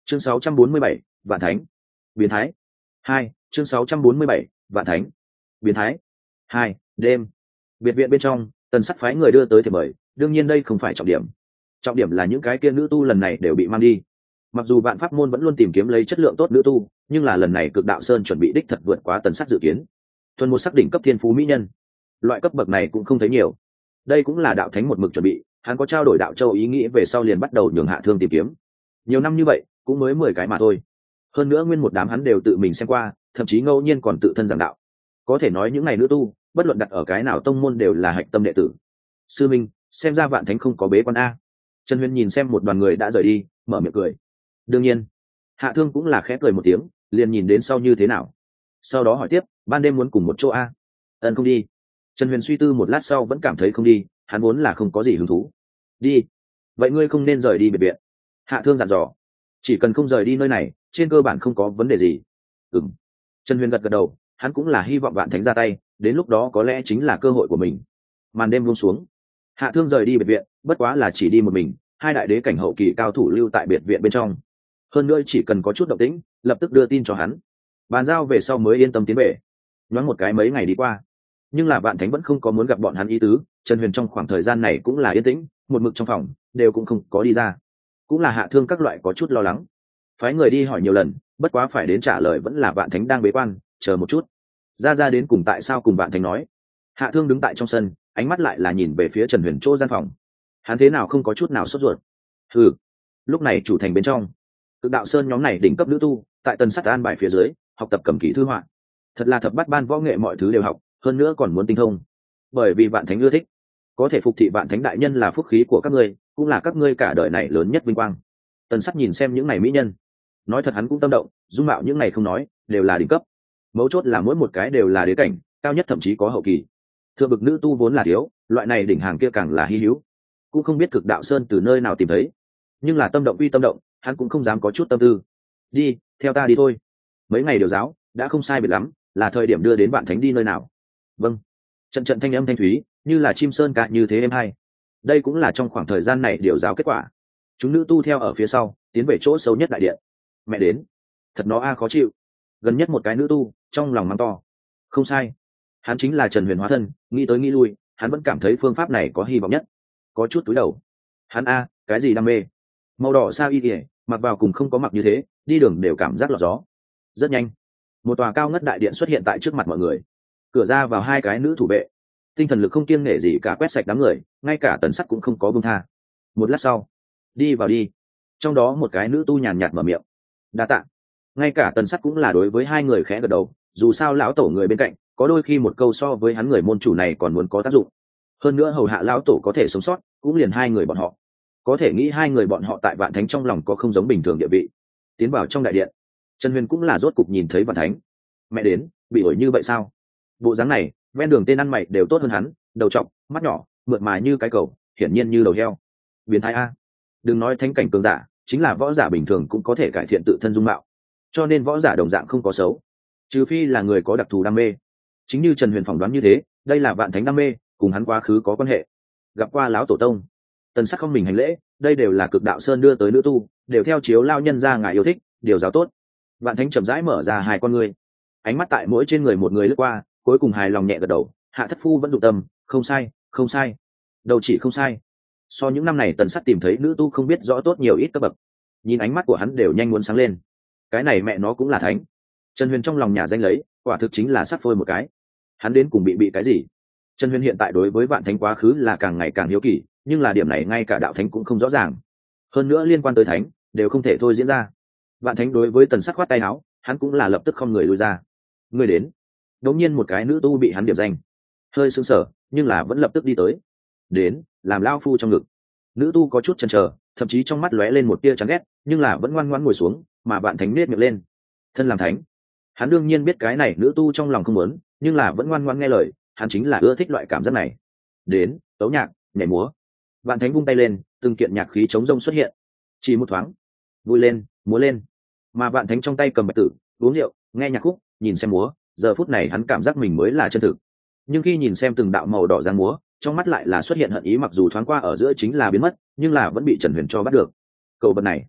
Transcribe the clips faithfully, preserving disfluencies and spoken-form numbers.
chương sáu trăm bốn mươi bảy, vạn thánh biến thái hai chương sáu trăm bốn mươi bảy, vạn thánh biến thái hai đêm biệt viện bên trong, Tần Sắt phái người đưa tới thì mời, đương nhiên đây không phải trọng điểm. Trọng điểm là những cái kia nữ tu lần này đều bị mang đi. Mặc dù Vạn Pháp môn vẫn luôn tìm kiếm lấy chất lượng tốt nữ tu, nhưng là lần này Cực Đạo Sơn chuẩn bị đích thật vượt quá Tần Sắt dự kiến. Thuần một sắc đỉnh cấp thiên phú mỹ nhân, loại cấp bậc này cũng không thấy nhiều. Đây cũng là đạo thánh một mực chuẩn bị, hắn có trao đổi đạo châu ý nghĩ về sau liền bắt đầu nhường Hạ Thương tìm kiếm. Nhiều năm như vậy, cũng mới mười cái mà thôi. Hơn nữa nguyên một đám hắn đều tự mình xem qua, thậm chí ngẫu nhiên còn tự thân giảng đạo. Có thể nói những ngày nữ tu, bất luận đặt ở cái nào tông môn đều là hạch tâm đệ tử. Sư minh, xem ra Vạn Thánh không có bế quan a. Trần Huyền nhìn xem một đoàn người đã rời đi, mở miệng cười. Đương nhiên, Hạ Thương cũng là khẽ cười một tiếng, liền nhìn đến sau như thế nào. Sau đó hỏi tiếp, ban đêm muốn cùng một chỗ a? Ân không đi. Trần Huyền suy tư một lát sau vẫn cảm thấy không đi, hắn vốn là không có gì hứng thú. Đi. Vậy ngươi không nên rời đi biệt viện. Hạ Thương dặn dò. Chỉ cần không rời đi nơi này, trên cơ bản không có vấn đề gì. Ừm. Trần Huyền gật gật đầu, hắn cũng là hy vọng Vạn Thánh ra tay, đến lúc đó có lẽ chính là cơ hội của mình. Màn đêm buông xuống, Hạ Thương rời đi biệt viện, bất quá là chỉ đi một mình, hai đại đế cảnh hậu kỳ cao thủ lưu tại biệt viện bên trong. Hơn nữa chỉ cần có chút động tĩnh, lập tức đưa tin cho hắn. Bàn giao về sau mới yên tâm tiến về. Nhoáng một cái mấy ngày đi qua, nhưng là Vạn Thánh vẫn không có muốn gặp bọn hắn ý tứ. Trần Huyền trong khoảng thời gian này cũng là yên tĩnh, một mực trong phòng, đều cũng không có đi ra. Cũng là Hạ Thương các loại có chút lo lắng, phái người đi hỏi nhiều lần, bất quá phải đến trả lời vẫn là Vạn Thánh đang bế quan, chờ một chút. Ra ra đến cùng tại sao cùng Vạn Thánh nói. Hạ Thương đứng tại trong sân, ánh mắt lại là nhìn về phía Trần Huyền chỗ gian phòng. Hắn thế nào không có chút nào sốt ruột. Ừ. Lúc này chủ thành bên trong, Cực Đạo Sơn nhóm này đỉnh cấp nữ tu, tại Tần Sắt an bài phía dưới, học tập cầm kỹ thư họa. Thật là thập bát ban võ nghệ mọi thứ đều học, hơn nữa còn muốn tinh thông. Bởi vì Vạn Thánh ưa thích, có thể phục thị Vạn Thánh đại nhân là phúc khí của các ngươi, cũng là các ngươi cả đời này lớn nhất vinh quang. Tần Sắt nhìn xem những này mỹ nhân, nói thật hắn cũng tâm động, dung mạo những này không nói, đều là đỉnh cấp. Mấu chốt là mỗi một cái đều là đế cảnh, cao nhất thậm chí có hậu kỳ. Thượng bậc nữ tu vốn là thiếu, loại này đỉnh hàng kia càng là hy hữu. Cũng không biết Cực Đạo Sơn từ nơi nào tìm thấy, nhưng là tâm động uy tâm động, hắn cũng không dám có chút tâm tư. Đi, theo ta đi thôi. Mấy ngày điều giáo đã không sai biệt lắm, là thời điểm đưa đến Vạn Thánh đi nơi nào. Vâng. Trận trận thanh âm thanh thúy, như là chim sơn ca như thế êm hay. Đây cũng là trong khoảng thời gian này điều giáo kết quả. Chúng nữ tu theo ở phía sau, tiến về chỗ sâu nhất đại điện. Mẹ đến, thật nó a khó chịu. Gần nhất một cái nữ tu, trong lòng mắng to. Không sai, hắn chính là Trần Huyền hóa thân, nghĩ tới nghĩ lui, hắn vẫn cảm thấy phương pháp này có hy vọng nhất. Có chút túi đầu. Hắn a, cái gì đam mê? Màu đỏ sao y kìa, mặc vào cùng không có mặc như thế, đi đường đều cảm giác lọt gió. Rất nhanh, một tòa cao ngất đại điện xuất hiện tại trước mặt mọi người. Cửa ra vào hai cái nữ thủ vệ, tinh thần lực không kiêng nể gì cả quét sạch đám người, ngay cả Tần Sắt cũng không có buông tha. Một lát sau, đi vào đi. Trong đó một cái nữ tu nhàn nhạt mở miệng. Đa tạ. Ngay cả Tần Sắt cũng là đối với hai người khẽ gật đầu, dù sao lão tổ người bên cạnh, có đôi khi một câu so với hắn người môn chủ này còn muốn có tác dụng. Hơn nữa hầu hạ lão tổ có thể sống sót, cũng liền hai người bọn họ. Có thể nghĩ hai người bọn họ tại Vạn Thánh trong lòng có không giống bình thường địa vị. Tiến vào trong đại điện, Trần Huyền cũng là rốt cục nhìn thấy Vạn Thánh. Mẹ đến, bị ổi như vậy sao? Bộ dáng này, ven đường tên ăn mày đều tốt hơn hắn, đầu trọc, mắt nhỏ, mượt mà như cái cầu, hiển nhiên như đầu heo. Biến thái a. Đừng nói thánh cảnh cường giả, chính là võ giả bình thường cũng có thể cải thiện tự thân dung mạo. Cho nên võ giả đồng dạng không có xấu, trừ phi là người có đặc thù đam mê. Chính như Trần Huyền phỏng đoán như thế, đây là Vạn Thánh đam mê, cùng hắn quá khứ có quan hệ. Gặp qua lão tổ tông, Tần Sắt không mình hành lễ, đây đều là Cực Đạo Sơn đưa tới nữ tu, đều theo chiếu lao nhân ra ngài yêu thích, điều giáo tốt. Vạn Thánh chậm rãi mở ra hai con ngươi, ánh mắt tại mỗi trên người một người lướt qua, cuối cùng hài lòng nhẹ gật đầu. Hạ thất phu vẫn dụng tâm, không sai, không sai, đầu chỉ không sai. So những năm này Tần Sắt tìm thấy nữ tu không biết rõ tốt nhiều ít cấp bậc, nhìn ánh mắt của hắn đều nhanh muốn sáng lên. Cái này mẹ nó cũng là thánh. Trần Huyền trong lòng nhà danh lấy, quả thực chính là sắp phôi một cái. Hắn đến cùng bị bị cái gì? Trần Huyền hiện tại đối với Vạn Thánh quá khứ là càng ngày càng hiếu kỳ, nhưng là điểm này ngay cả đạo thánh cũng không rõ ràng. Hơn nữa liên quan tới thánh, đều không thể thôi diễn ra. Vạn Thánh đối với Tần Sắt khoát tay áo, hắn cũng là lập tức không người lui ra. Người đến. Đống nhiên một cái nữ tu bị hắn điểm danh, hơi sững sờ, nhưng là vẫn lập tức đi tới. Đến, làm lao phu trong ngực. Nữ tu có chút chần chờ, thậm chí trong mắt lóe lên một tia chán ghét, nhưng là vẫn ngoan ngoãn ngồi xuống, mà Vạn Thánh nết miệng lên. Thân làm thánh, hắn đương nhiên biết cái này nữ tu trong lòng không muốn, nhưng là vẫn ngoan ngoãn nghe lời, hắn chính là ưa thích loại cảm giác này. Đến, tấu nhạc, nhảy múa. Vạn Thánh vung tay lên, từng kiện nhạc khí chống rông xuất hiện. Chỉ một thoáng, vui lên, múa lên. Mà Vạn Thánh trong tay cầm bạch tử, uống rượu, nghe nhạc khúc, nhìn xem múa, giờ phút này hắn cảm giác mình mới là chân thực. Nhưng khi nhìn xem từng đạo màu đỏ dáng múa, trong mắt lại là xuất hiện hận ý, mặc dù thoáng qua ở giữa chính là biến mất, nhưng là vẫn bị Trần Huyền cho bắt được. Cậu vật này,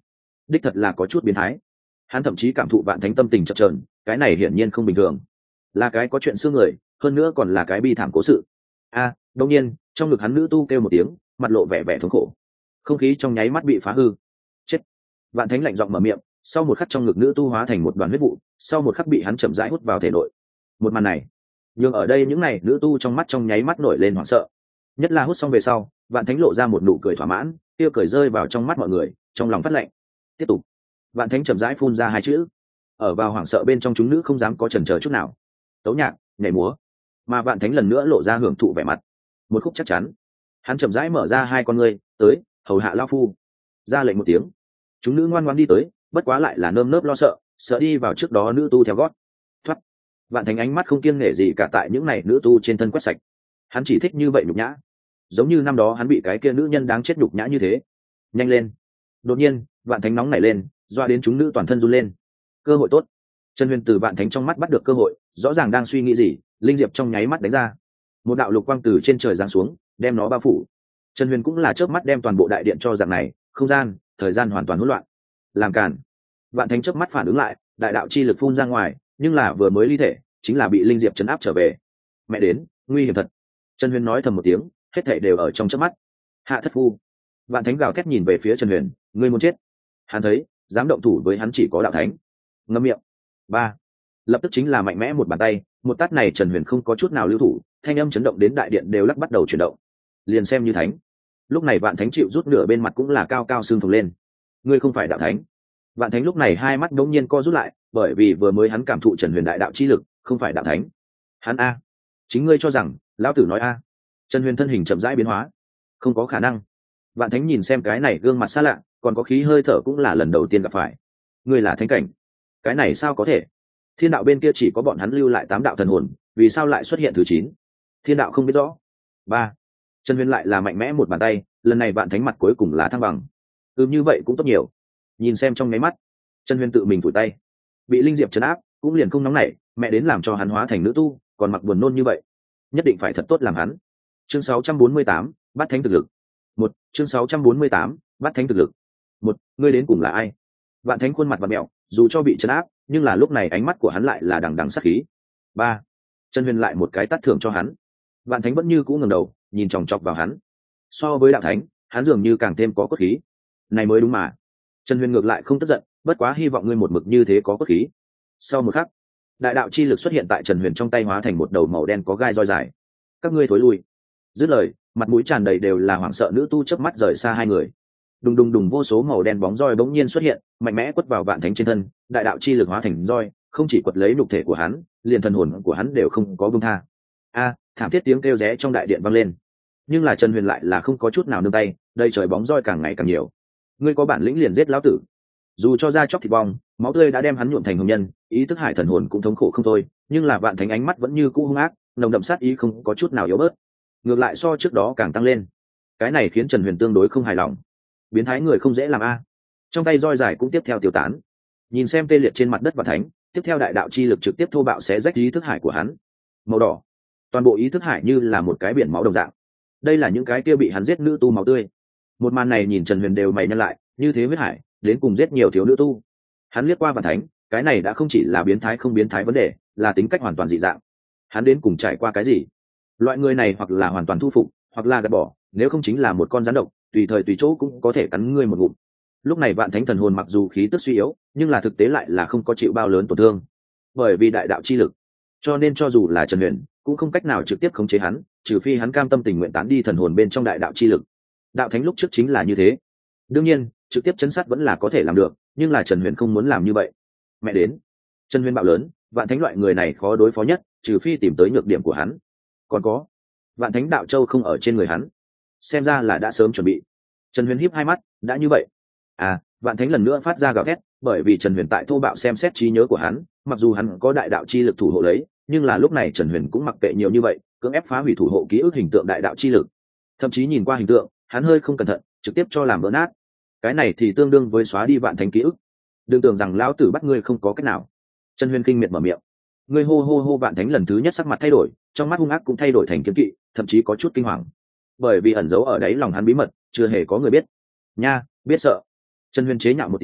đích thật là có chút biến thái. Hắn thậm chí cảm thụ vạn thánh tâm tình chập chờn, cái này hiển nhiên không bình thường, là cái có chuyện xưa người, hơn nữa còn là cái bi thảm cố sự. A, à, đương nhiên, trong ngực hắn nữ tu kêu một tiếng, mặt lộ vẻ vẻ thống khổ. Không khí trong nháy mắt bị phá hư. Chết. Vạn thánh lạnh giọng mở miệng, sau một khắc trong ngực nữ tu hóa thành một đoàn huyết vụ, sau một khắc bị hắn chậm rãi hút vào thể nội. Một màn này, nhưng ở đây những này nữ tu trong mắt trong nháy mắt nổi lên hoảng sợ. Nhất là hút xong về sau, vạn thánh lộ ra một nụ cười thỏa mãn, tiêu cười rơi vào trong mắt mọi người, trong lòng phát lạnh. Tiếp tục. Vạn thánh chậm rãi phun ra hai chữ. Ở vào hoảng sợ bên trong chúng nữ không dám có chần chờ chút nào. Tấu nhạc, nhảy múa, mà vạn thánh lần nữa lộ ra hưởng thụ vẻ mặt. Một khúc chắc chắn. Hắn chậm rãi mở ra hai con ngươi, tới, hầu hạ lão phu. Ra lệnh một tiếng. Chúng nữ ngoan ngoãn đi tới, bất quá lại là nơm nớp lo sợ, sợ đi vào trước đó nữ tu theo gót. Thoát. Vạn thánh ánh mắt không kiêng nể gì cả tại những này nữ tu trên thân quét sạch. Hắn chỉ thích như vậy nhục nhã, giống như năm đó hắn bị cái kia nữ nhân đáng chết nhục nhã như thế. Nhanh lên. Đột nhiên vạn thánh nóng nảy lên, doa đến chúng nữ toàn thân run lên. Cơ hội tốt. Trần Huyền từ vạn thánh trong mắt bắt được cơ hội, rõ ràng đang suy nghĩ gì, linh diệp trong nháy mắt đánh ra, một đạo lục quang từ trên trời giáng xuống, đem nó bao phủ. Trần Huyền cũng là chớp mắt đem toàn bộ đại điện cho dạng này, không gian, thời gian hoàn toàn hỗn loạn. Làm cản. Vạn thánh chớp mắt phản ứng lại, đại đạo chi lực phun ra ngoài, nhưng là vừa mới ly thể, chính là bị linh diệp chấn áp trở về. Mẹ đến, nguy hiểm thật. Trần Huyền nói thầm một tiếng, hết thảy đều ở trong chớp mắt. Hạ thất phu. Vạn thánh gào thét nhìn về phía Trần Huyền, ngươi muốn chết. Hắn thấy, dám động thủ với hắn chỉ có đạo thánh. Ngậm miệng. Ba. Lập tức chính là mạnh mẽ một bàn tay, một tát này Trần Huyền không có chút nào lưu thủ, thanh âm chấn động đến đại điện đều lắc bắt đầu chuyển động. Liền xem như thánh. Lúc này vạn thánh chịu rút nửa bên mặt cũng là cao cao sương phồng lên. Ngươi không phải đạo thánh. Vạn thánh lúc này hai mắt đống nhiên co rút lại, bởi vì vừa mới hắn cảm thụ Trần Huyền đại đạo chi lực, không phải đạo thánh. Hắn a. Chính ngươi cho rằng, lão tử nói a. Trần Huyền thân hình chậm rãi biến hóa. Không có khả năng. Vạn thánh nhìn xem cái này gương mặt xa lạ, còn có khí hơi thở cũng là lần đầu tiên gặp phải. Ngươi là thánh cảnh. Cái này sao có thể? Thiên đạo bên kia chỉ có bọn hắn lưu lại tám đạo thần hồn, vì sao lại xuất hiện thứ chín? Thiên đạo không biết rõ. Ba. Trần Huyền lại là mạnh mẽ một bàn tay, lần này vạn thánh mặt cuối cùng là thăng bằng. Ừ, như vậy cũng tốt nhiều. Nhìn xem trong mấy mắt, Trần Huyền tự mình phủi tay. Bị linh diệp trấn áp, cũng liền không nóng nảy, mẹ đến làm cho hắn hóa thành nữ tu, còn mặc buồn nôn như vậy, nhất định phải thật tốt làm hắn. Chương sáu trăm bốn mươi tám, bắt thánh thực lực. Một, chương sáu trăm bốn mươi tám, bắt thánh thực lực. Một, ngươi đến cùng là ai? Vạn thánh khuôn mặt vặn mẹo, dù cho bị trấn áp, nhưng là lúc này ánh mắt của hắn lại là đằng đằng sát khí. Ba. Trần Huyền lại một cái tát thưởng cho hắn. Vạn thánh vẫn như cũ ngẩng đầu, nhìn chòng chọc vào hắn. So với đạo thánh, hắn dường như càng thêm có cốt khí. Này mới đúng mà. Trần Huyền ngược lại không tức giận, bất quá hy vọng ngươi một mực như thế có cốt khí. Sau một khắc, đại đạo chi lực xuất hiện tại Trần Huyền trong tay hóa thành một đầu màu đen có gai roi dài. Các ngươi thối lui. Dứt lời, mặt mũi tràn đầy đều là hoảng sợ nữ tu chớp mắt rời xa hai người. Đùng đùng đùng, vô số màu đen bóng roi bỗng nhiên xuất hiện, mạnh mẽ quất vào vạn thánh trên thân, đại đạo chi lực hóa thành roi, không chỉ quật lấy nhục thể của hắn, liền thần hồn của hắn đều không có buông tha. A, thảm thiết tiếng kêu ré trong đại điện vang lên. Nhưng là Trần Huyền lại là không có chút nào nương tay, đây trời bóng roi càng ngày càng nhiều. Ngươi có bản lĩnh liền giết lão tử. Dù cho da chóc thịt bong, máu tươi đã đem hắn nhuộm thành hồng nhân, ý thức hải thần hồn cũng thống khổ không thôi, nhưng là vạn thánh ánh mắt vẫn như cũ hung ác, nồng đậm sát ý không có chút nào yếu bớt, ngược lại so trước đó càng tăng lên. Cái này khiến Trần Huyền tương đối không hài lòng. Biến thái người không dễ làm a. Trong tay roi dài cũng tiếp theo tiêu tán. Nhìn xem tê liệt trên mặt đất vạn thánh, tiếp theo đại đạo chi lực trực tiếp thô bạo xé rách ý thức hải của hắn. Màu đỏ, toàn bộ ý thức hải như là một cái biển máu đồng dạng. Đây là những cái kia bị hắn giết nữ tu máu tươi. Một màn này nhìn Trần Huyền đều mày nhăn lại, như thế huyết hải, đến cùng giết nhiều thiếu nữ tu. Hắn liếc qua vạn thánh, cái này đã không chỉ là biến thái không biến thái vấn đề, là tính cách hoàn toàn dị dạng. Hắn đến cùng trải qua cái gì? Loại người này hoặc là hoàn toàn thu phục, hoặc là gạt bỏ, nếu không chính là một con rắn độc, tùy thời tùy chỗ cũng có thể cắn ngươi một ngụm. Lúc này vạn thánh thần hồn mặc dù khí tức suy yếu, nhưng là thực tế lại là không có chịu bao lớn tổn thương, bởi vì đại đạo chi lực, cho nên cho dù là Trần Huyền cũng không cách nào trực tiếp khống chế hắn, trừ phi hắn cam tâm tình nguyện tán đi thần hồn bên trong đại đạo chi lực. Đạo thánh lúc trước chính là như thế. Đương nhiên trực tiếp chấn sát vẫn là có thể làm được, nhưng là Trần Huyền không muốn làm như vậy. Mẹ đến. Trần Huyền bạo lớn, vạn thánh loại người này khó đối phó nhất, trừ phi tìm tới nhược điểm của hắn. Còn có, vạn thánh đạo châu không ở trên người hắn, xem ra là đã sớm chuẩn bị. Trần Huyền híp hai mắt, đã như vậy. À, vạn thánh lần nữa phát ra gào thét, bởi vì Trần Huyền tại thô bạo xem xét trí nhớ của hắn, mặc dù hắn có đại đạo chi lực thủ hộ lấy, nhưng là lúc này Trần Huyền cũng mặc kệ nhiều như vậy, cưỡng ép phá hủy thủ hộ ký ức hình tượng đại đạo chi lực. Thậm chí nhìn qua hình tượng, hắn hơi không cẩn thận, trực tiếp cho làm vỡ nát. Cái này thì tương đương với xóa đi vạn thánh ký ức. Đừng tưởng rằng lão tử bắt ngươi không có cách nào. Trần Huyền kinh miệt mở miệng. Ngươi hô hô hô, vạn thánh lần thứ nhất sắc mặt thay đổi, trong mắt hung ác cũng thay đổi thành kiêng kỵ, thậm chí có chút kinh hoàng. Bởi vì ẩn giấu ở đấy lòng hắn bí mật, chưa hề có người biết. Nha, biết sợ. Trần Huyền chế nhạo một tiếng,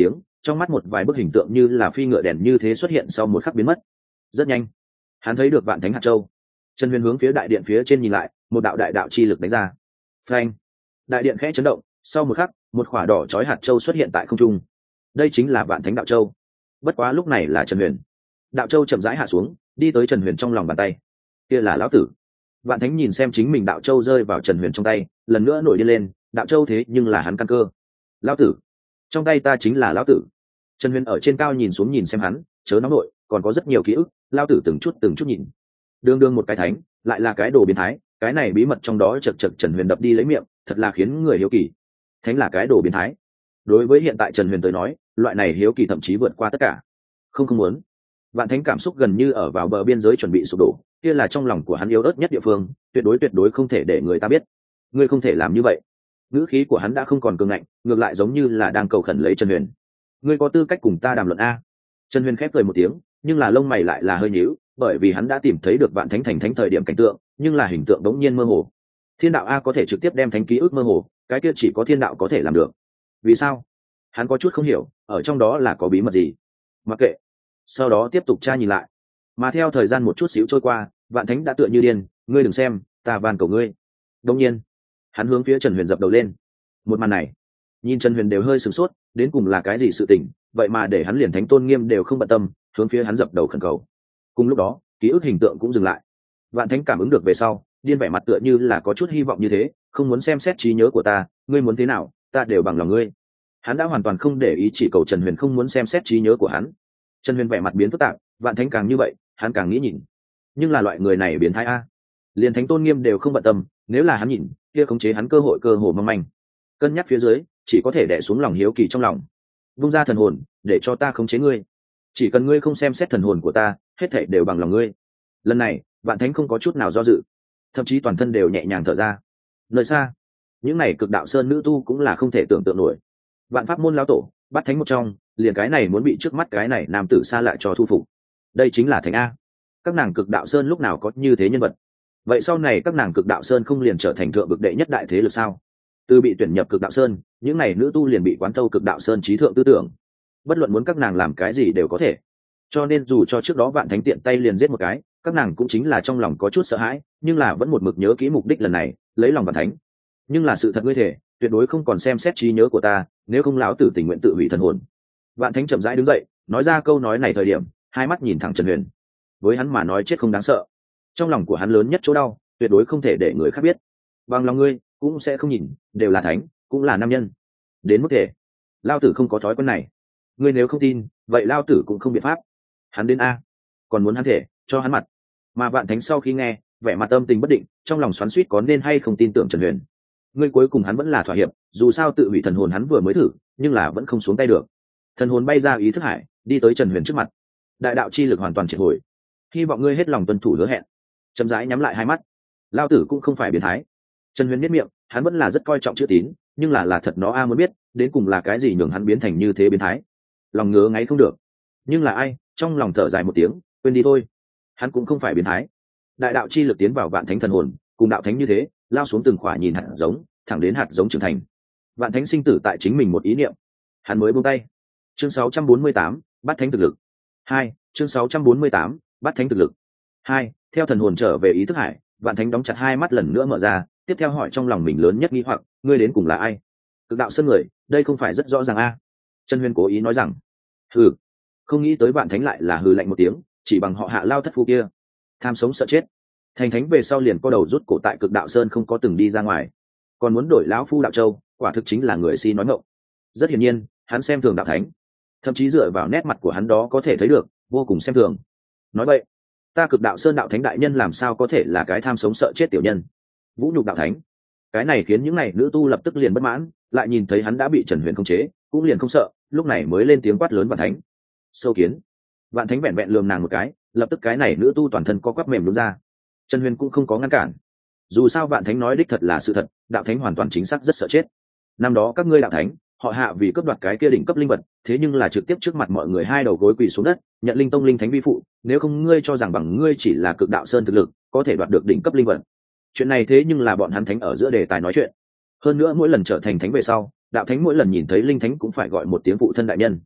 trong mắt một vài bức hình tượng như là phi ngựa đèn như thế xuất hiện sau một khắc biến mất. Rất nhanh hắn thấy được Vạn Thánh hạt châu. Trần Huyền hướng phía đại điện phía trên nhìn lại, một đạo đại đạo chi lực đánh ra. Phanh! Đại điện khẽ chấn động, sau một khắc một quả đỏ chói hạt châu xuất hiện tại không trung. Đây chính là Vạn Thánh đạo châu. Bất quá lúc này là Trần Huyền. Đạo châu chậm rãi hạ xuống, đi tới Trần Huyền trong lòng bàn tay. Kia là lão tử. Vạn Thánh nhìn xem chính mình đạo châu rơi vào Trần Huyền trong tay, lần nữa nổi điên lên, đạo châu thế nhưng là hắn căn cơ. Lão tử, trong tay ta chính là lão tử. Trần Huyền ở trên cao nhìn xuống nhìn xem hắn, chớ nóng nội, còn có rất nhiều ký ức, lão tử từng chút từng chút nhìn. Đương đương một cái thánh, lại là cái đồ biến thái, cái này bí mật trong đó chật chật Trần Huyền đập đi lấy miệng, thật là khiến người hiếu kỳ. Thánh là cái đồ biến thái. Đối với hiện tại Trần Huyền tới nói, loại này hiếu kỳ thậm chí vượt qua tất cả. Không không muốn. Vạn Thánh cảm xúc gần như ở vào bờ biên giới chuẩn bị sụp đổ, kia là trong lòng của hắn yếu ớt nhất địa phương, tuyệt đối tuyệt đối không thể để người ta biết. Ngươi không thể làm như vậy. Ngữ khí của hắn đã không còn cường ngạnh, ngược lại giống như là đang cầu khẩn lấy Trần Huyền. Ngươi có tư cách cùng ta đàm luận a? Trần Huyền khép cười một tiếng, nhưng là lông mày lại là hơi nhíu, bởi vì hắn đã tìm thấy được Vạn Thánh thành thánh thời điểm cảnh tượng, nhưng là hình tượng đống nhiên mơ hồ. Thiên đạo a có thể trực tiếp đem thánh ký ức mơ hồ, cái kia chỉ có thiên đạo có thể làm được. Vì sao? Hắn có chút không hiểu, ở trong đó là có bí mật gì? Mặc kệ. Sau đó tiếp tục tra nhìn lại. Mà theo thời gian một chút xíu trôi qua, Vạn Thánh đã tựa như điên, ngươi đừng xem, ta van cầu ngươi. Đống nhiên, hắn hướng phía Trần Huyền dập đầu lên. Một màn này, nhìn Trần Huyền đều hơi sửng sốt, đến cùng là cái gì sự tình, vậy mà để hắn liền thánh tôn nghiêm đều không bận tâm, hướng phía hắn dập đầu khẩn cầu. Cùng lúc đó, ký ức hình tượng cũng dừng lại. Vạn Thánh cảm ứng được về sau, điên vẻ mặt tựa như là có chút hy vọng như thế, không muốn xem xét trí nhớ của ta, ngươi muốn thế nào, ta đều bằng lòng ngươi. Hắn đã hoàn toàn không để ý, chỉ cầu Trần Huyền không muốn xem xét trí nhớ của hắn. Trần Huyền vẻ mặt biến phức tạp, Vạn Thánh càng như vậy, hắn càng nghĩ nhìn. Nhưng là loại người này biến thái a, liền thánh tôn nghiêm đều không bận tâm, nếu là hắn nhìn, kia khống chế hắn cơ hội cơ hồ mong manh. Cân nhắc phía dưới, chỉ có thể đè xuống lòng hiếu kỳ trong lòng. Vung ra thần hồn, để cho ta khống chế ngươi. Chỉ cần ngươi không xem xét thần hồn của ta, hết thảy đều bằng lòng ngươi. Lần này, Vạn Thánh không có chút nào do dự, thậm chí toàn thân đều nhẹ nhàng thở ra. Nơi xa, những này cực đạo sơn nữ tu cũng là không thể tưởng tượng nổi. Vạn pháp môn lão tổ, Bát Thánh một trong, liền cái này muốn bị trước mắt cái này nam tử xa lạ cho thu phục. Đây chính là thánh a. Các nàng cực đạo sơn lúc nào có như thế nhân vật? Vậy sau này các nàng cực đạo sơn không liền trở thành thượng vực đệ nhất đại thế lực sao? Từ bị tuyển nhập cực đạo sơn, những này nữ tu liền bị quán thâu cực đạo sơn trí thượng tư tưởng. Bất luận muốn các nàng làm cái gì đều có thể. Cho nên dù cho trước đó Vạn Thánh tiện tay liền giết một cái, các nàng cũng chính là trong lòng có chút sợ hãi, nhưng là vẫn một mực nhớ kỹ mục đích lần này, lấy lòng Vạn Thánh. Nhưng là sự thật ngươi thể, tuyệt đối không còn xem xét trí nhớ của ta, nếu không lão tử tình nguyện tự hủy thần hồn. Vạn Thánh chậm rãi đứng dậy, nói ra câu nói này thời điểm, hai mắt nhìn thẳng Trần Huyền. Với hắn mà nói chết không đáng sợ, trong lòng của hắn lớn nhất chỗ đau, tuyệt đối không thể để người khác biết. Bằng lòng ngươi, cũng sẽ không nhìn, đều là thánh, cũng là nam nhân. Đến mức thể, lao tử không có thói quen này. Ngươi nếu không tin, vậy lao tử cũng không biện pháp. Hắn đến a, còn muốn hắn thể, cho hắn mặt. Mà Vạn Thánh sau khi nghe, vẻ mặt tâm tình bất định, trong lòng xoắn xuýt có nên hay không tin tưởng Trần Huyền. Ngươi cuối cùng hắn vẫn là thỏa hiệp, dù sao tự hủy thần hồn hắn vừa mới thử, nhưng là vẫn không xuống tay được. Thần hồn bay ra ý thức hải, đi tới Trần Huyền trước mặt. Đại đạo chi lực hoàn toàn triệt hồi. Hy vọng ngươi hết lòng tuân thủ hứa hẹn. Chậm rãi nhắm lại hai mắt. Lao tử cũng không phải biến thái. Trần Huyền biết miệng, hắn vẫn là rất coi trọng chữ tín, nhưng là là thật nó a muốn biết, đến cùng là cái gì nhường hắn biến thành như thế biến thái. Lòng ngứa ngáy không được. Nhưng là ai, trong lòng thở dài một tiếng, quên đi thôi. Hắn cũng không phải biến thái. Đại đạo chi lực tiến vào Vạn Thánh thần hồn, cùng đạo thánh như thế, lao xuống từng khỏa nhìn hạt giống, thẳng đến hạt giống trưởng thành. Vạn Thánh sinh tử tại chính mình một ý niệm. Hắn mới buông tay. Chương sáu trăm bốn mươi tám, Bát Thánh thực lực. Hai, chương sáu trăm bốn mươi tám, Bát Thánh thực lực. Hai, theo thần hồn trở về ý thức hải, Vạn Thánh đóng chặt hai mắt lần nữa mở ra, tiếp theo hỏi trong lòng mình lớn nhất nghi hoặc, ngươi đến cùng là ai? Cực đạo sơn người, đây không phải rất rõ ràng a? À? Trần Huyền cố ý nói rằng. Hừ, không nghĩ tới Vạn Thánh lại là hừ lạnh một tiếng, chỉ bằng họ Hạ lao thất phu kia, tham sống sợ chết. Thành thánh về sau liền co đầu rút cổ tại Cực đạo sơn không có từng đi ra ngoài, còn muốn đổi lão phu đạo châu, quả thực chính là người si nói ngọng. Rất hiển nhiên, hắn xem thường đạo thánh, thậm chí dựa vào nét mặt của hắn đó có thể thấy được, vô cùng xem thường. Nói vậy, ta Cực đạo sơn đạo thánh đại nhân làm sao có thể là cái tham sống sợ chết tiểu nhân? Vũ nhục đạo thánh, cái này khiến những này nữ tu lập tức liền bất mãn, lại nhìn thấy hắn đã bị Trần Huyền khống chế, cũng liền không sợ, lúc này mới lên tiếng quát lớn Vạn Thánh. Sâu kiến. Vạn Thánh vẹn vẹn lườm nàng một cái, lập tức cái này nữ tu toàn thân co quắp mềm luôn ra. Trần Huyền cũng không có ngăn cản. Dù sao Vạn Thánh nói đích thật là sự thật, đạo thánh hoàn toàn chính xác rất sợ chết. Năm đó các ngươi đạo thánh, họ Hạ vì cướp đoạt cái kia đỉnh cấp linh vật, thế nhưng là trực tiếp trước mặt mọi người hai đầu gối quỳ xuống đất, nhận linh tông linh thánh vi phụ, nếu không ngươi cho rằng bằng ngươi chỉ là Cực đạo sơn thực lực, có thể đoạt được đỉnh cấp linh vật. Chuyện này thế nhưng là bọn hắn thánh ở giữa đề tài nói chuyện. Hơn nữa mỗi lần trở thành thánh về sau, đạo thánh mỗi lần nhìn thấy linh thánh cũng phải gọi một tiếng phụ thân đại nhân.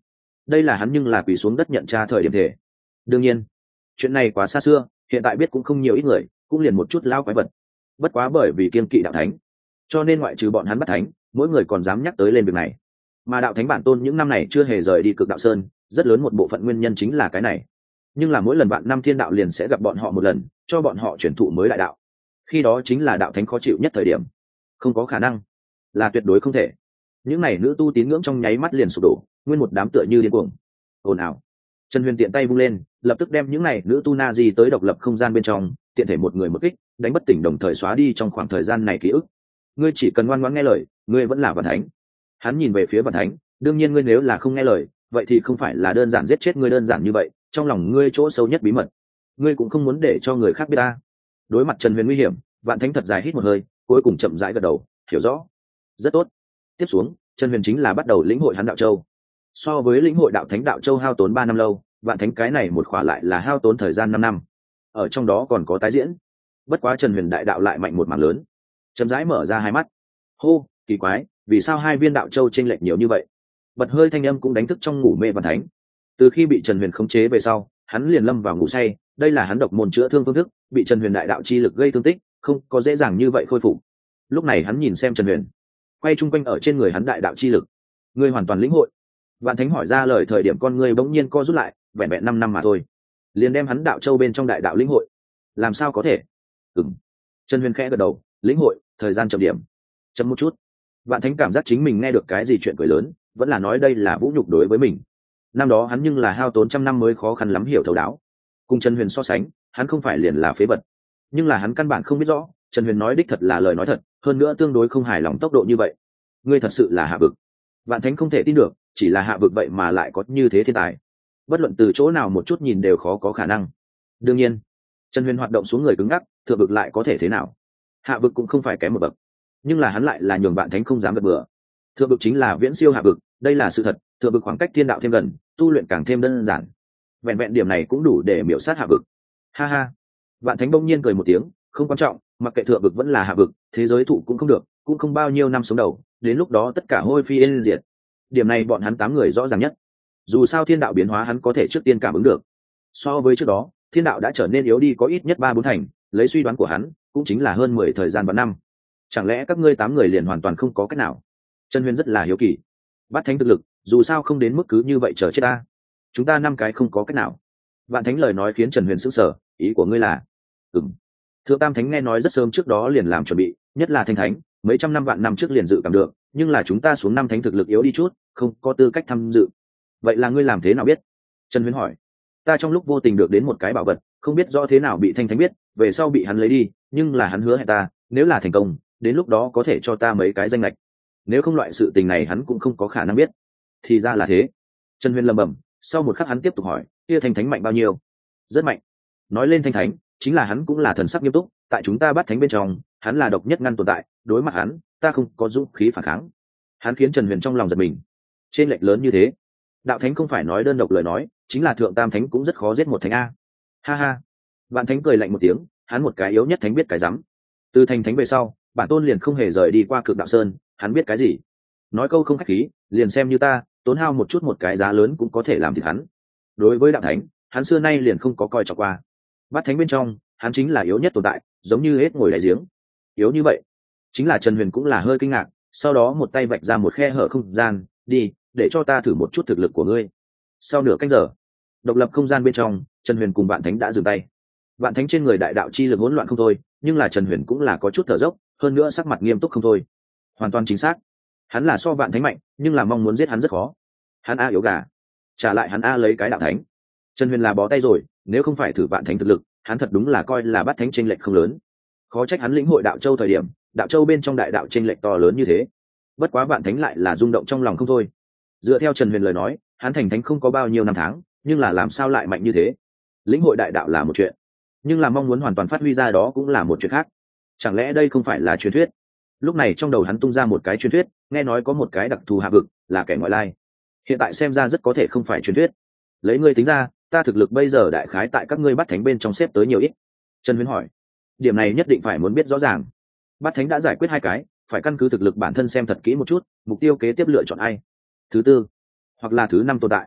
đây là hắn nhưng là quỳ xuống đất nhận tra thời điểm thể. Đương nhiên chuyện này quá xa xưa, hiện tại biết cũng không nhiều ít người, cũng liền một chút lao quái vật. Bất quá bởi vì kiên kỵ đạo thánh, cho nên ngoại trừ bọn hắn bắt thánh, mỗi người còn dám nhắc tới lên việc này. Mà đạo thánh bản tôn những năm này chưa hề rời đi Cực Đạo Sơn, rất lớn một bộ phận nguyên nhân chính là cái này. Nhưng là mỗi lần vạn năm thiên đạo liền sẽ gặp bọn họ một lần, cho bọn họ chuyển thụ mới đại đạo. Khi đó chính là đạo thánh khó chịu nhất thời điểm. Không có khả năng, là tuyệt đối không thể. Những này nữ tu tín ngưỡng trong nháy mắt liền sụp đổ, nguyên một đám tựa như điên cuồng. Ồn ào. Trần Huyền tiện tay vung lên, lập tức đem những này nữ tu na di tới độc lập không gian bên trong, tiện thể một người một kích, đánh bất tỉnh đồng thời xóa đi trong khoảng thời gian này ký ức. Ngươi chỉ cần ngoan ngoãn nghe lời, ngươi vẫn là Vạn Thánh. Hắn nhìn về phía Vạn Thánh, đương nhiên ngươi nếu là không nghe lời, vậy thì không phải là đơn giản giết chết ngươi đơn giản như vậy, trong lòng ngươi chỗ sâu nhất bí mật, ngươi cũng không muốn để cho người khác biết ta. Đối mặt Trần Huyền nguy hiểm, Vạn Thánh thật dài hít một hơi, cuối cùng chậm rãi gật đầu, hiểu rõ. Rất tốt. Tiếp xuống, Trần Huyền chính là bắt đầu lĩnh hội hắn đạo châu. So với lĩnh hội đạo thánh đạo châu hao tốn ba năm lâu, Vạn Thánh cái này một khóa lại là hao tốn thời gian năm năm. Ở trong đó còn có tái diễn. Bất quá Trần Huyền đại đạo lại mạnh một mảng lớn. Chậm rãi mở ra hai mắt. Hô, kỳ quái, vì sao hai viên đạo châu chênh lệch nhiều như vậy? Bật hơi thanh âm cũng đánh thức trong ngủ mê Vạn Thánh. Từ khi bị Trần Huyền khống chế về sau, hắn liền lâm vào ngủ say, đây là hắn độc môn chữa thương phương thức, bị Trần Huyền đại đạo chi lực gây thương tích, không có dễ dàng như vậy khôi phục. Lúc này hắn nhìn xem Trần Huyền, quay chung quanh ở trên người hắn đại đạo chi lực. Ngươi hoàn toàn lĩnh hội. Vạn Thánh hỏi ra lời thời điểm con ngươi bỗng nhiên co rút lại, vẹn vẹn năm năm mà thôi, liền đem hắn đạo châu bên trong đại đạo lĩnh hội. Làm sao có thể? Ừm. Trần Huyền khẽ gật đầu, lĩnh hội, thời gian chậm điểm. Chậm một chút. Vạn Thánh cảm giác chính mình nghe được cái gì chuyện cười lớn, vẫn là nói đây là vũ nhục đối với mình. Năm đó hắn nhưng là hao tốn trăm năm mới khó khăn lắm hiểu thấu đáo. Cùng Trần Huyền so sánh, hắn không phải liền là phế vật. Nhưng là hắn căn bản không biết rõ, Trần Huyền nói đích thật là lời nói thật, hơn nữa tương đối không hài lòng tốc độ như vậy. Ngươi thật sự là hạ vực. Vạn Thánh không thể tin được, chỉ là hạ vực vậy mà lại có như thế thiên tài. Bất luận từ chỗ nào một chút nhìn đều khó có khả năng. Đương nhiên, Trần Huyền hoạt động xuống người cứng ngắc, thượng vực lại có thể thế nào? Hạ vực cũng không phải kém một bậc, nhưng là hắn lại là nhường Vạn Thánh không dám gật bừa. Thượng vực chính là viễn siêu hạ vực, đây là sự thật. Thượng vực khoảng cách thiên đạo thêm gần, tu luyện càng thêm đơn giản. Vẹn vẹn điểm này cũng đủ để miểu sát hạ vực. Ha ha. Vạn Thánh bỗng nhiên cười một tiếng, không quan trọng, mặc kệ thượng vực vẫn là hạ vực, thế giới thụ cũng không được, cũng không bao nhiêu năm sống đầu, đến lúc đó tất cả hôi phi yên diệt. Điểm này bọn hắn tám người rõ ràng nhất. Dù sao thiên đạo biến hóa hắn có thể trước tiên cảm ứng được. So với trước đó, thiên đạo đã trở nên yếu đi có ít nhất ba bốn thành, lấy suy đoán của hắn, cũng chính là hơn mười thời gian vạn năm. Chẳng lẽ các ngươi tám người liền hoàn toàn không có cách nào? Trần Huyền rất là hiếu kỳ. Bắt Thánh thực lực, dù sao không đến mức cứ như vậy chờ chết ta. Chúng ta năm cái không có cách nào. Vạn Thánh lời nói khiến Trần Huyền sững sờ, ý của ngươi là? Ừm. Thượng Tam Thánh nghe nói rất sớm trước đó liền làm chuẩn bị, nhất là Thanh Thánh, mấy trăm năm vạn năm trước liền dự cảm được, nhưng là chúng ta xuống năm thánh thực lực yếu đi chút, không có tư cách tham dự. Vậy là ngươi làm thế nào biết? Trần Huyền hỏi. Ta trong lúc vô tình được đến một cái bảo vật, không biết rõ thế nào bị Thanh Thánh biết, về sau bị hắn lấy đi, nhưng là hắn hứa hẹn ta, nếu là thành công, đến lúc đó có thể cho ta mấy cái danh lệch. Nếu không loại sự tình này hắn cũng không có khả năng biết. Thì ra là thế. Trần Huyền lẩm bẩm, sau một khắc hắn tiếp tục hỏi, kia Thanh Thánh mạnh bao nhiêu? Rất mạnh. Nói lên Thanh Thánh, chính là hắn cũng là thần sắc nghiêm túc, tại chúng ta bắt thánh bên trong, hắn là độc nhất ngăn tồn tại, đối mặt hắn, ta không có dũng khí phản kháng. Hắn khiến Trần Huyền trong lòng giật mình. Trên lệch lớn như thế, đạo thánh không phải nói đơn độc lời nói, chính là thượng tam thánh cũng rất khó giết một thánh a. Ha ha. Vạn Thánh cười lạnh một tiếng, hắn một cái yếu nhất thánh biết cái rắm. Từ thành thánh về sau, bản tôn liền không hề rời đi qua Cực Đạo Sơn, hắn biết cái gì? Nói câu không khách khí, liền xem như ta, tốn hao một chút một cái giá lớn cũng có thể làm thịt hắn. Đối với đạo thánh, hắn xưa nay liền không có coi trọng qua. Bát thánh bên trong, hắn chính là yếu nhất tồn tại, giống như hết ngồi đáy giếng. Yếu như vậy, chính là Trần Huyền cũng là hơi kinh ngạc, sau đó một tay vạch ra một khe hở không gian, đi, để cho ta thử một chút thực lực của ngươi. Sau nửa canh giờ, độc lập không gian bên trong, Trần Huyền cùng Vạn Thánh đã dừng tay. Vạn Thánh trên người đại đạo chi lực hỗn loạn không thôi, nhưng là Trần Huyền cũng là có chút thở dốc, hơn nữa sắc mặt nghiêm túc không thôi. Hoàn toàn chính xác, hắn là so Vạn Thánh mạnh, nhưng là mong muốn giết hắn rất khó. Hắn a yếu gà, trả lại hắn a lấy cái đạo thánh. Trần Huyền là bó tay rồi, nếu không phải thử Vạn Thánh thực lực, hắn thật đúng là coi là Bát Thánh chênh lệch không lớn. Khó trách hắn lĩnh hội đạo châu thời điểm, đạo châu bên trong đại đạo chênh lệch to lớn như thế. Bất quá Vạn Thánh lại là rung động trong lòng không thôi. Dựa theo Trần Huyền lời nói, hắn thành thánh không có bao nhiêu năm tháng, nhưng là làm sao lại mạnh như thế? Lĩnh hội đại đạo là một chuyện, nhưng là mong muốn hoàn toàn phát huy ra đó cũng là một chuyện khác. Chẳng lẽ đây không phải là truyền thuyết? Lúc này trong đầu hắn tung ra một cái truyền thuyết, nghe nói có một cái đặc thù hạ vực, là kẻ ngoại lai. Hiện tại xem ra rất có thể không phải truyền thuyết. Lấy ngươi tính ra, ta thực lực bây giờ đại khái tại các ngươi Bát Thánh bên trong xếp tới nhiều ít? Trần Huyền hỏi. Điểm này nhất định phải muốn biết rõ ràng. Bát Thánh đã giải quyết hai cái, phải căn cứ thực lực bản thân xem thật kỹ một chút, mục tiêu kế tiếp lựa chọn ai. Thứ tư, hoặc là thứ năm tồn tại.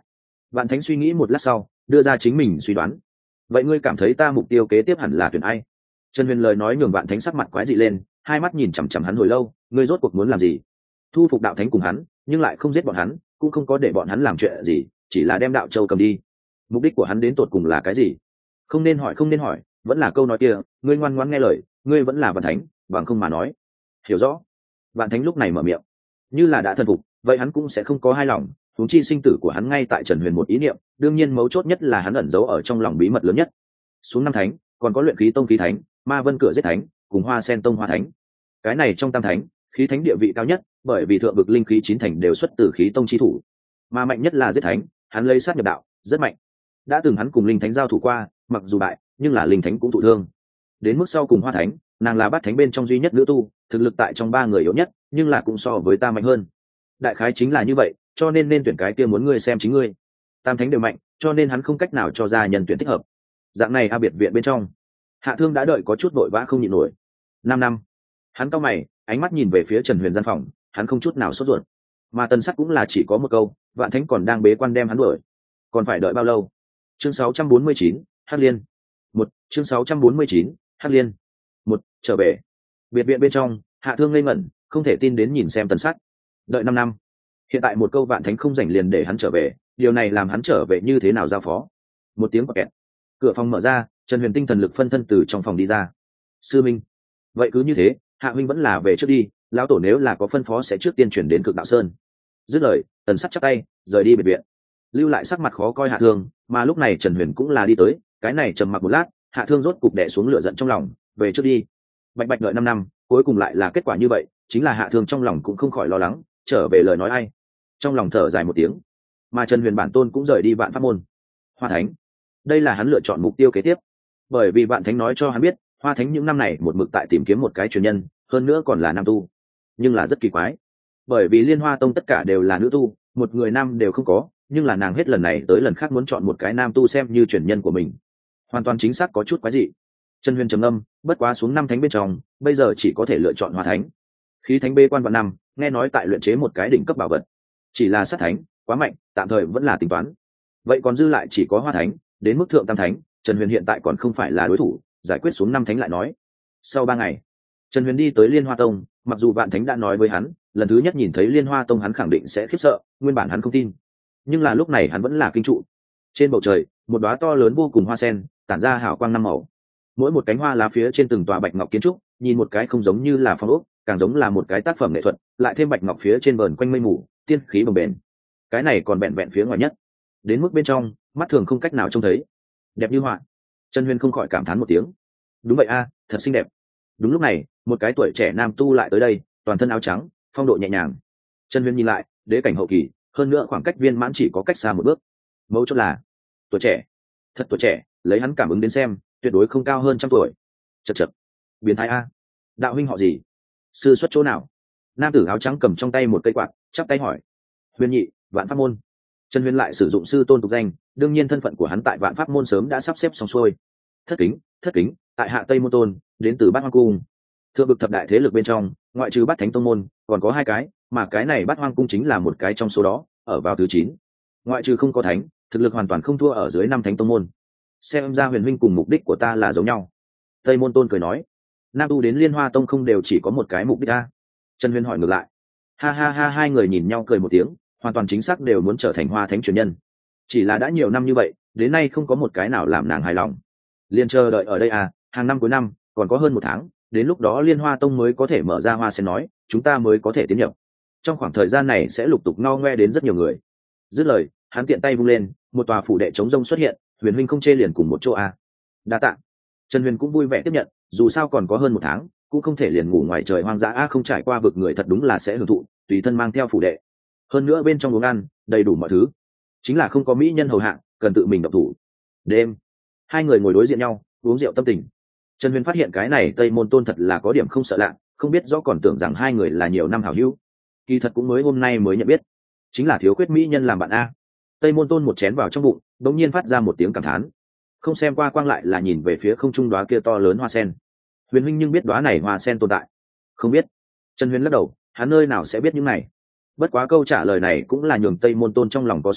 Vạn Thánh suy nghĩ một lát sau đưa ra chính mình suy đoán. Vậy ngươi cảm thấy ta mục tiêu kế tiếp hẳn là tuyển ai? Trần Huyền lời nói nhường Vạn Thánh sắc mặt quái dị lên, hai mắt nhìn chằm chằm hắn hồi lâu. Ngươi rốt cuộc muốn làm gì? Thu phục đạo thánh cùng hắn, nhưng lại không giết bọn hắn, cũng không có để bọn hắn làm chuyện gì, chỉ là đem đạo châu cầm đi. Mục đích của hắn đến tột cùng là cái gì? Không nên hỏi, không nên hỏi, vẫn là câu nói kia, ngươi ngoan ngoãn nghe lời, ngươi vẫn là Vạn Thánh, bằng không mà nói. Hiểu rõ. Vạn Thánh lúc này mở miệng, như là đã thần phục, vậy hắn cũng sẽ không có hai lòng. Huống chi sinh tử của hắn ngay tại Trần Huyền một ý niệm, đương nhiên mấu chốt nhất là hắn ẩn giấu ở trong lòng bí mật lớn nhất. Xuống năm thánh, còn có luyện khí tông khí thánh, ma vân cửa giết thánh, cùng hoa sen tông hoa thánh. Cái này trong tam thánh, khí thánh địa vị cao nhất, bởi vì thượng vực linh khí chín thành đều xuất từ khí tông chi thủ, mà mạnh nhất là giết thánh, hắn lấy sát nhập đạo, rất mạnh. Đã từng hắn cùng linh thánh giao thủ qua, mặc dù bại, nhưng là linh thánh cũng thụ thương. Đến mức sau cùng hoa thánh, nàng là bát thánh bên trong duy nhất nữ tu, thực lực tại trong ba người yếu nhất, nhưng là cũng so với ta mạnh hơn. Đại khái chính là như vậy, cho nên nên tuyển cái kia muốn ngươi xem chính ngươi. Tam thánh đều mạnh, cho nên hắn không cách nào cho ra nhân tuyển thích hợp. Dạng này a biệt viện bên trong, Hạ Thương đã đợi có chút vội vã không nhịn nổi. Năm năm, hắn cau mày, ánh mắt nhìn về phía Trần Huyền gian phòng, hắn không chút nào sốt ruột. Mà Tần Sắt cũng là chỉ có một câu, Vạn Thánh còn đang bế quan đem hắn đuổi, còn phải đợi bao lâu? Chương sáu trăm bốn mươi chín, Hắc Liên. Một, chương sáu trăm bốn mươi chín, Hắc Liên. Một, trở về. Biệt viện bên trong, Hạ Thương ngây ngẩn, không thể tin đến nhìn xem Tần Sắt. Đợi năm năm. Hiện tại một câu Vạn Thánh không rảnh liền để hắn trở về, điều này làm hắn trở về như thế nào giao phó? Một tiếng quạt kẹt. Cửa phòng mở ra, Trần Huyền tinh thần lực phân thân từ trong phòng đi ra. Sư minh. Vậy cứ như thế, Hạ huynh vẫn là về trước đi, lão tổ nếu là có phân phó sẽ trước tiên chuyển đến Cực Đạo Sơn. Dứt lời, Tần Sắt chắp tay rời đi biệt viện, lưu lại sắc mặt khó coi Hạ Thương. Mà lúc này Trần Huyền cũng là đi tới, cái này trầm mặc một lát, Hạ Thương rốt cục đè xuống lửa giận trong lòng, về trước đi. Bạch bạch đợi năm năm, cuối cùng lại là kết quả như vậy, chính là Hạ Thương trong lòng cũng không khỏi lo lắng, trở về lời nói ai. Trong lòng thở dài một tiếng, mà Trần Huyền bản tôn cũng rời đi Vạn Pháp môn. Hoa Thánh, đây là hắn lựa chọn mục tiêu kế tiếp, bởi vì Vạn Thánh nói cho hắn biết, Hoa Thánh những năm này một mực tại tìm kiếm một cái truyền nhân, hơn nữa còn là nam tu. Nhưng là rất kỳ quái, bởi vì Liên Hoa Tông tất cả đều là nữ tu, một người nam đều không có, nhưng là nàng hết lần này tới lần khác muốn chọn một cái nam tu xem như truyền nhân của mình, hoàn toàn chính xác có chút quái dị. Trần Huyền trầm âm, bất quá xuống năm thánh bên trong, bây giờ chỉ có thể lựa chọn Hoa Thánh. Khí Thánh bê quan vạn năm, nghe nói tại luyện chế một cái đỉnh cấp bảo vật, chỉ là sát thánh quá mạnh, tạm thời vẫn là tính toán. Vậy còn dư lại chỉ có Hoa Thánh, đến mức thượng tam thánh, Trần Huyền hiện tại còn không phải là đối thủ, giải quyết xuống năm thánh lại nói. Sau ba ngày, Trần Huyền đi tới Liên Hoa Tông, mặc dù Vạn Thánh đã nói với hắn, lần thứ nhất nhìn thấy Liên Hoa Tông hắn khẳng định sẽ khiếp sợ, nguyên bản hắn không tin, nhưng là lúc này hắn vẫn là kinh trụ. Trên bầu trời, một đóa to lớn vô cùng hoa sen, tản ra hào quang năm màu. Mỗi một cánh hoa lá phía trên từng tòa bạch ngọc kiến trúc, nhìn một cái không giống như là phong ốc, càng giống là một cái tác phẩm nghệ thuật, lại thêm bạch ngọc phía trên vờn quanh mây mù, tiên khí bồng bềnh. Cái này còn vẹn vẹn phía ngoài nhất, đến mức bên trong, mắt thường không cách nào trông thấy. Đẹp như họa. Trần Huyền không khỏi cảm thán một tiếng. Đúng vậy a, thật xinh đẹp. Đúng lúc này, một cái tuổi trẻ nam tu lại tới đây, toàn thân áo trắng, phong độ nhẹ nhàng. Trần Huyền nhìn lại, đế cảnh hậu kỳ, hơn nữa khoảng cách viên mãn chỉ có cách xa một bước. Mấu chốt là tuổi trẻ, thật tuổi trẻ, lấy hắn cảm ứng đến xem, tuyệt đối không cao hơn trăm tuổi. Chậc chậc, biến thái a. Đạo huynh họ gì? Sư xuất chỗ nào? Nam tử áo trắng cầm trong tay một cây quạt, chắp tay hỏi. Huyền nhị, Vạn Pháp môn. Trần Huyền lại sử dụng sư tôn tục danh, đương nhiên thân phận của hắn tại Vạn Pháp môn sớm đã sắp xếp xong xuôi. Thất kính, thất kính, tại Hạ Tây môn tôn, đến từ Bát Hoang cung. Thượng vực thập đại thế lực bên trong, ngoại trừ Bát Thánh tông môn, còn có hai cái, mà cái này Bát Hoang cung chính là một cái trong số đó, ở vào thứ chín. Ngoại trừ không có thánh, thực lực hoàn toàn không thua ở dưới năm thánh tông môn. Xem ra Huyền huynh cùng mục đích của ta là giống nhau. Tây môn tôn cười nói. Nam tu đến Liên Hoa tông không đều chỉ có một cái mục đích a? Trần Huyền hỏi ngược lại. Ha ha ha, hai người nhìn nhau cười một tiếng, hoàn toàn chính xác đều muốn trở thành Hoa Thánh truyền nhân. Chỉ là đã nhiều năm như vậy, đến nay không có một cái nào làm nàng hài lòng. Liên chờ đợi ở đây à, hàng năm cuối năm, còn có hơn một tháng, đến lúc đó Liên Hoa tông mới có thể mở ra hoa sen nói, chúng ta mới có thể tiến nhập. Trong khoảng thời gian này sẽ lục tục ngao ngoe đến rất nhiều người. Dứt lời, hắn tiện tay vung lên, một tòa phủ đệ chống rông xuất hiện, Huyền huynh không chê liền cùng một chỗ à? Đa tạ. Trần Huyền cũng vui vẻ tiếp nhận, dù sao còn có hơn một tháng, cũng không thể liền ngủ ngoài trời hoang dã a, không trải qua vực người thật đúng là sẽ hưởng thụ, tùy thân mang theo phủ đệ. Hơn nữa bên trong uống ăn, đầy đủ mọi thứ. Chính là không có mỹ nhân hầu hạ, cần tự mình động thủ. Đêm, hai người ngồi đối diện nhau, uống rượu tâm tình. Trần Huyền phát hiện cái này Tây môn tôn thật là có điểm không sợ lạ, không biết rõ còn tưởng rằng hai người là nhiều năm hảo hữu. Kỳ thật cũng mới hôm nay mới nhận biết, chính là thiếu khuyết mỹ nhân làm bạn a. Tây môn tôn một chén vào trong bụng, đột nhiên phát ra một tiếng cảm thán. Không xem qua quang lại là nhìn về phía không trung đóa kia to lớn hoa sen. Huyền huynh nhưng biết đóa này hoa sen tồn tại? Không biết. Trần Huyền lắc đầu, hắn nơi nào sẽ biết những này. Bất quá câu trả lời này cũng là nhường Tây môn tôn trong lòng có số,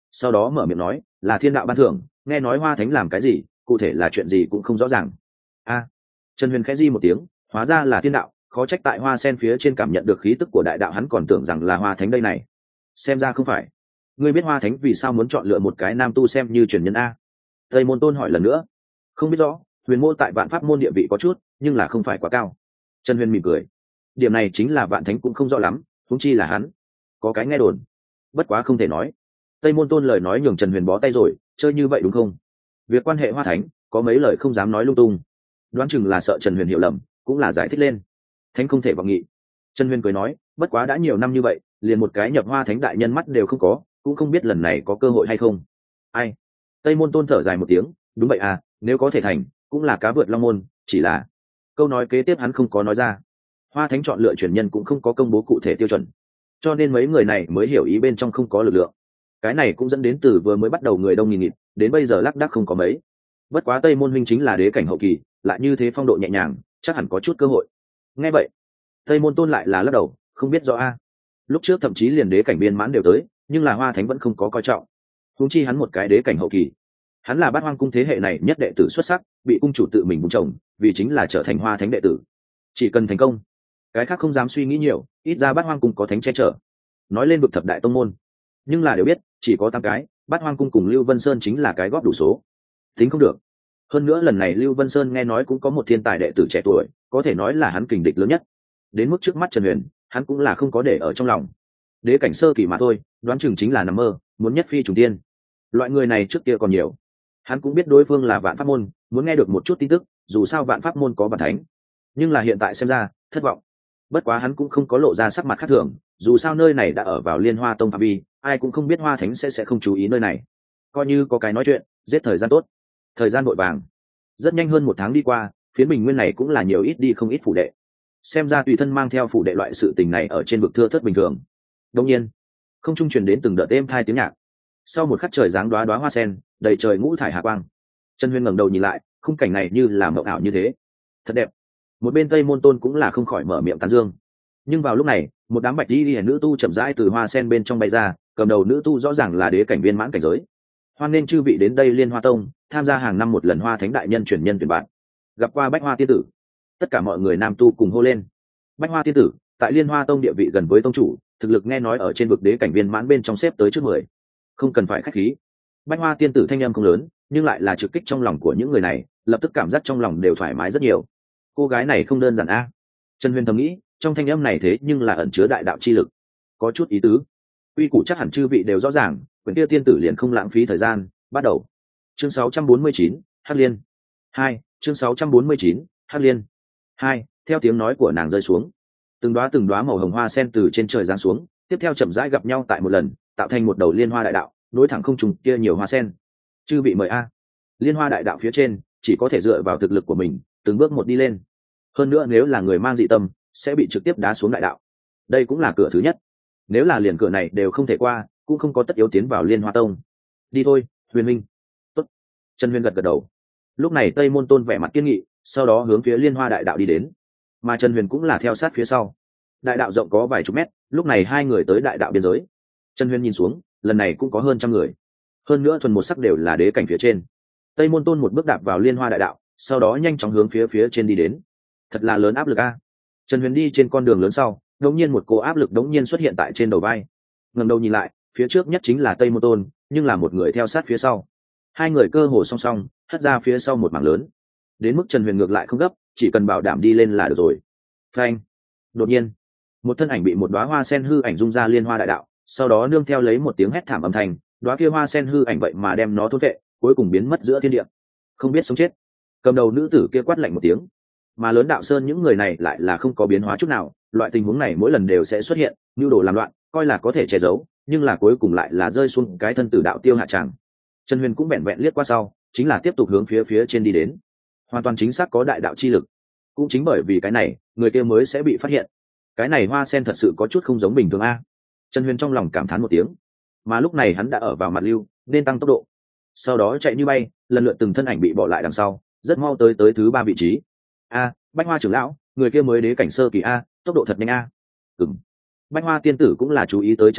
sau đó mở miệng nói là thiên đạo ban thưởng, nghe nói hoa thánh làm cái gì cụ thể là chuyện gì cũng không rõ ràng. A. Trần Huyền khẽ di một tiếng, hóa ra là thiên đạo, khó trách tại hoa sen phía trên cảm nhận được khí tức của đại đạo, hắn còn tưởng rằng là hoa thánh đây này, xem ra không phải. Ngươi biết hoa thánh vì sao muốn chọn lựa một cái nam tu xem như truyền nhân a? Tây Môn Tôn hỏi lần nữa. Không biết rõ, huyền mô tại vạn pháp môn địa vị có chút nhưng là không phải quá cao. Trần Huyền mỉm cười. Điểm này chính là vạn thánh cũng không rõ lắm, huống chi là hắn. Có cái nghe đồn, bất quá không thể nói. Tây Môn Tôn lời nói nhường Trần Huyền bó tay rồi, chơi như vậy đúng không? Việc quan hệ hoa thánh có mấy lời không dám nói lung tung, đoán chừng là sợ Trần Huyền hiểu lầm, cũng là giải thích lên. Thánh không thể vọng nghị. Trần Huyền cười nói, bất quá đã nhiều năm như vậy, liền một cái nhập hoa thánh đại nhân mắt đều không có, cũng không biết lần này có cơ hội hay không. Ai? Tây Môn Tôn thở dài một tiếng, đúng vậy à, nếu có thể thành cũng là cá vượt long môn, chỉ là câu nói kế tiếp hắn không có nói ra. Hoa thánh chọn lựa truyền nhân cũng không có công bố cụ thể tiêu chuẩn, cho nên mấy người này mới hiểu ý bên trong không có lực lượng. Cái này cũng dẫn đến từ vừa mới bắt đầu người đông nghìn nghịt, đến bây giờ lác đác không có mấy. Bất quá Tây Môn huynh chính là đế cảnh hậu kỳ, lại như thế phong độ nhẹ nhàng, chắc hẳn có chút cơ hội. Nghe vậy, Tây Môn Tôn lại là lắc đầu, không biết rõ a. Lúc trước thậm chí liền đế cảnh biên mãn đều tới, nhưng là hoa thánh vẫn không có coi trọng. Huống chi hắn một cái đế cảnh hậu kỳ, hắn là bát hoang cung thế hệ này nhất đệ tử xuất sắc, bị cung chủ tự mình bùng chồng, vì chính là trở thành hoa thánh đệ tử. Chỉ cần thành công, cái khác không dám suy nghĩ nhiều, ít ra bát hoang cung có thánh che chở. Nói lên vực thập đại tông môn, nhưng là đều biết chỉ có tám cái, bát hoang cung cùng Lưu Vân Sơn chính là cái góp đủ số, tính không được. Hơn nữa lần này Lưu Vân Sơn nghe nói cũng có một thiên tài đệ tử trẻ tuổi, có thể nói là hắn kình địch lớn nhất. Đến mức trước mắt Trần Huyền, hắn cũng là không có để ở trong lòng. Đế cảnh sơ kỳ mà thôi, đoán chừng chính là nằm mơ, muốn nhất phi trùng tiên. Loại người này trước kia còn nhiều. Hắn cũng biết đối phương là vạn pháp môn, muốn nghe được một chút tin tức, dù sao vạn pháp môn có bản thánh. Nhưng là hiện tại xem ra, thất vọng. Bất quá hắn cũng không có lộ ra sắc mặt khác thường, dù sao nơi này đã ở vào Liên Hoa Tông phạm vi, ai cũng không biết hoa thánh sẽ sẽ không chú ý nơi này. Coi như có cái nói chuyện, giết thời gian tốt. Thời gian vội vàng, rất nhanh hơn một tháng đi qua, phiến bình nguyên này cũng là nhiều ít đi không ít phủ đệ. Xem ra tùy thân mang theo phủ đệ loại sự tình này ở trên vực thưa thớt bình thường. Đương nhiên, không trung truyền đến từng đợt êm hai tiếng nhạc. Sau một khắc trời dáng đóa đóa hoa sen, đầy trời ngũ thải hạ quang. Trần Huyền ngẩng đầu nhìn lại, khung cảnh này như là mộng ảo như thế, thật đẹp. Một bên Tây Môn Tôn cũng là không khỏi mở miệng tán dương. Nhưng vào lúc này, một đám bạch y liễu nữ tu chậm rãi từ hoa sen bên trong bay ra, cầm đầu nữ tu rõ ràng là đế cảnh viên mãn cảnh giới. Hoan nên chư vị đến đây Liên Hoa Tông tham gia hàng năm một lần hoa thánh đại nhân chuyển nhân tuyển bạn. Gặp qua Bách Hoa tiên tử. Tất cả mọi người nam tu cùng hô lên. Bách Hoa tiên tử tại Liên Hoa Tông địa vị gần với tông chủ, thực lực nghe nói ở trên vực đế cảnh viên mãn bên trong xếp tới trước mười, không cần phải khách khí. Bách Hoa tiên tử thanh âm không lớn, nhưng lại là trực kích trong lòng của những người này, lập tức cảm giác trong lòng đều thoải mái rất nhiều. Cô gái này không đơn giản a. Trần Huyền thầm nghĩ, trong thanh âm này thế nhưng là ẩn chứa đại đạo chi lực, có chút ý tứ. Uy củ chắc hẳn chư vị đều rõ ràng, quyển kia tiên tử liền không lãng phí thời gian, bắt đầu. Chương sáu trăm bốn mươi chín, Hắc Liên. Hai, chương sáu trăm bốn mươi chín, Hắc Liên. Hai, theo tiếng nói của nàng rơi xuống, từng đóa từng đóa màu hồng hoa sen từ trên trời giáng xuống, tiếp theo chậm rãi gặp nhau tại một lần, tạo thành một đầu liên hoa đại đạo, nối thẳng không trùng kia nhiều hoa sen. Chư vị mời a. Liên hoa đại đạo phía trên, chỉ có thể dựa vào thực lực của mình, từng bước một đi lên. Hơn nữa nếu là người mang dị tâm, sẽ bị trực tiếp đá xuống đại đạo. Đây cũng là cửa thứ nhất. Nếu là liền cửa này đều không thể qua, cũng không có tất yếu tiến vào Liên Hoa Tông. Đi thôi, Huyền minh. Tốt. Trần Huyền gật gật đầu. Lúc này Tây Môn Tôn vẻ mặt kiên nghị, sau đó hướng phía Liên Hoa đại đạo đi đến, mà Trần Huyền cũng là theo sát phía sau. Đại đạo rộng có vài chục mét, lúc này hai người tới đại đạo biên giới. Trần Huyền nhìn xuống, lần này cũng có hơn trăm người, hơn nữa thuần một sắc đều là đế cảnh phía trên. Tây Môn Tôn một bước đạp vào Liên Hoa đại đạo, sau đó nhanh chóng hướng phía phía trên đi đến. Thật là lớn áp lực a. Trần Huyền đi trên con đường lớn sau, đột nhiên một cỗ áp lực đột nhiên xuất hiện tại trên đầu vai. Ngẩng đầu nhìn lại, phía trước nhất chính là Tây Môn Tôn, nhưng là một người theo sát phía sau. Hai người cơ hồ song song, hất ra phía sau một mảng lớn. Đến mức Trần Huyền ngược lại không gấp, chỉ cần bảo đảm đi lên là được rồi. Phanh! Đột nhiên, một thân ảnh bị một đóa hoa sen hư ảnh dung ra Liên Hoa đại đạo, sau đó nương theo lấy một tiếng hét thảm âm thanh, đóa kia hoa sen hư ảnh vậy mà đem nó thôn vệ, cuối cùng biến mất giữa thiên địa. Không biết sống chết. Cầm đầu nữ tử kia quát lạnh một tiếng. Mà lớn đạo sơn những người này lại là không có biến hóa chút nào, loại tình huống này mỗi lần đều sẽ xuất hiện, nhu đồ làm loạn, coi là có thể che giấu, nhưng là cuối cùng lại là rơi xuống cái thân tử đạo tiêu hạ tràng. Trần Huyền cũng vẹn vẹn liếc qua sau, chính là tiếp tục hướng phía phía trên đi đến. Hoàn toàn chính xác có đại đạo chi lực. Cũng chính bởi vì cái này, người kia mới sẽ bị phát hiện. Cái này hoa sen thật sự có chút không giống bình thường a. Trần Huyền trong lòng cảm thán một tiếng. Mà lúc này hắn đã ở vào mặt lưu, nên tăng tốc độ. Sau đó chạy như bay, lần lượt từng thân ảnh bị bỏ lại đằng sau, rất mau tới tới thứ ba vị trí. A, Bách Hoa trưởng lão, người kia mới đế cảnh sơ kỳ a, tốc độ thật nhanh a. Ừm. Bách Hoa tiên tử cũng là chú ý tới Trần Huyền,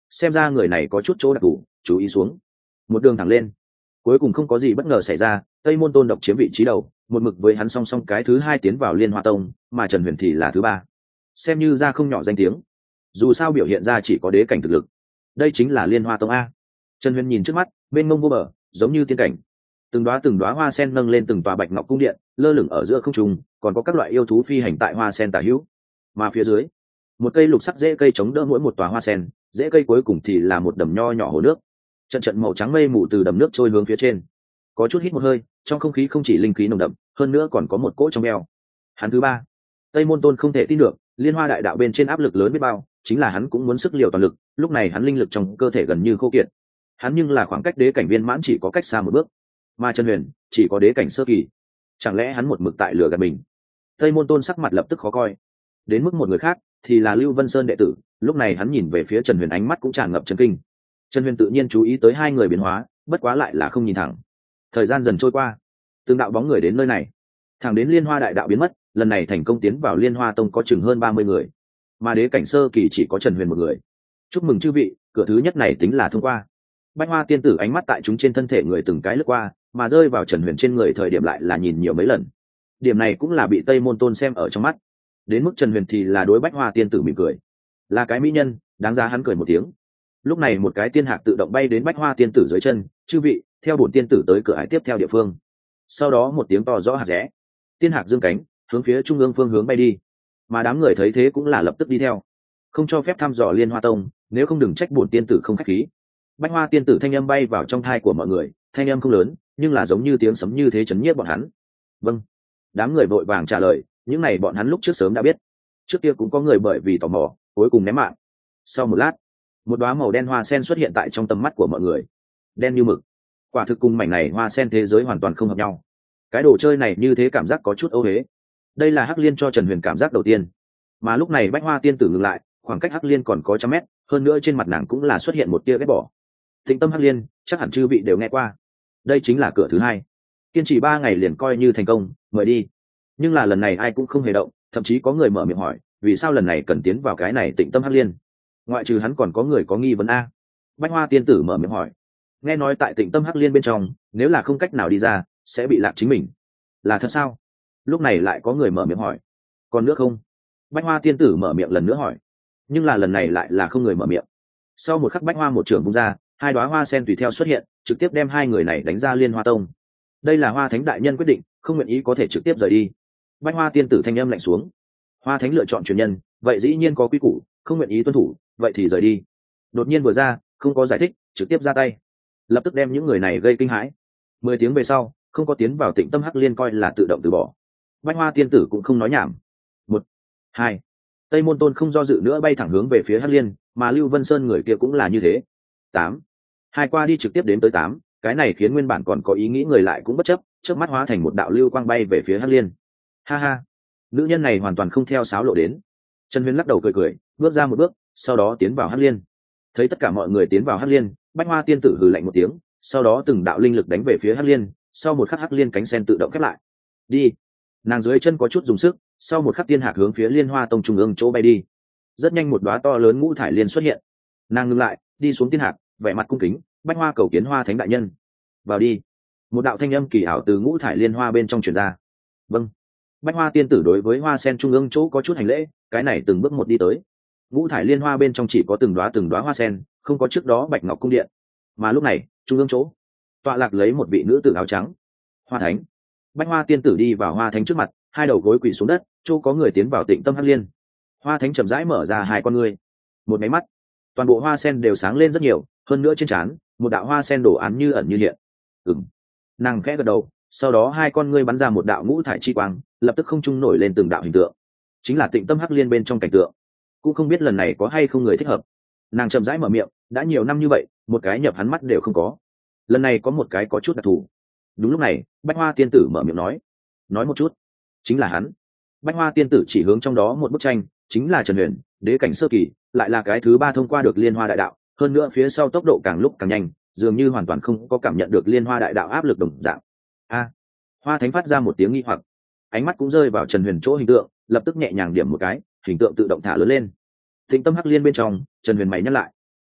xem ra người này có chút chỗ đặc thù, chú ý xuống. Một đường thẳng lên, cuối cùng không có gì bất ngờ xảy ra, Tây Môn Tôn độc chiếm vị trí đầu, một mực với hắn song song cái thứ hai tiến vào Liên Hoa Tông, mà Trần Huyền thì là thứ ba, xem như ra không nhỏ danh tiếng. Dù sao biểu hiện ra chỉ có đế cảnh thực lực, đây chính là Liên Hoa Tông a. Trần Huyền nhìn trước mắt, bên mông vô bờ, giống như tiên cảnh. Từng đóa từng đóa hoa sen nâng lên từng tòa bạch ngọc cung điện, lơ lửng ở giữa không trung, còn có các loại yêu thú phi hành tại hoa sen tả hữu. Mà phía dưới, một cây lục sắc rễ cây chống đỡ mỗi một tòa hoa sen, rễ cây cuối cùng thì là một đầm nho nhỏ hồ nước. Trận trận màu trắng mây mù từ đầm nước trôi hướng phía trên. Có chút hít một hơi, trong không khí không chỉ linh khí nồng đậm, hơn nữa còn có một cỗ trong eo. Hắn thứ ba. Tây Môn Tôn không thể tin được, Liên Hoa đại đạo bên trên áp lực lớn biết bao, chính là hắn cũng muốn sức liều toàn lực, lúc này hắn linh lực trong cơ thể gần như khô kiệt. Hắn nhưng là khoảng cách đế cảnh viên mãn chỉ có cách xa một bước, mà Trần Huyền chỉ có đế cảnh sơ kỳ. Chẳng lẽ hắn một mực tại lửa gạt mình? Tây Môn Tôn sắc mặt lập tức khó coi. Đến mức một người khác thì là Lưu Vân Sơn đệ tử, lúc này hắn nhìn về phía Trần Huyền, ánh mắt cũng tràn ngập chấn kinh. Trần Huyền tự nhiên chú ý tới hai người biến hóa, bất quá lại là không nhìn thẳng. Thời gian dần trôi qua, từng đạo bóng người đến nơi này, thẳng đến Liên Hoa đại đạo biến mất, lần này thành công tiến vào Liên Hoa Tông có chừng hơn ba mươi người, mà đế cảnh sơ kỳ chỉ có Trần Huyền một người. Chúc mừng chư vị, cửa thứ nhất này tính là thông qua. Bách Hoa tiên tử ánh mắt tại chúng trên thân thể người từng cái lướt qua, mà rơi vào Trần Huyền trên người thời điểm lại là nhìn nhiều mấy lần. Điểm này cũng là bị Tây Môn Tôn xem ở trong mắt. Đến mức Trần Huyền thì là đối Bách Hoa tiên tử mỉm cười, là cái mỹ nhân, đáng giá hắn cười một tiếng. Lúc này một cái tiên hạc tự động bay đến Bách Hoa tiên tử dưới chân, chư vị, theo bổn tiên tử tới cửa ải tiếp theo địa phương. Sau đó một tiếng to rõ hạt rẽ, tiên hạc dương cánh hướng phía trung ương phương hướng bay đi, mà đám người thấy thế cũng là lập tức đi theo, không cho phép thăm dò Liên Hoa Tông, nếu không đừng trách bổn tiên tử không khách khí. Bách Hoa tiên tử thanh âm bay vào trong thai của mọi người, thanh âm không lớn, nhưng là giống như tiếng sấm như thế chấn nhiếp bọn hắn. Vâng. Đám người vội vàng trả lời, những này bọn hắn lúc trước sớm đã biết. Trước kia cũng có người bởi vì tò mò, cuối cùng ném mạng. Sau một lát, một đóa màu đen hoa sen xuất hiện tại trong tầm mắt của mọi người, đen như mực, quả thực cùng mảnh này hoa sen thế giới hoàn toàn không hợp nhau. Cái đồ chơi này như thế cảm giác có chút âu huế. Đây là Hắc Liên cho Trần Huyền cảm giác đầu tiên. Mà lúc này Bách Hoa tiên tử ngừng lại, khoảng cách Hắc Liên còn có trăm mét, hơn nữa trên mặt nàng cũng là xuất hiện một tia ghét bỏ. Tĩnh Tâm Hắc Liên, chắc hẳn chư vị đều nghe qua. Đây chính là cửa thứ hai, kiên trì ba ngày liền coi như thành công, mời đi. Nhưng là lần này ai cũng không hề động, thậm chí có người mở miệng hỏi, vì sao lần này cần tiến vào cái này Tĩnh Tâm Hắc Liên? Ngoại trừ hắn còn có người có nghi vấn a. Bách Hoa tiên tử mở miệng hỏi, nghe nói tại Tĩnh Tâm Hắc Liên bên trong, nếu là không cách nào đi ra, sẽ bị lạc chính mình, là thật sao? Lúc này lại có người mở miệng hỏi, còn nữa không? Bách Hoa tiên tử mở miệng lần nữa hỏi, nhưng là lần này lại là không người mở miệng. Sau một khắc Bách Hoa một trường vung ra, hai đóa hoa sen tùy theo xuất hiện, trực tiếp đem hai người này đánh ra Liên Hoa Tông. Đây là Hoa Thánh đại nhân quyết định, không nguyện ý có thể trực tiếp rời đi. Bách Hoa tiên tử thanh âm lạnh xuống. Hoa Thánh lựa chọn truyền nhân, vậy dĩ nhiên có quy củ, không nguyện ý tuân thủ, vậy thì rời đi. Đột nhiên vừa ra, không có giải thích, trực tiếp ra tay, lập tức đem những người này gây kinh hãi. Mười tiếng về sau, không có tiến vào Tĩnh Tâm Hắc Liên coi là tự động từ bỏ. Bách Hoa tiên tử cũng không nói nhảm. Một, hai, Tây Môn Tôn không do dự nữa bay thẳng hướng về phía Hắc Liên, mà Lưu Vân Sơn người kia cũng là như thế. Tám, hai qua đi trực tiếp đến tới tám, cái này khiến nguyên bản còn có ý nghĩ người lại cũng bất chấp, trước mắt hóa thành một đạo lưu quang bay về phía Hắc Liên. Ha ha, nữ nhân này hoàn toàn không theo sáo lộ đến. Trần Huyền lắc đầu cười cười, bước ra một bước, sau đó tiến vào Hắc Liên. Thấy tất cả mọi người tiến vào Hắc Liên, Bách Hoa tiên tử hừ lạnh một tiếng, sau đó từng đạo linh lực đánh về phía Hắc Liên, sau một khắc Hắc Liên cánh sen tự động khép lại. Đi. Nàng dưới chân có chút dùng sức, sau một khắc tiên hạc hướng phía Liên Hoa Tông trung ương chỗ bay đi. Rất nhanh một đóa to lớn ngũ thải liên xuất hiện. Nàng ngừng lại, đi xuống tiên hạc, vẻ mặt cung kính, Bách Hoa cầu kiến Hoa Thánh đại nhân. Vào đi. Một đạo thanh âm kỳ ảo từ ngũ thải liên hoa bên trong truyền ra. Vâng. Bách Hoa tiên tử đối với hoa sen trung ương chỗ có chút hành lễ, cái này từng bước một đi tới. Ngũ thải liên hoa bên trong chỉ có từng đóa từng đóa hoa sen, không có trước đó bạch ngọc cung điện. Mà lúc này, trung ương chỗ, tọa lạc lấy một vị nữ tử áo trắng. Hoa Thánh. Bách Hoa tiên tử đi vào Hoa Thánh trước mặt, hai đầu gối quỳ xuống đất, chỗ có người tiến vào Tĩnh Tâm Hắc Liên. Hoa Thánh chậm rãi mở ra hai con ngươi. Một máy mắt, toàn bộ hoa sen đều sáng lên rất nhiều, hơn nữa trên trán, một đạo hoa sen đổ án như ẩn như hiện. Ừm. Nàng khẽ gật đầu, sau đó hai con ngươi bắn ra một đạo ngũ thải chi quang, lập tức không trung nổi lên từng đạo hình tượng. Chính là Tĩnh Tâm Hắc Liên bên trong cảnh tượng. Cũng không biết lần này có hay không người thích hợp. Nàng chậm rãi mở miệng, đã nhiều năm như vậy, một cái nhập hắn mắt đều không có. Lần này có một cái có chút đặc thù. Đúng lúc này, Bách Hoa tiên tử mở miệng nói, nói một chút. Chính là hắn. Bách Hoa tiên tử chỉ hướng trong đó một bức tranh, chính là Trần Huyền, đế cảnh sơ kỳ, lại là cái thứ ba thông qua được Liên Hoa đại đạo, hơn nữa phía sau tốc độ càng lúc càng nhanh, dường như hoàn toàn không có cảm nhận được Liên Hoa đại đạo áp lực đồng dạng. A. Hoa Thánh phát ra một tiếng nghi hoặc, ánh mắt cũng rơi vào Trần Huyền chỗ hình tượng, lập tức nhẹ nhàng điểm một cái, hình tượng tự động thả lớn lên. Tĩnh Tâm Hắc Liên bên trong, Trần Huyền mày nhắc lại,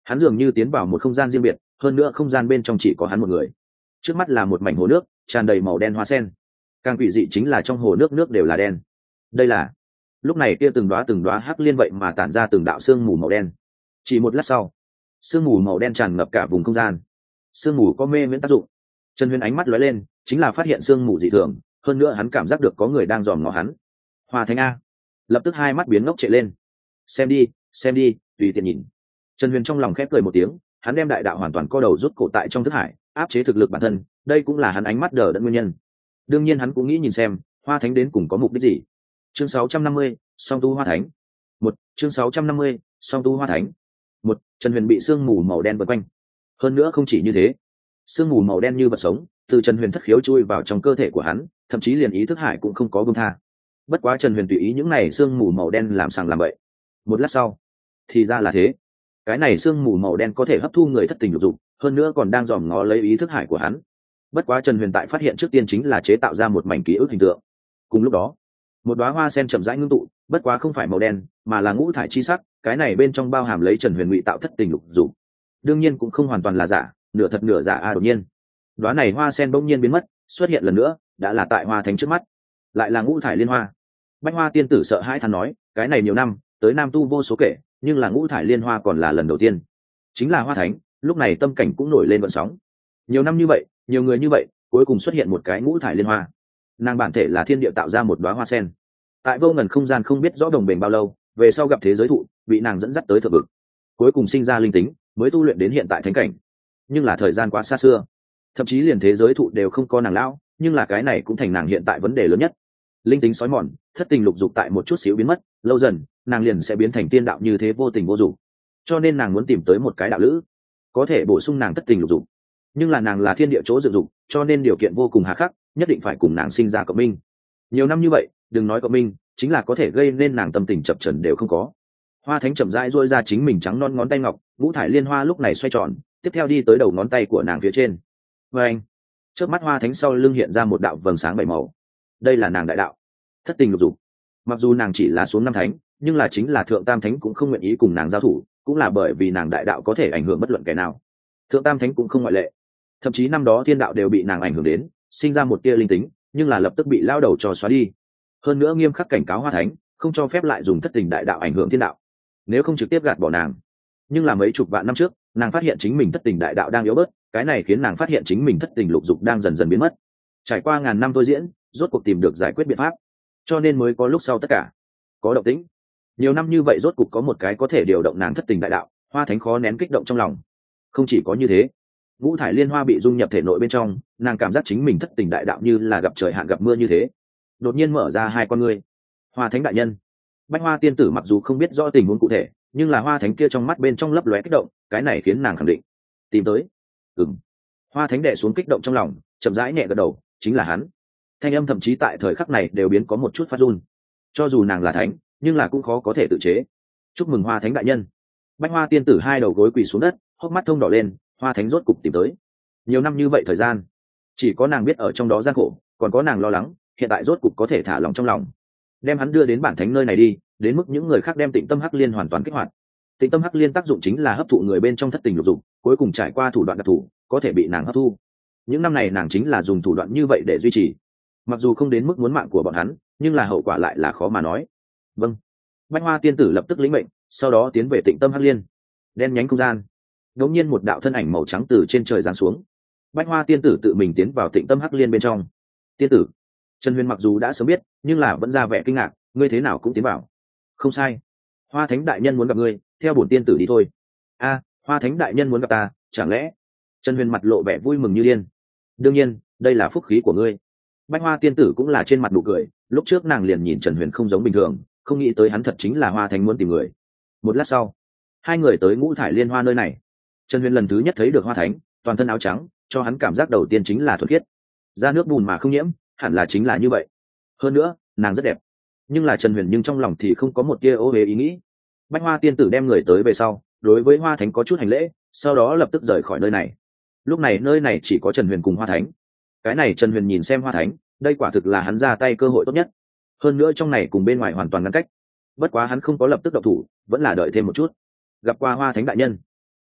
hắn dường như tiến vào một không gian riêng biệt, hơn nữa không gian bên trong chỉ có hắn một người. Trước mắt là một mảnh hồ nước tràn đầy màu đen hoa sen, càng quỷ dị chính là trong hồ nước nước đều là đen. Đây là lúc này kia từng đóa từng đóa hắc liên vậy mà tản ra từng đạo sương mù màu đen. Chỉ một lát sau, sương mù màu đen tràn ngập cả vùng không gian. Sương mù có mê miễn tác dụng. Trần Huyền ánh mắt lóe lên, chính là phát hiện sương mù dị thường, hơn nữa hắn cảm giác được có người đang dòm ngó hắn. Hoa Thánh a! Lập tức hai mắt biến ngốc trệ lên. Xem đi, xem đi, tùy tiện nhìn. Trần Huyền trong lòng khép cười một tiếng, hắn đem đại đạo hoàn toàn co đầu rút cổ tại trong thức hải, áp chế thực lực bản thân, đây cũng là hắn ánh mắt đờ đẫn nguyên nhân. Đương nhiên hắn cũng nghĩ nhìn xem, Hoa Thánh đến cùng có mục đích gì. Chương sáu trăm năm mươi, Song tu Hoa Thánh. Một, chương sáu trăm năm mươi, Song tu Hoa Thánh. Một, Trần Huyền bị sương mù màu đen vây quanh. Hơn nữa không chỉ như thế, sương mù màu đen như vật sống, từ Trần Huyền thất khiếu chui vào trong cơ thể của hắn, thậm chí liền ý thức hải cũng không có buông tha. Bất quá Trần Huyền tùy ý những này sương mù màu đen làm sàng làm bậy. Một lát sau, thì ra là thế. Cái này sương mù màu đen có thể hấp thu người thất tình lục dục, hơn nữa còn đang dòm ngó lấy ý thức hải của hắn. Bất quá Trần Huyền tại phát hiện trước tiên chính là chế tạo ra một mảnh ký ức hình tượng. Cùng lúc đó, một đóa hoa sen chậm rãi ngưng tụ, bất quá không phải màu đen, mà là ngũ thải chi sắc, cái này bên trong bao hàm lấy Trần Huyền ngụy tạo thất tình lục dục. Đương nhiên cũng không hoàn toàn là giả, nửa thật nửa giả a à, đột nhiên. Đóa này hoa sen bỗng nhiên biến mất, xuất hiện lần nữa, đã là tại Hoa Thánh trước mắt. Lại là ngũ thải liên hoa. Bách Hoa tiên tử sợ hãi than nói, cái này nhiều năm, tới nam tu vô số kể, nhưng là ngũ thải liên hoa còn là lần đầu tiên. Chính là Hoa Thánh, lúc này tâm cảnh cũng nổi lên vận sóng. Nhiều năm như vậy, nhiều người như vậy, cuối cùng xuất hiện một cái ngũ thải liên hoa. Nàng bản thể là thiên địa tạo ra một đóa hoa sen. Tại vô ngần không gian không biết rõ đồng bền bao lâu, về sau gặp thế giới thụ, bị nàng dẫn dắt tới thượng vực. Cuối cùng sinh ra linh tính, mới tu luyện đến hiện tại thánh cảnh. Nhưng là thời gian quá xa xưa, thậm chí liền thế giới thụ đều không có nàng lão, nhưng là cái này cũng thành nàng hiện tại vấn đề lớn nhất. Linh tính sói mòn, thất tình lục dục tại một chút xíu biến mất, lâu dần nàng liền sẽ biến thành tiên đạo như thế vô tình vô dục. Cho nên nàng muốn tìm tới một cái đạo lữ có thể bổ sung nàng thất tình lục dục, nhưng là nàng là thiên địa chỗ dựng dục, cho nên điều kiện vô cùng hà khắc, nhất định phải cùng nàng sinh ra cộng minh. Nhiều năm như vậy, đừng nói cộng minh, chính là có thể gây nên nàng tâm tình chập chờn đều không có. Hoa Thánh chậm rãi duỗi ra chính mình trắng non ngón tay ngọc, ngũ thải liên hoa lúc này xoay tròn, tiếp theo đi tới đầu ngón tay của nàng phía trên. Và anh, trước mắt Hoa Thánh sau lưng hiện ra một đạo vầng sáng bảy màu. Đây là nàng đại đạo, thất tình lục dục. Mặc dù nàng chỉ là xuống năm thánh, nhưng là chính là thượng tam thánh cũng không nguyện ý cùng nàng giao thủ, cũng là bởi vì nàng đại đạo có thể ảnh hưởng bất luận kẻ nào. Thượng tam thánh cũng không ngoại lệ, thậm chí năm đó thiên đạo đều bị nàng ảnh hưởng đến, sinh ra một tia linh tính, nhưng là lập tức bị lao đầu cho xóa đi. Hơn nữa nghiêm khắc cảnh cáo Hoa Thánh, không cho phép lại dùng thất tình đại đạo ảnh hưởng thiên đạo, nếu không trực tiếp gạt bỏ nàng. Nhưng là mấy chục vạn năm trước, nàng phát hiện chính mình thất tình đại đạo đang yếu bớt, cái này khiến nàng phát hiện chính mình thất tình lục dục đang dần dần biến mất. Trải qua ngàn năm tôi diễn, rốt cuộc tìm được giải quyết biện pháp, cho nên mới có lúc sau tất cả có động tĩnh. Nhiều năm như vậy rốt cuộc có một cái có thể điều động nàng thất tình đại đạo, Hoa Thánh khó nén kích động trong lòng. Không chỉ có như thế, ngũ thải liên hoa bị dung nhập thể nội bên trong, nàng cảm giác chính mình thất tình đại đạo như là gặp trời hạn gặp mưa như thế. Đột nhiên mở ra hai con ngươi. Hoa Thánh đại nhân. Bách Hoa tiên tử mặc dù không biết rõ tình huống cụ thể, nhưng là Hoa Thánh kia trong mắt bên trong lấp lóe kích động, cái này khiến nàng khẳng định tìm tới. Ừm. Hoa Thánh đè xuống kích động trong lòng, chậm rãi nhẹ gật đầu, chính là hắn. Thanh âm thậm chí tại thời khắc này đều biến có một chút phát run. Cho dù nàng là thánh, nhưng là cũng khó có thể tự chế. Chúc mừng Hoa Thánh đại nhân. Bách Hoa tiên tử hai đầu gối quỳ xuống đất, hốc mắt thông đỏ lên, Hoa Thánh rốt cục tìm tới. Nhiều năm như vậy thời gian, chỉ có nàng biết ở trong đó gian khổ, còn có nàng lo lắng, hiện tại rốt cục có thể thả lòng trong lòng. Đem hắn đưa đến bản thánh nơi này đi, đến mức những người khác đem Tịnh Tâm Hắc Liên hoàn toàn kích hoạt. Tịnh Tâm Hắc Liên tác dụng chính là hấp thụ người bên trong thất tình lục dục, cuối cùng trải qua thủ đoạn đặc thù, có thể bị nàng hấp thu. Những năm này nàng chính là dùng thủ đoạn như vậy để duy trì. Mặc dù không đến mức muốn mạng của bọn hắn, nhưng là hậu quả lại là khó mà nói. Vâng. Bách Hoa tiên tử lập tức lĩnh mệnh, sau đó tiến về Tịnh Tâm Hắc Liên. Đen nhánh không gian, đột nhiên một đạo thân ảnh màu trắng từ trên trời giáng xuống. Bách Hoa tiên tử tự mình tiến vào Tịnh Tâm Hắc Liên bên trong. Tiên tử, Trần Huyền mặc dù đã sớm biết, nhưng là vẫn ra vẻ kinh ngạc, ngươi thế nào cũng tiến vào. Không sai, Hoa Thánh đại nhân muốn gặp ngươi, theo bổn tiên tử đi thôi. A, Hoa Thánh đại nhân muốn gặp ta, chẳng lẽ? Trần Huyền mặt lộ vẻ vui mừng như điên. Đương nhiên, đây là phúc khí của ngươi. Bách Hoa tiên tử cũng là trên mặt nụ cười, lúc trước nàng liền nhìn Trần Huyền không giống bình thường, không nghĩ tới hắn thật chính là Hoa Thánh muốn tìm người. Một lát sau, hai người tới ngũ thải liên hoa nơi này. Trần Huyền lần thứ nhất thấy được Hoa Thánh, toàn thân áo trắng, cho hắn cảm giác đầu tiên chính là thuần khiết, da nước bùn mà không nhiễm, hẳn là chính là như vậy. Hơn nữa, nàng rất đẹp. Nhưng là Trần Huyền nhưng trong lòng thì không có một tia ô uế ý nghĩ. Bách Hoa tiên tử đem người tới về sau, đối với Hoa Thánh có chút hành lễ, sau đó lập tức rời khỏi nơi này. Lúc này nơi này chỉ có Trần Huyền cùng Hoa Thánh. Cái này Trần Huyền nhìn xem Hoa Thánh, đây quả thực là hắn ra tay cơ hội tốt nhất. Hơn nữa trong này cùng bên ngoài hoàn toàn ngăn cách. Bất quá hắn không có lập tức động thủ, vẫn là đợi thêm một chút. Gặp qua Hoa Thánh đại nhân.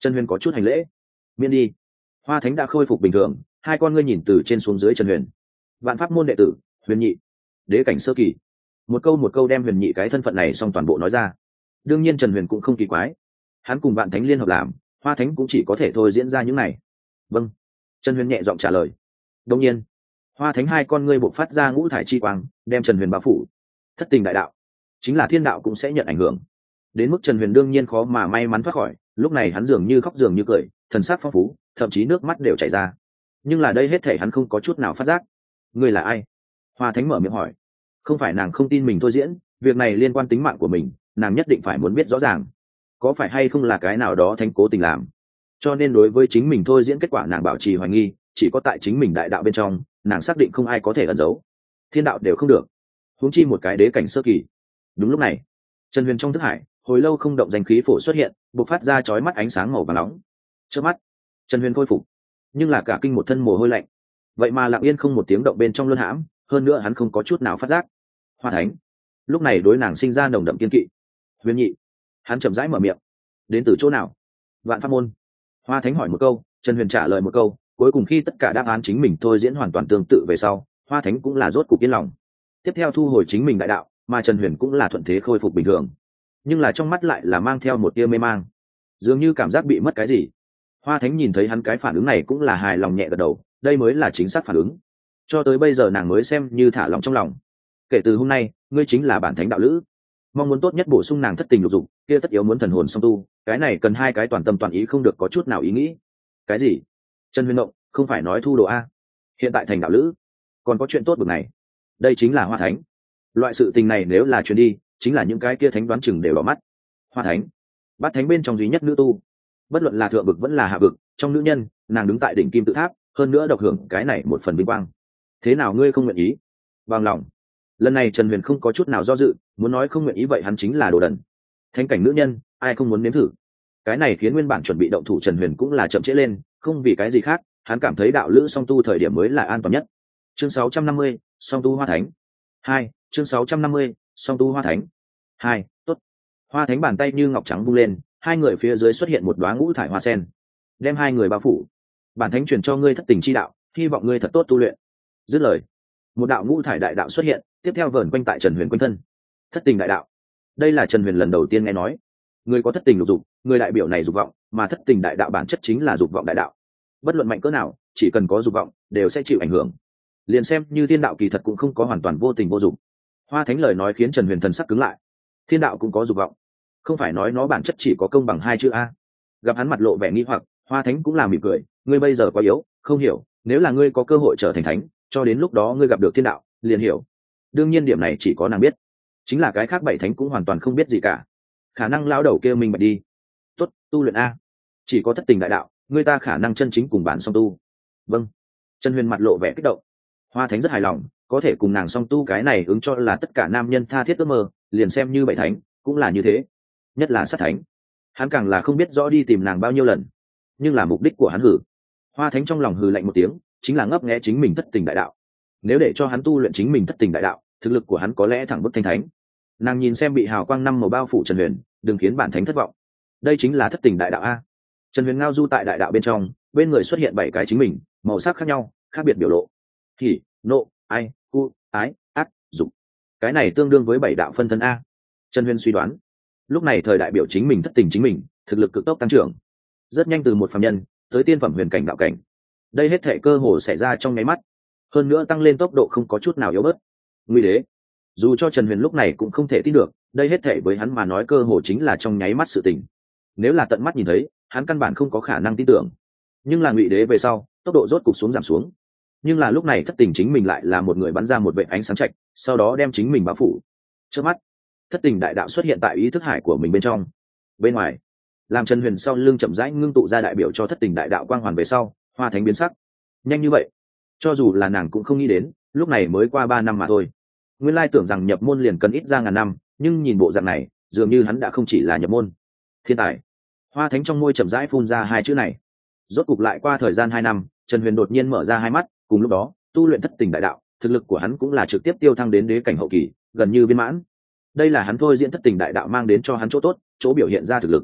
Trần Huyền có chút hành lễ. Miễn đi. Hoa Thánh đã khôi phục bình thường, hai con ngươi nhìn từ trên xuống dưới Trần Huyền. Vạn pháp môn đệ tử, Huyền Nhị, đế cảnh sơ kỳ. Một câu một câu đem Huyền Nhị cái thân phận này xong toàn bộ nói ra. Đương nhiên Trần Huyền cũng không kỳ quái, hắn cùng Vạn Thánh liên hợp làm, Hoa Thánh cũng chỉ có thể thôi diễn ra những này. Vâng. Trần Huyền nhẹ giọng trả lời. Đương nhiên, Hoa Thánh hai con ngươi bộc phát ra ngũ thải chi quang, đem Trần Huyền bao phủ. Thất tình đại đạo, chính là thiên đạo cũng sẽ nhận ảnh hưởng. Đến mức Trần Huyền đương nhiên khó mà may mắn thoát khỏi, lúc này hắn dường như khóc dường như cười, thần sắc phong phú, thậm chí nước mắt đều chảy ra. Nhưng là đây hết thảy hắn không có chút nào phát giác. Ngươi là ai? Hoa Thánh mở miệng hỏi. Không phải nàng không tin mình thôi diễn, việc này liên quan tính mạng của mình, nàng nhất định phải muốn biết rõ ràng. Có phải hay không là cái nào đó thánh cố tình làm? Cho nên đối với chính mình thôi diễn kết quả nàng bảo trì hoài nghi, chỉ có tại chính mình đại đạo bên trong, nàng xác định không ai có thể ẩn giấu. Thiên đạo đều không được, huống chi một cái đế cảnh sơ kỳ. Đúng lúc này, Trần Huyền trong thức hải, hồi lâu không động danh khí phổ xuất hiện, bộc phát ra chói mắt ánh sáng màu vàng nóng. Chớp mắt, Trần Huyền khôi phục, nhưng là cả kinh một thân mồ hôi lạnh. Vậy mà lặng yên không một tiếng động bên trong luân hãm, hơn nữa hắn không có chút nào phát giác. Hoa Thánh lúc này đối nàng sinh ra nồng đậm kiên kỵ. Huyền Nhị, hắn chậm rãi mở miệng. Đến từ chỗ nào? Vạn Pháp môn. Hoa Thánh hỏi một câu, Trần Huyền trả lời một câu, cuối cùng khi tất cả đáp án chính mình thôi diễn hoàn toàn tương tự về sau, Hoa Thánh cũng là rốt cục yên lòng. Tiếp theo thu hồi chính mình đại đạo, mà Trần Huyền cũng là thuận thế khôi phục bình thường. Nhưng là trong mắt lại là mang theo một tia mê mang, dường như cảm giác bị mất cái gì. Hoa Thánh nhìn thấy hắn cái phản ứng này cũng là hài lòng nhẹ gật đầu, đây mới là chính xác phản ứng. Cho tới bây giờ nàng mới xem như thả lòng trong lòng. Kể từ hôm nay, ngươi chính là bản thánh đạo lữ. Mong muốn tốt nhất bổ sung nàng thất tình lục dục, kia tất yếu muốn thần hồn song tu, cái này cần hai cái toàn tâm toàn ý không được có chút nào ý nghĩ. Cái gì? Trần Huyền động, không phải nói thu đồ a? Hiện tại thành đạo lữ, còn có chuyện tốt bực này. Đây chính là Hoa Thánh. Loại sự tình này nếu là truyền đi, chính là những cái kia thánh đoán chừng đều đỏ mắt. Hoa Thánh, bát thánh bên trong duy nhất nữ tu, bất luận là thượng vực vẫn là hạ vực, trong nữ nhân, nàng đứng tại đỉnh kim tự tháp, hơn nữa độc hưởng cái này một phần vinh quang. Thế nào ngươi không nguyện ý? Bằng lòng. Lần này Trần Huyền không có chút nào do dự, muốn nói không nguyện ý vậy hắn chính là đồ đần. Thánh cảnh nữ nhân, ai không muốn nếm thử? Cái này khiến nguyên bản chuẩn bị động thủ Trần Huyền cũng là chậm trễ lên, không vì cái gì khác, hắn cảm thấy đạo lữ song tu thời điểm mới là an toàn nhất. Chương sáu trăm năm mươi, song tu Hoa Thánh. Hai, chương sáu trăm năm mươi, song tu Hoa Thánh. Hai, tốt. Hoa Thánh bàn tay như ngọc trắng vung lên, hai người phía dưới xuất hiện một đóa ngũ thải hoa sen, đem hai người bao phủ. Bản thánh truyền cho ngươi thất tình chi đạo, hy vọng ngươi thật tốt tu luyện. Dứt lời, một đạo ngũ thải đại đạo xuất hiện, tiếp theo vờn quanh tại Trần Huyền quanh thân. Thất tình đại đạo, đây là Trần Huyền lần đầu tiên nghe nói. Người có thất tình lục dục, người đại biểu này dục vọng, mà thất tình đại đạo bản chất chính là dục vọng đại đạo. Bất luận mạnh cỡ nào, chỉ cần có dục vọng, đều sẽ chịu ảnh hưởng. Liền xem như thiên đạo kỳ thật cũng không có hoàn toàn vô tình vô dục. Hoa Thánh lời nói khiến Trần Huyền thần sắc cứng lại. Thiên đạo cũng có dục vọng, không phải nói nó bản chất chỉ có công bằng hai chữ a? Gặp hắn mặt lộ vẻ nghi hoặc, Hoa Thánh cũng là mỉm cười, ngươi bây giờ quá yếu, không hiểu, nếu là ngươi có cơ hội trở thành thánh, cho đến lúc đó ngươi gặp được thiên đạo, liền hiểu. Đương nhiên điểm này chỉ có nàng biết, chính là cái khác bảy thánh cũng hoàn toàn không biết gì cả. Khả năng lao đầu kia mình bạch đi. Tốt, tu luyện a. Chỉ có thất tình đại đạo, ngươi ta khả năng chân chính cùng bản song tu. Vâng. Trần Huyền mặt lộ vẻ kích động. Hoa Thánh rất hài lòng, có thể cùng nàng song tu cái này ứng cho là tất cả nam nhân tha thiết ước mơ, liền xem như bảy thánh cũng là như thế, nhất là sát thánh, hắn càng là không biết rõ đi tìm nàng bao nhiêu lần, nhưng là mục đích của hắn hử. Hoa Thánh trong lòng hừ lạnh một tiếng, chính là ngấp nghé chính mình thất tình đại đạo. Nếu để cho hắn tu luyện chính mình thất tình đại đạo, thực lực của hắn có lẽ thẳng bức thanh thánh. Nàng nhìn xem bị hào quang năm màu bao phủ Trần Huyền, đừng khiến bản thánh thất vọng. Đây chính là thất tình đại đạo a. Trần Huyền ngao du tại đại đạo bên trong, bên người xuất hiện bảy cái chính mình, màu sắc khác nhau, khác biệt biểu lộ. Hỉ, nộ, ai, cu, ái, ác, dục. Cái này tương đương với bảy đạo phân thân a. Trần Huyền suy đoán, lúc này thời đại biểu chính mình thất tình chính mình, thực lực cực tốc tăng trưởng, rất nhanh từ một phàm nhân tới tiên phẩm huyền cảnh đạo cảnh. Đây hết thảy cơ hồ xảy ra trong nháy mắt, hơn nữa tăng lên tốc độ không có chút nào yếu bớt. Nguy đế, dù cho Trần Huyền lúc này cũng không thể tin được, đây hết thảy với hắn mà nói cơ hồ chính là trong nháy mắt sự tình. Nếu là tận mắt nhìn thấy, hắn căn bản không có khả năng tin tưởng. Nhưng là Ngụy đế về sau, tốc độ rốt cục xuống giảm xuống. Nhưng là lúc này thất tình chính mình lại là một người bắn ra một vệt ánh sáng chạch, sau đó đem chính mình bao phủ. Trước mắt, thất tình đại đạo xuất hiện tại ý thức hải của mình bên trong. Bên ngoài, làm Trần Huyền sau lưng chậm rãi ngưng tụ ra đại biểu cho thất tình đại đạo quang hoàn về sau, Hoa Thánh biến sắc. Nhanh như vậy, cho dù là nàng cũng không nghĩ đến, lúc này mới qua ba năm mà thôi. Nguyên lai tưởng rằng nhập môn liền cần ít ra ngàn năm, nhưng nhìn bộ dạng này, dường như hắn đã không chỉ là nhập môn. Thiên tài. Hoa Thánh trong môi chậm rãi phun ra hai chữ này. Rốt cục lại qua thời gian hai năm, Trần Huyền đột nhiên mở ra hai mắt, cùng lúc đó, tu luyện thất tình đại đạo, thực lực của hắn cũng là trực tiếp tiêu thăng đến đế cảnh hậu kỳ, gần như viên mãn. Đây là hắn thôi diễn thất tình đại đạo mang đến cho hắn chỗ tốt, chỗ biểu hiện ra thực lực.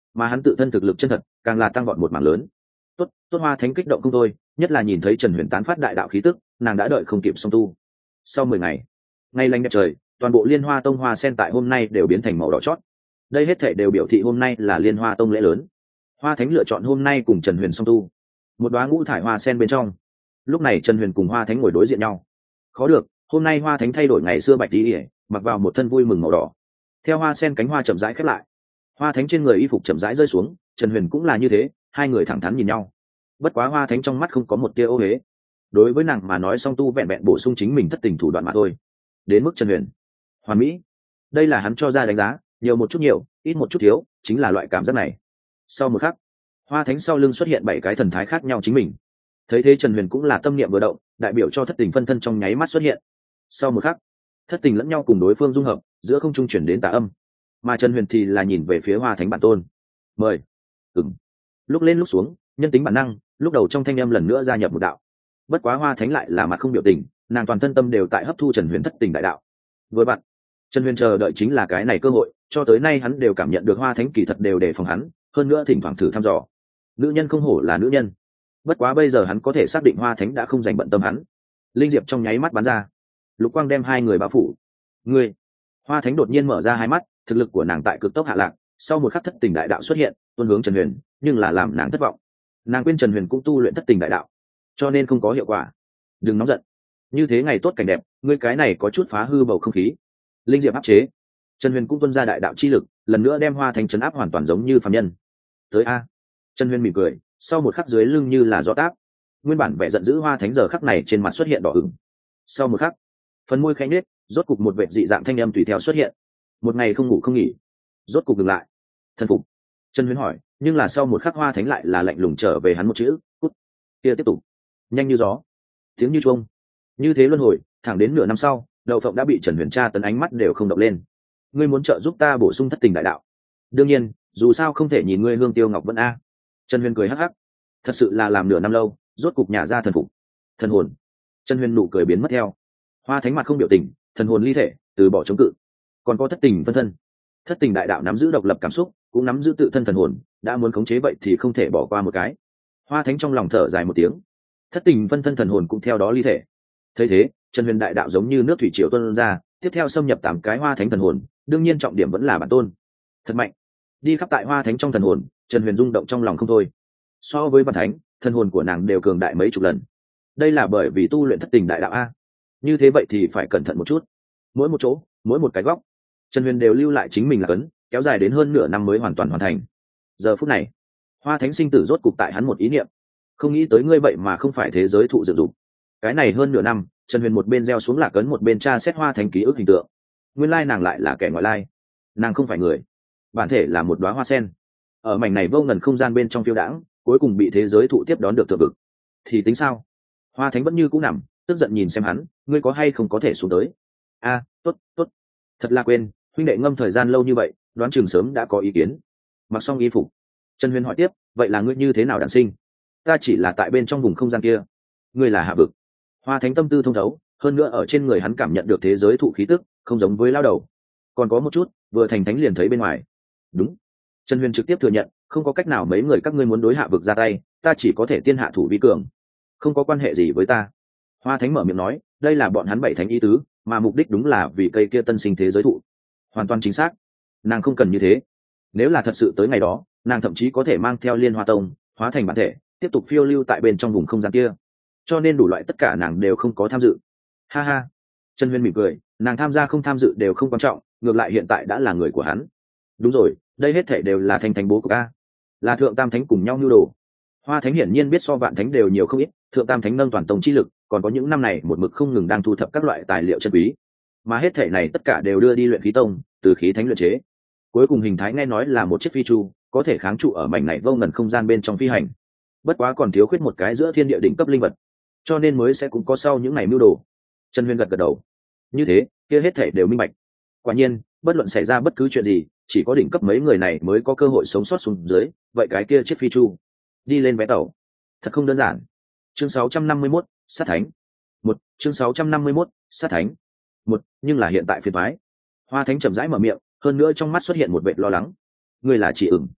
mà hắn tự thân thực lực chân thật càng là tăng vọt một mảng lớn. Tốt, tốt Hoa Thánh kích động không thôi, nhất là nhìn thấy Trần Huyền tán phát đại đạo khí tức, nàng đã đợi không kịp song tu. Sau mười ngày, ngày lành đẹp trời, toàn bộ Liên Hoa Tông hoa sen tại hôm nay đều biến thành màu đỏ chót. Đây hết thảy đều biểu thị hôm nay là Liên Hoa Tông lễ lớn. Hoa Thánh lựa chọn hôm nay cùng Trần Huyền song tu. Một đóa ngũ thải hoa sen bên trong, lúc này Trần Huyền cùng Hoa Thánh ngồi đối diện nhau. Khó được, hôm nay Hoa Thánh thay đổi ngày xưa bạch y, mặc vào một thân vui mừng màu đỏ. Theo hoa sen cánh hoa chậm rãi khép lại, Hoa Thánh trên người y phục chậm rãi rơi xuống, Trần Huyền cũng là như thế, hai người thẳng thắn nhìn nhau. Bất quá Hoa Thánh trong mắt không có một tia ô uế. Đối với nàng mà nói song tu vẹn vẹn bổ sung chính mình thất tình thủ đoạn mà thôi. Đến mức Trần Huyền, hoàn mỹ. Đây là hắn cho ra đánh giá, nhiều một chút nhiều, ít một chút thiếu, chính là loại cảm giác này. Sau một khắc, Hoa Thánh sau lưng xuất hiện bảy cái thần thái khác nhau chính mình. Thấy thế Trần Huyền cũng là tâm niệm vừa động, đại biểu cho thất tình phân thân trong nháy mắt xuất hiện. Sau một khắc, thất tình lẫn nhau cùng đối phương dung hợp, giữa không trung chuyển đến tà âm. Mà Trần Huyền thì là nhìn về phía Hoa Thánh bản tôn. Mời. Ừm. Lúc lên lúc xuống, nhân tính bản năng, lúc đầu trong thanh âm lần nữa gia nhập một đạo. Bất quá Hoa Thánh lại là mặt không biểu tình, nàng toàn thân tâm đều tại hấp thu Trần Huyền thất tình đại đạo. Vừa bạn, Trần Huyền chờ đợi chính là cái này cơ hội, cho tới nay hắn đều cảm nhận được Hoa Thánh kỳ thật đều đề phòng hắn, hơn nữa thỉnh thoảng thử thăm dò. Nữ nhân không hổ là nữ nhân. Bất quá bây giờ hắn có thể xác định Hoa Thánh đã không dành bận tâm hắn. Linh diệp trong nháy mắt bắn ra, lục quang đem hai người bao phủ. Ngươi. Hoa Thánh đột nhiên mở ra hai mắt, thực lực của nàng tại cực tốc hạ lạc, sau một khắc thất tình đại đạo xuất hiện, tuôn hướng Trần Huyền, nhưng là làm nàng thất vọng. Nàng quên Trần Huyền cũng tu luyện thất tình đại đạo, cho nên không có hiệu quả. Đừng nóng giận, như thế ngày tốt cảnh đẹp, ngươi cái này có chút phá hư bầu không khí. Linh diệp áp chế, Trần Huyền cũng tuôn ra đại đạo chi lực, lần nữa đem Hoa Thánh trấn áp hoàn toàn giống như phàm nhân. Tới a. Trần Huyền mỉm cười, sau một khắc dưới lưng như là gió táp, nguyên bản vẻ giận dữ Hoa Thánh giờ khắc này trên mặt xuất hiện đỏ ửng. Sau một khắc, phần môi khẽ nhếch, rốt cục một vệt dị dạng thanh âm tùy theo xuất hiện. Một ngày không ngủ không nghỉ, rốt cục dừng lại. Thần phục. Trần Huyền hỏi, nhưng là sau một khắc Hoa Thánh lại là lạnh lùng trở về hắn một chữ, cút. Kia tiếp tục, nhanh như gió, tiếng như chuông. Như thế luân hồi, thẳng đến nửa năm sau, Đậu Phộng đã bị Trần Huyền tra tấn ánh mắt đều không động lên. Ngươi muốn trợ giúp ta bổ sung thất tình đại đạo? Đương nhiên, dù sao không thể nhìn ngươi Hương Tiêu Ngọc Vân a. Trần Huyền cười hắc hắc, thật sự là làm nửa năm lâu, rốt cục nhả ra thần phục. Thần hồn. Trần Huyền nụ cười biến mất theo. Hoa Thánh mặt không biểu tình, thần hồn ly thể, từ bỏ chống cự. Còn có thất tình phân thân. Thất tình đại đạo nắm giữ độc lập cảm xúc, cũng nắm giữ tự thân thần hồn, đã muốn khống chế vậy thì không thể bỏ qua một cái. Hoa Thánh trong lòng thở dài một tiếng. Thất tình phân thân thần hồn cũng theo đó ly thể. Thấy thế, Trần Huyền đại đạo giống như nước thủy triều tuôn ra, tiếp theo xâm nhập tám cái Hoa Thánh thần hồn, đương nhiên trọng điểm vẫn là bản tôn. Thật mạnh. Đi khắp tại Hoa Thánh trong thần hồn, Trần Huyền rung động trong lòng không thôi. So với bản thánh, thần hồn của nàng đều cường đại mấy chục lần. Đây là bởi vì tu luyện thất tình đại đạo a. Như thế vậy thì phải cẩn thận một chút. Mỗi một chỗ, mỗi một cái góc, Trần Huyền đều lưu lại chính mình là cấn, kéo dài đến hơn nửa năm mới hoàn toàn hoàn thành. Giờ phút này, Hoa Thánh sinh tử rốt cục tại hắn một ý niệm. Không nghĩ tới ngươi vậy mà không phải thế giới thụ dự dụng. Cái này hơn nửa năm, Trần Huyền một bên gieo xuống lạc cấn một bên tra xét Hoa Thánh ký ức hình tượng. Nguyên lai nàng lại là kẻ ngoại lai. Nàng không phải người, bản thể là một đóa hoa sen. Ở mảnh này vô ngần không gian bên trong phiêu đãng, cuối cùng bị thế giới thụ tiếp đón được thượng vực. Thì tính sao? Hoa Thánh vẫn như cũ nằm, tức giận nhìn xem hắn, ngươi có hay không có thể xuống tới? A, tốt, tốt. Thật là quên, huynh đệ ngâm thời gian lâu như vậy, đoán chừng sớm đã có ý kiến. Mặc xong y phục, Trần Huyền hỏi tiếp, vậy là ngươi như thế nào đản sinh? Ta chỉ là tại bên trong vùng không gian kia. Ngươi là hạ vực. Hoa Thánh tâm tư thông thấu, hơn nữa ở trên người hắn cảm nhận được thế giới thụ khí tức, không giống với lao đầu. Còn có một chút, vừa thành thánh liền thấy bên ngoài. Đúng. Trần Huyền trực tiếp thừa nhận, không có cách nào mấy người các ngươi muốn đối hạ vực ra tay, ta chỉ có thể tiên hạ thủ vi cường. Không có quan hệ gì với ta. Hoa Thánh mở miệng nói, đây là bọn hắn bảy thánh ý tứ, mà mục đích đúng là vì cây kia tân sinh thế giới thụ. Hoàn toàn chính xác. Nàng không cần như thế. Nếu là thật sự tới ngày đó, nàng thậm chí có thể mang theo Liên Hoa Tông, hóa thành bản thể, tiếp tục phiêu lưu tại bên trong vùng không gian kia. Cho nên đủ loại tất cả nàng đều không có tham dự. Ha ha. Trần Huyền mỉm cười, nàng tham gia không tham dự đều không quan trọng, ngược lại hiện tại đã là người của hắn. Đúng rồi, đây hết thể đều là thanh thánh bố của ta, là thượng tam thánh cùng nhau nưu đồ. Hoa Thánh hiển nhiên biết so vạn thánh đều nhiều không ít, thượng tam thánh nâng toàn tông chi lực, còn có những năm này một mực không ngừng đang thu thập các loại tài liệu chân quý, mà hết thể này tất cả đều đưa đi luyện khí tông, từ khí thánh luyện chế. Cuối cùng hình thái nghe nói là một chiếc phi chu, có thể kháng trụ ở mảnh này vô ngần không gian bên trong phi hành. Bất quá còn thiếu khuyết một cái giữa thiên địa đỉnh cấp linh vật, cho nên mới sẽ cũng có sau những ngày mưu đồ. Trần Huyền gật gật đầu. Như thế, kia hết thể đều minh bạch. Quả nhiên, bất luận xảy ra bất cứ chuyện gì, chỉ có đỉnh cấp mấy người này mới có cơ hội sống sót xuống dưới, vậy cái kia chiếc phi chu đi lên vé tàu thật không đơn giản. Chương sáu trăm năm mươi mốt, sát thánh. Một, chương sáu trăm năm mươi mốt, sát thánh. Một, nhưng là hiện tại phiền toái. Hoa Thánh chậm rãi mở miệng, hơn nữa trong mắt xuất hiện một vệt lo lắng. Ngươi là chị ửng?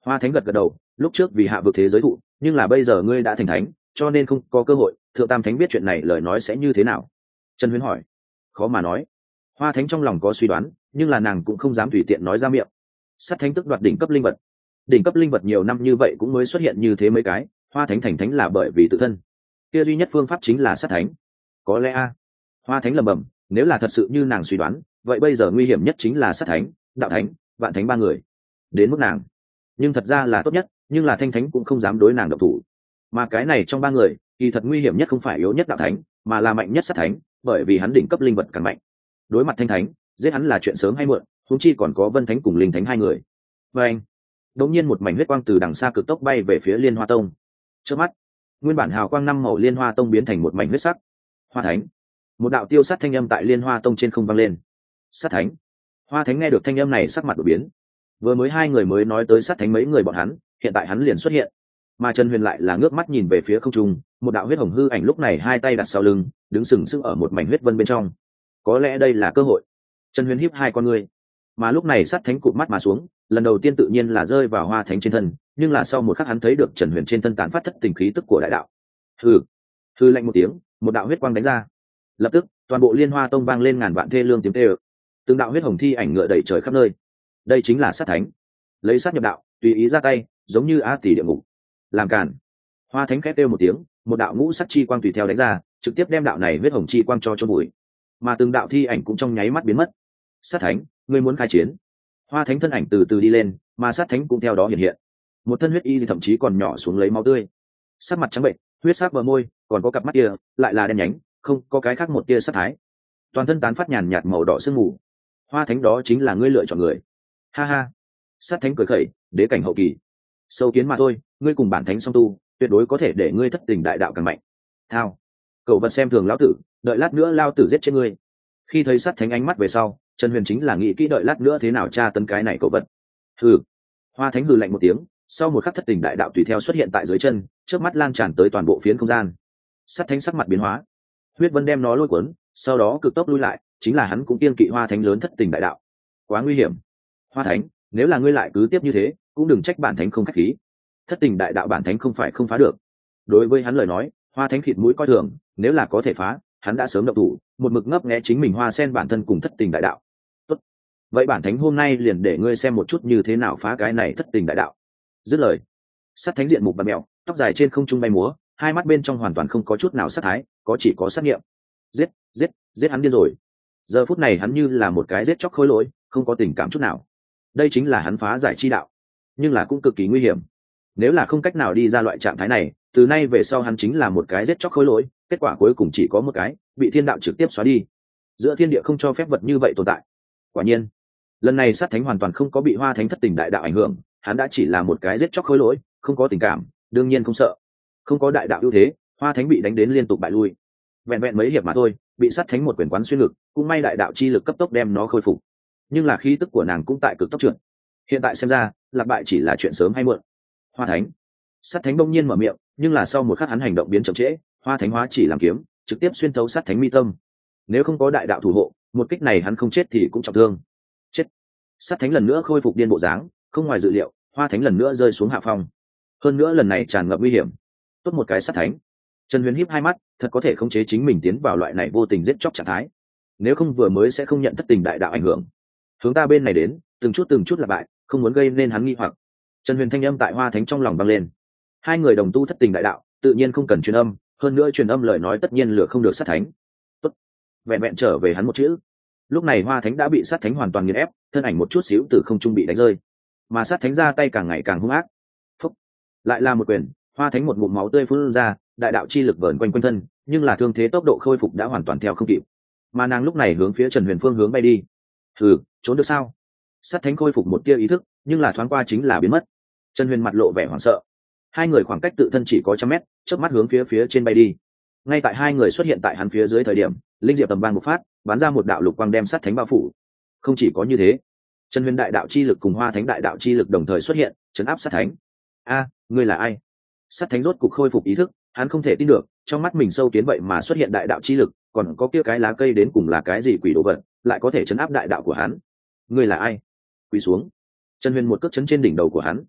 Hoa thánh gật gật đầu, lúc trước vì hạ vực thế giới thụ, nhưng là bây giờ ngươi đã thành thánh, cho nên không có cơ hội. Thượng tam thánh biết chuyện này lời nói sẽ như thế nào? Trần Huyền hỏi. Khó mà nói. Hoa thánh trong lòng có suy đoán, nhưng là nàng cũng không dám tùy tiện nói ra miệng. Sát thánh tức đoạt đỉnh cấp linh vật, đỉnh cấp linh vật nhiều năm như vậy cũng mới xuất hiện như thế mấy cái. Hoa thánh thành thánh là bởi vì tự thân, kia duy nhất phương pháp chính là sát thánh. Có lẽ a. Hoa thánh lẩm bẩm, nếu là thật sự như nàng suy đoán, vậy bây giờ nguy hiểm nhất chính là sát thánh, đạo thánh, vạn thánh ba người. Đến mức nàng, nhưng thật ra là tốt nhất, nhưng là thanh thánh cũng không dám đối nàng độc thủ. Mà cái này trong ba người, kỳ thật nguy hiểm nhất không phải yếu nhất đạo thánh, mà là mạnh nhất sát thánh, bởi vì hắn đỉnh cấp linh vật càng mạnh. Đối mặt thanh thánh, giết hắn là chuyện sớm hay muộn, huống chi còn có vân thánh cùng linh thánh hai người. Và anh, đột nhiên một mảnh huyết quang từ đằng xa cực tốc bay về phía Liên Hoa Tông. Trước mắt, nguyên bản hào quang năm màu Liên Hoa Tông biến thành một mảnh huyết sắc. Hoa thánh, một đạo tiêu sát thanh âm tại Liên Hoa Tông trên không vang lên. Sát thánh. Hoa thánh nghe được thanh âm này sắc mặt đổi biến. Vừa mới hai người mới nói tới sát thánh mấy người bọn hắn, hiện tại hắn liền xuất hiện. Mà Trần Huyền lại là ngước mắt nhìn về phía không trung, một đạo huyết hồng hư ảnh lúc này hai tay đặt sau lưng, đứng sừng sững ở một mảnh huyết vân bên trong. Có lẽ đây là cơ hội. Trần Huyền híp hai con ngươi, mà lúc này sát thánh cụp mắt mà xuống, lần đầu tiên tự nhiên là rơi vào Hoa thánh trên thân, nhưng là sau một khắc hắn thấy được Trần Huyền trên thân tán phát thất tình khí tức của đại đạo. Hừ, hừ lạnh một tiếng, một đạo huyết quang đánh ra. Lập tức, toàn bộ Liên Hoa Tông vang lên ngàn vạn thê lương tiếng kêu. Từng đạo huyết hồng thi ảnh ngựa đầy trời khắp nơi. Đây chính là sát thánh, lấy sát nhập đạo, tùy ý ra tay, giống như a tỷ địa ngục. Làm cản. Hoa thánh khét kêu một tiếng, một đạo ngũ sắc chi quang tùy theo đánh ra, trực tiếp đem đạo này huyết hồng chi quang cho chôn bụi. Mà từng đạo thi ảnh cũng trong nháy mắt biến mất. Sát thánh, ngươi muốn khai chiến? Hoa thánh thân ảnh từ từ đi lên, mà sát thánh cũng theo đó hiện hiện. Một thân huyết y thậm chí còn nhỏ xuống lấy máu tươi, sắc mặt trắng bệnh, huyết sắc bờ môi, còn có cặp mắt kia lại là đen nhánh, không có cái khác một tia sát thái. Toàn thân tán phát nhàn nhạt màu đỏ sương mù. Hoa thánh, đó chính là ngươi lựa chọn người. Ha ha. Sát thánh cười khẩy, đế cảnh hậu kỳ, sâu kiến mà thôi, ngươi cùng bản thánh song tu, tuyệt đối có thể để ngươi thất tình đại đạo càng mạnh. Thao, cậu vật xem thường lão tử, đợi lát nữa lao tử giết chết ngươi. Khi thấy sát thánh ánh mắt về sau, Trần Huyền chính là nghĩ kỹ đợi lát nữa thế nào tra tấn cái này cậu vật. Hừ. Hoa thánh hừ lạnh một tiếng, sau một khắc thất tình đại đạo tùy theo xuất hiện tại dưới chân, trước mắt lan tràn tới toàn bộ phiến không gian. Sát thánh sắc mặt biến hóa, huyết vân đem nó lôi cuốn, sau đó cực tốc lui lại, chính là hắn cũng kiêng kỵ Hoa thánh lớn thất tình đại đạo, quá nguy hiểm. Hoa thánh, nếu là ngươi lại cứ tiếp như thế, cũng đừng trách bản thánh không khách khí. Thất tình đại đạo bản thánh không phải không phá được. Đối với hắn lời nói, Hoa thánh khịt mũi coi thường, nếu là có thể phá, hắn đã sớm động thủ, một mực ngấp nghé chính mình hoa sen bản thân cùng thất tình đại đạo. Tốt, vậy bản thánh hôm nay liền để ngươi xem một chút như thế nào phá cái này thất tình đại đạo. Dứt lời, sát thánh diện mục bặm mèo, tóc dài trên không trung bay múa, hai mắt bên trong hoàn toàn không có chút nào sát thái, có chỉ có sát nghiệm. Giết, giết, giết hắn điên rồi. Giờ phút này hắn như là một cái giết chóc khối lỗi, không có tình cảm chút nào. Đây chính là hắn phá giải chi đạo, nhưng là cũng cực kỳ nguy hiểm. Nếu là không cách nào đi ra loại trạng thái này, từ nay về sau hắn chính là một cái giết chóc khối lỗi, kết quả cuối cùng chỉ có một cái, bị thiên đạo trực tiếp xóa đi. Giữa thiên địa không cho phép vật như vậy tồn tại. Quả nhiên, lần này sát thánh hoàn toàn không có bị Hoa thánh thất tình đại đạo ảnh hưởng, hắn đã chỉ là một cái giết chóc khối lỗi, không có tình cảm, đương nhiên không sợ. Không có đại đạo ưu thế, Hoa thánh bị đánh đến liên tục bại lui. Vẹn vẹn mấy hiệp mà thôi, bị sát thánh một quyền quán xuyên lực, cũng may đại đạo chi lực cấp tốc đem nó khôi phục. Nhưng là khí tức của nàng cũng tại cực tốc trượt. Hiện tại xem ra, lạc bại chỉ là chuyện sớm hay muộn. Hoa thánh. Sát thánh đông nhiên mở miệng, nhưng là sau một khắc hắn hành động biến chậm trễ, Hoa thánh hóa chỉ làm kiếm, trực tiếp xuyên thấu sát thánh mi tâm. Nếu không có đại đạo thủ hộ, một kích này hắn không chết thì cũng trọng thương. Chết. Sát thánh lần nữa khôi phục điên bộ dáng, không ngoài dự liệu, Hoa thánh lần nữa rơi xuống hạ phong. Hơn nữa lần này tràn ngập nguy hiểm. Tốt một cái sát thánh. Trần Huyền híp hai mắt, thật có thể khống chế chính mình tiến vào loại này vô tình giết chóc trạng thái. Nếu không vừa mới sẽ không nhận thất tình đại đạo ảnh hưởng. Hướng ta bên này đến, từng chút từng chút là bại, không muốn gây nên hắn nghi hoặc. Trần Huyền thanh âm tại Hoa thánh trong lòng vang lên. Hai người đồng tu thất tình đại đạo, tự nhiên không cần truyền âm, hơn nữa truyền âm lời nói tất nhiên lừa không được sát thánh. Tốt, vẹn vẹn trở về hắn một chữ. Lúc này Hoa thánh đã bị sát thánh hoàn toàn nghiền ép, thân ảnh một chút xíu từ không trung bị đánh rơi, mà sát thánh ra tay càng ngày càng hung ác. Phúc, lại là một quyền, Hoa thánh một ngụm máu tươi phun ra, đại đạo chi lực vờn quanh quanh thân, nhưng là thương thế tốc độ khôi phục đã hoàn toàn theo không kịp. Mà nàng lúc này hướng phía Trần Huyền phương hướng bay đi. Hừ, trốn được sao? Sát thánh khôi phục một tia ý thức, nhưng là thoáng qua chính là biến mất. Trần Huyền mặt lộ vẻ hoảng sợ. Hai người khoảng cách tự thân chỉ có trăm mét, chớp mắt hướng phía phía trên bay đi. Ngay tại hai người xuất hiện tại hắn phía dưới thời điểm, linh diệp tầm vang một phát, bắn ra một đạo lục quang đem sát thánh bao phủ. Không chỉ có như thế, Trần Huyền đại đạo chi lực cùng Hoa thánh đại đạo chi lực đồng thời xuất hiện, chấn áp sát thánh. A, ngươi là ai? Sát thánh rốt cục khôi phục ý thức, hắn không thể tin được, trong mắt mình sâu kiến vậy mà xuất hiện đại đạo chi lực, còn có kia cái lá cây đến cùng là cái gì quỷ đồ vật, lại có thể chấn áp đại đạo của hắn. Ngươi là ai? Quỳ xuống. Trần Huyền một cước chấn trên đỉnh đầu của hắn.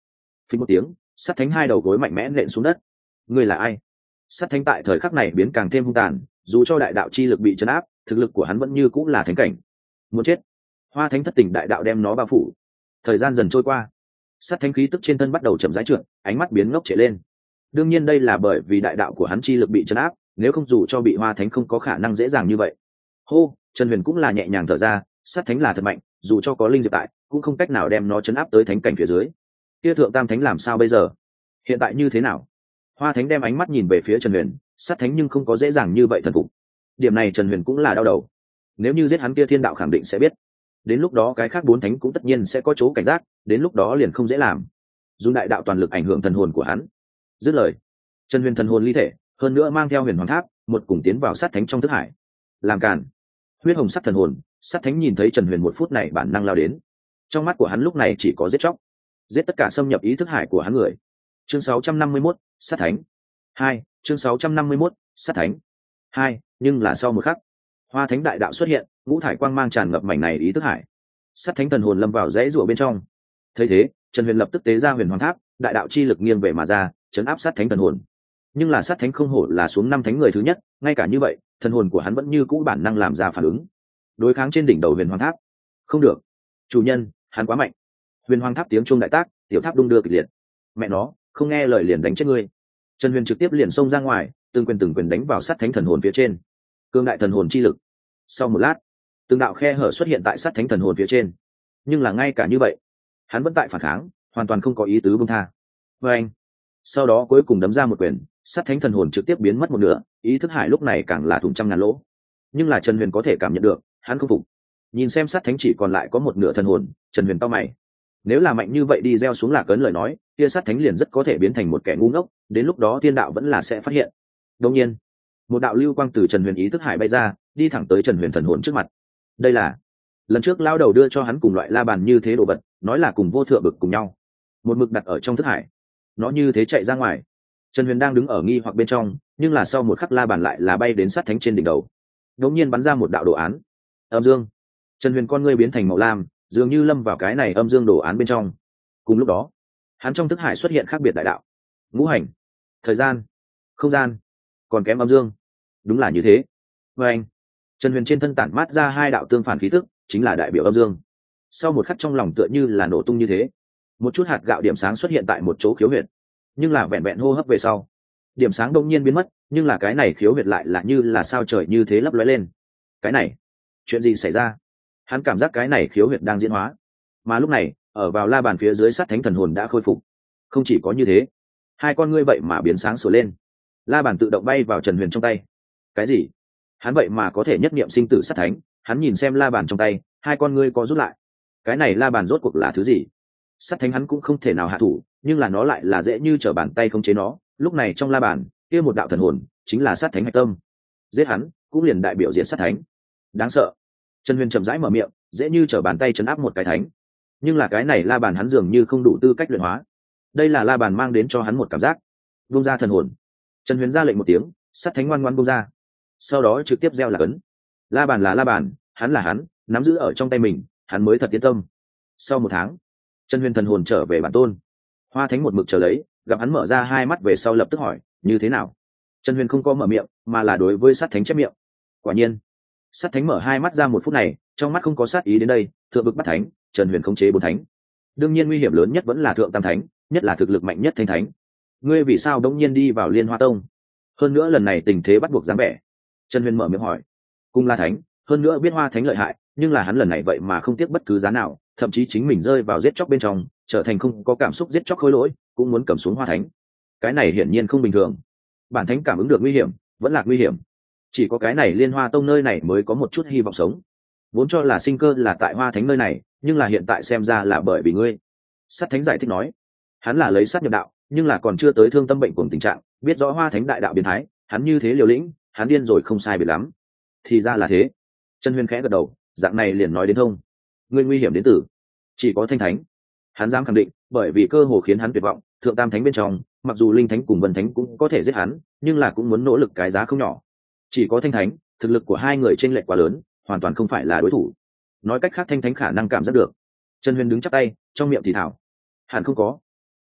phình một tiếng, sát thánh hai đầu gối mạnh mẽ nện xuống đất. Ngươi là ai? Sát thánh tại thời khắc này biến càng thêm hung tàn, dù cho đại đạo chi lực bị chấn áp, thực lực của hắn vẫn như cũng là thánh cảnh. Muốn chết. Hoa thánh thất tình đại đạo đem nó bao phủ. Thời gian dần trôi qua, sát thánh khí tức trên thân bắt đầu chậm rãi trượt, ánh mắt biến ngốc trệ lên. Đương nhiên đây là bởi vì đại đạo của hắn chi lực bị chấn áp, nếu không dù cho bị hoa thánh không có khả năng dễ dàng như vậy. Hô, Trần Huyền cũng là nhẹ nhàng thở ra, sát thánh là thật mạnh, dù cho có linh diệp tại, cũng không cách nào đem nó chấn áp tới thánh cảnh phía dưới. Kia thượng tam thánh làm sao bây giờ? Hiện tại như thế nào? Hoa thánh đem ánh mắt nhìn về phía Trần Huyền, sát thánh nhưng không có dễ dàng như vậy thần phục. Điểm này Trần Huyền cũng là đau đầu. Nếu như giết hắn kia thiên đạo khẳng định sẽ biết. Đến lúc đó cái khác bốn thánh cũng tất nhiên sẽ có chỗ cảnh giác, đến lúc đó liền không dễ làm. Dùng đại đạo toàn lực ảnh hưởng thần hồn của hắn. Dứt lời, Trần Huyền thần hồn ly thể, hơn nữa mang theo huyền hoàng tháp, một cùng tiến vào sát thánh trong thức hải. Làm cản. Huyết hồng sắc thần hồn, sát thánh nhìn thấy Trần Huyền một phút này bản năng lao đến. Trong mắt của hắn lúc này chỉ có giết chóc, giết tất cả xâm nhập ý thức hải của hắn người. Chương sáu trăm năm mươi mốt, sát thánh. Hai, chương sáu trăm năm mươi mốt, sát thánh. Hai, nhưng là sau một khắc, Hoa Thánh đại đạo xuất hiện, ngũ thải quang mang tràn ngập mảnh này ý thức hải. Sát thánh thần hồn lâm vào rẽ rủa bên trong. Thấy thế, Trần Huyền lập tức tế ra huyền hoàng tháp, đại đạo chi lực nghiêng về mà ra, chấn áp sát thánh thần hồn. Nhưng là sát thánh không hổ là xuống năm thánh người thứ nhất, ngay cả như vậy, thần hồn của hắn vẫn như cũ bản năng làm ra phản ứng. Đối kháng trên đỉnh đầu huyền hoàng tháp. Không được, chủ nhân, hắn quá mạnh. Huyền hoàng tháp tiếng chuông đại tác, tiểu tháp đung đưa kịch liệt. Mẹ nó, không nghe lời liền đánh chết ngươi. Trần Huyền trực tiếp liền xông ra ngoài, từng quyền từng quyền đánh vào sát thánh thần hồn phía trên. Cương đại thần hồn chi lực. Sau một lát, từng đạo khe hở xuất hiện tại sát thánh thần hồn phía trên. Nhưng là ngay cả như vậy, hắn vẫn tại phản kháng, hoàn toàn không có ý tứ buông tha. Và anh, sau đó cuối cùng đấm ra một quyền, sát thánh thần hồn trực tiếp biến mất một nửa, ý thức hải lúc này càng là thủng trăm ngàn lỗ. Nhưng là Trần Huyền có thể cảm nhận được, hắn không phục. Nhìn xem sát thánh chỉ còn lại có một nửa thần hồn, Trần Huyền cau mày. Nếu là mạnh như vậy đi gieo xuống lạc ấn lời nói, kia sát thánh liền rất có thể biến thành một kẻ ngu ngốc, đến lúc đó thiên đạo vẫn là sẽ phát hiện. Đương nhiên, một đạo lưu quang từ Trần Huyền ý thức hải bay ra, đi thẳng tới Trần Huyền thần hồn trước mặt. Đây là lần trước lao đầu đưa cho hắn cùng loại la bàn như thế đồ vật, nói là cùng vô thượng bực cùng nhau, một mực đặt ở trong thức hải. Nó như thế chạy ra ngoài. Trần Huyền đang đứng ở nghi hoặc bên trong, nhưng là sau một khắc la bàn lại là bay đến sát thánh trên đỉnh đầu, đột nhiên bắn ra một đạo đồ án. Âm dương. Trần Huyền con ngươi biến thành màu lam, dường như lâm vào cái này âm dương đồ án bên trong. Cùng lúc đó, hắn trong thức hải xuất hiện khác biệt đại đạo, ngũ hành, thời gian, không gian, còn kém âm dương. Đúng là như thế. Và anh, Trần Huyền trên thân tản mát ra hai đạo tương phản khí tức, chính là đại biểu âm dương. Sau một khắc trong lòng tựa như là nổ tung như thế, một chút hạt gạo điểm sáng xuất hiện tại một chỗ khiếu huyệt, nhưng là vẹn vẹn hô hấp về sau, điểm sáng đông nhiên biến mất, nhưng là cái này khiếu huyệt lại là như là sao trời như thế lấp lóe lên. Cái này, chuyện gì xảy ra? Hắn cảm giác cái này khiếu huyệt đang diễn hóa, mà lúc này ở vào la bàn phía dưới sát thánh thần hồn đã khôi phục. Không chỉ có như thế, hai con ngươi vậy mà biến sáng sủa lên, la bàn tự động bay vào Trần Huyền trong tay. Cái gì? Hắn vậy mà có thể nhất niệm sinh tử sát thánh? Hắn nhìn xem la bàn trong tay, hai con ngươi có rút lại. Cái này la bàn rốt cuộc là thứ gì? Sát thánh hắn cũng không thể nào hạ thủ, nhưng là nó lại là dễ như trở bàn tay không chế nó. Lúc này trong la bàn kia một đạo thần hồn chính là sát thánh hạch tâm, giết hắn cũng liền đại biểu diện sát thánh. Đáng sợ. Trần Huyền chậm rãi mở miệng, dễ như trở bàn tay chấn áp một cái thánh, nhưng là cái này la bàn hắn dường như không đủ tư cách luyện hóa. Đây là la bàn mang đến cho hắn một cảm giác. Buông ra thần hồn. Trần Huyền ra lệnh một tiếng, sát thánh ngoan ngoãn buông ra, sau đó trực tiếp gieo lạc ấn. La bàn là la bàn, hắn là hắn, nắm giữ ở trong tay mình, hắn mới thật yên tâm. Sau một tháng, Trần Huyền thần hồn trở về bản tôn. Hoa Thánh một mực chờ lấy, gặp hắn mở ra hai mắt về sau lập tức hỏi, như thế nào? Trần Huyền không có mở miệng, mà là đối với sát thánh chép miệng. Quả nhiên, sát thánh mở hai mắt ra một phút này, trong mắt không có sát ý đến đây. Thượng vực bắt thánh, Trần Huyền khống chế bốn thánh, đương nhiên nguy hiểm lớn nhất vẫn là thượng tam thánh, nhất là thực lực mạnh nhất thanh thánh. Ngươi vì sao đống nhiên đi vào Liên Hoa Tông? Hơn nữa lần này tình thế bắt buộc dáng vẻ. Trần Huyền mở miệng hỏi. Cùng là thánh, hơn nữa biết Hoa Thánh lợi hại, nhưng là hắn lần này vậy mà không tiếc bất cứ giá nào, thậm chí chính mình rơi vào giết chóc bên trong, trở thành không có cảm xúc giết chóc khối lỗi, cũng muốn cầm xuống Hoa Thánh. Cái này hiển nhiên không bình thường. Bản thánh cảm ứng được nguy hiểm, vẫn là nguy hiểm. Chỉ có cái này Liên Hoa Tông nơi này mới có một chút hy vọng sống. Vốn cho là sinh cơ là tại Hoa Thánh nơi này, nhưng là hiện tại xem ra là bởi vì ngươi. Sát Thánh giải thích nói. Hắn là lấy sát nhập đạo, nhưng là còn chưa tới thương tâm bệnh cùng tình trạng, biết rõ Hoa Thánh đại đạo biến thái, hắn như thế liều lĩnh, hắn điên rồi không sai biệt lắm. Thì ra là thế. Trần Huyền khẽ gật đầu, dạng này liền nói đến thông. Ngươi nguy hiểm đến tử, chỉ có thanh thánh. Hắn dám khẳng định, bởi vì cơ hồ khiến hắn tuyệt vọng, thượng tam thánh bên trong, mặc dù linh thánh cùng vân thánh cũng có thể giết hắn, nhưng là cũng muốn nỗ lực cái giá không nhỏ. Chỉ có thanh thánh, thực lực của hai người chênh lệch quá lớn, hoàn toàn không phải là đối thủ. Nói cách khác thanh thánh khả năng cảm giác được. Trần Huyền đứng chắp tay, trong miệng thì thảo. Hẳn không có.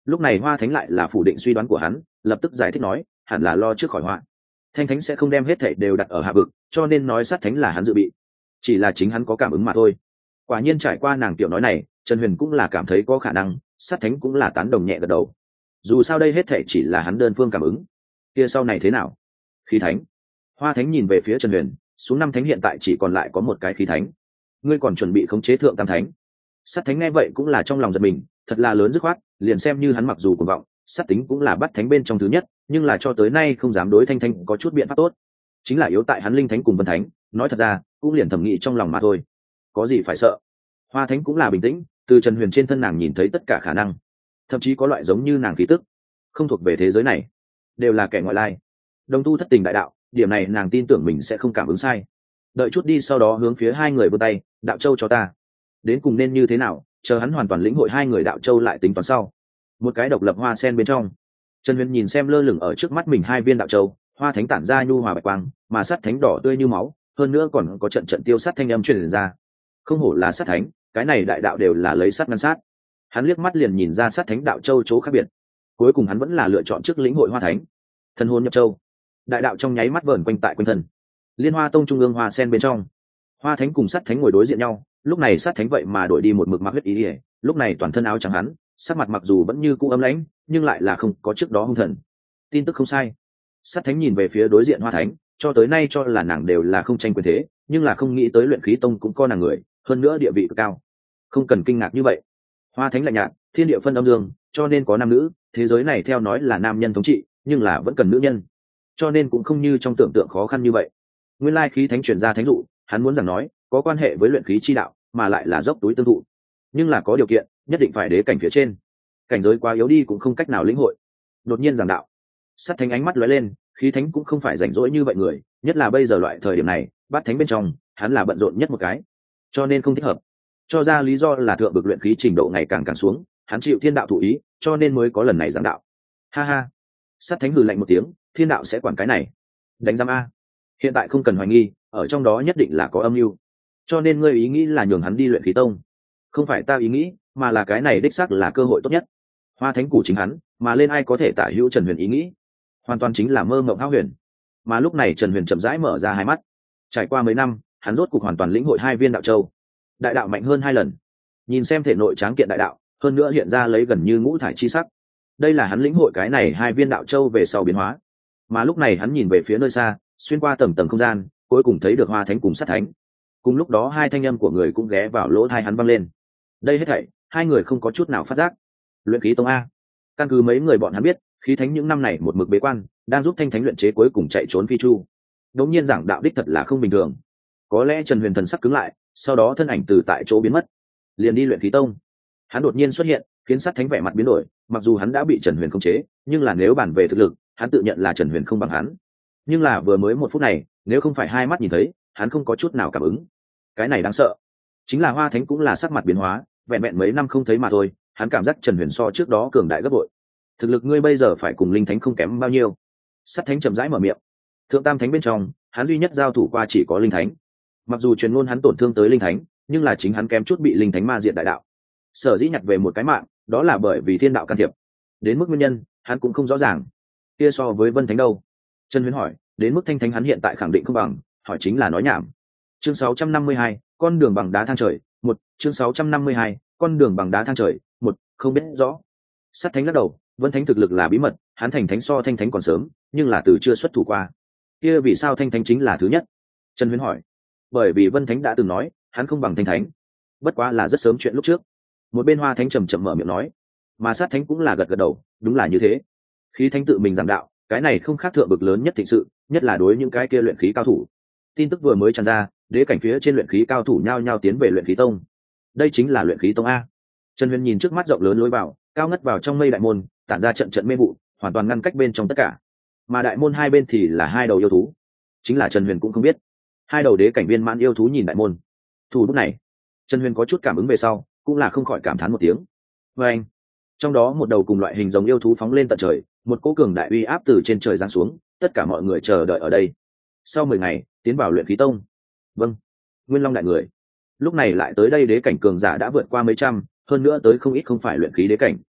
Lúc này Hoa Thánh lại là phủ định suy đoán của hắn, lập tức giải thích nói hẳn là lo trước khỏi họa. Thanh thánh sẽ không đem hết thảy đều đặt ở hạ vực, cho nên nói sát thánh là hắn dự bị, chỉ là chính hắn có cảm ứng mà thôi. Quả nhiên trải qua nàng tiểu nói này, Trần Huyền cũng là cảm thấy có khả năng, sát thánh cũng là tán đồng nhẹ gật đầu. Dù sao đây hết thảy chỉ là hắn đơn phương cảm ứng, kia sau này thế nào? Khí thánh. Hoa Thánh nhìn về phía Trần Huyền, xuống năm thánh hiện tại chỉ còn lại có một cái khí thánh, ngươi còn chuẩn bị khống chế thượng tam thánh? Sát thánh nghe vậy cũng là trong lòng giật mình, thật là lớn dứt khoát, liền xem như hắn mặc dù cuồng vọng, sát tính cũng là bắt thánh bên trong thứ nhất, nhưng là cho tới nay không dám đối Thanh Thanh có chút biện pháp tốt, chính là yếu tại hắn linh thánh cùng vân thánh, nói thật ra cũng liền thẩm nghĩ trong lòng mà thôi, có gì phải sợ. Hoa Thánh cũng là bình tĩnh, từ Trần Huyền trên thân nàng nhìn thấy tất cả khả năng, thậm chí có loại giống như nàng khí tức không thuộc về thế giới này, đều là kẻ ngoại lai, đồng tu thất tình đại đạo, điểm này nàng tin tưởng mình sẽ không cảm ứng sai. Đợi chút đi, sau đó hướng phía hai người vươn tay, đạo châu cho ta. Đến cùng nên như thế nào, chờ hắn hoàn toàn lĩnh hội hai người đạo châu lại tính toán sau. Một cái độc lập hoa sen bên trong, Trần Huyền nhìn xem lơ lửng ở trước mắt mình hai viên đạo châu, Hoa Thánh tản ra nhu hòa bạch quang, mà sát thánh đỏ tươi như máu, hơn nữa còn có trận trận tiêu sát thanh âm truyền ra. Không hổ là sát thánh, cái này đại đạo đều là lấy sát ngăn sát. Hắn liếc mắt liền nhìn ra sát thánh đạo châu chỗ khác biệt. Cuối cùng hắn vẫn là lựa chọn trước lĩnh hội Hoa Thánh. Thần hồn nhập châu, đại đạo trong nháy mắt vờn quanh tại quanh thân. Liên Hoa Tông trung ương hoa sen bên trong, Hoa Thánh cùng sát thánh ngồi đối diện nhau, lúc này sát thánh vậy mà đổi đi một mực mặc huyết ý ỉa, lúc này toàn thân áo trắng hắn, sắc mặt mặc dù vẫn như cũ ấm lãnh, nhưng lại là không có trước đó hung thần. Tin tức không sai, sát thánh nhìn về phía đối diện Hoa Thánh, cho tới nay cho là nàng đều là không tranh quyền thế, nhưng là không nghĩ tới luyện khí tông cũng có nàng người, hơn nữa địa vị cực cao, không cần kinh ngạc như vậy. Hoa Thánh lạnh nhạt, thiên địa phân âm dương, cho nên có nam nữ, thế giới này theo nói là nam nhân thống trị, nhưng là vẫn cần nữ nhân, cho nên cũng không như trong tưởng tượng khó khăn như vậy. Nguyên lai khí thánh truyền ra thánh dụ, hắn muốn rằng nói có quan hệ với luyện khí chi đạo, mà lại là dốc túi tương thụ, nhưng là có điều kiện, nhất định phải đế cảnh phía trên, cảnh giới quá yếu đi cũng không cách nào lĩnh hội. Đột nhiên giảng đạo, sát thánh ánh mắt lóe lên, khí thánh cũng không phải rảnh rỗi như vậy người, nhất là bây giờ loại thời điểm này, bát thánh bên trong hắn là bận rộn nhất một cái, cho nên không thích hợp. Cho ra lý do là thượng bực luyện khí trình độ ngày càng càng xuống, hắn chịu thiên đạo thụ ý, cho nên mới có lần này giảng đạo. Ha ha, sát thánh hừ lạnh một tiếng, thiên đạo sẽ quản cái này? Đánh giám a, hiện tại không cần hoài nghi, ở trong đó nhất định là có âm mưu, cho nên ngươi ý nghĩ là nhường hắn đi luyện khí tông? Không phải ta ý nghĩ, mà là cái này đích xác là cơ hội tốt nhất. Hoa Thánh củ chính hắn, mà lên ai có thể tả hữu Trần Huyền ý nghĩ, hoàn toàn chính là mơ mộng hão huyền. Mà lúc này Trần Huyền chậm rãi mở ra hai mắt, trải qua mấy năm, hắn rốt cục hoàn toàn lĩnh hội hai viên đạo châu, đại đạo mạnh hơn hai lần. Nhìn xem thể nội tráng kiện đại đạo, hơn nữa hiện ra lấy gần như ngũ thải chi sắc, đây là hắn lĩnh hội cái này hai viên đạo châu về sau biến hóa. Mà lúc này hắn nhìn về phía nơi xa, xuyên qua tầng tầng không gian, cuối cùng thấy được Hoa Thánh cùng sát thánh. Cùng lúc đó hai thanh âm của người cũng ghé vào lỗ tai hắn vang lên. Đây hết thảy hai người không có chút nào phát giác. Luyện khí tông a, căn cứ mấy người bọn hắn biết, khí thánh những năm này một mực bế quan, đang giúp thanh thánh luyện chế cuối cùng chạy trốn phi chu. Đống nhiên giảng đạo đích thật là không bình thường. Có lẽ Trần Huyền thần sắc cứng lại, sau đó thân ảnh từ tại chỗ biến mất, liền đi luyện khí tông. Hắn đột nhiên xuất hiện, khiến sát thánh vẻ mặt biến đổi, mặc dù hắn đã bị Trần Huyền khống chế, nhưng là nếu bàn về thực lực, hắn tự nhận là Trần Huyền không bằng hắn. Nhưng là vừa mới một phút này, nếu không phải hai mắt nhìn thấy, hắn không có chút nào cảm ứng. Cái này đáng sợ. Chính là Hoa Thánh cũng là sắc mặt biến hóa, vẹn vẹn mấy năm không thấy mà thôi, hắn cảm giác Trần Huyền so trước đó cường đại gấp bội. Thực lực ngươi bây giờ phải cùng linh thánh không kém bao nhiêu. Sát thánh chậm rãi mở miệng. Thượng tam thánh bên trong, hắn duy nhất giao thủ qua chỉ có linh thánh. Mặc dù truyền ngôn hắn tổn thương tới linh thánh, nhưng là chính hắn kém chút bị linh thánh ma diện đại đạo. Sở dĩ nhặt về một cái mạng, đó là bởi vì thiên đạo can thiệp. Đến mức nguyên nhân, hắn cũng không rõ ràng. Kia so với Vân Thánh đâu? Trần Huyền hỏi. Đến mức thanh thánh hắn hiện tại khẳng định không bằng, hỏi chính là nói nhảm. Chương sáu trăm năm mươi hai, con đường bằng đá thang trời, một. Chương sáu trăm năm mươi hai, con đường bằng đá thang trời, một. Không biết rõ. Sát thánh lắc đầu, Vân Thánh thực lực là bí mật, hắn thành thánh so thanh thánh còn sớm, nhưng là từ chưa xuất thủ qua. Kia vì sao thanh thánh chính là thứ nhất? Trần Huyền hỏi. Bởi vì Vân Thánh đã từng nói, hắn không bằng thanh thánh. Bất quá là rất sớm chuyện lúc trước. Một bên Hoa Thánh trầm trầm mở miệng nói, mà sát thánh cũng là gật gật đầu, đúng là như thế. Khí thánh tự mình giảng đạo, cái này không khác thượng bực lớn nhất thịnh sự, nhất là đối những cái kia luyện khí cao thủ. Tin tức vừa mới tràn ra, đế cảnh phía trên luyện khí cao thủ nhao nhao tiến về luyện khí tông. Đây chính là luyện khí tông a. Trần Huyền nhìn trước mắt rộng lớn lối vào, cao ngất vào trong mây đại môn, tản ra trận trận mê vụ, hoàn toàn ngăn cách bên trong tất cả. Mà đại môn hai bên thì là hai đầu yêu thú, chính là Trần Huyền cũng không biết. Hai đầu đế cảnh viên mãn yêu thú nhìn đại môn. Thủ bút này, Trần Huyền có chút cảm ứng về sau, cũng là không khỏi cảm thán một tiếng. Và anh, trong đó một đầu cùng loại hình giống yêu thú phóng lên tận trời, một cỗ cường đại uy áp từ trên trời giáng xuống, tất cả mọi người chờ đợi ở đây. Sau mười ngày, tiến vào luyện khí tông. Vâng. Nguyên Long đại người. Lúc này lại tới đây đế cảnh cường giả đã vượt qua mấy trăm, hơn nữa tới không ít không phải luyện khí đế cảnh.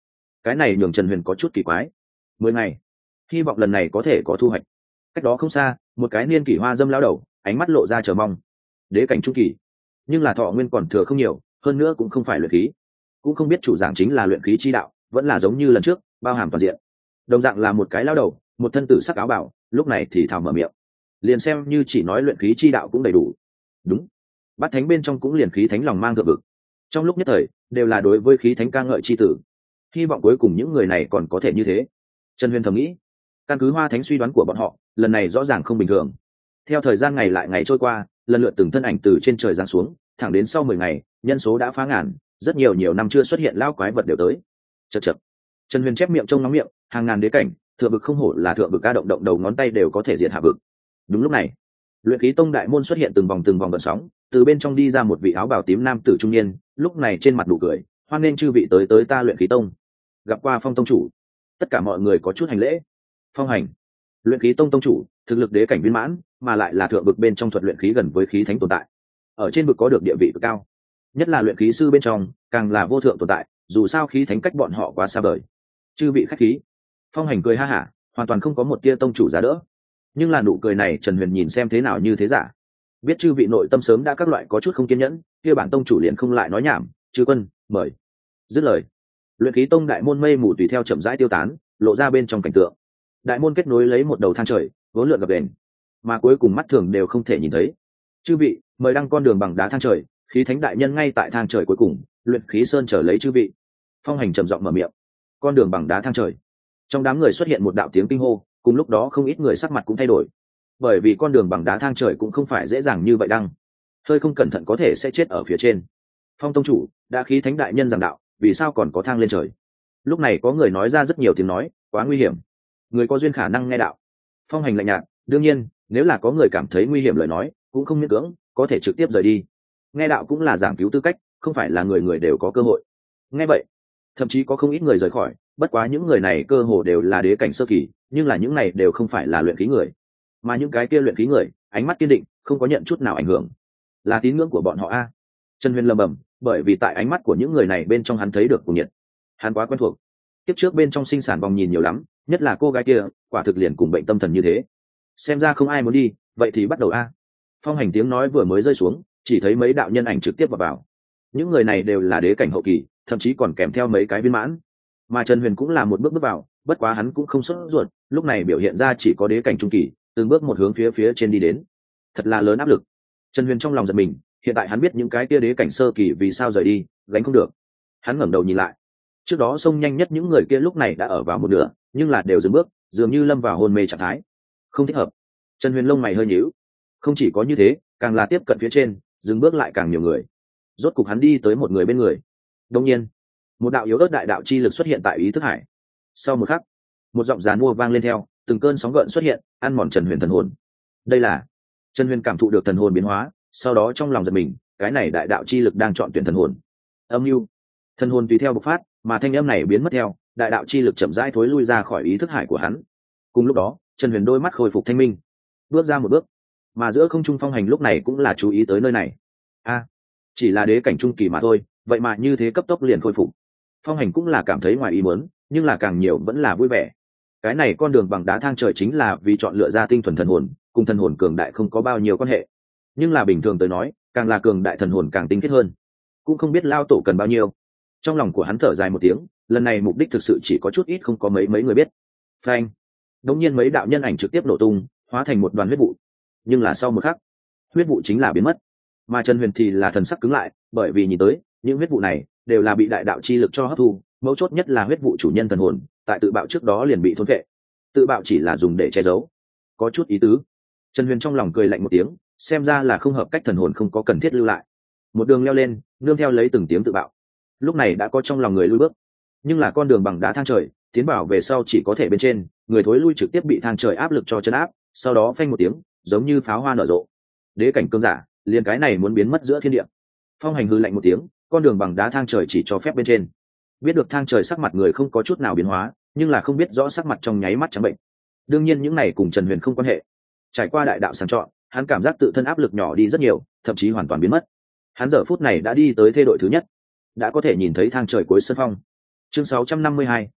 cái này nhường Trần Huyền có chút kỳ quái. Mười ngày, hy vọng lần này có thể có thu hoạch. Cách đó không xa, một cái niên kỷ hoa dâm lão đầu, ánh mắt lộ ra chờ mong. Đế cảnh trung kỳ, nhưng là thọ nguyên còn thừa không nhiều, hơn nữa cũng không phải luyện khí, cũng không biết chủ giảng chính là luyện khí chi đạo, vẫn là giống như lần trước, bao hàm toàn diện. Đồng dạng là một cái lão đầu, một thân tử sắc áo bào, lúc này thì thào mở miệng, liền xem như chỉ nói luyện khí chi đạo cũng đầy đủ. Đúng, bát thánh bên trong cũng liền khí thánh lòng mang thượng vực, trong lúc nhất thời đều là đối với khí thánh ca ngợi chi tử. Hy vọng cuối cùng những người này còn có thể như thế. Trần Huyền thầm nghĩ, căn cứ hoa thánh suy đoán của bọn họ, lần này rõ ràng không bình thường. Theo thời gian ngày lại ngày trôi qua, lần lượt từng thân ảnh từ trên trời giáng xuống, thẳng đến sau mười ngày, nhân số đã phá ngàn, rất nhiều nhiều năm chưa xuất hiện lão quái vật đều tới. Chậc chậc. Trần Huyền chép miệng trông nóng miệng, hàng ngàn đế cảnh, thượng vực không hổ là thượng vực, ca động động đầu ngón tay đều có thể diệt hạ vực. Đúng lúc này, luyện khí tông đại môn xuất hiện từng vòng từng vòng gợn sóng, từ bên trong đi ra một vị áo bào tím nam tử trung niên, lúc này trên mặt nụ cười, hoan nghênh chư vị tới tới ta luyện khí tông. Gặp qua Phong tông chủ. Tất cả mọi người có chút hành lễ. Phong hành, luyện khí tông tông chủ, thực lực đế cảnh viên mãn, mà lại là thượng vực bên trong thuật luyện khí gần với khí thánh tồn tại, ở trên vực có được địa vị cực cao, nhất là luyện khí sư bên trong càng là vô thượng tồn tại, dù sao khí thánh cách bọn họ quá xa vời. Chư vị khách khí. Phong hành cười ha hả, hoàn toàn không có một tia tông chủ giá đỡ, nhưng là nụ cười này Trần Huyền nhìn xem thế nào như thế giả. Biết chư vị nội tâm sớm đã các loại có chút không kiên nhẫn, kia bản tông chủ liền không lại nói nhảm, chư quân mời. Dứt lời, luyện khí tông đại môn mây mù tùy theo chậm rãi tiêu tán, lộ ra bên trong cảnh tượng. Đại môn kết nối lấy một đầu thang trời, vốn lượn gập đền, mà cuối cùng mắt thường đều không thể nhìn thấy. Chư vị mời đăng con đường bằng đá thang trời, khí thánh đại nhân ngay tại thang trời cuối cùng, luyện khí sơn chờ lấy chư vị. Phong hành trầm giọng mở miệng. Con đường bằng đá thang trời. Trong đám người xuất hiện một đạo tiếng kinh hô, cùng lúc đó không ít người sắc mặt cũng thay đổi, bởi vì con đường bằng đá thang trời cũng không phải dễ dàng như vậy đăng, hơi không cẩn thận có thể sẽ chết ở phía trên. Phong tông chủ, đã khí thánh đại nhân giảng đạo, vì sao còn có thang lên trời? Lúc này có người nói ra rất nhiều tiếng nói, quá nguy hiểm, người có duyên khả năng nghe đạo. Phong hành lạnh nhạt, đương nhiên nếu là có người cảm thấy nguy hiểm lời nói cũng không miễn cưỡng, có thể trực tiếp rời đi. Nghe đạo cũng là giảng cứu tư cách, không phải là người người đều có cơ hội. Nghe vậy, thậm chí có không ít người rời khỏi, bất quá những người này cơ hồ đều là đế cảnh sơ kỳ, nhưng là những này đều không phải là luyện khí người, mà những cái kia luyện khí người ánh mắt kiên định, không có nhận chút nào ảnh hưởng, là tín ngưỡng của bọn họ a. Trần Huyền lầm bầm, bởi vì tại ánh mắt của những người này bên trong hắn thấy được cuồng nhiệt, hắn quá quen thuộc. Tiếp trước bên trong sinh sản vòng nhìn nhiều lắm, nhất là cô gái kia, quả thực liền cùng bệnh tâm thần như thế. Xem ra không ai muốn đi, vậy thì bắt đầu a. Phong hành tiếng nói vừa mới rơi xuống, chỉ thấy mấy đạo nhân ảnh trực tiếp vào vào. Những người này đều là đế cảnh hậu kỳ, thậm chí còn kèm theo mấy cái viên mãn, mà Trần Huyền cũng là một bước bước vào, bất quá hắn cũng không sốt ruột, lúc này biểu hiện ra chỉ có đế cảnh trung kỳ, từng bước một hướng phía phía trên đi đến. Thật là lớn áp lực. Trần Huyền trong lòng giật mình, hiện tại hắn biết những cái kia đế cảnh sơ kỳ vì sao rời đi, gánh không được. Hắn ngẩng đầu nhìn lại, trước đó xông nhanh nhất những người kia lúc này đã ở vào một nửa, nhưng là đều dừng bước, dường như lâm vào hôn mê trạng thái. Không thích hợp. Trần Huyền lông mày hơi nhíu. Không chỉ có như thế, càng là tiếp cận phía trên, dừng bước lại càng nhiều người. Rốt cục hắn đi tới một người bên người. Đột nhiên, một đạo yếu ớt đại đạo chi lực xuất hiện tại ý thức hải. Sau một khắc, một giọng giàn mua vang lên theo, từng cơn sóng gợn xuất hiện, ăn mòn Trần Huyền thần hồn. Đây là Trần Huyền cảm thụ được thần hồn biến hóa, sau đó trong lòng giật mình, cái này đại đạo chi lực đang chọn tuyển thần hồn. Âm mưu. Thần hồn tùy theo bộc phát, mà thanh âm này biến mất theo, đại đạo chi lực chậm rãi thối lui ra khỏi ý thức hải của hắn. Cùng lúc đó, Trần Huyền đôi mắt khôi phục thanh minh, bước ra một bước, mà giữa không trung Phong hành lúc này cũng là chú ý tới nơi này. A, chỉ là đế cảnh trung kỳ mà thôi, vậy mà như thế cấp tốc liền khôi phục. Phong hành cũng là cảm thấy ngoài ý muốn, nhưng là càng nhiều vẫn là vui vẻ. Cái này con đường bằng đá thang trời chính là vì chọn lựa ra tinh thuần thần hồn, cùng thần hồn cường đại không có bao nhiêu quan hệ, nhưng là bình thường tới nói, càng là cường đại thần hồn càng tinh khiết hơn. Cũng không biết lao tổ cần bao nhiêu. Trong lòng của hắn thở dài một tiếng, lần này mục đích thực sự chỉ có chút ít, không có mấy mấy người biết. Phanh. Đống nhiên mấy đạo nhân ảnh trực tiếp nổ tung, hóa thành một đoàn huyết vụ. Nhưng là sau một khắc, huyết vụ chính là biến mất, mà Trần Huyền thì là thần sắc cứng lại, bởi vì nhìn tới những huyết vụ này đều là bị đại đạo chi lực cho hấp thu, mấu chốt nhất là huyết vụ chủ nhân thần hồn tại tự bạo trước đó liền bị thôn vệ, tự bạo chỉ là dùng để che giấu, có chút ý tứ. Trần Huyền trong lòng cười lạnh một tiếng, xem ra là không hợp cách, thần hồn không có cần thiết lưu lại. Một đường leo lên, nương theo lấy từng tiếng tự bạo, lúc này đã có trong lòng người lui bước, nhưng là con đường bằng đá thang trời tiến bảo về sau chỉ có thể bên trên, người thối lui trực tiếp bị thang trời áp lực cho chấn áp, sau đó phanh một tiếng, giống như pháo hoa nở rộ. Đế cảnh cương giả liền cái này muốn biến mất giữa thiên địa. Phong hành hư lạnh một tiếng, con đường bằng đá thang trời chỉ cho phép bên trên. Biết được thang trời sắc mặt người không có chút nào biến hóa, nhưng là không biết rõ sắc mặt trong nháy mắt trắng bệnh. Đương nhiên những này cùng Trần Huyền không quan hệ. Trải qua đại đạo sàng chọn, hắn cảm giác tự thân áp lực nhỏ đi rất nhiều, thậm chí hoàn toàn biến mất. Hắn giờ phút này đã đi tới thê đội thứ nhất, đã có thể nhìn thấy thang trời cuối sân phong. Chương sáu trăm năm mươi hai,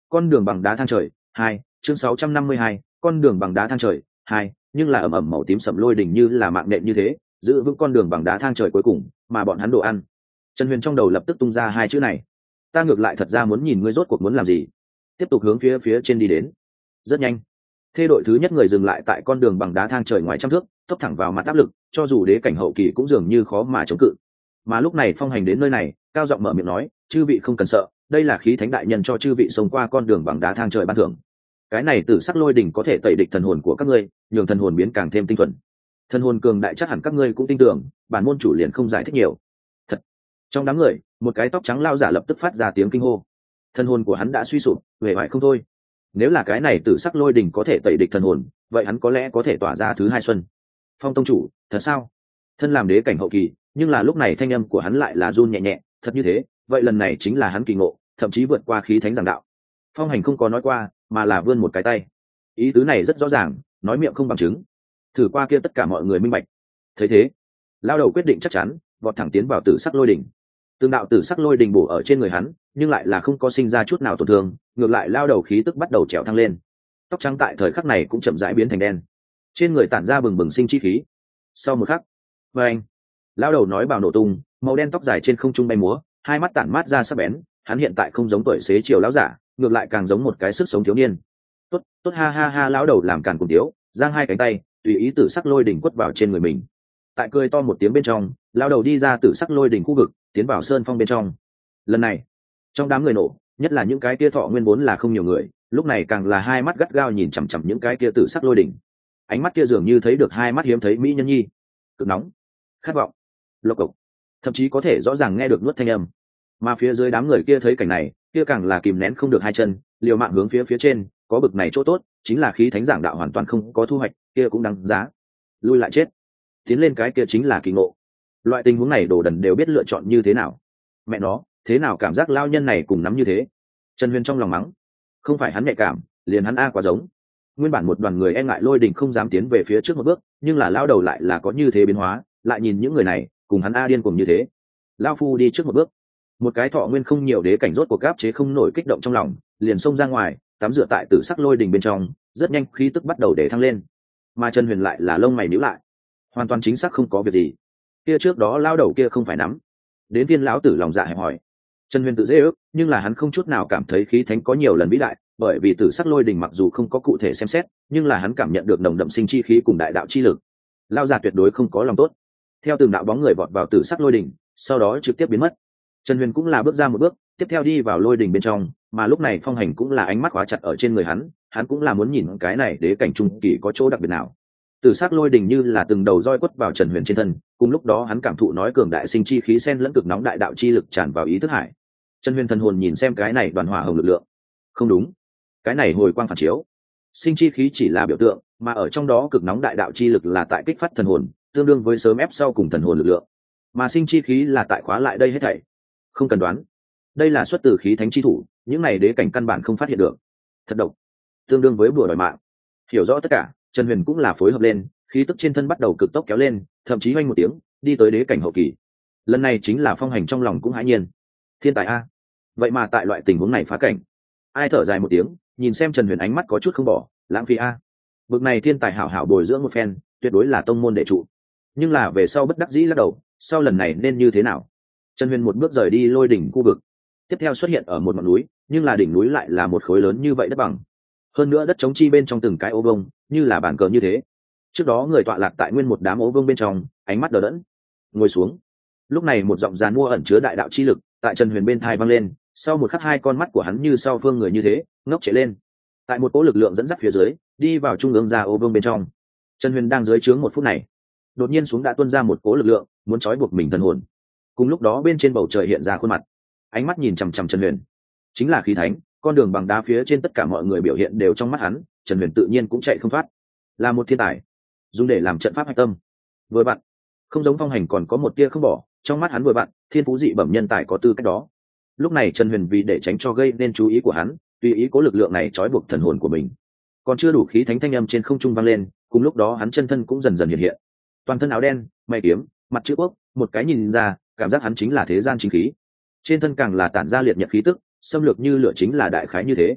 con đường bằng đá thang trời hai, chương sáu trăm năm mươi hai, con đường bằng đá thang trời hai, nhưng là ẩm ẩm màu tím sẫm lôi đỉnh như là mạng nện như thế giữ vững con đường bằng đá thang trời cuối cùng mà bọn hắn đồ ăn. Trần Huyền trong đầu lập tức tung ra hai chữ này. Ta ngược lại thật ra muốn nhìn ngươi rốt cuộc muốn làm gì. Tiếp tục hướng phía phía trên đi đến. Rất nhanh, thê đội thứ nhất người dừng lại tại con đường bằng đá thang trời ngoài trăm thước, tốc thẳng vào mặt áp lực, cho dù đế cảnh hậu kỳ cũng dường như khó mà chống cự. Mà lúc này Phong Hành đến nơi này, cao giọng mở miệng nói, chư vị không cần sợ, đây là khí thánh đại nhân cho chư vị sống qua con đường bằng đá thang trời ban thưởng. Cái này tử sắc lôi đỉnh có thể tẩy địch thần hồn của các ngươi, nhường thần hồn biến càng thêm tinh thuần. Thần hồn cường đại chắc hẳn các ngươi cũng tin tưởng, bản môn chủ liền không giải thích nhiều. Thật. Trong đám người, một cái tóc trắng lao giả lập tức phát ra tiếng kinh hô. Thần hồn của hắn đã suy sụp, huệ vải không thôi. Nếu là cái này tử sắc lôi đỉnh có thể tẩy địch thần hồn, vậy hắn có lẽ có thể tỏa ra thứ hai xuân. Phong tông chủ, thật sao? Thân làm đế cảnh hậu kỳ, nhưng là lúc này thanh âm của hắn lại là run nhẹ nhẹ, thật như thế, vậy lần này chính là hắn kỳ ngộ, thậm chí vượt qua khí thánh giảng đạo. Phong Hành không có nói qua, mà là vươn một cái tay. Ý tứ này rất rõ ràng, nói miệng không bằng chứng. Thử qua kia tất cả mọi người minh bạch. Thấy thế, lao đầu quyết định chắc chắn, vọt thẳng tiến vào tử sắc lôi đỉnh. Tương đạo tử sắc lôi đỉnh bổ ở trên người hắn, nhưng lại là không có sinh ra chút nào tổn thương, ngược lại lao đầu khí tức bắt đầu trèo thăng lên. Tóc trắng tại thời khắc này cũng chậm rãi biến thành đen, trên người tản ra bừng bừng sinh chi khí. Sau một khắc, và anh, lao đầu nói bào nổ tung, màu đen tóc dài trên không trung bay múa, hai mắt tản mát ra sắc bén. Hắn hiện tại không giống tuổi xế chiều lão giả, ngược lại càng giống một cái sức sống thiếu niên. Tốt, tốt ha ha ha, lão đầu làm càn cùng tiếu, giang hai cánh tay, tùy ý tử sắc lôi đỉnh quất vào trên người mình. Tại cười to một tiếng bên trong, lão đầu đi ra tử sắc lôi đỉnh khu vực, tiến vào sơn phong bên trong. Lần này, trong đám người nổ, nhất là những cái kia thọ nguyên vốn là không nhiều người, lúc này càng là hai mắt gắt gao nhìn chằm chằm những cái kia tử sắc lôi đỉnh. Ánh mắt kia dường như thấy được hai mắt hiếm thấy mỹ nhân nhi, cực nóng, khát vọng, lộc cộc, thậm chí có thể rõ ràng nghe được nuốt thanh âm. Mà phía dưới đám người kia thấy cảnh này, kia càng là kìm nén không được hai chân, liều mạng hướng phía phía trên. Có bực này chỗ tốt, chính là khí thánh giảng đạo hoàn toàn không có thu hoạch, kia cũng đáng giá. Lui lại chết, tiến lên cái kia chính là kỳ ngộ. Loại tình huống này đồ đần đều biết lựa chọn như thế nào. Mẹ nó, thế nào cảm giác lao nhân này cùng nắm như thế? Trần Huyền trong lòng mắng, không phải hắn nhạy cảm, liền hắn a quá giống. Nguyên bản một đoàn người e ngại lôi đình không dám tiến về phía trước một bước, nhưng là lao đầu lại là có như thế biến hóa, lại nhìn những người này, cùng hắn a điên cùng như thế. Lao phu đi trước một bước. Một cái thọ nguyên không nhiều đế cảnh rốt cuộc áp chế không nổi kích động trong lòng, liền xông ra ngoài, tắm rửa tại tử sắc lôi đình bên trong, rất nhanh khí tức bắt đầu để thăng lên. Mà Trần Huyền lại là lông mày nhíu lại, hoàn toàn chính xác không có việc gì. Kia trước đó lao đầu kia không phải nắm. Đến viên lão tử lòng dạ hẹp hỏi. Trần Huyền tự dễ ước, nhưng là hắn không chút nào cảm thấy khí thánh có nhiều lần vĩ đại, bởi vì tử sắc lôi đình mặc dù không có cụ thể xem xét, nhưng là hắn cảm nhận được nồng đậm sinh chi khí cùng đại đạo chi lực. Lao già tuyệt đối không có lòng tốt. Theo từng đạo bóng người vọt vào tử sắc lôi đình, sau đó trực tiếp biến mất. Trần Huyền cũng là bước ra một bước, tiếp theo đi vào lôi đình bên trong, mà lúc này Phong Hành cũng là ánh mắt khóa chặt ở trên người hắn, hắn cũng là muốn nhìn cái này đế cảnh trung kỳ có chỗ đặc biệt nào. Tử sắc lôi đình như là từng đầu roi quất vào Trần Huyền trên thân, cùng lúc đó hắn cảm thụ nói cường đại sinh chi khí xen lẫn cực nóng đại đạo chi lực tràn vào ý thức hải. Trần Huyền thần hồn nhìn xem cái này đoàn hỏa hồng lực lượng. Không đúng, cái này hồi quang phản chiếu. Sinh chi khí chỉ là biểu tượng, mà ở trong đó cực nóng đại đạo chi lực là tại kích phát thần hồn, tương đương với sớm ép sau cùng thần hồn lực lượng. Mà sinh chi khí là tại khóa lại đây hết thảy. Không cần đoán, đây là xuất từ khí thánh chi thủ, những này đế cảnh căn bản không phát hiện được. Thật độc, tương đương với bùa đòi mạng. Hiểu rõ tất cả, Trần Huyền cũng là phối hợp lên, khí tức trên thân bắt đầu cực tốc kéo lên, thậm chí oanh một tiếng đi tới đế cảnh hậu kỳ. Lần này chính là Phong Hành trong lòng cũng hãi nhiên. Thiên tài a, vậy mà tại loại tình huống này phá cảnh. Ai thở dài một tiếng, nhìn xem Trần Huyền ánh mắt có chút không bỏ, lãng phí a. Bực này thiên tài hảo hảo bồi dưỡng một phen, tuyệt đối là tông môn đệ trụ. Nhưng là về sau bất đắc dĩ lắc đầu, sau lần này nên như thế nào? Trần Huyền một bước rời đi lôi đỉnh khu vực, tiếp theo xuất hiện ở một ngọn núi, nhưng là đỉnh núi lại là một khối lớn như vậy đất bằng. Hơn nữa đất trống chi bên trong từng cái ô vông, như là bàn cờ như thế. Trước đó người tọa lạc tại nguyên một đám ô vông bên trong, ánh mắt đờ đẫn. Ngồi xuống. Lúc này một giọng giàn mua ẩn chứa đại đạo chi lực, tại Trần Huyền bên thai vang lên, sau một khắc hai con mắt của hắn như sau phương người như thế, ngốc trệ lên. Tại một cỗ lực lượng dẫn dắt phía dưới, đi vào trung ương ra ô vông bên trong. Trần Huyền đang dưới trướng một phút này, đột nhiên xuống đã tuôn ra một cỗ lực lượng, muốn trói buộc mình thần hồn. Cùng lúc đó bên trên bầu trời hiện ra khuôn mặt, ánh mắt nhìn chằm chằm Trần Huyền, chính là khí thánh. Con đường bằng đá phía trên tất cả mọi người biểu hiện đều trong mắt hắn, Trần Huyền tự nhiên cũng chạy không thoát, là một thiên tài, dùng để làm trận pháp hạch tâm. Vừa bạn, không giống Phong Hành còn có một tia không bỏ, trong mắt hắn vừa bạn, thiên phú dị bẩm nhân tài có tư cách đó. Lúc này Trần Huyền vì để tránh cho gây nên chú ý của hắn, tùy ý cố lực lượng này trói buộc thần hồn của mình. Còn chưa đủ khí thánh thanh âm trên không trung vang lên, cùng lúc đó hắn chân thân cũng dần dần hiện hiện, toàn thân áo đen, mày kiếm, mặt chữ quốc, một cái nhìn ra, cảm giác hắn chính là thế gian chính khí. Trên thân càng là tản ra liệt nhật khí tức, xâm lược như lửa chính là đại khái như thế.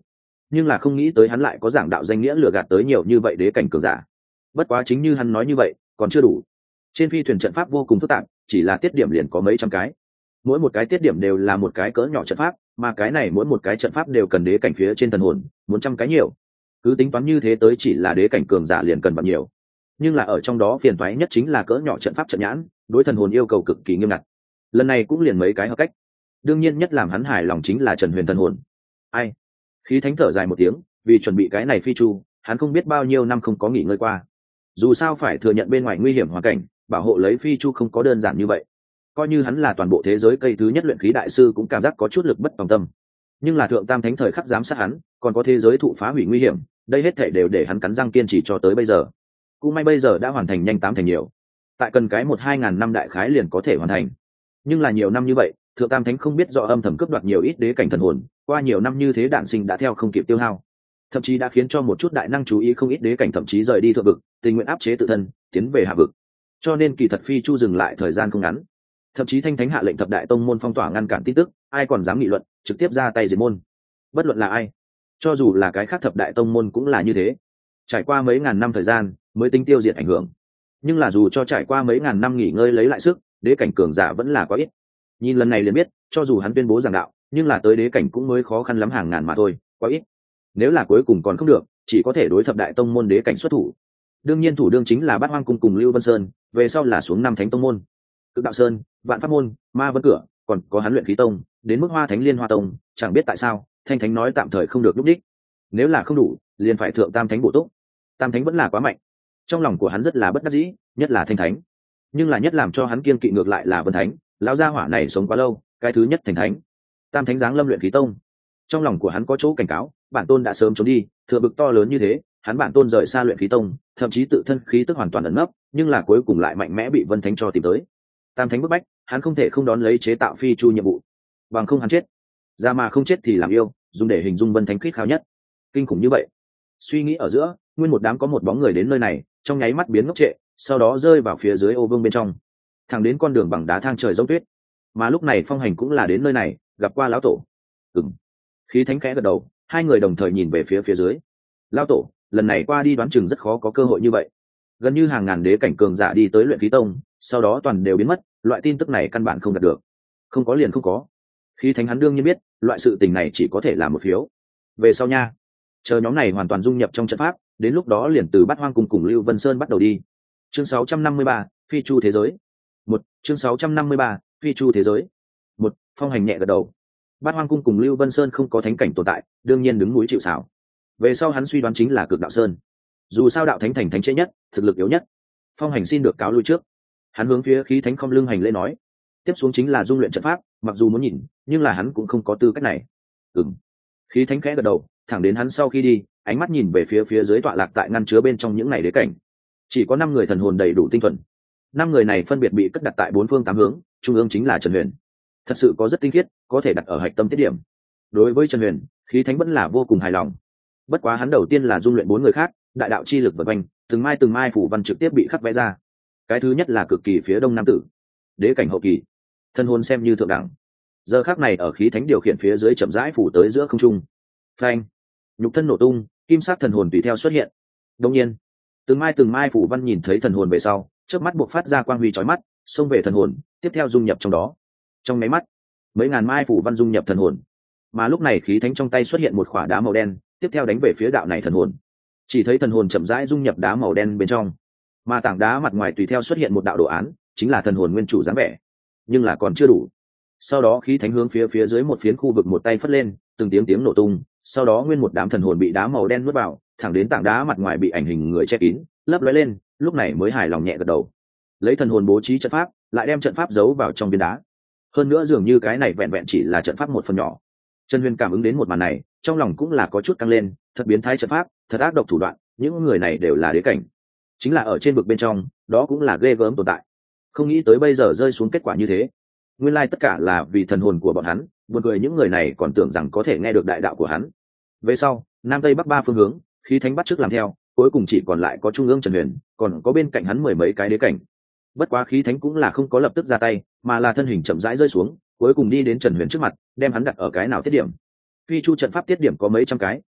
nhưng là không nghĩ tới hắn lại có giảng đạo danh nghĩa lừa gạt tới nhiều như vậy đế cảnh cường giả. Bất quá chính như hắn nói như vậy, còn chưa đủ. Trên phi thuyền trận pháp vô cùng phức tạp, chỉ là tiết điểm liền có mấy trăm cái, mỗi một cái tiết điểm đều là một cái cỡ nhỏ trận pháp, mà cái này mỗi một cái trận pháp đều cần đế cảnh phía trên thần hồn muốn trăm cái nhiều. Cứ tính toán như thế tới chỉ là đế cảnh cường giả liền cần bằng nhiều, nhưng là ở trong đó phiền toái nhất chính là cỡ nhỏ trận pháp trận nhãn, đối thần hồn yêu cầu cực kỳ nghiêm ngặt. Lần này cũng liền mấy cái hợp cách. Đương nhiên nhất làm hắn hài lòng chính là Trần Huyền thần hồn. Ai? Khí Thánh thở dài một tiếng, vì chuẩn bị cái này phi chu, hắn không biết bao nhiêu năm không có nghỉ ngơi qua. Dù sao phải thừa nhận bên ngoài nguy hiểm hoàn cảnh, bảo hộ lấy phi chu không có đơn giản như vậy. Coi như hắn là toàn bộ thế giới cây thứ nhất luyện khí đại sư cũng cảm giác có chút lực bất tòng tâm. Nhưng là thượng tam thánh thời khắc giám sát hắn, còn có thế giới thụ phá hủy nguy hiểm, đây hết thảy đều để hắn cắn răng kiên trì cho tới bây giờ. Cũng may bây giờ đã hoàn thành nhanh tám thành nhiều, tại cần cái một hai ngàn năm đại khái liền có thể hoàn thành. Nhưng là nhiều năm như vậy, thượng tam thánh không biết rõ âm thầm cướp đoạt nhiều ít đế cảnh thần hồn, qua nhiều năm như thế đạn sinh đã theo không kịp tiêu hao, thậm chí đã khiến cho một chút đại năng chú ý không ít đế cảnh thậm chí rời đi thượng vực, tình nguyện áp chế tự thân tiến về hạ vực. Cho nên kỳ thật phi chu dừng lại thời gian không ngắn, thậm chí thanh thánh hạ lệnh thập đại tông môn phong tỏa ngăn cản tin tức, ai còn dám nghị luận, trực tiếp ra tay diệt môn. Bất luận là ai, cho dù là cái khác thập đại tông môn cũng là như thế. Trải qua mấy ngàn năm thời gian mới tính tiêu diệt ảnh hưởng, nhưng là dù cho trải qua mấy ngàn năm nghỉ ngơi lấy lại sức, đế cảnh cường giả vẫn là quá ít. Nhìn lần này liền biết, cho dù hắn tuyên bố giảng đạo, nhưng là tới đế cảnh cũng mới khó khăn lắm hàng ngàn mà thôi, quá ít. Nếu là cuối cùng còn không được, chỉ có thể đối thập đại tông môn đế cảnh xuất thủ. Đương nhiên thủ đương chính là Bát Hoang cung cùng Lưu Vân Sơn, về sau là xuống năm thánh tông môn, Cực Đạo Sơn, Vạn Pháp môn, Ma Vân cửa, còn có hắn Luyện Khí tông, đến mức Hoa Thánh Liên Hoa tông, chẳng biết tại sao, thanh thánh nói tạm thời không được lúc đích. Nếu là không đủ, liền phải thượng tam thánh bổ túc. Tam thánh vẫn là quá mạnh, trong lòng của hắn rất là bất đắc dĩ, nhất là thanh thánh. Nhưng là nhất làm cho hắn kiên kỵ ngược lại là Vân Thánh, lão gia hỏa này sống quá lâu, cái thứ nhất thành thánh. Tam thánh giáng lâm Luyện Khí tông, trong lòng của hắn có chỗ cảnh cáo, bản tôn đã sớm trốn đi, thừa bực to lớn như thế, hắn bản tôn rời xa Luyện Khí tông, thậm chí tự thân khí tức hoàn toàn ẩn nấp, nhưng là cuối cùng lại mạnh mẽ bị Vân Thánh cho tìm tới. Tam thánh bức bách, hắn không thể không đón lấy chế tạo phi chu nhiệm vụ, bằng không hắn chết. Ra mà không chết thì làm yêu, dùng để hình dung Vân Thánh khít khao nhất. Kinh khủng như vậy. Suy nghĩ ở giữa, nguyên một đám có một bóng người đến nơi này, trong nháy mắt biến ngốc trệ, sau đó rơi vào phía dưới ô vương bên trong, thẳng đến con đường bằng đá thang trời giống tuyết. Mà lúc này Phong Hành cũng là đến nơi này, gặp qua lão tổ. Ừm. Khí Thánh khẽ gật đầu, hai người đồng thời nhìn về phía phía dưới. Lão tổ, lần này qua đi đoán chừng rất khó có cơ hội như vậy. Gần như hàng ngàn đế cảnh cường giả đi tới Luyện Khí tông, sau đó toàn đều biến mất, loại tin tức này căn bản không đạt được. Không có liền không có. Khí Thánh hắn đương nhiên biết, loại sự tình này chỉ có thể là một phiếu. Về sau nha, chờ nhóm này hoàn toàn dung nhập trong trận pháp, đến lúc đó liền từ Bát Hoang cung cùng Lưu Vân Sơn bắt đầu đi. Chương sáu trăm năm mươi ba, phi chu thế giới. Một, chương sáu trăm năm mươi ba, phi chu thế giới. Một, Phong Hành nhẹ gật đầu. Bát Hoang cung cùng Lưu Vân Sơn không có thánh cảnh tồn tại, đương nhiên đứng núi chịu sào. Về sau hắn suy đoán chính là Cực Đạo Sơn. Dù sao đạo thánh thành thánh chế nhất, thực lực yếu nhất. Phong Hành xin được cáo lui trước. Hắn hướng phía Khí Thánh không lưng hành lễ nói, tiếp xuống chính là dung luyện trận pháp, mặc dù muốn nhìn, nhưng là hắn cũng không có tư cách này. Ừm. Khí Thánh khẽ gật đầu, thẳng đến hắn sau khi đi, ánh mắt nhìn về phía phía dưới tọa lạc tại ngăn chứa bên trong những này đế cảnh. Chỉ có năm người thần hồn đầy đủ tinh thuần. Năm người này phân biệt bị cất đặt tại bốn phương tám hướng, trung ương chính là Trần Huyền. Thật sự có rất tinh khiết, có thể đặt ở hạch tâm tiết điểm. Đối với Trần Huyền, Khí Thánh vẫn là vô cùng hài lòng. Bất quá hắn đầu tiên là dung luyện bốn người khác, đại đạo chi lực vận quanh, từng mai từng mai phủ văn trực tiếp bị khắc vẽ ra. Cái thứ nhất là cực kỳ phía đông nam tử, đế cảnh hậu kỳ, thân hồn xem như thượng đẳng. Giờ khắc này ở Khí Thánh điều khiển phía dưới chậm rãi phủ tới giữa không trung. Phanh, nhục thân nổ tung, kim sắc thần hồn tùy theo xuất hiện. Đương nhiên, từng mai từng mai phủ văn nhìn thấy thần hồn về sau, chớp mắt buộc phát ra quang huy chói mắt, xông về thần hồn, tiếp theo dung nhập trong đó. Trong mấy mắt, mấy ngàn mai phủ văn dung nhập thần hồn. Mà lúc này Khí Thánh trong tay xuất hiện một khỏa đá màu đen, tiếp theo đánh về phía đạo này thần hồn. Chỉ thấy thần hồn chậm rãi dung nhập đá màu đen bên trong, mà tảng đá mặt ngoài tùy theo xuất hiện một đạo đồ án, chính là thần hồn nguyên chủ dáng vẻ. Nhưng là còn chưa đủ. Sau đó Khí Thánh hướng phía phía dưới một phiến khu vực một tay phất lên, từng tiếng tiếng nổ tung, sau đó nguyên một đám thần hồn bị đá màu đen nuốt vào, thẳng đến tảng đá mặt ngoài bị ảnh hình người che kín, lấp lóe lên, lúc này mới hài lòng nhẹ gật đầu. Lấy thần hồn bố trí trận pháp, lại đem trận pháp giấu vào trong viên đá. Hơn nữa dường như cái này vẹn vẹn chỉ là trận pháp một phần nhỏ. Trần Huyền cảm ứng đến một màn này, trong lòng cũng là có chút căng lên, thật biến thái trận pháp, thật ác độc thủ đoạn, những người này đều là đế cảnh. Chính là ở trên vực bên trong, đó cũng là ghê gớm tồn tại. Không nghĩ tới bây giờ rơi xuống kết quả như thế. Nguyên lai tất cả là vì thần hồn của bọn hắn, buồn cười những người này còn tưởng rằng có thể nghe được đại đạo của hắn. Về sau, nam tây bắc ba phương hướng, Khí Thánh bắt chước làm theo, cuối cùng chỉ còn lại có trung ương Trần Huyền, còn có bên cạnh hắn mười mấy cái đế cảnh. Bất quá Khí Thánh cũng là không có lập tức ra tay, mà là thân hình chậm rãi rơi xuống, cuối cùng đi đến Trần Huyền trước mặt, đem hắn đặt ở cái nào tiết điểm. Phi chu trận pháp tiết điểm có mấy trăm cái,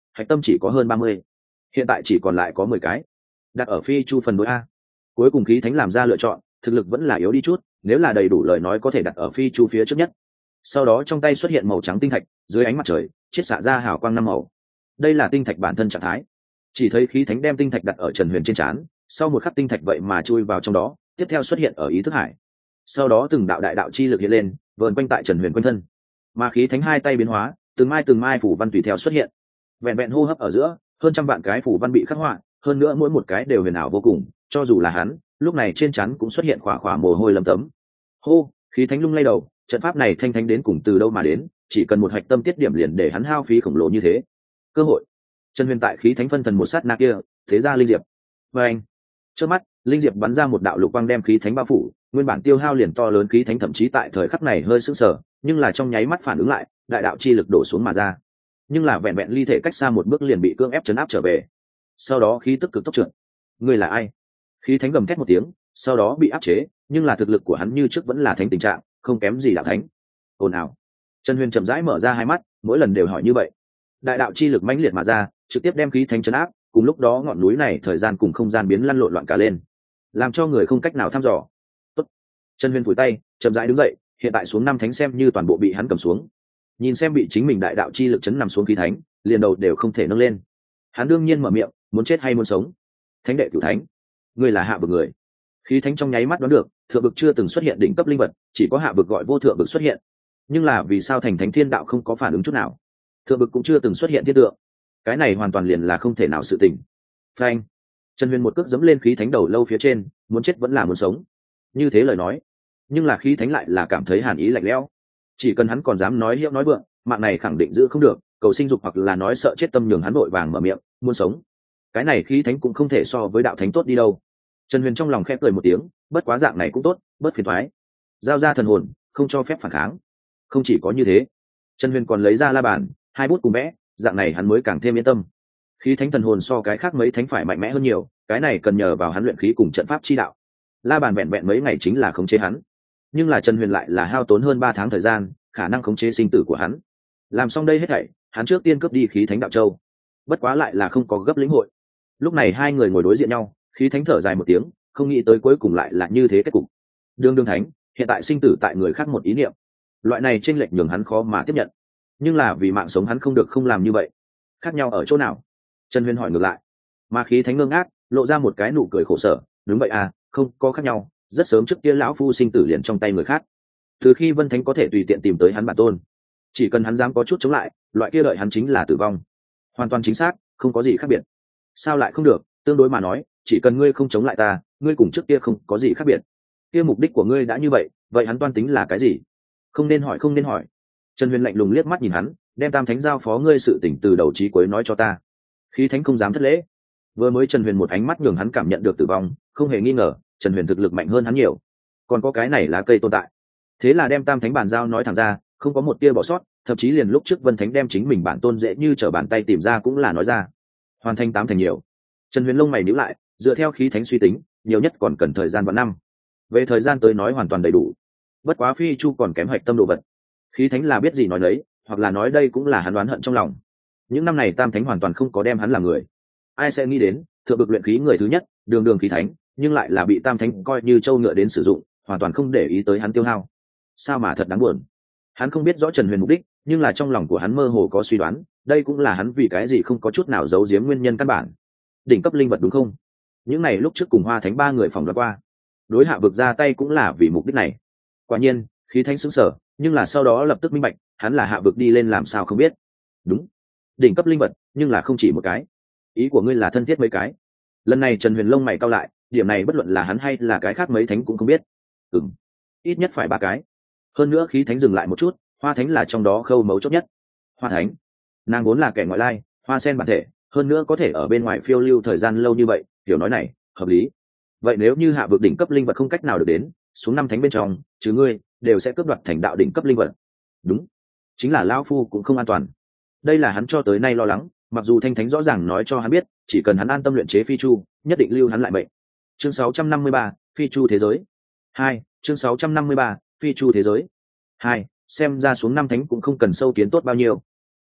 hạch tâm chỉ có hơn ba mươi, hiện tại chỉ còn lại có mười cái, đặt ở phi chu phần đối a. Cuối cùng khí thánh làm ra lựa chọn, thực lực vẫn là yếu đi chút, nếu là đầy đủ lời nói có thể đặt ở phi chu phía trước nhất. Sau đó trong tay xuất hiện màu trắng tinh thạch, dưới ánh mặt trời chiết xạ ra hào quang năm màu. Đây là tinh thạch bản thân trạng thái. Chỉ thấy khí thánh đem tinh thạch đặt ở Trần Huyền trên trán, sau một khắc tinh thạch vậy mà chui vào trong đó, tiếp theo xuất hiện ở ý thức hải. Sau đó từng đạo đại đạo chi lực hiện lên, vờn quanh tại Trần Huyền quanh thân. Mà khí thánh hai tay biến hóa, từng mai từng mai phủ văn tùy theo xuất hiện. Vẹn vẹn hô hấp ở giữa, hơn trăm vạn cái phủ văn bị khắc họa, hơn nữa mỗi một cái đều huyền ảo vô cùng, cho dù là hắn, lúc này trên trán cũng xuất hiện khỏa khỏa mồ hôi lấm tấm. Hô, khí thánh lung lay đầu, trận pháp này thanh thánh đến cùng từ đâu mà đến, chỉ cần một hạch tâm tiết điểm liền để hắn hao phí khổng lồ như thế. Cơ hội. Trần Huyền tại khí thánh phân thần một sát na kia, thế ra linh diệp. Và anh, trước mắt, linh diệp bắn ra một đạo lục quang đem khí thánh bao phủ, nguyên bản tiêu hao liền to lớn khí thánh thậm chí tại thời khắc này hơi sững sờ, nhưng là trong nháy mắt phản ứng lại, đại đạo chi lực đổ xuống mà ra. Nhưng là vẹn vẹn ly thể cách xa một bước liền bị cưỡng ép chấn áp trở về. Sau đó khí tức cực tốc trượt. Ngươi là ai? Khí thánh gầm thét một tiếng, sau đó bị áp chế, nhưng là thực lực của hắn như trước vẫn là thánh tình trạng, không kém gì đạo thánh. Ồn ào. Trần Huyền chậm rãi mở ra hai mắt, mỗi lần đều hỏi như vậy. Đại đạo chi lực mãnh liệt mà ra, trực tiếp đem khí thánh chấn áp, cùng lúc đó ngọn núi này thời gian cùng không gian biến lăn lộn loạn cả lên, làm cho người không cách nào thăm dò. Tốt. Trần Huyền phủi tay, chậm rãi đứng dậy, hiện tại xuống năm thánh xem như toàn bộ bị hắn cầm xuống. Nhìn xem bị chính mình đại đạo chi lực chấn nằm xuống khí thánh, liền đầu đều không thể nâng lên. Hắn đương nhiên mở miệng, muốn chết hay muốn sống? Thánh đệ cửu thánh, ngươi là hạ bực người. Khí thánh trong nháy mắt đoán được, thượng bực chưa từng xuất hiện đỉnh cấp linh vật, chỉ có hạ bực gọi vô thượng bực xuất hiện. Nhưng là vì sao thành thánh thiên đạo không có phản ứng chút nào? Thượng bực cũng chưa từng xuất hiện thiên tượng, cái này hoàn toàn liền là không thể nào sự tình. Phanh. Trần Huyền một cước giẫm lên khí thánh đầu lâu phía trên, muốn chết vẫn là muốn sống. Như thế lời nói, nhưng là khí thánh lại là cảm thấy hàn ý lạnh lẽo. Chỉ cần hắn còn dám nói hiệu nói vượng, mạng này khẳng định giữ không được, cầu sinh dục hoặc là nói sợ chết tâm nhường hắn vội vàng mở miệng, muốn sống. Cái này khí thánh cũng không thể so với đạo thánh tốt đi đâu. Trần Huyền trong lòng khẽ cười một tiếng, bất quá dạng này cũng tốt, bớt phiền toái. Giao ra thần hồn, không cho phép phản kháng. Không chỉ có như thế, Trần Huyền còn lấy ra la bàn, hai bút cùng vẽ, dạng này hắn mới càng thêm yên tâm. Khí thánh thần hồn so cái khác mấy thánh phải mạnh mẽ hơn nhiều, cái này cần nhờ vào hắn luyện khí cùng trận pháp chi đạo. La bàn vẹn vẹn mấy ngày chính là khống chế hắn, nhưng là Trần Huyền lại là hao tốn hơn ba tháng thời gian, khả năng khống chế sinh tử của hắn. Làm xong đây hết thảy, hắn trước tiên cướp đi khí thánh đạo châu. Bất quá lại là không có gấp lĩnh hội. Lúc này hai người ngồi đối diện nhau, khí thánh thở dài một tiếng, không nghĩ tới cuối cùng lại là như thế kết cục. Đương đương thánh, hiện tại sinh tử tại người khác một ý niệm. Loại này chênh lệch nhường hắn khó mà tiếp nhận. Nhưng là vì mạng sống hắn không được không làm như vậy. Khác nhau ở chỗ nào? Trần Huyền hỏi ngược lại. Mà khí thánh ngơ ngác, lộ ra một cái nụ cười khổ sở, đúng vậy à, không có khác nhau, rất sớm trước kia lão phu sinh tử liền trong tay người khác. Từ khi Vân Thánh có thể tùy tiện tìm tới hắn bản tôn, chỉ cần hắn dám có chút chống lại, loại kia đợi hắn chính là tử vong. Hoàn toàn chính xác, không có gì khác biệt. Sao lại không được? Tương đối mà nói, chỉ cần ngươi không chống lại ta, ngươi cùng trước kia không có gì khác biệt. Kia mục đích của ngươi đã như vậy, vậy hắn toan tính là cái gì? Không nên hỏi, không nên hỏi. Trần Huyền lạnh lùng liếc mắt nhìn hắn, đem Tam Thánh giao phó ngươi sự tỉnh từ đầu chí cuối nói cho ta. Khí thánh không dám thất lễ. Vừa mới Trần Huyền một ánh mắt nhường hắn cảm nhận được tử vong, không hề nghi ngờ, Trần Huyền thực lực mạnh hơn hắn nhiều. Còn có cái này lá cây tồn tại. Thế là đem Tam Thánh bàn giao nói thẳng ra, không có một tia bỏ sót, thậm chí liền lúc trước Vân Thánh đem chính mình bản tôn dễ như trở bàn tay tìm ra cũng là nói ra. Hoàn thành tám thành nhiều. Trần Huyền lông mày nhíu lại, dựa theo khí thánh suy tính, nhiều nhất còn cần thời gian vạn năm. Về thời gian tới nói hoàn toàn đầy đủ. Bất quá phi chu còn kém hạch tâm đồ vật. Khí thánh là biết gì nói đấy, hoặc là nói đây cũng là hắn đoán hận trong lòng. Những năm này Tam Thánh hoàn toàn không có đem hắn làm người. Ai sẽ nghĩ đến, thượng bực luyện khí người thứ nhất, đường đường khí thánh, nhưng lại là bị Tam Thánh coi như trâu ngựa đến sử dụng, hoàn toàn không để ý tới hắn tiêu hao. Sao mà thật đáng buồn. Hắn không biết rõ Trần Huyền mục đích, nhưng là trong lòng của hắn mơ hồ có suy đoán, đây cũng là hắn vì cái gì không có chút nào giấu giếm nguyên nhân căn bản. Đỉnh cấp linh vật đúng không? Những này lúc trước cùng Hoa Thánh ba người phòng đoán qua, đối hạ vực ra tay cũng là vì mục đích này. Quả nhiên, khí thánh sững sờ, nhưng là sau đó lập tức minh bạch, hắn là hạ vực đi lên làm sao không biết. Đúng, đỉnh cấp linh vật, nhưng là không chỉ một cái. Ý của ngươi là thân thiết mấy cái? Lần này Trần Huyền lông mày cau lại, điểm này bất luận là hắn hay là cái khác mấy thánh cũng không biết. Ừm, ít nhất phải ba cái. Hơn nữa khí thánh dừng lại một chút, Hoa Thánh là trong đó khâu mấu chốt nhất. Hoa Thánh, nàng vốn là kẻ ngoại lai, hoa sen bản thể, hơn nữa có thể ở bên ngoài phiêu lưu thời gian lâu như vậy, kiểu nói này hợp lý. Vậy nếu như hạ vực đỉnh cấp linh vật không cách nào được đến, xuống năm thánh bên trong, chứ ngươi đều sẽ cướp đoạt thành đạo đỉnh cấp linh vật. Đúng, chính là lão phu cũng không an toàn. Đây là hắn cho tới nay lo lắng, mặc dù thanh thánh rõ ràng nói cho hắn biết, chỉ cần hắn an tâm luyện chế phi chu, nhất định lưu hắn lại mệnh. Chương sáu trăm năm mươi ba, phi chu thế giới. Hai, chương sáu trăm năm mươi ba, phi chu thế giới. Hai, xem ra xuống năm thánh cũng không cần sâu kiến tốt bao nhiêu.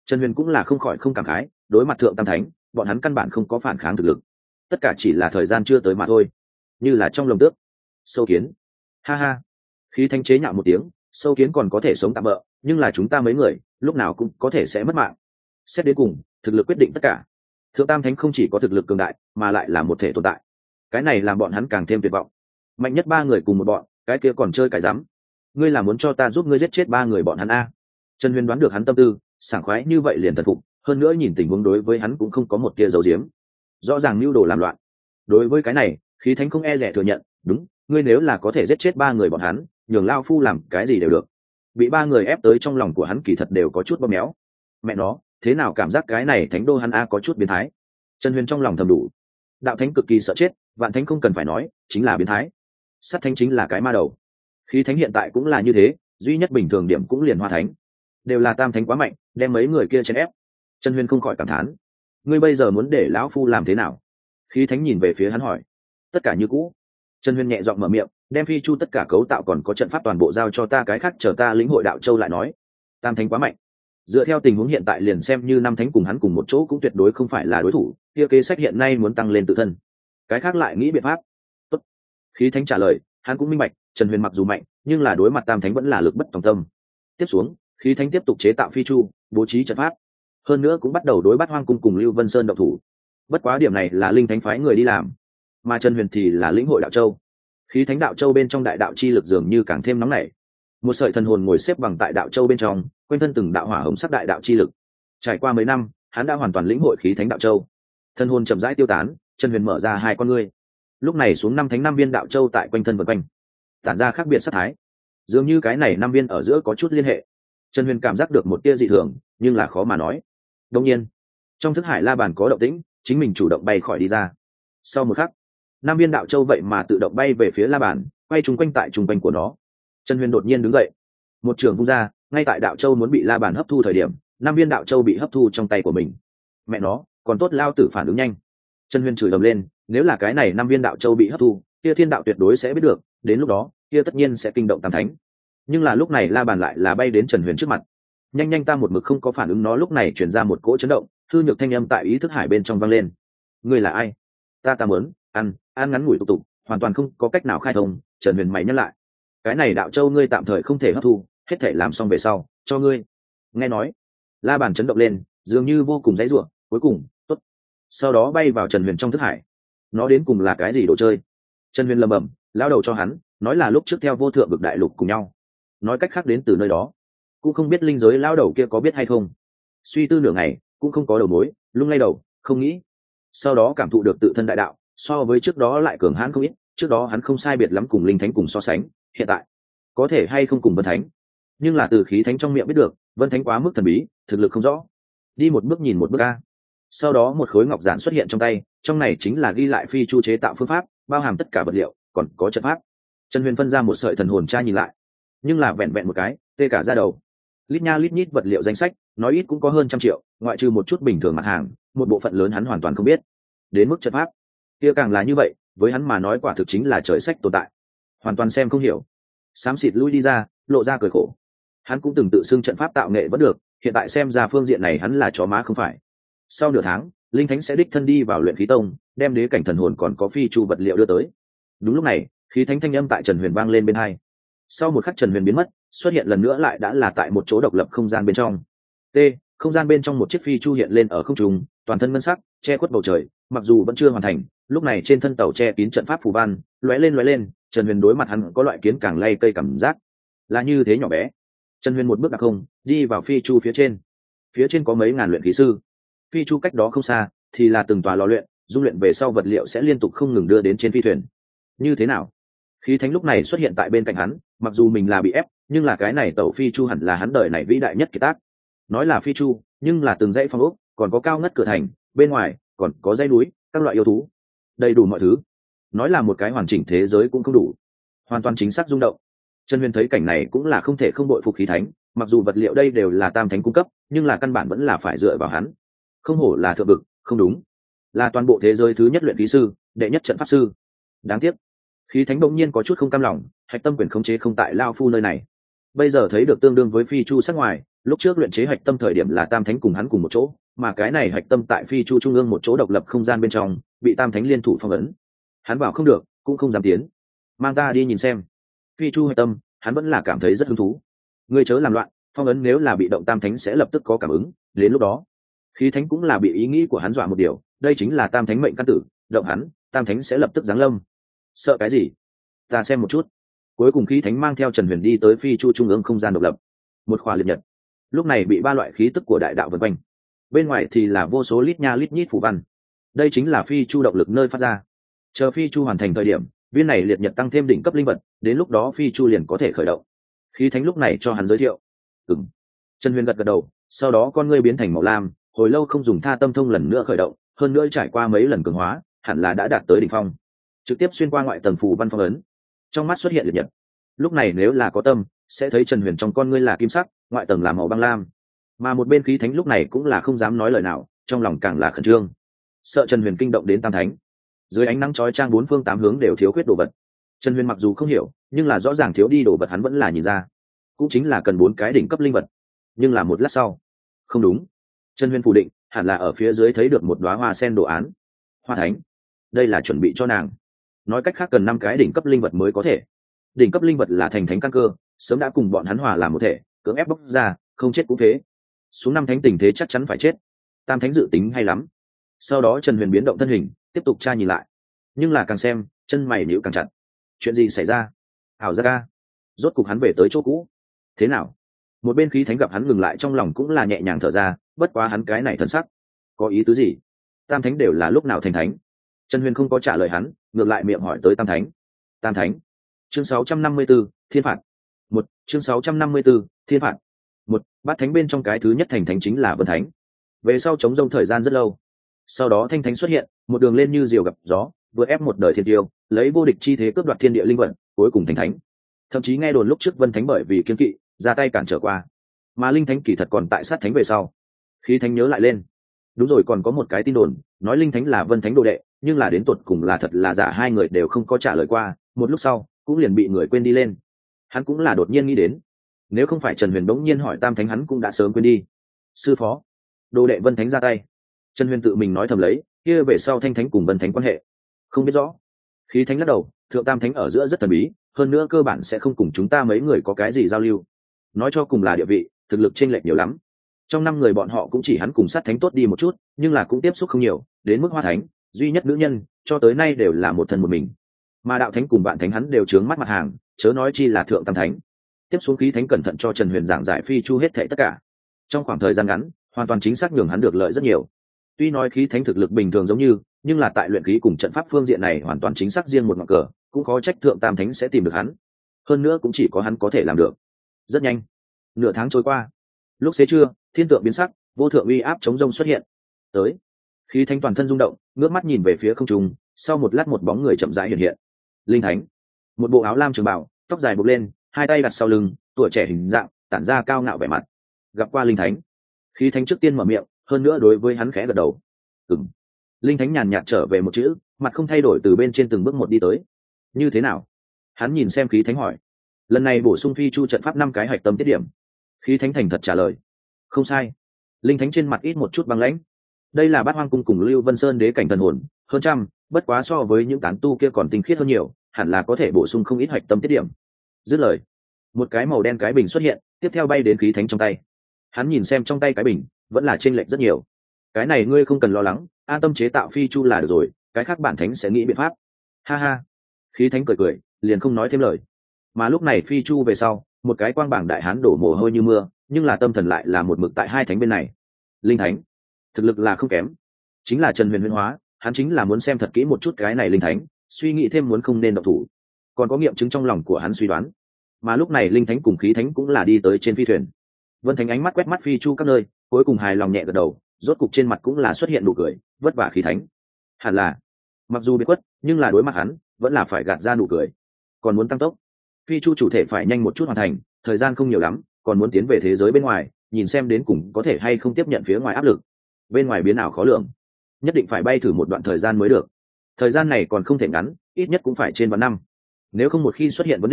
Trần Huyền cũng là không khỏi không cảm khái, đối mặt thượng tam thánh, bọn hắn căn bản không có phản kháng thực lực, tất cả chỉ là thời gian chưa tới mà thôi. Như là trong lồng tước, sâu kiến, ha ha. Khí Thánh chế nhạo một tiếng, sâu kiến còn có thể sống tạm bỡ, nhưng là chúng ta mấy người lúc nào cũng có thể sẽ mất mạng. Xét đến cùng, thực lực quyết định tất cả. Thượng tam thánh không chỉ có thực lực cường đại, mà lại là một thể tồn tại, cái này làm bọn hắn càng thêm tuyệt vọng. Mạnh nhất ba người cùng một bọn, cái kia còn chơi cái rắm. Ngươi là muốn cho ta giúp ngươi giết chết ba người bọn hắn a? Trần Huyền đoán được hắn tâm tư, sảng khoái như vậy liền thần phục, hơn nữa nhìn tình huống đối với hắn cũng không có một tia dấu diếm, rõ ràng mưu đồ làm loạn. Đối với cái này, Khí Thánh không e dè thừa nhận, đúng, ngươi nếu là có thể giết chết ba người bọn hắn, nhường lao phu làm cái gì đều được. Bị ba người ép tới trong lòng của hắn kỳ thật đều có chút bóp méo. Mẹ nó, thế nào cảm giác cái này thánh đô hắn a có chút biến thái. Trần Huyền trong lòng thầm đủ. Đạo thánh cực kỳ sợ chết, vạn thánh không cần phải nói, chính là biến thái. Sát thánh chính là cái ma đầu. Khí Thánh hiện tại cũng là như thế, duy nhất bình thường điểm cũng liền Hoa Thánh. Đều là tam thánh quá mạnh, đem mấy người kia chèn ép. Trần Huyền không khỏi cảm thán, ngươi bây giờ muốn để lão phu làm thế nào? Khí Thánh nhìn về phía hắn hỏi. Tất cả như cũ. Trần Huyền nhẹ giọng mở miệng, đem phi chu tất cả cấu tạo còn có trận pháp toàn bộ giao cho ta, cái khác chờ ta lĩnh hội đạo châu lại nói. Tam thánh quá mạnh, dựa theo tình huống hiện tại liền xem như năm thánh cùng hắn cùng một chỗ cũng tuyệt đối không phải là đối thủ, kia kế sách hiện nay muốn tăng lên tự thân, cái khác lại nghĩ biện pháp. Tốt. Khí Thánh trả lời, hắn cũng minh bạch, Trần Huyền mặc dù mạnh, nhưng là đối mặt tam thánh vẫn là lực bất tòng tâm. Tiếp xuống, Khí Thánh tiếp tục chế tạo phi chu, bố trí trận pháp, hơn nữa cũng bắt đầu đối bắt Hoang cung cùng Lưu Vân Sơn động thủ. Bất quá điểm này là linh thánh phái người đi làm, mà Trần Huyền thì là lĩnh hội đạo châu. Khí Thánh đạo châu bên trong đại đạo chi lực dường như càng thêm nóng nảy. Một sợi thần hồn ngồi xếp bằng tại đạo châu bên trong, quanh thân từng đạo hỏa hồng sắc đại đạo chi lực. Trải qua mấy năm, hắn đã hoàn toàn lĩnh hội khí thánh đạo châu. Thần hồn chậm rãi tiêu tán, Trần Huyền mở ra hai con ngươi. Lúc này xuống năm thánh năm viên đạo châu tại quanh thân vần quanh, tản ra khác biệt sát thái. Dường như cái này năm viên ở giữa có chút liên hệ. Trần Huyền cảm giác được một tia dị thường, nhưng là khó mà nói. Đương nhiên, trong thức hải la bàn có động tĩnh, chính mình chủ động bay khỏi đi ra. Sau một khắc, năm viên đạo châu vậy mà tự động bay về phía la bàn, quay trúng quanh tại trùng quanh của nó. Trần Huyền đột nhiên đứng dậy, một trường vung ra, ngay tại đạo châu muốn bị la bàn hấp thu thời điểm, năm viên đạo châu bị hấp thu trong tay của mình. Mẹ nó, còn tốt lao tử phản ứng nhanh. Trần Huyền chửi ầm lên, nếu là cái này năm viên đạo châu bị hấp thu, kia thiên đạo tuyệt đối sẽ biết được, đến lúc đó, kia tất nhiên sẽ kinh động tam thánh. Nhưng là lúc này la bàn lại là bay đến Trần Huyền trước mặt. Nhanh nhanh ta một mực không có phản ứng, nó lúc này truyền ra một cỗ chấn động, hư nhược thanh âm tại ý thức hải bên trong vang lên. Ngươi là ai? Ta ta muốn ăn, ăn ngắn ngủi tục tục, hoàn toàn không có cách nào khai thông. Trần Huyền mày nhắc lại, cái này đạo châu ngươi tạm thời không thể hấp thu, hết thể làm xong về sau cho ngươi. Nghe nói, la bàn chấn động lên, dường như vô cùng dãy rủa, cuối cùng tốt, sau đó bay vào Trần Huyền trong thức hải. Nó đến cùng là cái gì đồ chơi? Trần Huyền lầm bầm, lao đầu cho hắn nói là lúc trước theo vô thượng vực đại lục cùng nhau, nói cách khác đến từ nơi đó, cũng không biết linh giới lao đầu kia có biết hay không. Suy tư nửa ngày cũng không có đầu mối, lung lay đầu không nghĩ. Sau đó cảm thụ được tự thân đại đạo so với trước đó lại cường hãn không ít. Trước đó hắn không sai biệt lắm cùng linh thánh cùng so sánh, hiện tại có thể hay không cùng vân thánh, nhưng là từ khí thánh trong miệng biết được vân thánh quá mức thần bí, thực lực không rõ. Đi một bước nhìn một bước a. Sau đó một khối ngọc giản xuất hiện trong tay, trong này chính là ghi lại phi chu chế tạo phương pháp, bao hàm tất cả vật liệu còn có trận pháp. Trần Huyền phân ra một sợi thần hồn tra nhìn lại, nhưng là vẹn vẹn một cái, tê cả ra đầu. Lít nha lít nhít vật liệu danh sách, nói ít cũng có hơn trăm triệu, ngoại trừ một chút bình thường mặt hàng, một bộ phận lớn hắn hoàn toàn không biết. Đến mức trận pháp, kia càng là như vậy, với hắn mà nói quả thực chính là trời sách tồn tại, hoàn toàn xem không hiểu. Xám xịt lui đi ra, lộ ra cười khổ. Hắn cũng từng tự xưng trận pháp tạo nghệ vẫn được, hiện tại xem ra phương diện này hắn là chó má không phải. Sau nửa tháng, linh thánh sẽ đích thân đi vào luyện khí tông, đem đế cảnh thần hồn còn có phi chu vật liệu đưa tới. Đúng lúc này, khí thánh thanh âm tại Trần Huyền vang lên bên hai. Sau một khắc Trần Huyền biến mất, xuất hiện lần nữa lại đã là tại một chỗ độc lập không gian bên trong. T, không gian bên trong một chiếc phi chu hiện lên ở không trung, toàn thân ngân sắc, che khuất bầu trời, mặc dù vẫn chưa hoàn thành, lúc này trên thân tàu che kín trận pháp phù văn, lóe lên lóe lên. Trần Huyền đối mặt hắn có loại kiến càng lay cây cảm giác, là như thế nhỏ bé. Trần Huyền một bước đạp không, đi vào phi chu phía trên. Phía trên có mấy ngàn luyện khí sư, phi chu cách đó không xa thì là từng tòa lò luyện, dung luyện về sau vật liệu sẽ liên tục không ngừng đưa đến trên phi thuyền. Như thế nào? Khí thánh lúc này xuất hiện tại bên cạnh hắn, mặc dù mình là bị ép, nhưng là cái này tàu phi chu hẳn là hắn đời này vĩ đại nhất kiệt tác. Nói là phi chu, nhưng là từng dãy phong ốc, còn có cao ngất cửa thành, bên ngoài còn có dãy núi, các loại yêu thú, đầy đủ mọi thứ. Nói là một cái hoàn chỉnh thế giới cũng không đủ, hoàn toàn chính xác rung động. Trần Huyền thấy cảnh này cũng là không thể không bội phục khí thánh, mặc dù vật liệu đây đều là tam thánh cung cấp, nhưng là căn bản vẫn là phải dựa vào hắn. Không hổ là thượng vực, không đúng, là toàn bộ thế giới thứ nhất luyện khí sư, đệ nhất trận pháp sư. Đáng tiếc, khí thánh bỗng nhiên có chút không cam lòng, hạch tâm quyền khống chế không tại lao phu nơi này. bây giờ thấy được tương đương với phi chu sắc ngoài. Lúc trước luyện chế hạch tâm thời điểm là tam thánh cùng hắn cùng một chỗ, mà cái này hạch tâm tại phi chu trung ương một chỗ độc lập không gian bên trong, bị tam thánh liên thủ phong ấn. Hắn bảo không được, cũng không dám tiến. Mang ta đi nhìn xem. Phi chu hạch tâm, hắn vẫn là cảm thấy rất hứng thú. Ngươi chớ làm loạn, phong ấn nếu là bị động tam thánh sẽ lập tức có cảm ứng, đến lúc đó, khí thánh cũng là bị ý nghĩ của hắn dọa một điều, đây chính là tam thánh mệnh căn tử, động hắn, tam thánh sẽ lập tức giáng lâm. Sợ cái gì? Ta xem một chút. Cuối cùng khí thánh mang theo Trần Huyền đi tới phi chu trung ương không gian độc lập. Một khỏa liệt nhật, lúc này bị ba loại khí tức của đại đạo vần quanh. Bên ngoài thì là vô số lít nha lít nhít phù văn. Đây chính là phi chu động lực nơi phát ra. Chờ phi chu hoàn thành thời điểm, viên này liệt nhật tăng thêm đỉnh cấp linh vật, đến lúc đó phi chu liền có thể khởi động. Khí thánh lúc này cho hắn giới thiệu. Ừm. Trần Huyền gật gật đầu, sau đó con ngươi biến thành màu lam, hồi lâu không dùng tha tâm thông lần nữa khởi động, hơn nữa trải qua mấy lần cường hóa, hẳn là đã đạt tới đỉnh phong. Trực tiếp xuyên qua ngoại tầng phù văn phong ấn. Trong mắt xuất hiện liệt nhật. Lúc này nếu là có tâm, sẽ thấy Trần Huyền trong con ngươi là kim sắc, ngoại tầng là màu băng lam. Mà một bên khí thánh lúc này cũng là không dám nói lời nào, trong lòng càng là khẩn trương, sợ Trần Huyền kinh động đến tam thánh. Dưới ánh nắng chói chang bốn phương tám hướng đều thiếu khuyết đồ vật. Trần Huyền mặc dù không hiểu, nhưng là rõ ràng thiếu đi đồ vật hắn vẫn là nhìn ra, cũng chính là cần bốn cái đỉnh cấp linh vật. Nhưng là một lát sau, không đúng. Trần Huyền phủ định, hẳn là ở phía dưới thấy được một đóa hoa sen đồ án. Hoa thánh, đây là chuẩn bị cho nàng. Nói cách khác cần năm cái đỉnh cấp linh vật mới có thể. Đỉnh cấp linh vật là thành thánh căn cơ, sớm đã cùng bọn hắn hòa làm một thể, cưỡng ép bóc ra, không chết cũng thế. Xuống năm thánh tình thế chắc chắn phải chết. Tam thánh dự tính hay lắm. Sau đó Trần Huyền biến động thân hình, tiếp tục tra nhìn lại. Nhưng là càng xem, chân mày nhíu càng chặt. Chuyện gì xảy ra? Ảo gia ca. Rốt cục hắn về tới chỗ cũ. Thế nào? Một bên khí thánh gặp hắn ngừng lại trong lòng cũng là nhẹ nhàng thở ra, bất quá hắn cái này thần sắc, có ý tứ gì? Tam thánh đều là lúc nào thành thánh? Trần Huyền không có trả lời hắn, ngược lại miệng hỏi tới tam thánh. Tam thánh. Chương sáu trăm năm mươi 4, Thiên phạt. Một, chương sáu trăm năm mươi 4, Thiên phạt. Một, bát thánh bên trong cái thứ nhất thành thánh chính là Vân Thánh. Về sau chống rông thời gian rất lâu. Sau đó thanh thánh xuất hiện, một đường lên như diều gặp gió, vừa ép một đời thiên tiêu, lấy vô địch chi thế cướp đoạt thiên địa linh vật, cuối cùng thành thánh. Thậm chí nghe đồn lúc trước Vân Thánh bởi vì kiên kỵ, ra tay cản trở qua. Mà linh thánh kỳ thật còn tại sát thánh về sau. Khí thánh nhớ lại lên. Đúng rồi, còn có một cái tin đồn, nói linh thánh là Vân Thánh đồ đệ, nhưng là đến tuột cùng là thật là giả hai người đều không có trả lời qua, một lúc sau cũng liền bị người quên đi lên. Hắn cũng là đột nhiên nghĩ đến, nếu không phải Trần Huyền bỗng nhiên hỏi tam thánh hắn cũng đã sớm quên đi. Sư phó, đồ đệ Vân Thánh ra tay. Trần Huyền tự mình nói thầm lấy, kia về sau thanh thánh cùng Vân Thánh quan hệ không biết rõ. Khí thánh lắc đầu, thượng tam thánh ở giữa rất thần bí, hơn nữa cơ bản sẽ không cùng chúng ta mấy người có cái gì giao lưu. Nói cho cùng là địa vị, thực lực chênh lệch nhiều lắm. Trong năm người bọn họ cũng chỉ hắn cùng sát thánh tốt đi một chút, nhưng là cũng tiếp xúc không nhiều, đến mức hoa thánh, duy nhất nữ nhân, cho tới nay đều là một thân một mình. Mà đạo thánh cùng bạn thánh hắn đều trướng mắt mặt hàng, chớ nói chi là thượng tam thánh. Tiếp xuống khí thánh cẩn thận cho Trần Huyền giảng giải phi chu hết thảy tất cả. Trong khoảng thời gian ngắn, hoàn toàn chính xác nhường hắn được lợi rất nhiều. Tuy nói khí thánh thực lực bình thường giống như, nhưng là tại luyện khí cùng trận pháp phương diện này hoàn toàn chính xác riêng một ngọn cờ, cũng khó trách thượng tam thánh sẽ tìm được hắn. Hơn nữa cũng chỉ có hắn có thể làm được. Rất nhanh, nửa tháng trôi qua. Lúc xế trưa, thiên tượng biến sắc, vô thượng uy áp chống rông xuất hiện. Tới, khí thánh toàn thân rung động, ngước mắt nhìn về phía không trung, sau một lát một bóng người chậm rãi hiện hiện. Linh thánh, một bộ áo lam trường bào, tóc dài buộc lên, hai tay đặt sau lưng, tuổi trẻ hình dạng, tản ra cao ngạo vẻ mặt. Gặp qua linh thánh, khí thánh trước tiên mở miệng, hơn nữa đối với hắn khẽ gật đầu. Ừm. Linh thánh nhàn nhạt trở về một chữ, mặt không thay đổi từ bên trên từng bước một đi tới. Như thế nào? Hắn nhìn xem khí thánh hỏi. Lần này bổ sung phi chu trận pháp năm cái hạch tâm tiết điểm. Khí thánh thành thật trả lời. Không sai. Linh thánh trên mặt ít một chút băng lãnh. Đây là Bát Hoang cung cùng Lưu Vân Sơn đế cảnh thần hồn, hơn trăm, bất quá so với những tán tu kia còn tinh khiết hơn nhiều, hẳn là có thể bổ sung không ít hạch tâm tiết điểm. Dứt lời, một cái màu đen cái bình xuất hiện, tiếp theo bay đến khí thánh trong tay. Hắn nhìn xem trong tay cái bình, vẫn là chênh lệch rất nhiều. Cái này ngươi không cần lo lắng, an tâm chế tạo phi chu là được rồi, cái khác bản thánh sẽ nghĩ biện pháp. Ha ha. Khí thánh cười cười, liền không nói thêm lời. Mà lúc này phi chu về sau, một cái quang bảng đại hán đổ mồ hôi như mưa, nhưng là tâm thần lại là một mực tại hai thánh bên này. Linh thánh, thực lực là không kém, chính là Trần Huyền huyễn hóa, hắn chính là muốn xem thật kỹ một chút cái này linh thánh, suy nghĩ thêm muốn không nên động thủ. Còn có nghiệm chứng trong lòng của hắn suy đoán. Mà lúc này linh thánh cùng khí thánh cũng là đi tới trên phi thuyền. Vân Thánh ánh mắt quét mắt phi chu các nơi, cuối cùng hài lòng nhẹ gật đầu, rốt cục trên mặt cũng là xuất hiện nụ cười, vất vả khí thánh. Hẳn là, mặc dù biết quất, nhưng là đối mặt hắn, vẫn là phải gạt ra nụ cười. Còn muốn tăng tốc, phi chu chủ thể phải nhanh một chút hoàn thành, thời gian không nhiều lắm, còn muốn tiến về thế giới bên ngoài, nhìn xem đến cùng có thể hay không tiếp nhận phía ngoài áp lực. Bên ngoài biến ảo khó lường, nhất định phải bay thử một đoạn thời gian mới được. Thời gian này còn không thể ngắn, ít nhất cũng phải trên vạn năm. Nếu không một khi xuất hiện vấn đề,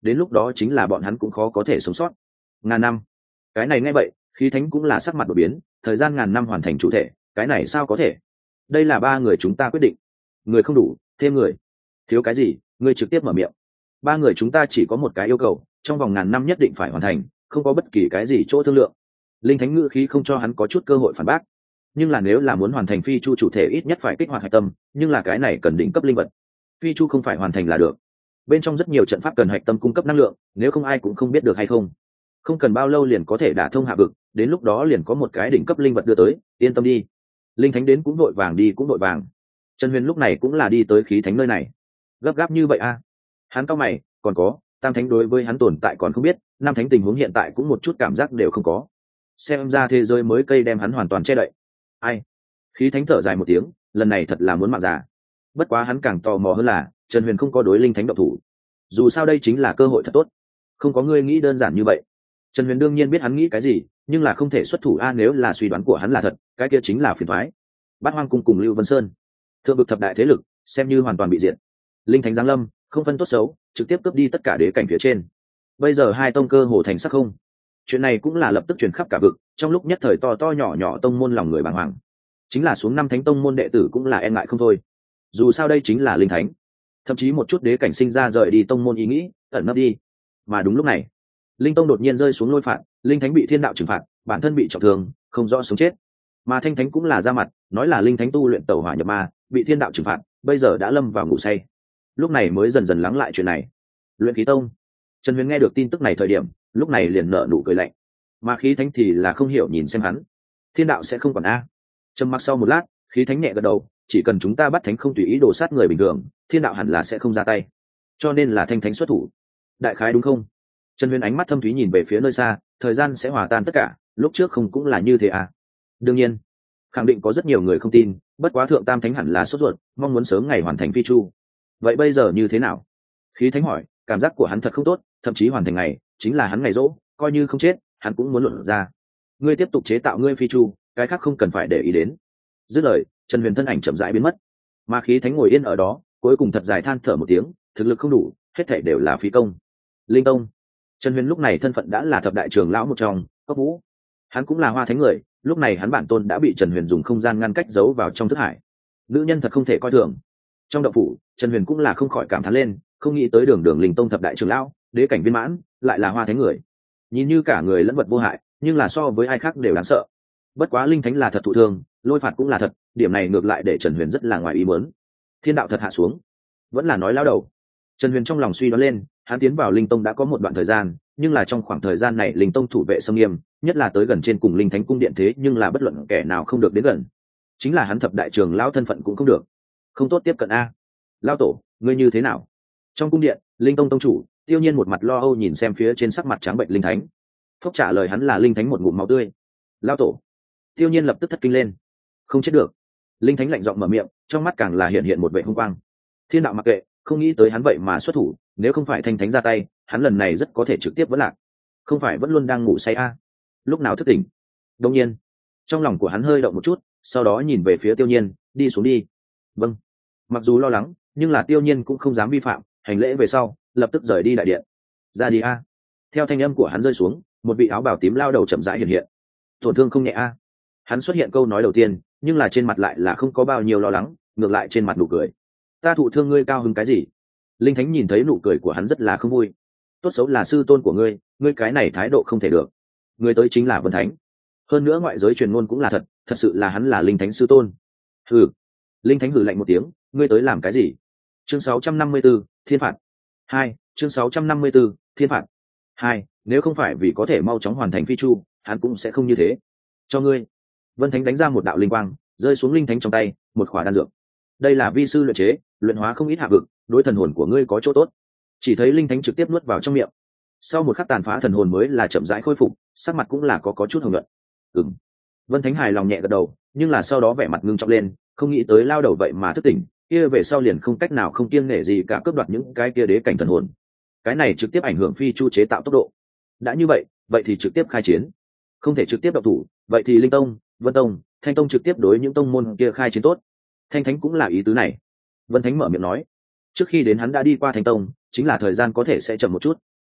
đến lúc đó chính là bọn hắn cũng khó có thể sống sót. Ngàn năm, cái này nghe vậy khí thánh cũng là sắc mặt đột biến, thời gian ngàn năm hoàn thành chủ thể, cái này sao có thể? Đây là ba người chúng ta quyết định, người không đủ thêm người, thiếu cái gì ngươi trực tiếp mở miệng. Ba người chúng ta chỉ có một cái yêu cầu, trong vòng ngàn năm nhất định phải hoàn thành, không có bất kỳ cái gì chỗ thương lượng. Linh thánh ngữ khí không cho hắn có chút cơ hội phản bác. Nhưng là nếu là muốn hoàn thành phi chu chủ thể ít nhất phải kích hoạt hạch tâm, nhưng là cái này cần đỉnh cấp linh vật, phi chu không phải hoàn thành là được. Bên trong rất nhiều trận pháp cần hạch tâm cung cấp năng lượng, nếu không ai cũng không biết được hay không. Không cần bao lâu liền có thể đả thông hạ vực, đến lúc đó liền có một cái đỉnh cấp linh vật đưa tới, yên tâm đi. Linh thánh đến cũng vội vàng đi cũng vội vàng. Trần Huyền lúc này cũng là đi tới khí thánh nơi này. Gấp gáp như vậy a? À? Hắn cau mày, còn có, tam thánh đối với hắn tồn tại còn không biết, năm thánh tình huống hiện tại cũng một chút cảm giác đều không có. Xem ra thế giới mới cây đem hắn hoàn toàn che đậy. Ai? Khí thánh thở dài một tiếng, lần này thật là muốn mạng già. Bất quá hắn càng tò mò hơn là Trần Huyền không có đối linh thánh động thủ. Dù sao đây chính là cơ hội thật tốt, không có ngươi nghĩ đơn giản như vậy. Trần Huyền đương nhiên biết hắn nghĩ cái gì, nhưng là không thể xuất thủ a, nếu là suy đoán của hắn là thật, cái kia chính là phiền toái. Bát Hoang cung cùng Lưu Vân Sơn, thượng vực thập đại thế lực, xem như hoàn toàn bị diệt. Linh thánh giáng lâm, không phân tốt xấu, trực tiếp cướp đi tất cả đế cảnh phía trên. Bây giờ hai tông cơ hồ thành sắc không. Chuyện này cũng là lập tức truyền khắp cả vực, trong lúc nhất thời to to nhỏ nhỏ tông môn lòng người bàng hoàng. Chính là xuống năm thánh tông môn đệ tử cũng là e ngại không thôi. Dù sao đây chính là linh thánh, thậm chí một chút đế cảnh sinh ra rời đi tông môn ý nghĩ, ẩn nấp đi. Mà đúng lúc này, linh tông đột nhiên rơi xuống lôi phạt, linh thánh bị thiên đạo trừng phạt, bản thân bị trọng thương, không rõ sống chết. Mà thanh thánh cũng là ra mặt, nói là linh thánh tu luyện tẩu hỏa nhập ma, bị thiên đạo trừng phạt, bây giờ đã lâm vào ngủ say. Lúc này mới dần dần lắng lại chuyện này. Luyện khí tông, Trần Huyền nghe được tin tức này thời điểm, lúc này liền nở nụ cười lạnh. Mà khí thánh thì là không hiểu nhìn xem hắn, thiên đạo sẽ không còn a? Trầm mặc sau một lát, khí thánh nhẹ gật đầu, chỉ cần chúng ta bắt thánh không tùy ý đồ sát người bình thường, thiên đạo hẳn là sẽ không ra tay, cho nên là thanh thánh xuất thủ. Đại khái đúng không? Trần Huyền ánh mắt thâm thúy nhìn về phía nơi xa, thời gian sẽ hòa tan tất cả, lúc trước không cũng là như thế à? Đương nhiên, khẳng định có rất nhiều người không tin, bất quá thượng tam thánh hẳn là sốt ruột, mong muốn sớm ngày hoàn thành phi chu. Vậy bây giờ như thế nào? Khí thánh hỏi, cảm giác của hắn thật không tốt, thậm chí hoàn thành ngày chính là hắn ngày rỗ, coi như không chết, hắn cũng muốn luận ra. Ngươi tiếp tục chế tạo ngươi phi chu, cái khác không cần phải để ý đến. Dứt lời, Trần Huyền thân ảnh chậm rãi biến mất. Mà khí thánh ngồi yên ở đó, cuối cùng thật dài than thở một tiếng, thực lực không đủ, hết thảy đều là phí công. Linh tông, Trần Huyền lúc này thân phận đã là thập đại trưởng lão một trong, Cốc Vũ. Hắn cũng là Hoa Thánh người, lúc này hắn bản tôn đã bị Trần Huyền dùng không gian ngăn cách giấu vào trong thức hải. Nữ nhân thật không thể coi thường. Trong động phủ, Trần Huyền cũng là không khỏi cảm thán lên, không nghĩ tới đường đường Linh tông thập đại trưởng lão, đế cảnh viên mãn, lại là Hoa Thánh người. Nhìn như cả người lẫn vật vô hại, nhưng là so với ai khác đều đáng sợ. Bất quá linh thánh là thật thụ thương, lôi phạt cũng là thật, điểm này ngược lại để Trần Huyền rất là ngoài ý muốn. Thiên đạo thật hạ xuống, vẫn là nói lao đầu. Trần Huyền trong lòng suy đoán lên, hắn tiến vào linh tông đã có một đoạn thời gian, nhưng là trong khoảng thời gian này linh tông thủ vệ xâm nghiêm, nhất là tới gần trên cùng linh thánh cung điện thế nhưng là bất luận kẻ nào không được đến gần. Chính là hắn thập đại trường lão thân phận cũng không được, không tốt tiếp cận a. Lão tổ, ngươi như thế nào? Trong cung điện, linh tông tông chủ Tiêu Nhiên một mặt lo âu nhìn xem phía trên sắc mặt trắng bệnh linh thánh. Phúc trả lời hắn là linh thánh một ngụm máu tươi. Lão tổ. Tiêu Nhiên lập tức thất kinh lên. Không chết được. Linh thánh lạnh giọng mở miệng, trong mắt càng là hiện hiện một vẻ hung quang. Thiên đạo mặc kệ, không nghĩ tới hắn vậy mà xuất thủ, nếu không phải thanh thánh ra tay, hắn lần này rất có thể trực tiếp vẫn lạc. Không phải vẫn luôn đang ngủ say a? Lúc nào thức tỉnh? Đương nhiên, trong lòng của hắn hơi động một chút, sau đó nhìn về phía Tiêu Nhiên, đi xuống đi. Vâng. Mặc dù lo lắng, nhưng là Tiêu Nhiên cũng không dám vi phạm, hành lễ về sau, lập tức rời đi đại điện. Ra đi a. Theo thanh âm của hắn rơi xuống, một vị áo bào tím lao đầu chậm rãi hiện hiện. Tổn thương không nhẹ a. Hắn xuất hiện câu nói đầu tiên, nhưng là trên mặt lại là không có bao nhiêu lo lắng, ngược lại trên mặt nụ cười. Ta thụ thương ngươi cao hứng cái gì? Linh thánh nhìn thấy nụ cười của hắn rất là không vui. Tốt xấu là sư tôn của ngươi, ngươi cái này thái độ không thể được. Ngươi tới chính là Vân Thánh, hơn nữa ngoại giới truyền ngôn cũng là thật, thật sự là hắn là linh thánh sư tôn. Hừ. Linh thánh hừ lạnh một tiếng, ngươi tới làm cái gì? Chương sáu trăm năm mươi 4, thiên phạt. Hai, chương sáu trăm năm mươi 4, thiên phạt. Hai, nếu không phải vì có thể mau chóng hoàn thành phi chu, hắn cũng sẽ không như thế. Cho ngươi. Vân Thánh đánh ra một đạo linh quang, rơi xuống linh thánh trong tay, một khỏa đan dược. Đây là vi sư luyện chế, luyện hóa không ít hạ vực, đối thần hồn của ngươi có chỗ tốt. Chỉ thấy linh thánh trực tiếp nuốt vào trong miệng. Sau một khắc tàn phá thần hồn mới là chậm rãi khôi phục, sắc mặt cũng là có có chút hồng nhuận. Ừm. Vân Thánh hài lòng nhẹ gật đầu, nhưng là sau đó vẻ mặt ngưng trọng lên, không nghĩ tới lao đầu vậy mà thức tỉnh, kia về sau liền không cách nào không kiêng nể gì cả cướp đoạt những cái kia đế cảnh thần hồn. Cái này trực tiếp ảnh hưởng phi chu chế tạo tốc độ. Đã như vậy, vậy thì trực tiếp khai chiến. Không thể trực tiếp động thủ, vậy thì Linh Tông, Vân Tông, Thanh Tông trực tiếp đối những tông môn kia khai chiến tốt. Thanh Thánh cũng là ý tứ này. Vân Thánh mở miệng nói, trước khi đến hắn đã đi qua Thanh Tông, chính là thời gian có thể sẽ chậm một chút.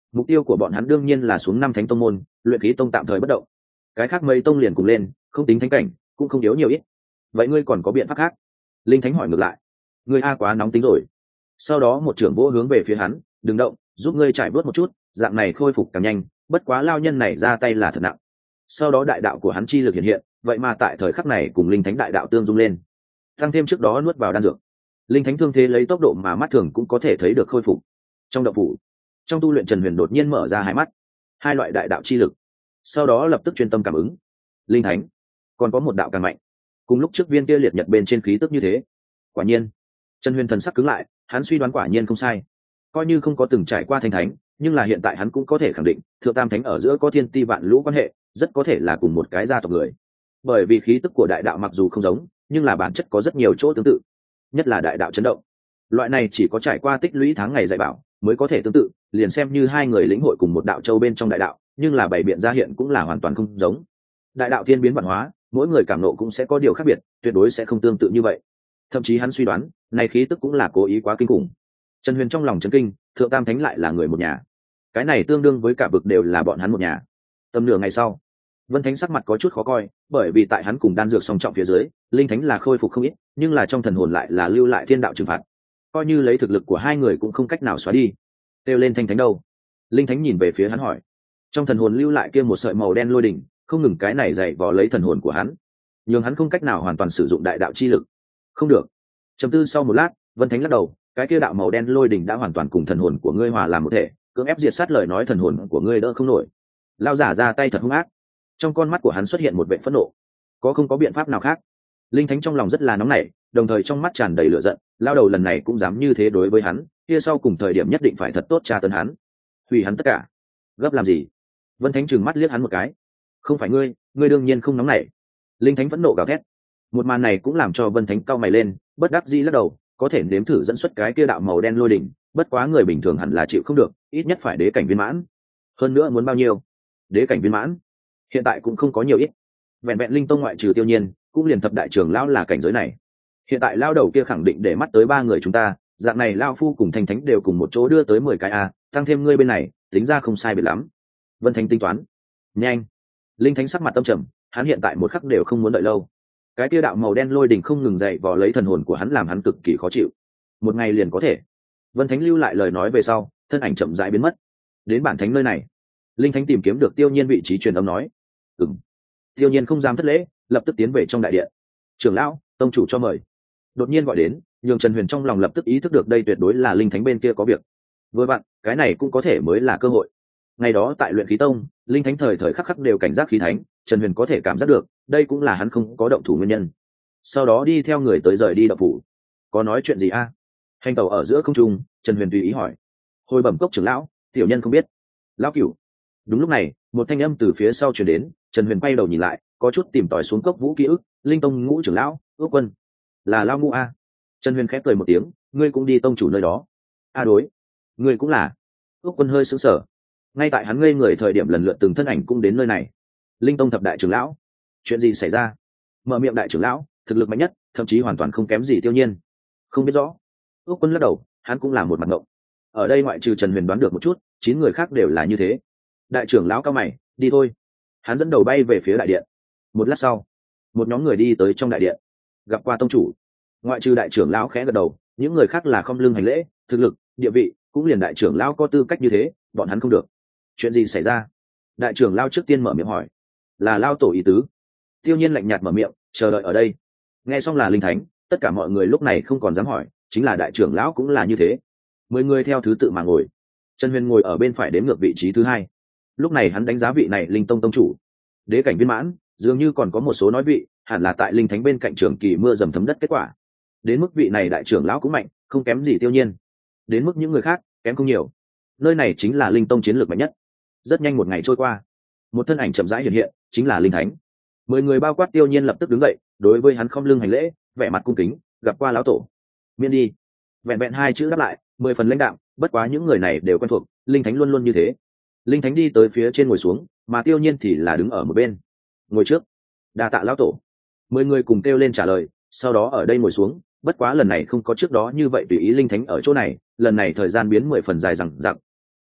Mục tiêu của bọn hắn đương nhiên là xuống năm thánh tông môn, luyện khí tông tạm thời bất động, cái khác mấy tông liền cùng lên, không tính thánh cảnh cũng không yếu nhiều ít. Vậy ngươi còn có biện pháp khác? Linh thánh hỏi ngược lại. Ngươi a quá nóng tính rồi. Sau đó một trưởng vỗ hướng về phía hắn, đừng động, giúp ngươi trải bớt một chút, dạng này khôi phục càng nhanh, bất quá lao nhân này ra tay là thật nặng. Sau đó đại đạo của hắn chi lực hiện hiện, vậy mà tại thời khắc này cùng linh thánh đại đạo tương dung lên, tăng thêm trước đó nuốt vào đan dược, linh thánh thương thế lấy tốc độ mà mắt thường cũng có thể thấy được khôi phục. Trong động phủ, trong tu luyện, Trần Huyền đột nhiên mở ra hai mắt, hai loại đại đạo chi lực, sau đó lập tức chuyên tâm cảm ứng. Linh thánh còn có một đạo càng mạnh, cùng lúc trước viên kia liệt nhật bên trên khí tức như thế. Quả nhiên, Trần Huyền thần sắc cứng lại, hắn suy đoán quả nhiên không sai. Coi như không có từng trải qua thanh thánh, nhưng là hiện tại hắn cũng có thể khẳng định, thượng tam thánh ở giữa có thiên ti vạn lũ quan hệ, rất có thể là cùng một cái gia tộc người. Bởi vì khí tức của đại đạo mặc dù không giống, nhưng là bản chất có rất nhiều chỗ tương tự, nhất là đại đạo chấn động. Loại này chỉ có trải qua tích lũy tháng ngày dạy bảo mới có thể tương tự, liền xem như hai người lĩnh hội cùng một đạo châu bên trong đại đạo, nhưng là bảy biện ra hiện cũng là hoàn toàn không giống. Đại đạo thiên biến vạn hóa, mỗi người cảm nộ cũng sẽ có điều khác biệt, tuyệt đối sẽ không tương tự như vậy. Thậm chí hắn suy đoán, này khí tức cũng là cố ý quá kinh khủng. Trần Huyền trong lòng chấn kinh, thượng tam thánh lại là người một nhà, cái này tương đương với cả vực đều là bọn hắn một nhà. Tầm nửa ngày sau, Vân Thánh sắc mặt có chút khó coi, bởi vì tại hắn cùng đan dược song trọng phía dưới, linh thánh là khôi phục không ít, nhưng là trong thần hồn lại là lưu lại thiên đạo trừng phạt. Coi như lấy thực lực của hai người cũng không cách nào xóa đi. Têu lên thanh thánh đâu? Linh thánh nhìn về phía hắn hỏi. Trong thần hồn lưu lại kia một sợi màu đen lôi đỉnh, không ngừng cái này dày vò lấy thần hồn của hắn, nhưng hắn không cách nào hoàn toàn sử dụng đại đạo chi lực. Không được. Trầm tư sau một lát, Vân Thánh lắc đầu, cái kia đạo màu đen lôi đỉnh đã hoàn toàn cùng thần hồn của ngươi hòa làm một thể, cưỡng ép diệt sát lời nói thần hồn của ngươi đỡ không nổi. Lao giả ra tay thật hung ác. Trong con mắt của hắn xuất hiện một vẻ phẫn nộ. Có không có biện pháp nào khác? Linh thánh trong lòng rất là nóng nảy, đồng thời trong mắt tràn đầy lửa giận, lao đầu lần này cũng dám như thế đối với hắn, kia sau cùng thời điểm nhất định phải thật tốt tra tấn hắn, hủy hắn tất cả. Gấp làm gì? Vân Thánh trừng mắt liếc hắn một cái. Không phải ngươi, ngươi đương nhiên không nóng nảy. Linh thánh phẫn nộ gào thét. Một màn này cũng làm cho Vân Thánh cau mày lên, bất đắc dĩ lắc đầu, có thể nếm thử dẫn xuất cái kia đạo màu đen lôi đỉnh, bất quá người bình thường hẳn là chịu không được, ít nhất phải đế cảnh viên mãn. Hơn nữa muốn bao nhiêu? Đế cảnh viên mãn hiện tại cũng không có nhiều ít, vẹn vẹn linh tông ngoại trừ Tiêu Nhiên, cũng liền thập đại trưởng lão là cảnh giới này. Hiện tại lao đầu kia khẳng định để mắt tới ba người chúng ta, dạng này lao phu cùng thanh thánh đều cùng một chỗ đưa tới mười cái a, tăng thêm ngươi bên này, tính ra không sai biệt lắm. Vân Thánh tính toán. Nhanh. Linh thánh sắc mặt tâm trầm, hắn hiện tại một khắc đều không muốn đợi lâu. Cái kia đạo màu đen lôi đỉnh không ngừng dậy vò lấy thần hồn của hắn, làm hắn cực kỳ khó chịu. Một ngày liền có thể. Vân Thánh lưu lại lời nói về sau, thân ảnh chậm rãi biến mất. Đến bản thánh nơi này, Linh thánh tìm kiếm được Tiêu Nhiên vị trí truyền âm nói. Ừm. Tiêu Nhiên không dám thất lễ, lập tức tiến về trong đại điện. Trưởng lão, tông chủ cho mời. Đột nhiên gọi đến, nhường Trần Huyền trong lòng lập tức ý thức được đây tuyệt đối là linh thánh bên kia có việc. Vừa vặn, cái này cũng có thể mới là cơ hội. Ngày đó tại luyện khí tông, linh thánh thời thời khắc khắc đều cảnh giác khí thánh, Trần Huyền có thể cảm giác được, đây cũng là hắn không có động thủ nguyên nhân. Sau đó đi theo người tới rời đi động phủ. Có nói chuyện gì a? Hành tàu ở giữa không trung, Trần Huyền tùy ý hỏi. Hồi bẩm cốc trưởng lão, tiểu nhân không biết. Lão cửu. Đúng lúc này, một thanh âm từ phía sau truyền đến, Trần Huyền quay đầu nhìn lại, có chút tìm tòi xuống cốc vũ ký ức, linh tông ngũ trưởng lão, ước quân, là Lao Ngũ a. Trần Huyền khép cười một tiếng, ngươi cũng đi tông chủ nơi đó. A đối, ngươi cũng là. Ước quân hơi sững sờ. Ngay tại hắn ngây người thời điểm, lần lượt từng thân ảnh cũng đến nơi này. Linh tông thập đại trưởng lão, chuyện gì xảy ra? Mở miệng đại trưởng lão, thực lực mạnh nhất, thậm chí hoàn toàn không kém gì Tiêu Nhiên. Không biết rõ. Ước quân lắc đầu, hắn cũng là một mặt ngộng. Ở đây ngoại trừ Trần Huyền đoán được một chút, chín người khác đều là như thế. Đại trưởng lão cao mày, đi thôi. Hắn dẫn đầu bay về phía đại điện. Một lát sau, một nhóm người đi tới trong đại điện, gặp qua tông chủ. Ngoại trừ đại trưởng lão khẽ gật đầu, những người khác là không lưng hành lễ, thực lực, địa vị cũng liền đại trưởng lão có tư cách như thế, bọn hắn không được. Chuyện gì xảy ra? Đại trưởng lão trước tiên mở miệng hỏi. Là Lao tổ ý tứ. Tiêu Nhiên lạnh nhạt mở miệng, chờ đợi ở đây. Nghe xong là linh thánh, tất cả mọi người lúc này không còn dám hỏi, chính là đại trưởng lão cũng là như thế. Mười người theo thứ tự mà ngồi. Trần Huyền ngồi ở bên phải đếm ngược vị trí thứ hai. Lúc này hắn đánh giá vị này linh tông tông chủ, đế cảnh viên mãn, dường như còn có một số nói vị, hẳn là tại linh thánh bên cạnh trường kỳ mưa dầm thấm đất kết quả. Đến mức vị này đại trưởng lão cũng mạnh, không kém gì Tiêu Nhiên. Đến mức những người khác kém không nhiều. Nơi này chính là linh tông chiến lược mạnh nhất. Rất nhanh một ngày trôi qua, một thân ảnh chậm rãi hiện hiện, chính là linh thánh. Mười người bao quát Tiêu Nhiên lập tức đứng dậy, đối với hắn không lưng hành lễ, vẻ mặt cung kính, gặp qua lão tổ. Miễn đi. Vẹn vẹn hai chữ đáp lại, mười phần lãnh đạm, bất quá những người này đều quen thuộc, linh thánh luôn luôn như thế. Linh thánh đi tới phía trên ngồi xuống, mà Tiêu Nhiên thì là đứng ở một bên. Ngồi trước. Đa tạ lão tổ. Mười người cùng kêu lên trả lời, sau đó ở đây ngồi xuống, bất quá lần này không có trước đó như vậy tùy ý linh thánh ở chỗ này, lần này thời gian biến mười phần dài dằng dặc.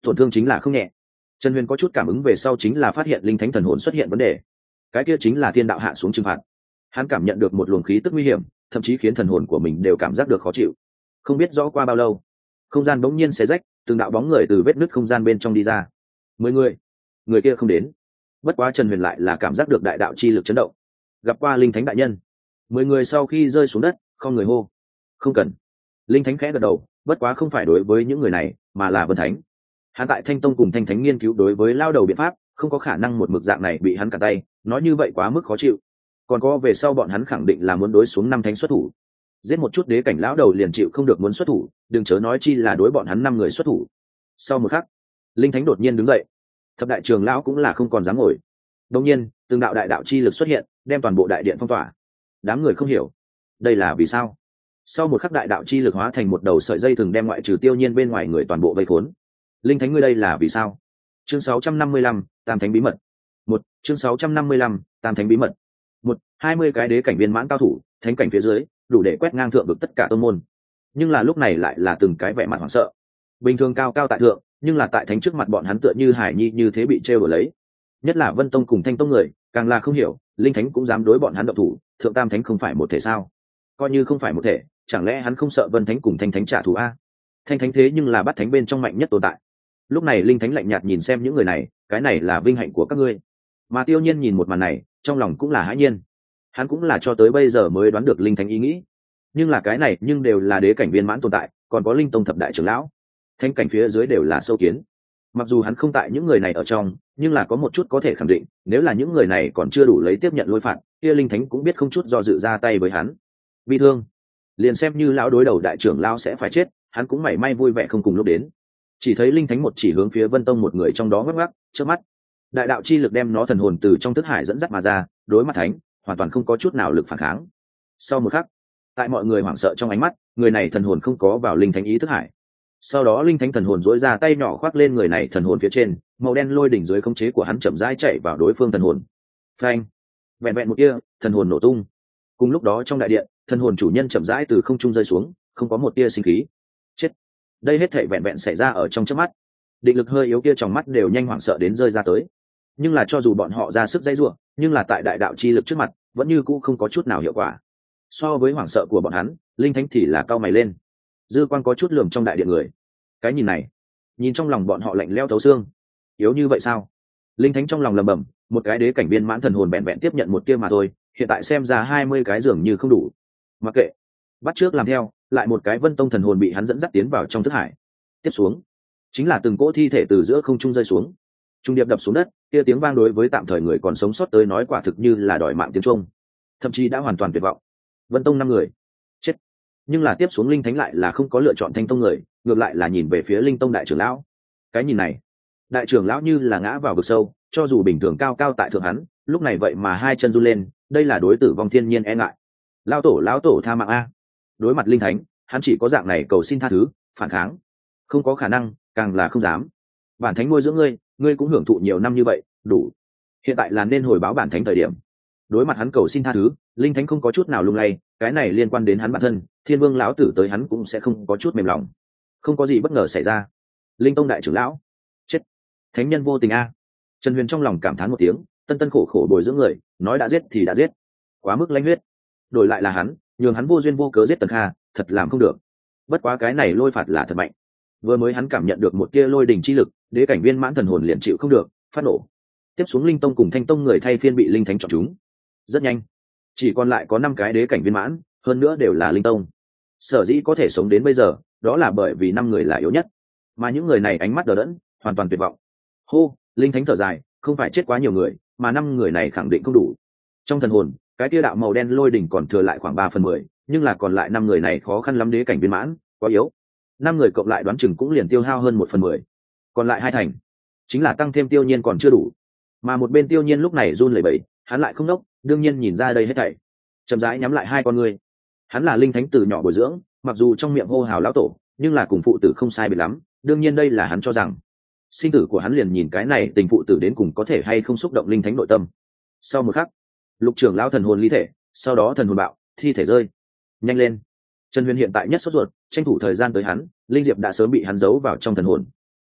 tổn thương chính là không nhẹ. Trần Huyền có chút cảm ứng về sau chính là phát hiện linh thánh thần hồn xuất hiện vấn đề, cái kia chính là thiên đạo hạ xuống trừng phạt. Hắn cảm nhận được một luồng khí tức nguy hiểm, thậm chí khiến thần hồn của mình đều cảm giác được khó chịu. Không biết rõ qua bao lâu, không gian bỗng nhiên xé rách, từng đạo bóng người từ vết nứt không gian bên trong đi ra. Mười người, người kia không đến. Bất quá Trần Huyền lại là cảm giác được đại đạo chi lực chấn động. Gặp qua linh thánh đại nhân. Mười người sau khi rơi xuống đất, không người hô. Không cần. Linh thánh khẽ gật đầu, bất quá không phải đối với những người này, mà là Vân Thánh. Hắn tại Thanh Tông cùng Thanh Thánh nghiên cứu đối với lao đầu biện pháp, không có khả năng một mực dạng này bị hắn cản tay, nói như vậy quá mức khó chịu. Còn có về sau bọn hắn khẳng định là muốn đối xuống năm thánh xuất thủ. Giết một chút đế cảnh lão đầu liền chịu không được muốn xuất thủ, đừng chớ nói chi là đối bọn hắn năm người xuất thủ. Sau một khắc, linh thánh đột nhiên đứng dậy. Thập đại trường lão cũng là không còn dám ngồi. Đột nhiên, từng đạo đại đạo chi lực xuất hiện, đem toàn bộ đại điện phong tỏa. Đám người không hiểu, đây là vì sao? Sau một khắc đại đạo chi lực hóa thành một đầu sợi dây thừng đem ngoại trừ Tiêu Nhiên bên ngoài người toàn bộ vây khốn. Linh thánh ngươi đây là vì sao? Chương sáu trăm năm mươi lăm, Tam thánh bí mật. Một, chương sáu trăm năm mươi lăm, Tam thánh bí mật. Một, hai mươi cái đế cảnh viên mãn cao thủ, thánh cảnh phía dưới, đủ để quét ngang thượng vực tất cả tông môn. Nhưng là lúc này lại là từng cái vẻ mặt hoảng sợ. Bình thường cao cao tại thượng, nhưng là tại thánh trước mặt bọn hắn tựa như hải nhi như thế bị trêu đùa lấy. Nhất là Vân Tông cùng Thanh Tông người, càng là không hiểu, linh thánh cũng dám đối bọn hắn động thủ, thượng tam thánh không phải một thể sao? Coi như không phải một thể, chẳng lẽ hắn không sợ Vân Thánh cùng Thanh Thánh trả thù a? Thanh Thánh thế nhưng là bắt thánh bên trong mạnh nhất tồn tại. Lúc này linh thánh lạnh nhạt nhìn xem những người này, cái này là vinh hạnh của các ngươi. Mà Tiêu Nhiên nhìn một màn này, trong lòng cũng là hãi nhiên. Hắn cũng là cho tới bây giờ mới đoán được linh thánh ý nghĩ. Nhưng là cái này nhưng đều là đế cảnh viên mãn tồn tại, còn có linh tông thập đại trưởng lão, thánh cảnh phía dưới đều là sâu kiến. Mặc dù hắn không tại những người này ở trong, nhưng là có một chút có thể khẳng định, nếu là những người này còn chưa đủ lấy tiếp nhận lôi phạt, kia linh thánh cũng biết không chút do dự ra tay với hắn. Bi thương, liền xem như lão đối đầu đại trưởng lão sẽ phải chết, hắn cũng mảy may vui vẻ không cùng lúc đến. Chỉ thấy linh thánh một chỉ hướng phía Vân Tông một người trong đó ngắc ngắc, trước mắt đại đạo chi lực đem nó thần hồn từ trong thức hải dẫn dắt mà ra, đối mặt thánh hoàn toàn không có chút nào lực phản kháng. Sau một khắc, tại mọi người hoảng sợ trong ánh mắt, người này thần hồn không có vào linh thánh ý thức hải. Sau đó linh thánh thần hồn dỗi ra tay nhỏ khoác lên người này thần hồn phía trên, màu đen lôi đỉnh dưới khống chế của hắn chậm rãi chạy vào đối phương thần hồn. Phanh, vẹn vẹn một tia, thần hồn nổ tung. Cùng lúc đó trong đại điện, thần hồn chủ nhân chậm rãi từ không trung rơi xuống, không có một tia sinh khí. Chết. Đây hết thảy vẹn vẹn xảy ra ở trong chớp mắt. Định lực hơi yếu kia trong mắt đều nhanh hoảng sợ đến rơi ra tới. Nhưng là cho dù bọn họ ra sức dãy rủa, nhưng là tại đại đạo chi lực trước mặt, vẫn như cũ không có chút nào hiệu quả. So với hoảng sợ của bọn hắn, linh thánh thì là cau mày lên. Dư quan có chút lườm trong đại điện người. Cái nhìn này, nhìn trong lòng bọn họ lạnh lẽo thấu xương. Yếu như vậy sao? Linh thánh trong lòng lầm bầm, một cái đế cảnh viên mãn thần hồn bèn bèn tiếp nhận một tia mà thôi, hiện tại xem ra hai mươi cái dường như không đủ. Mặc kệ, bắt trước làm theo, lại một cái Vân Tông thần hồn bị hắn dẫn dắt tiến vào trong thức hải. Tiếp xuống, chính là từng cỗ thi thể từ giữa không trung rơi xuống, trung điệp đập xuống đất, kia tiếng vang đối với tạm thời người còn sống sót tới nói quả thực như là đòi mạng tiếng chuông, thậm chí đã hoàn toàn tuyệt vọng. Vân Tông năm người chết, nhưng là tiếp xuống linh thánh lại là không có lựa chọn Thanh Tông người, ngược lại là nhìn về phía Linh Tông đại trưởng lão. Cái nhìn này, đại trưởng lão như là ngã vào vực sâu, cho dù bình thường cao cao tại thượng hắn, lúc này vậy mà hai chân run lên, đây là đối tử vong thiên nhiên e ngại. Lão tổ lão tổ tha mạng a. Đối mặt linh thánh, hắn chỉ có dạng này cầu xin tha thứ, phản kháng không có khả năng, càng là không dám. Bản thánh nuôi dưỡng ngươi, ngươi cũng hưởng thụ nhiều năm như vậy, đủ. Hiện tại là nên hồi báo bản thánh thời điểm. Đối mặt hắn cầu xin tha thứ, linh thánh không có chút nào lung lay, cái này liên quan đến hắn bản thân, Thiên Vương lão tử tới hắn cũng sẽ không có chút mềm lòng. Không có gì bất ngờ xảy ra. Linh Tông đại trưởng lão chết, thánh nhân vô tình a. Trần Huyền trong lòng cảm thán một tiếng, tân tân khổ khổ bồi dưỡng người, nói đã giết thì đã giết, quá mức lãnh huyết. Đổi lại là hắn, nhường hắn vô duyên vô cớ giết Tần Kha, thật làm không được. Bất quá cái này lôi phạt là thật mạnh. Vừa mới hắn cảm nhận được một tia lôi đỉnh chi lực, đế cảnh viên mãn thần hồn liền chịu không được, phát nổ. Tiếp xuống Linh Tông cùng Thanh Tông người thay phiên bị linh thánh chọn chúng. Rất nhanh, chỉ còn lại có năm cái đế cảnh viên mãn, hơn nữa đều là Linh Tông. Sở dĩ có thể sống đến bây giờ, đó là bởi vì năm người là yếu nhất, mà những người này ánh mắt đờ đẫn, hoàn toàn tuyệt vọng. Hô, linh thánh thở dài, không phải chết quá nhiều người, mà năm người này khẳng định không đủ. Trong thần hồn, cái tia đạo màu đen lôi đỉnh còn thừa lại khoảng ba phần mười, nhưng là còn lại năm người này khó khăn lắm đế cảnh viên mãn, quá yếu. Năm người cộng lại đoán chừng cũng liền tiêu hao hơn một phần mười, còn lại hai thành, chính là tăng thêm Tiêu Nhiên còn chưa đủ. Mà một bên Tiêu Nhiên lúc này run lẩy bẩy, hắn lại không nốc, đương nhiên nhìn ra đây hết thảy, chậm rãi nhắm lại hai con người. Hắn là linh thánh từ nhỏ bồi dưỡng, mặc dù trong miệng hô hào lão tổ, nhưng là cùng phụ tử không sai biệt lắm, đương nhiên đây là hắn cho rằng sinh tử của hắn liền nhìn cái này tình phụ tử đến cùng có thể hay không xúc động linh thánh nội tâm. Sau một khắc, lục trưởng lão thần hồn ly thể, sau đó thần hồn bạo, thi thể rơi. Nhanh lên. Trần Huyền hiện tại nhất sốt ruột, tranh thủ thời gian tới hắn, linh diệp đã sớm bị hắn giấu vào trong thần hồn.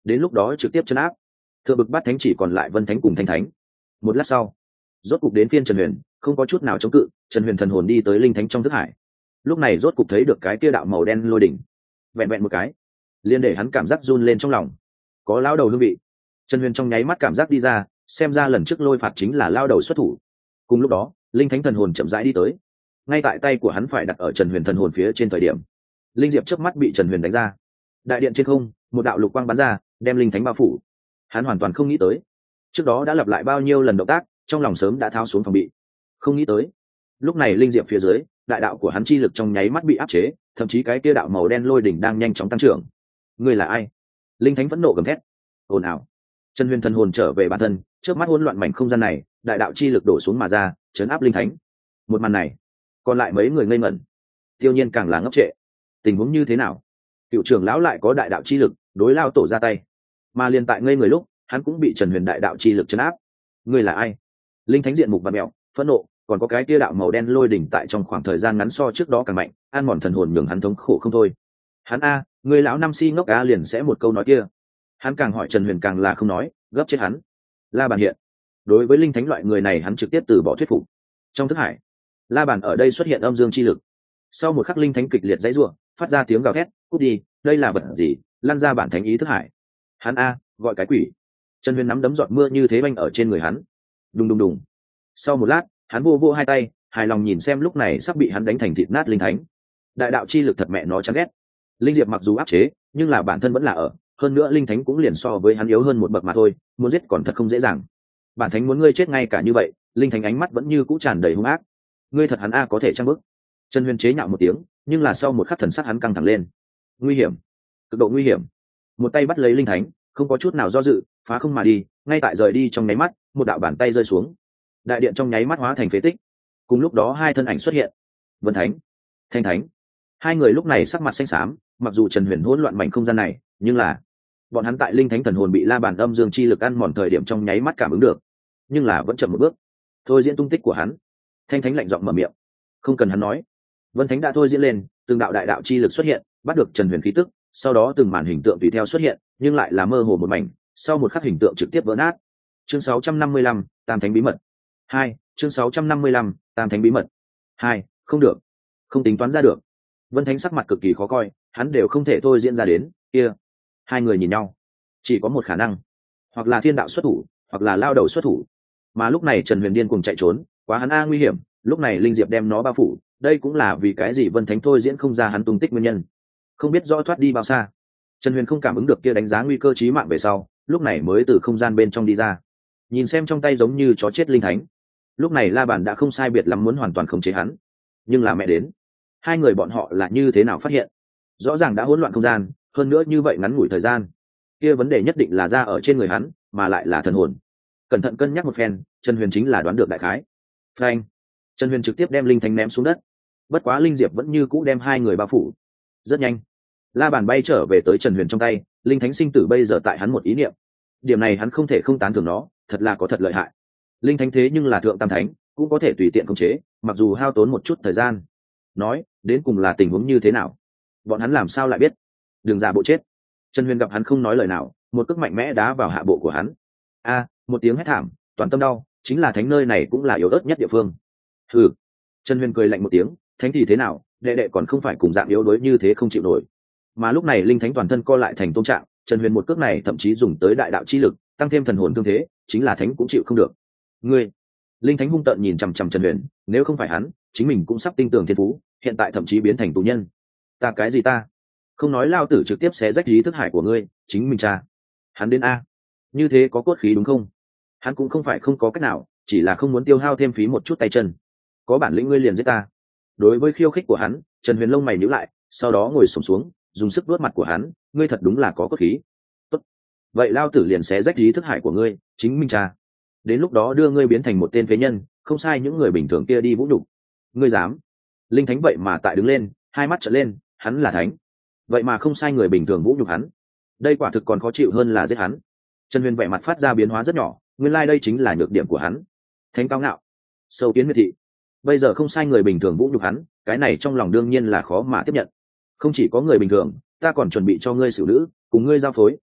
đến lúc đó trực tiếp chấn áp. Thượng bực bát thánh chỉ còn lại Vân Thánh cùng Thanh Thánh. Một lát sau, rốt cục đến phiên Trần Huyền, không có chút nào chống cự, Trần Huyền thần hồn đi tới linh thánh trong thức hải. Lúc này rốt cục thấy được cái kia đạo màu đen lôi đỉnh, vẹn vẹn một cái, liền để hắn cảm giác run lên trong lòng. Có lão đầu hương vị. Trần Huyền trong nháy mắt cảm giác đi ra, xem ra lần trước lôi phạt chính là lão đầu xuất thủ. Cùng lúc đó, linh thánh thần hồn chậm rãi đi tới. Ngay tại tay của hắn phải đặt ở Trần Huyền thần hồn phía trên thời điểm, linh diệp chớp mắt bị Trần Huyền đánh ra. Đại điện trên không, một đạo lục quang bắn ra, đem linh thánh bao phủ. Hắn hoàn toàn không nghĩ tới, trước đó đã lặp lại bao nhiêu lần động tác, trong lòng sớm đã tháo xuống phòng bị. Không nghĩ tới, lúc này linh diệp phía dưới, đại đạo của hắn chi lực trong nháy mắt bị áp chế, thậm chí cái kia đạo màu đen lôi đỉnh đang nhanh chóng tăng trưởng. Ngươi là ai? Linh thánh phẫn nộ gầm thét. Ồn ào. Trần Huyền thần hồn trở về bản thân, trước mắt hỗn loạn mảnh không gian này, đại đạo chi lực đổ xuống mà ra, chấn áp linh thánh. Một màn này, còn lại mấy người ngây ngẩn. Tiêu Nhiên càng là ngốc trệ. Tình huống như thế nào? Cựu trưởng lão lại có đại đạo chi lực, đối lao tổ ra tay, mà liền tại ngây người lúc, hắn cũng bị Trần Huyền đại đạo chi lực chấn áp. Ngươi là ai? Linh thánh diện mục bặm mèo, phẫn nộ, còn có cái kia đạo màu đen lôi đỉnh tại trong khoảng thời gian ngắn so trước đó càng mạnh, an mòn thần hồn nhường hắn thống khổ không thôi. Hắn a, ngươi lão năm si ngốc a liền sẽ một câu nói kia. Hắn càng hỏi Trần Huyền càng là không nói, gấp chết hắn. La Bàn hiện. Đối với linh thánh loại người này hắn trực tiếp từ bỏ thuyết phục. Trong thức hải, La Bàn ở đây xuất hiện âm dương chi lực. Sau một khắc linh thánh kịch liệt dãy rủa, phát ra tiếng gào thét, cút đi, đây là vật gì, lăn ra bản thánh ý thức hải. Hắn a, gọi cái quỷ. Trần Huyền nắm đấm giọt mưa như thế banh ở trên người hắn. Đùng đùng đùng. Sau một lát, hắn vô vô hai tay, hài lòng nhìn xem lúc này sắp bị hắn đánh thành thịt nát linh thánh. Đại đạo chi lực thật mẹ nó chán ghét. Linh diệp mặc dù áp chế, nhưng là bản thân vẫn là ở, hơn nữa linh thánh cũng liền so với hắn yếu hơn một bậc mà thôi, muốn giết còn thật không dễ dàng. Bản thánh muốn ngươi chết ngay cả như vậy, linh thánh ánh mắt vẫn như cũ tràn đầy hung ác. Ngươi thật hắn a có thể trang bức. Trần Huyền chế nhạo một tiếng, nhưng là sau một khắc thần sắc hắn căng thẳng lên. Nguy hiểm, cực độ nguy hiểm. Một tay bắt lấy linh thánh, không có chút nào do dự, phá không mà đi, ngay tại rời đi trong nháy mắt, một đạo bàn tay rơi xuống. Đại điện trong nháy mắt hóa thành phế tích. Cùng lúc đó hai thân ảnh xuất hiện. Vân Thánh, Thanh Thánh. Hai người lúc này sắc mặt xanh xám, mặc dù Trần Huyền hỗn loạn mảnh không gian này, nhưng là bọn hắn tại linh thánh thần hồn bị La Bàn âm dương chi lực ăn mòn thời điểm trong nháy mắt cảm ứng được, nhưng là vẫn chậm một bước. Thôi diễn tung tích của hắn. Thanh Thánh lạnh giọng mở miệng. Không cần hắn nói, Vân Thánh đã thôi diễn lên, từng đạo đại đạo chi lực xuất hiện, bắt được Trần Huyền khí tức, sau đó từng màn hình tượng tùy theo xuất hiện, nhưng lại là mơ hồ một mảnh, sau một khắc hình tượng trực tiếp vỡ nát. Chương sáu trăm năm mươi lăm, Tam Thánh bí mật. Hai, chương sáu trăm năm mươi lăm, Tam Thánh bí mật. Hai, không được, không tính toán ra được. Vân Thánh sắc mặt cực kỳ khó coi, hắn đều không thể thôi diễn ra đến, kia. Hai người nhìn nhau, chỉ có một khả năng, hoặc là thiên đạo xuất thủ, hoặc là lao đầu xuất thủ. Mà lúc này Trần Huyền điên cùng chạy trốn, quá hắn a nguy hiểm, lúc này linh diệp đem nó bao phủ, đây cũng là vì cái gì Vân Thánh thôi diễn không ra hắn tung tích nguyên nhân. Không biết rõ thoát đi bao xa. Trần Huyền không cảm ứng được kia đánh giá nguy cơ chí mạng về sau, lúc này mới từ không gian bên trong đi ra. Nhìn xem trong tay giống như chó chết linh thánh. Lúc này La Bàn đã không sai biệt lắm muốn hoàn toàn khống chế hắn. Nhưng là mẹ đến, hai người bọn họ là như thế nào phát hiện? Rõ ràng đã hỗn loạn không gian, hơn nữa như vậy ngắn ngủi thời gian. Kia vấn đề nhất định là ra ở trên người hắn, mà lại là thần hồn. Cẩn thận cân nhắc một phen, Trần Huyền chính là đoán được đại khái. Phanh. Trần Huyền trực tiếp đem linh thánh ném xuống đất. Bất quá linh diệp vẫn như cũ đem hai người bao phủ. Rất nhanh, La Bàn bay trở về tới Trần Huyền trong tay, linh thánh sinh tử bây giờ tại hắn một ý niệm. Điểm này hắn không thể không tán thưởng nó, thật là có thật lợi hại. Linh thánh thế nhưng là thượng tam thánh, cũng có thể tùy tiện khống chế, mặc dù hao tốn một chút thời gian. Nói, đến cùng là tình huống như thế nào? Bọn hắn làm sao lại biết? Đừng giả bộ chết. Trần Huyền gặp hắn không nói lời nào, một cước mạnh mẽ đá vào hạ bộ của hắn. A, một tiếng hét thảm, toàn tâm đau, chính là thánh nơi này cũng là yếu ớt nhất địa phương. Hừ. Trần Huyền cười lạnh một tiếng, thánh thì thế nào, đệ đệ còn không phải cùng dạng yếu đuối như thế không chịu nổi. Mà lúc này linh thánh toàn thân co lại thành tôm trạng, Trần Huyền một cước này thậm chí dùng tới đại đạo chi lực, tăng thêm thần hồn thương thế, chính là thánh cũng chịu không được. Ngươi, linh thánh hung tợn nhìn chằm chằm Trần Huyền, nếu không phải hắn, chính mình cũng sắp tinh tường thiên phú, hiện tại thậm chí biến thành tù nhân. Ta cái gì ta? Không nói lao tử trực tiếp xé rách ý thức hải của ngươi, chính mình cha. Hắn đến a, như thế có cốt khí đúng không? Hắn cũng không phải không có cách nào, chỉ là không muốn tiêu hao thêm phí một chút tay chân. Có bản lĩnh ngươi liền giết ta. Đối với khiêu khích của hắn, Trần Huyền lông mày nhíu lại, sau đó ngồi xổm xuống, dùng sức vuốt mặt của hắn, ngươi thật đúng là có cốt khí. Tốt. Vậy lao tử liền xé rách ý thức hải của ngươi, chính minh cha. Đến lúc đó đưa ngươi biến thành một tên phế nhân, không sai những người bình thường kia đi vũ nhục. Ngươi dám? Linh thánh vậy mà tại đứng lên, hai mắt trợn lên, hắn là thánh, vậy mà không sai người bình thường vũ nhục hắn. Đây quả thực còn khó chịu hơn là giết hắn. Trần Huyền vẻ mặt phát ra biến hóa rất nhỏ, nguyên lai like đây chính là nhược điểm của hắn. Thánh cao ngạo, sâu kiến miệt thị. Bây giờ không sai người bình thường vũ nhục hắn, cái này trong lòng đương nhiên là khó mà tiếp nhận. Không chỉ có người bình thường, ta còn chuẩn bị cho ngươi xử nữ, cùng ngươi giao phối,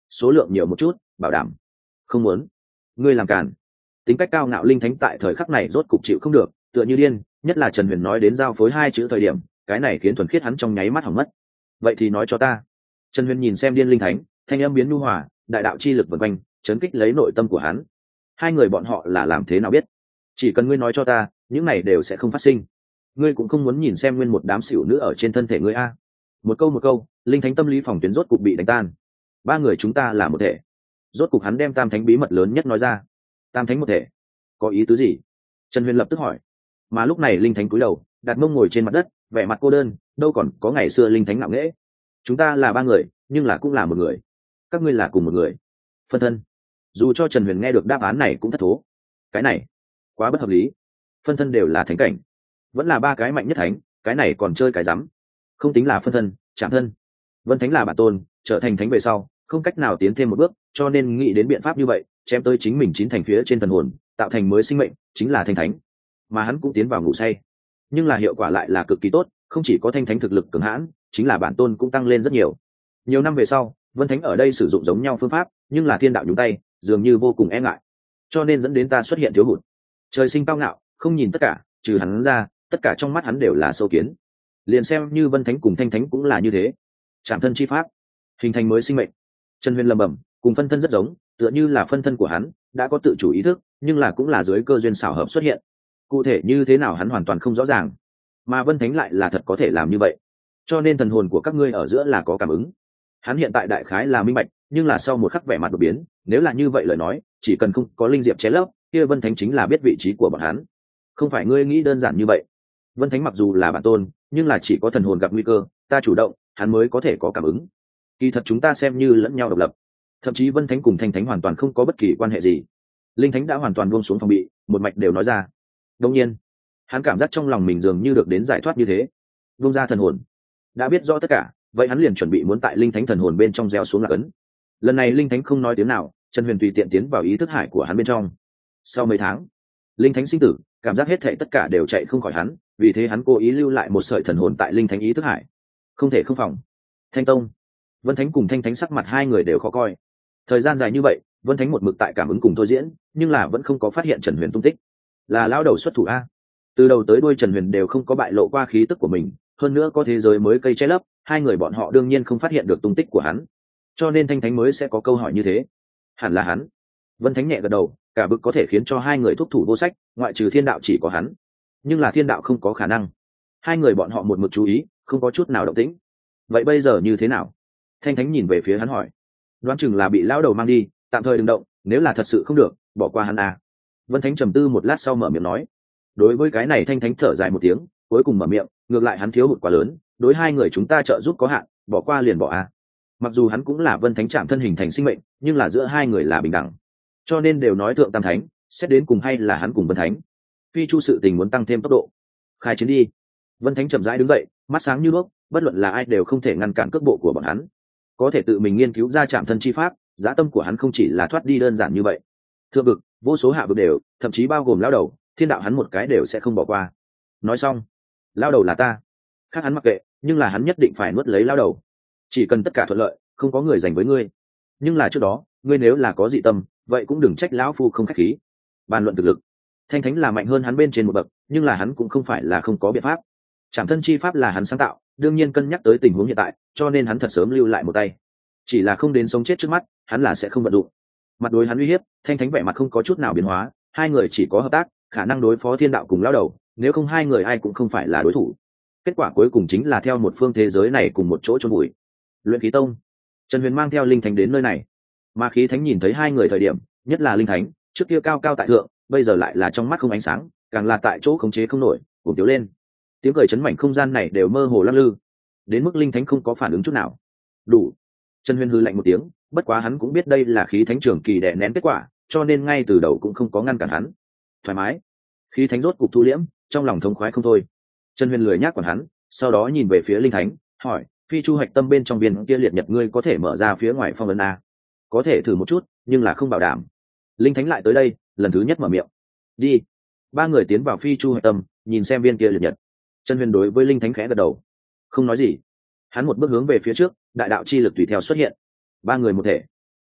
số lượng nhiều một chút bảo đảm. Không muốn. Ngươi làm càn. Tính cách cao ngạo linh thánh tại thời khắc này rốt cục chịu không được, tựa như điên, nhất là Trần Huyền nói đến giao phối hai chữ thời điểm, cái này khiến thuần khiết hắn trong nháy mắt hỏng mất. Vậy thì nói cho ta. Trần Huyền nhìn xem điên linh thánh, thanh âm biến nhu hòa, đại đạo chi lực vần quanh, chấn kích lấy nội tâm của hắn. Hai người bọn họ là làm thế nào biết? Chỉ cần ngươi nói cho ta, những này đều sẽ không phát sinh. Ngươi cũng không muốn nhìn xem nguyên một đám xỉu nữ ở trên thân thể ngươi a. Một câu một câu, linh thánh tâm lý phòng tuyến rốt cục bị đánh tan. Ba người chúng ta là một thể. Rốt cục hắn đem tam thánh bí mật lớn nhất nói ra. Tam thánh một thể, có ý tứ gì? Trần Huyền lập tức hỏi. Mà lúc này linh thánh cúi đầu, đặt mông ngồi trên mặt đất, vẻ mặt cô đơn, đâu còn có ngày xưa linh thánh ngạo nghễ. Chúng ta là ba người, nhưng là cũng là một người. Các ngươi là cùng một người. Phân thân. Dù cho Trần Huyền nghe được đáp án này cũng thất thố. Cái này quá bất hợp lý. Phân thân đều là thánh cảnh, vẫn là ba cái mạnh nhất thánh, cái này còn chơi cái rắm. Không tính là phân thân, chạm thân. Vân thánh là bản tôn, trở thành thánh về sau không cách nào tiến thêm một bước, cho nên nghĩ đến biện pháp như vậy, chém tới chính mình chín thành phía trên thần hồn, tạo thành mới sinh mệnh, chính là thanh thánh. Mà hắn cũng tiến vào ngủ say, nhưng là hiệu quả lại là cực kỳ tốt, không chỉ có thanh thánh thực lực cường hãn, chính là bản tôn cũng tăng lên rất nhiều. Nhiều năm về sau, Vân thánh ở đây sử dụng giống nhau phương pháp, nhưng là thiên đạo nhúng tay, dường như vô cùng e ngại, cho nên dẫn đến ta xuất hiện thiếu hụt. Trời sinh cao ngạo, không nhìn tất cả, trừ hắn ra, tất cả trong mắt hắn đều là sâu kiến. Liền xem như Vân thánh cùng thanh thánh cũng là như thế. Trảm thân chi pháp, hình thành mới sinh mệnh. Trần Huyền lầm bầm, cùng phân thân rất giống, tựa như là phân thân của hắn đã có tự chủ ý thức, nhưng là cũng là dưới cơ duyên xảo hợp xuất hiện. Cụ thể như thế nào hắn hoàn toàn không rõ ràng, mà Vân thánh lại là thật có thể làm như vậy, cho nên thần hồn của các ngươi ở giữa là có cảm ứng. Hắn hiện tại đại khái là minh bạch, nhưng là sau một khắc vẻ mặt đột biến, nếu là như vậy lời nói, chỉ cần không có linh diệp chế lấp, kia Vân thánh chính là biết vị trí của bọn hắn. Không phải ngươi nghĩ đơn giản như vậy. Vân thánh mặc dù là bản tôn, nhưng là chỉ có thần hồn gặp nguy cơ, ta chủ động, hắn mới có thể có cảm ứng. Kỳ thật chúng ta xem như lẫn nhau độc lập, thậm chí Vân thánh cùng thanh thánh hoàn toàn không có bất kỳ quan hệ gì. Linh thánh đã hoàn toàn buông xuống phòng bị, một mạch đều nói ra. Đương nhiên, hắn cảm giác trong lòng mình dường như được đến giải thoát như thế. Buông ra thần hồn, đã biết rõ tất cả, vậy hắn liền chuẩn bị muốn tại linh thánh thần hồn bên trong gieo xuống lạc ấn. Lần này linh thánh không nói tiếng nào, Trần Huyền tùy tiện tiến vào ý thức hải của hắn bên trong. Sau mấy tháng, linh thánh sinh tử, cảm giác hết thảy tất cả đều chạy không khỏi hắn, vì thế hắn cố ý lưu lại một sợi thần hồn tại linh thánh ý thức hải. Không thể không phòng. Thanh tông, Vân thánh cùng thanh thánh sắc mặt hai người đều khó coi. Thời gian dài như vậy, Vân thánh một mực tại cảm ứng cùng thôi diễn, nhưng là vẫn không có phát hiện Trần Huyền tung tích. Là lão đầu xuất thủ a? Từ đầu tới đuôi Trần Huyền đều không có bại lộ qua khí tức của mình, hơn nữa có thế giới mới cây che lấp, hai người bọn họ đương nhiên không phát hiện được tung tích của hắn, cho nên thanh thánh mới sẽ có câu hỏi như thế. Hẳn là hắn. Vân thánh nhẹ gật đầu, cả bực có thể khiến cho hai người thúc thủ vô sách, ngoại trừ thiên đạo chỉ có hắn, nhưng là thiên đạo không có khả năng. Hai người bọn họ một mực chú ý, không có chút nào động tĩnh. Vậy bây giờ như thế nào? Thanh thánh nhìn về phía hắn hỏi. Đoán chừng là bị lão đầu mang đi, tạm thời đừng động, nếu là thật sự không được, bỏ qua hắn à. Vân thánh trầm tư một lát sau mở miệng nói. Đối với cái này thanh thánh thở dài một tiếng, cuối cùng mở miệng, ngược lại hắn thiếu hụt quá lớn, đối hai người chúng ta trợ giúp có hạn, bỏ qua liền bỏ à. Mặc dù hắn cũng là Vân thánh chạm thân hình thành sinh mệnh, nhưng là giữa hai người là bình đẳng, cho nên đều nói thượng tam thánh, xét đến cùng hay là hắn cùng Vân thánh. Phi chu sự tình muốn tăng thêm tốc độ, khai chiến đi. Vân thánh chậm rãi đứng dậy, mắt sáng như đuốc, bất luận là ai đều không thể ngăn cản cước bộ của bọn hắn. Có thể tự mình nghiên cứu ra chạm thân chi pháp, giá tâm của hắn không chỉ là thoát đi đơn giản như vậy. Thượng vực, vô số hạ vực đều, thậm chí bao gồm lão đầu, thiên đạo hắn một cái đều sẽ không bỏ qua. Nói xong, lão đầu là ta, khác hắn mặc kệ, nhưng là hắn nhất định phải nuốt lấy lão đầu. Chỉ cần tất cả thuận lợi, không có người giành với ngươi. Nhưng là trước đó, ngươi nếu là có dị tâm, vậy cũng đừng trách lão phu không khách khí. Bàn luận thực lực, thanh thánh là mạnh hơn hắn bên trên một bậc, nhưng là hắn cũng không phải là không có biện pháp. Trảm thân chi pháp là hắn sáng tạo, đương nhiên cân nhắc tới tình huống hiện tại, cho nên hắn thật sớm lưu lại một tay. Chỉ là không đến sống chết trước mắt, hắn là sẽ không vận dụng. Mặt đối hắn uy hiếp, thanh thánh vẻ mặt không có chút nào biến hóa, hai người chỉ có hợp tác, khả năng đối phó thiên đạo cùng lão đầu, nếu không hai người ai cũng không phải là đối thủ. Kết quả cuối cùng chính là theo một phương thế giới này cùng một chỗ chôn bụi. Luyện khí tông, Trần Huyền mang theo linh thánh đến nơi này, mà khí thánh nhìn thấy hai người thời điểm, nhất là linh thánh, trước kia cao cao tại thượng, bây giờ lại là trong mắt không ánh sáng, càng là tại chỗ khống chế không nổi, cuồng tiếu lên. Tiếng cười chấn mảnh không gian này đều mơ hồ lắc lư, đến mức linh thánh không có phản ứng chút nào. Đủ. Trần Huyền hư lạnh một tiếng, bất quá hắn cũng biết đây là khí thánh trường kỳ đè nén kết quả, cho nên ngay từ đầu cũng không có ngăn cản hắn. Thoải mái. Khí thánh rốt cục thu liễm, trong lòng thống khoái không thôi. Trần Huyền lười nhác quản hắn, sau đó nhìn về phía linh thánh, hỏi, phi chu hạch tâm bên trong viên kia liệt nhật ngươi có thể mở ra phía ngoài phong ấn a? Có thể thử một chút, nhưng là không bảo đảm. Linh thánh lại tới đây, lần thứ nhất mở miệng. Đi. Ba người tiến vào phi chu hạch tâm, nhìn xem viên kia liệt nhật. Trần Huyền đối với linh thánh khẽ gật đầu, không nói gì. Hắn một bước hướng về phía trước, đại đạo chi lực tùy theo xuất hiện. Ba người một thể,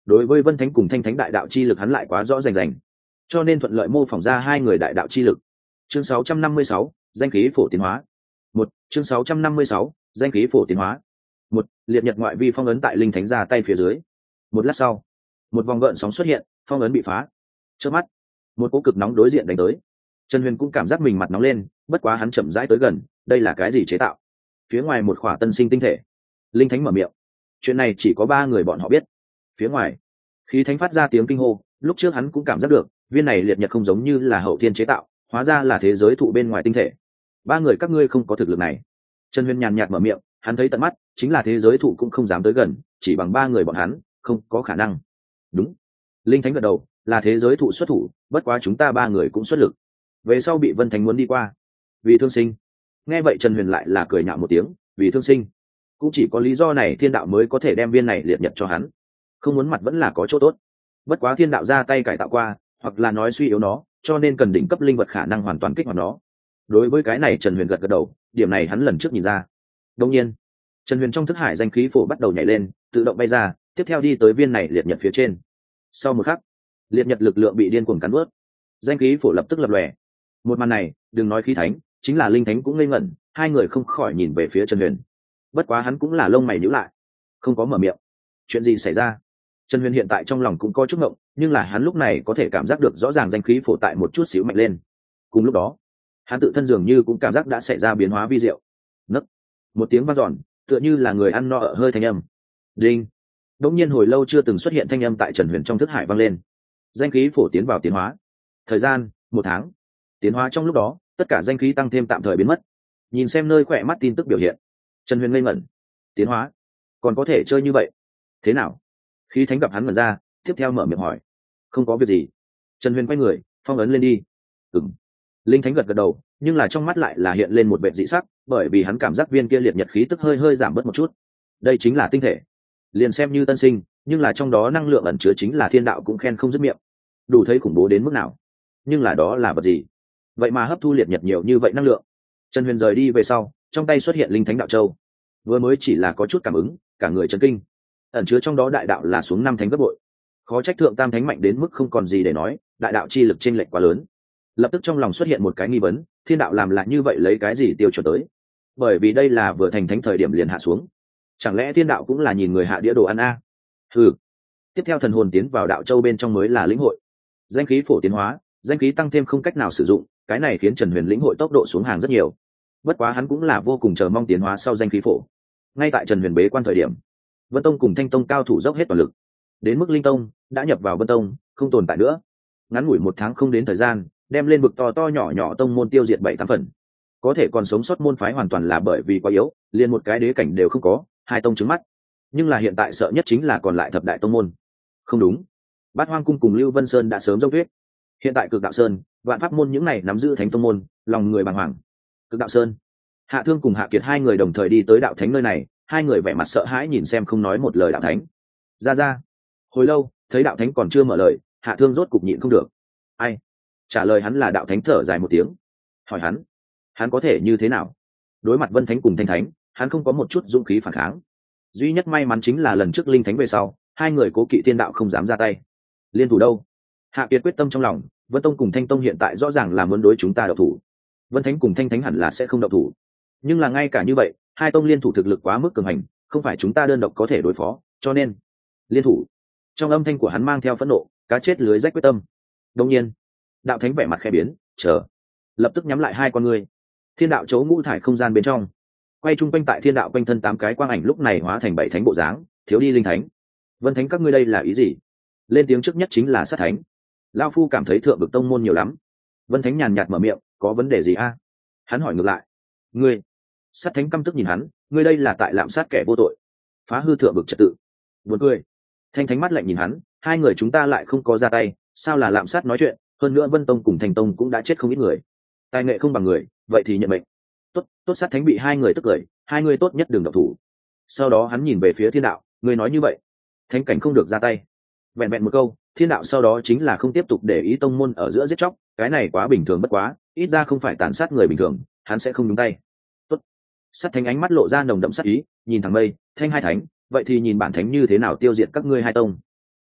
đối với vân thánh cùng thanh thánh đại đạo chi lực hắn lại quá rõ rành rành, cho nên thuận lợi mô phỏng ra hai người đại đạo chi lực. Chương sáu trăm năm mươi sáu, danh khí phổ tiến hóa. Một, chương sáu trăm năm mươi sáu, danh khí phổ tiến hóa. Một, liệt nhật ngoại vi phong ấn tại linh thánh ra tay phía dưới. Một lát sau, một vòng gợn sóng xuất hiện, phong ấn bị phá. Trước mắt, một cỗ cực nóng đối diện đánh tới. Trần Huyền cũng cảm giác mình mặt nóng lên, bất quá hắn chậm rãi tới gần, đây là cái gì chế tạo? Phía ngoài một khỏa tân sinh tinh thể. Linh thánh mở miệng. Chuyện này chỉ có ba người bọn họ biết. Phía ngoài, khí thánh phát ra tiếng kinh hô, lúc trước hắn cũng cảm giác được, viên này liệt nhật không giống như là hậu thiên chế tạo, hóa ra là thế giới thụ bên ngoài tinh thể. Ba người các ngươi không có thực lực này. Trần Huyền nhàn nhạt mở miệng, hắn thấy tận mắt, chính là thế giới thụ cũng không dám tới gần, chỉ bằng ba người bọn hắn, không có khả năng. Đúng. Linh thánh gật đầu, là thế giới thụ xuất thủ, bất quá chúng ta ba người cũng xuất lực. Về sau bị Vân Thánh muốn đi qua, vì thương sinh. Nghe vậy Trần Huyền lại là cười nhạo một tiếng, vì thương sinh. Cũng chỉ có lý do này thiên đạo mới có thể đem viên này liệt nhật cho hắn. Không muốn mặt vẫn là có chỗ tốt. Bất quá thiên đạo ra tay cải tạo qua, hoặc là nói suy yếu nó, cho nên cần đỉnh cấp linh vật khả năng hoàn toàn kích hoạt nó. Đối với cái này Trần Huyền gật gật đầu, điểm này hắn lần trước nhìn ra. Đương nhiên, Trần Huyền trong thức hải danh khí phổ bắt đầu nhảy lên, tự động bay ra, tiếp theo đi tới viên này liệt nhật phía trên. Sau một khắc, liệt nhật lực lượng bị điên cuồng cắn nuốt, danh khí phổ lập tức lập lòe. Một màn này, đừng nói khí thánh, chính là linh thánh cũng ngây ngẩn, hai người không khỏi nhìn về phía Trần Huyền. Bất quá hắn cũng là lông mày nhíu lại, không có mở miệng. Chuyện gì xảy ra? Trần Huyền hiện tại trong lòng cũng có chút ngộng, nhưng là hắn lúc này có thể cảm giác được rõ ràng danh khí phổ tại một chút xíu mạnh lên. Cùng lúc đó, hắn tự thân dường như cũng cảm giác đã xảy ra biến hóa vi diệu. Nấc, một tiếng vang dọn, tựa như là người ăn no ở hơi thanh âm. Đinh. Đống nhiên hồi lâu chưa từng xuất hiện thanh âm tại Trần Huyền trong thức hải vang lên. Danh khí phổ tiến vào tiến hóa. Thời gian, một tháng. Tiến hóa trong lúc đó, tất cả danh khí tăng thêm tạm thời biến mất. Nhìn xem nơi khỏe mắt tin tức biểu hiện, Trần Huyền ngây ngẩn. Tiến hóa, còn có thể chơi như vậy? Thế nào? Khí thánh gặp hắn ngẩn ra, tiếp theo mở miệng hỏi. Không có việc gì. Trần Huyền quay người, phong ấn lên đi. Ừm. Linh thánh gật gật đầu, nhưng là trong mắt lại là hiện lên một vẻ dị sắc, bởi vì hắn cảm giác viên kia liệt nhật khí tức hơi hơi giảm bớt một chút. Đây chính là tinh thể. Liền xem như tân sinh, nhưng là trong đó năng lượng ẩn chứa chính là thiên đạo cũng khen không dứt miệng. Đủ thấy khủng bố đến mức nào. Nhưng là đó là vật gì? Vậy mà hấp thu liệt nhật nhiều như vậy năng lượng. Trần Huyền rời đi về sau, trong tay xuất hiện linh thánh đạo châu. Vừa mới chỉ là có chút cảm ứng, cả người chấn kinh. Ẩn chứa trong đó đại đạo là xuống năm thánh gấp bội. Khó trách thượng tam thánh mạnh đến mức không còn gì để nói, đại đạo chi lực chênh lệch quá lớn. Lập tức trong lòng xuất hiện một cái nghi vấn, thiên đạo làm lại như vậy lấy cái gì tiêu chuẩn tới? Bởi vì đây là vừa thành thánh thời điểm liền hạ xuống. Chẳng lẽ thiên đạo cũng là nhìn người hạ đĩa đồ ăn a? Ừ. Tiếp theo thần hồn tiến vào đạo châu bên trong mới là lĩnh hội. Danh khí phổ tiến hóa, danh khí tăng thêm không cách nào sử dụng, cái này khiến Trần Huyền lĩnh hội tốc độ xuống hàng rất nhiều. Bất quá hắn cũng là vô cùng chờ mong tiến hóa sau danh khí phổ. Ngay tại Trần Huyền bế quan thời điểm, Vân Tông cùng Thanh Tông cao thủ dốc hết toàn lực. Đến mức Linh Tông đã nhập vào Vân Tông, không tồn tại nữa. Ngắn ngủi một tháng không đến thời gian, đem lên vực to to nhỏ nhỏ tông môn tiêu diệt bảy tám phần. Có thể còn sống sót môn phái hoàn toàn là bởi vì quá yếu, liền một cái đế cảnh đều không có, hai tông trứng mắt. Nhưng là hiện tại sợ nhất chính là còn lại thập đại tông môn. Không đúng, Bát Hoang cung cùng Lưu Vân Sơn đã sớm dốc tuyết. Hiện tại Cực Đạo Sơn, Vạn Pháp môn những này nắm giữ thánh tông môn, lòng người bàng hoàng. Cực Đạo Sơn, Hạ Thương cùng Hạ Kiệt hai người đồng thời đi tới đạo thánh nơi này, hai người vẻ mặt sợ hãi nhìn xem không nói một lời đạo thánh. Ra ra. Hồi lâu, thấy đạo thánh còn chưa mở lời, Hạ Thương rốt cục nhịn không được. Ai? Trả lời hắn là đạo thánh thở dài một tiếng. Hỏi hắn, hắn có thể như thế nào? Đối mặt Vân Thánh cùng Thanh Thánh, hắn không có một chút dũng khí phản kháng. Duy nhất may mắn chính là lần trước Linh Thánh về sau, hai người cố kỵ thiên đạo không dám ra tay. Liên thủ đâu? Hạ Kiệt quyết tâm trong lòng, Vân Tông cùng Thanh Tông hiện tại rõ ràng là muốn đối chúng ta độc thủ. Vân Thánh cùng Thanh Thánh hẳn là sẽ không độc thủ. Nhưng là ngay cả như vậy, hai tông liên thủ thực lực quá mức cường hành, không phải chúng ta đơn độc có thể đối phó, cho nên liên thủ. Trong âm thanh của hắn mang theo phẫn nộ, cá chết lưới rách quyết tâm. Đương nhiên, đạo thánh vẻ mặt khẽ biến, chờ, lập tức nhắm lại hai con ngươi. Thiên đạo chấu ngũ thải không gian bên trong, quay chung quanh tại thiên đạo quanh thân tám cái quang ảnh lúc này hóa thành bảy thánh bộ dáng, thiếu đi linh thánh. Vân Thánh các ngươi đây là ý gì? Lên tiếng trước nhất chính là sát thánh. Lão phu cảm thấy thượng vực tông môn nhiều lắm. Vân Thánh nhàn nhạt mở miệng, có vấn đề gì a? Hắn hỏi ngược lại. Ngươi? Sát thánh căm tức nhìn hắn, ngươi đây là tại lạm sát kẻ vô tội, phá hư thượng vực trật tự. Buồn cười. Thanh Thánh mắt lạnh nhìn hắn, hai người chúng ta lại không có ra tay, sao là lạm sát nói chuyện? Hơn nữa Vân Tông cùng Thành Tông cũng đã chết không ít người, tài nghệ không bằng người, vậy thì nhận mệnh. Tốt, tốt. Sát thánh bị hai người tức cười, hai người tốt nhất đừng động thủ. Sau đó hắn nhìn về phía thiên đạo, ngươi nói như vậy, thánh cảnh không được ra tay. Vẹn vẹn một câu, thiên đạo sau đó chính là không tiếp tục để ý tông môn ở giữa giết chóc, cái này quá bình thường bất quá, ít ra không phải tàn sát người bình thường, hắn sẽ không nhúng tay. Tốt. Sát thánh ánh mắt lộ ra nồng đậm sát ý, nhìn thẳng mây, thanh hai thánh, vậy thì nhìn bản thánh như thế nào tiêu diệt các ngươi hai tông.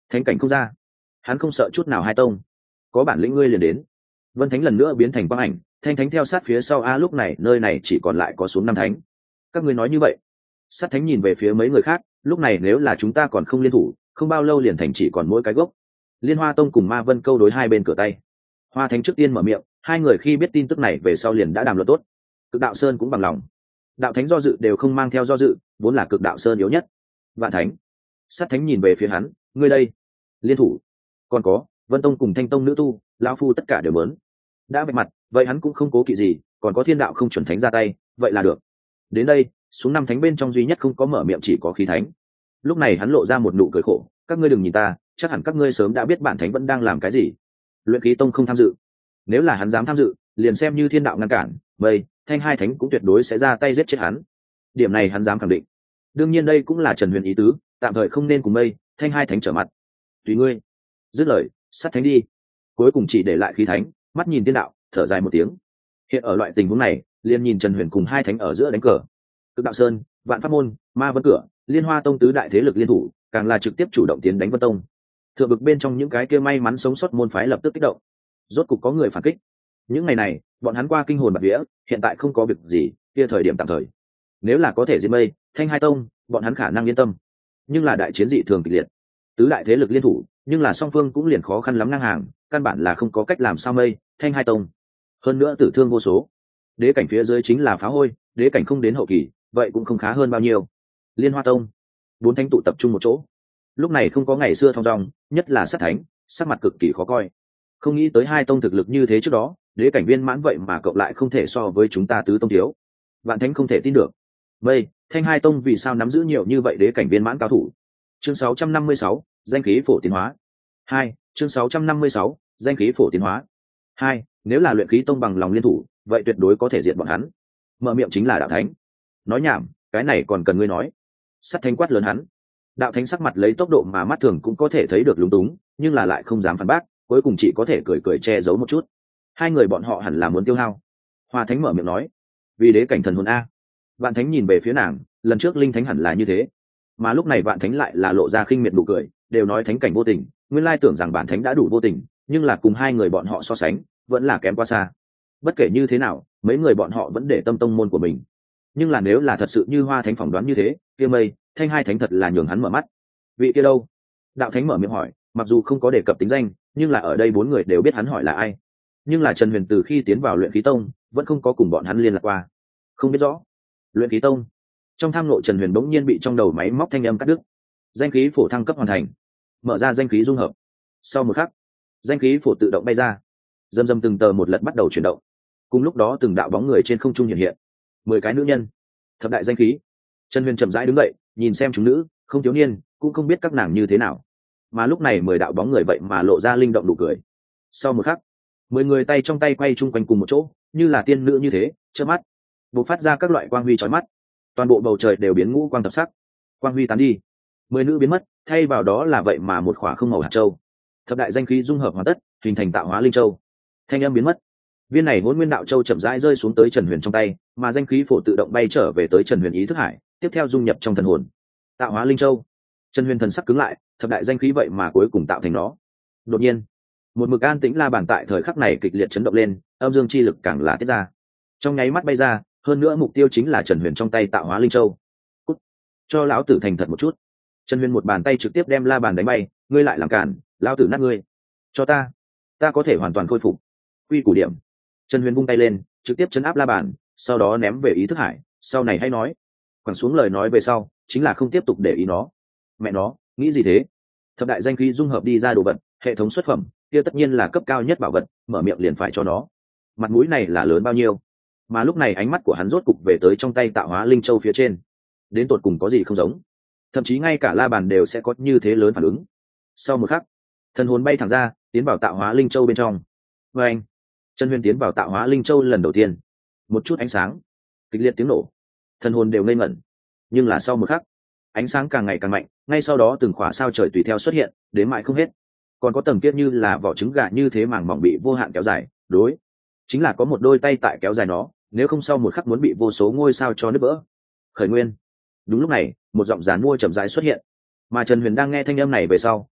thánh cảnh không ra, hắn không sợ chút nào hai tông, có bản lĩnh ngươi liền đến. Vân thánh lần nữa biến thành quang ảnh, thanh thánh theo sát phía sau. A lúc này nơi này chỉ còn lại có xuống năm thánh. Các ngươi nói như vậy? Sát thánh nhìn về phía mấy người khác, lúc này nếu là chúng ta còn không liên thủ, không bao lâu liền thành chỉ còn mỗi cái gốc. Liên Hoa tông cùng Ma Vân câu đối hai bên cửa tay. Hoa thánh trước tiên mở miệng, hai người khi biết tin tức này về sau liền đã đàm luận tốt. Cực đạo sơn cũng bằng lòng, đạo thánh do dự đều không mang theo do dự, vốn là cực đạo sơn yếu nhất. Vạn thánh. Sát thánh nhìn về phía hắn, ngươi đây liên thủ. Còn có Vân tông cùng Thanh tông nữ tu, lão phu tất cả đều muốn. Đã vạch mặt, vậy hắn cũng không cố kỵ gì, còn có thiên đạo không chuẩn thánh ra tay, vậy là được. Đến đây, xuống năm thánh bên trong duy nhất không có mở miệng chỉ có khí thánh. Lúc này hắn lộ ra một nụ cười khổ, các ngươi đừng nhìn ta, chắc hẳn các ngươi sớm đã biết bản thánh vẫn đang làm cái gì. Luyện khí tông không tham dự, nếu là hắn dám tham dự, liền xem như thiên đạo ngăn cản, vậy Thanh hai thánh cũng tuyệt đối sẽ ra tay giết chết hắn. Điểm này hắn dám khẳng định. Đương nhiên đây cũng là Trần Huyền ý tứ, tạm thời không nên cùng mây Thanh hai thánh trở mặt. Tùy ngươi. Dứt lời, sát thánh đi, cuối cùng chỉ để lại khí thánh, mắt nhìn thiên đạo, thở dài một tiếng. Hiện ở loại tình huống này, liền nhìn Trần Huyền cùng hai thánh ở giữa đánh cờ. Cực đạo sơn, Vạn pháp môn, Ma Vân cửa, Liên Hoa tông tứ đại thế lực liên thủ, càng là trực tiếp chủ động tiến đánh Vân tông. Thượng vực bên trong những cái kia may mắn sống sót môn phái lập tức kích động, rốt cục có người phản kích. Những ngày này bọn hắn qua kinh hồn bạt vía, hiện tại không có việc gì, kia thời điểm tạm thời, nếu là có thể diệt mây Thanh hai tông, bọn hắn khả năng yên tâm. Nhưng là đại chiến dị thường kịch liệt, tứ đại thế lực liên thủ, nhưng là song phương cũng liền khó khăn lắm ngang hàng, căn bản là không có cách làm sao mây Thanh hai tông. Hơn nữa tử thương vô số, đế cảnh phía dưới chính là phá hôi, đế cảnh không đến hậu kỳ, vậy cũng không khá hơn bao nhiêu. Liên Hoa tông, bốn thánh tụ tập trung một chỗ, lúc này không có ngày xưa thong dong, nhất là sát thánh, sắc mặt cực kỳ khó coi. Không nghĩ tới hai tông thực lực như thế trước đó, đế cảnh viên mãn vậy mà cộng lại không thể so với chúng ta tứ tông thiếu. Vạn thánh không thể tin được, mây Thanh hai tông vì sao nắm giữ nhiều như vậy đế cảnh viên mãn cao thủ. Chương sáu trăm năm mươi sáu, danh khí phổ tiến hóa. Hai, chương sáu trăm năm mươi sáu, danh khí phổ tiến hóa. Hai, nếu là luyện khí tông bằng lòng liên thủ, vậy tuyệt đối có thể diệt bọn hắn. Mở miệng chính là đạo thánh. Nói nhảm, cái này còn cần ngươi nói. Sắt thánh quát lớn hắn. Đạo thánh sắc mặt lấy tốc độ mà mắt thường cũng có thể thấy được lúng túng, nhưng là lại không dám phản bác, cuối cùng chỉ có thể cười cười che giấu một chút. Hai người bọn họ hẳn là muốn tiêu hao. Hoa thánh mở miệng nói, vì đế cảnh thần hồn a. Vạn thánh nhìn về phía nàng, lần trước linh thánh hẳn là như thế, mà lúc này vạn thánh lại là lộ ra khinh miệt nụ cười, đều nói thánh cảnh vô tình, nguyên lai tưởng rằng bản thánh đã đủ vô tình, nhưng là cùng hai người bọn họ so sánh, vẫn là kém quá xa. Bất kể như thế nào, mấy người bọn họ vẫn để tâm tông môn của mình. Nhưng là nếu là thật sự như Hoa thánh phỏng đoán như thế, kia mây Thanh hai thánh thật là nhường hắn mở mắt. Vị kia đâu? Đạo thánh mở miệng hỏi, mặc dù không có đề cập tính danh, nhưng là ở đây bốn người đều biết hắn hỏi là ai. Nhưng là Trần Huyền từ khi tiến vào luyện khí tông, vẫn không có cùng bọn hắn liên lạc qua, không biết rõ. Luyện khí tông, trong tham nộ Trần Huyền bỗng nhiên bị trong đầu máy móc thanh âm cắt đứt. Danh khí phổ thăng cấp hoàn thành, mở ra danh khí dung hợp. Sau một khắc, danh khí phổ tự động bay ra, dầm dầm từng tờ một lật bắt đầu chuyển động. Cùng lúc đó từng đạo bóng người trên không trung hiện hiện, mười cái nữ nhân, thập đại danh khí. Trần Huyền chậm rãi đứng dậy, nhìn xem chúng nữ, không thiếu niên, cũng không biết các nàng như thế nào. Mà lúc này mười đạo bóng người vậy mà lộ ra linh động nụ cười. Sau một khắc, mười người tay trong tay quay chung quanh cùng một chỗ, như là tiên nữ như thế, chớp mắt, bộc phát ra các loại quang huy chói mắt. Toàn bộ bầu trời đều biến ngũ quang tập sắc, quang huy tán đi, mười nữ biến mất, thay vào đó là vậy mà một khỏa không màu hạt châu. Thập đại danh khí dung hợp hoàn tất, hình thành tạo hóa linh châu. Thanh âm biến mất, viên này hỗn nguyên đạo châu chậm rãi rơi xuống tới Trần Huyền trong tay, mà danh khí phổ tự động bay trở về tới Trần Huyền ý thức hải, tiếp theo dung nhập trong thần hồn. Tạo hóa linh châu. Trần Huyền thần sắc cứng lại, thập đại danh khí vậy mà cuối cùng tạo thành nó. Đột nhiên, một mực an tĩnh la bàn tại thời khắc này kịch liệt chấn động lên, âm dương chi lực càng là tiết ra. Trong nháy mắt bay ra, hơn nữa mục tiêu chính là Trần Huyền trong tay tạo hóa linh châu. Cút, cho lão tử thành thật một chút. Trần Huyền một bàn tay trực tiếp đem la bàn đánh bay, ngươi lại làm cản, lão tử nát ngươi. Cho ta, ta có thể hoàn toàn khôi phục. Quy củ điểm. Trần Huyền vung tay lên, trực tiếp chấn áp la bàn, sau đó ném về ý thức hải, sau này hay nói. Quẳng xuống lời nói về sau, chính là không tiếp tục để ý nó. Mẹ nó, nghĩ gì thế? Thập đại danh khí dung hợp đi ra đồ vật, hệ thống xuất phẩm, kia tất nhiên là cấp cao nhất bảo vật, mở miệng liền phải cho nó. Mặt mũi này là lớn bao nhiêu? Mà lúc này ánh mắt của hắn rốt cục về tới trong tay tạo hóa linh châu phía trên. Đến tột cùng có gì không giống? Thậm chí ngay cả la bàn đều sẽ có như thế lớn phản ứng. Sau một khắc, thần hồn bay thẳng ra, tiến vào tạo hóa linh châu bên trong. Và anh, Trần Huyền tiến vào tạo hóa linh châu lần đầu tiên, một chút ánh sáng, kịch liệt tiếng nổ, thần hồn đều ngây ngẩn. Nhưng là sau một khắc, ánh sáng càng ngày càng mạnh, ngay sau đó từng khỏa sao trời tùy theo xuất hiện, đến mãi không hết. Còn có tầng kiết như là vỏ trứng gà như thế màng mỏng bị vô hạn kéo dài, đối, chính là có một đôi tay tại kéo dài nó, nếu không sau một khắc muốn bị vô số ngôi sao cho nứt vỡ. Khởi nguyên. Đúng lúc này, một giọng giàn mua chậm rãi xuất hiện. Mà Trần Huyền đang nghe thanh âm này về sau,